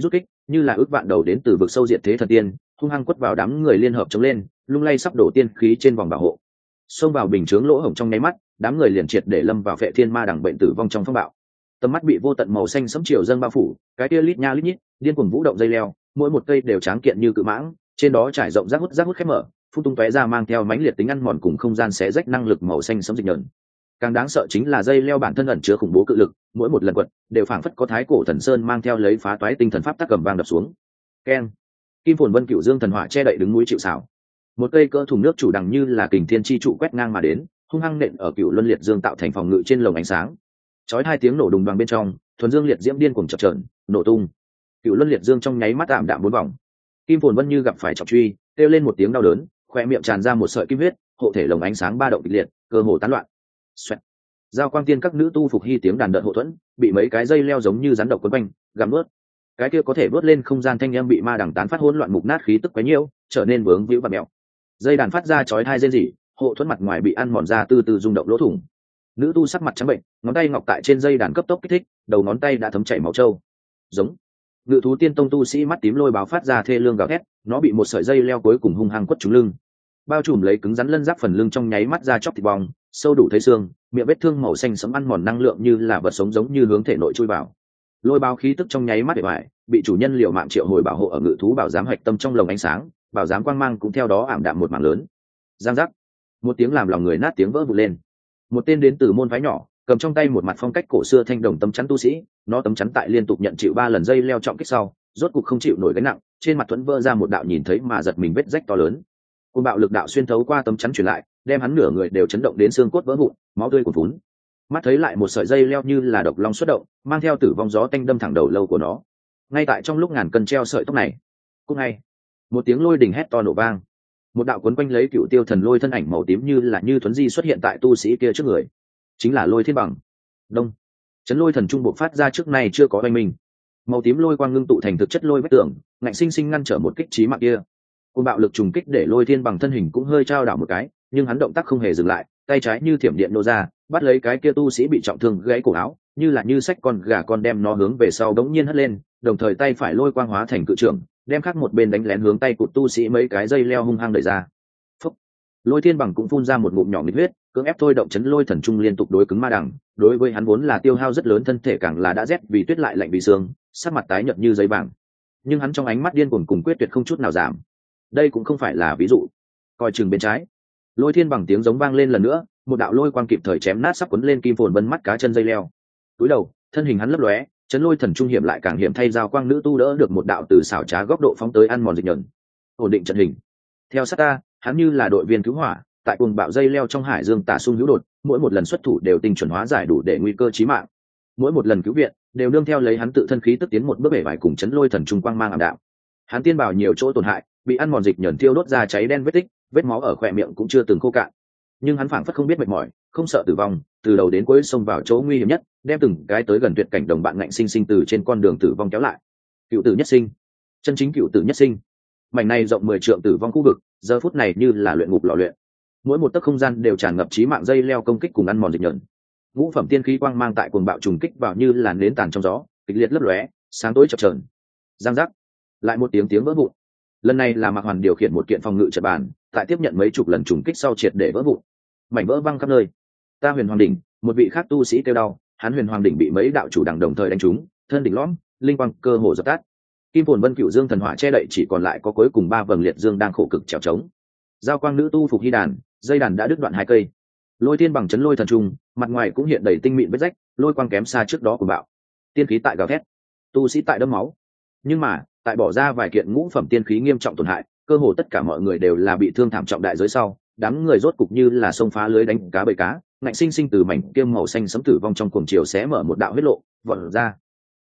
như là ước vạn đầu đến từ vực sâu diệt thế thần tiên hung hăng quất vào đám người liên hợp chống lên lung lay sắp đổ tiên khí trên vòng bảo hộ, xông vào bình chướng lỗ hổng trong nháy mắt, đám người liền triệt để lâm vào phệ thiên ma đằng bệnh tử vong trong phong bạo. Tầm mắt bị vô tận màu xanh sẫm chiều dâng bao phủ, cái kia lít nha lít nhít điên cuồng vũ động dây leo, mỗi một cây đều tráng kiện như cự mãng, trên đó trải rộng rác hút rác hút khép mở, phun tung tóe ra mang theo mãnh liệt tính ăn mòn cùng không gian xé rách năng lực màu xanh sẫm dịch nhợn. Càng đáng sợ chính là dây leo bản thân ẩn chứa khủng bố cự lực, mỗi một lần quật đều phảng phất có thái cổ thần sơn mang theo lấy phá toái tinh thần pháp tắc cầm vang đập xuống. Keng. Kim phồn vân cựu dương thần hỏa che đậy đứng núi chịu sào. Một cây cỡ thùng nước chủ đằng như là kình thiên chi trụ quét ngang mà đến, hung hăng nện ở cựu luân liệt dương tạo thành phòng ngự trên lồng ánh sáng. Chói hai tiếng nổ đùng đoàng bên trong, thuần dương liệt diễm điên cuồng chập chờn, nổ tung. Cựu luân liệt dương trong nháy mắt tạm đạm bốn vòng. Kim phồn vân như gặp phải trọng truy, kêu lên một tiếng đau đớn, khoe miệng tràn ra một sợi kim huyết, hộ thể lồng ánh sáng ba động kịch liệt, cơ hồ tán loạn. Xoẹt. Giao quang tiên các nữ tu phục hy tiếng đàn đợt hộ thuẫn, bị mấy cái dây leo giống như rắn độc quấn quanh, gặm nuốt. Cái kia có thể vớt lên không gian thanh âm bị ma đằng tán phát hỗn loạn mục nát khí tức quấy nhiễu, trở nên vướng víu và mèo. Dây đàn phát ra chói tai rên rỉ, hộ thuẫn mặt ngoài bị ăn mòn ra từ từ rung động lỗ thủng. Nữ tu sắc mặt trắng bệnh, ngón tay ngọc tại trên dây đàn cấp tốc kích thích, đầu ngón tay đã thấm chảy máu trâu. Giống. Ngự thú tiên tông tu sĩ mắt tím lôi báo phát ra thê lương gào thét, nó bị một sợi dây leo cuối cùng hung hăng quất trúng lưng. Bao trùm lấy cứng rắn lân giáp phần lưng trong nháy mắt ra chóc thịt bong, sâu đủ thấy xương, miệng vết thương màu xanh sẫm ăn mòn năng lượng như là vật sống giống như hướng thể nội chui vào. Lôi báo khí tức trong nháy mắt để bại, bị chủ nhân liều mạng triệu hồi bảo hộ ở ngự thú bảo giám hạch tâm trong lồng ánh sáng, bảo giám quang mang cũng theo đó ảm đạm một mảng lớn. Giang giác. Một tiếng làm lòng người nát tiếng vỡ vụn lên. Một tên đến từ môn phái nhỏ, cầm trong tay một mặt phong cách cổ xưa thanh đồng tấm chắn tu sĩ, nó tấm chắn tại liên tục nhận chịu ba lần dây leo trọng kích sau, rốt cục không chịu nổi gánh nặng, trên mặt thuẫn vỡ ra một đạo nhìn thấy mà giật mình vết rách to lớn. Cơn bạo lực đạo xuyên thấu qua tấm chắn truyền lại, đem hắn nửa người đều chấn động đến xương cốt vỡ vụn, máu tươi cuồn phún. Mắt thấy lại một sợi dây leo như là độc long xuất động, mang theo tử vong gió tanh đâm thẳng đầu lâu của nó. Ngay tại trong lúc ngàn cân treo sợi tóc này, cũng ngay một tiếng lôi đình hét to nổ vang, một đạo cuốn quanh lấy cựu tiêu thần lôi thân ảnh màu tím như là như thuấn di xuất hiện tại tu sĩ kia trước người, chính là Lôi Thiên Bằng. Đông. Chấn lôi thần trung bộ phát ra trước nay chưa có oanh minh, màu tím lôi quang ngưng tụ thành thực chất lôi vách tường, ngạnh sinh sinh ngăn trở một kích chí mạng kia. Cơn bạo lực trùng kích để Lôi Thiên Bằng thân hình cũng hơi trao đảo một cái, nhưng hắn động tác không hề dừng lại, tay trái như thiểm điện nô ra, bắt lấy cái kia tu sĩ bị trọng thương gãy cổ áo, như là như xách con gà con đem nó hướng về sau đống nhiên hất lên, đồng thời tay phải lôi quang hóa thành cự trưởng, đem khác một bên đánh lén hướng tay cụt tu sĩ mấy cái dây leo hung hăng đẩy ra. Phúc. Lôi Thiên Bằng cũng phun ra một ngụm nhỏ nghịch huyết, cưỡng ép thôi động chấn lôi thần trung liên tục đối cứng ma đằng, đối với hắn vốn là tiêu hao rất lớn thân thể càng là đã rét vì tuyết lại lạnh vì xương, sắc mặt tái nhợt như giấy vàng. Nhưng hắn trong ánh mắt điên cuồng cùng quyết tuyệt không chút nào giảm. Đây cũng không phải là ví dụ. Coi chừng bên trái. Lôi Thiên Bằng tiếng giống vang lên lần nữa, một đạo lôi quang kịp thời chém nát sắp quấn lên kim phồn vân mắt cá chân dây leo. Túi đầu, thân hình hắn lấp lóe, chấn lôi thần trung hiểm lại càng hiểm thay giao quang nữ tu đỡ được một đạo từ xảo trá góc độ phóng tới ăn mòn dịch nhẫn. Ổn định trận hình. Theo sát ta, hắn như là đội viên cứu hỏa, tại cuồng bạo dây leo trong hải dương tả xung hữu đột, mỗi một lần xuất thủ đều tinh chuẩn hóa giải đủ để nguy cơ chí mạng. Mỗi một lần cứu viện đều nương theo lấy hắn tự thân khí tức tiến một bước bể vải cùng chấn lôi thần trung quang mang ảm đạm. Hắn tiên bảo nhiều chỗ tổn hại, bị ăn mòn dịch nhẫn thiêu đốt ra cháy đen vết tích, vết máu ở khóe miệng cũng chưa từng khô cạn. Nhưng hắn phảng phất không biết mệt mỏi, không sợ tử vong, từ đầu đến cuối xông vào chỗ nguy hiểm nhất, đem từng cái tới gần tuyệt cảnh đồng bạn ngạnh sinh sinh từ trên con đường tử vong kéo lại. Cựu tử nhất sinh, chân chính cựu tử nhất sinh. Mảnh này rộng mười trượng tử vong khu vực, giờ phút này như là luyện ngục lò luyện. Mỗi một tấc không gian đều tràn ngập chí mạng dây leo công kích cùng ăn mòn dịch nhẫn. Ngũ phẩm tiên khí quang mang tại cuồng bạo trùng kích vào như là nến tàn trong gió, kịch liệt lấp lóe, sáng tối chập chờn. Giang giác, lại một tiếng tiếng vỡ vụn. Lần này là Mạc Hoàn điều khiển một kiện phòng ngự trận bàn, tại tiếp nhận mấy chục lần trùng kích sau triệt để vỡ vụn, mảnh vỡ văng khắp nơi. Ta Huyền Hoàng đỉnh, một vị khác tu sĩ kêu đau, hắn Huyền Hoàng đỉnh bị mấy đạo chủ đẳng đồng thời đánh trúng, thân đỉnh lõm, linh quang cơ hồ dập tắt. Kim phồn vân cựu dương thần hỏa che đậy chỉ còn lại có cuối cùng ba vầng liệt dương đang khổ cực trèo trống. Giao quang nữ tu phục hy đàn, dây đàn đã đứt đoạn hai cây. Lôi Thiên Bằng chấn lôi thần trung, mặt ngoài cũng hiện đầy tinh mịn vết rách, lôi quang kém xa trước đó của bạo. Tiên khí tại gào thét, tu sĩ tại đẫm máu. Nhưng mà, tại bỏ ra vài kiện ngũ phẩm tiên khí nghiêm trọng tổn hại, cơ hồ tất cả mọi người đều là bị thương thảm trọng đại giới sau, đám người rốt cục như là sông phá lưới đánh cá bầy cá, ngạnh sinh sinh từ mảnh kiêm màu xanh sẫm tử vong trong cuồng chiều xé mở một đạo huyết lộ, vọt ra.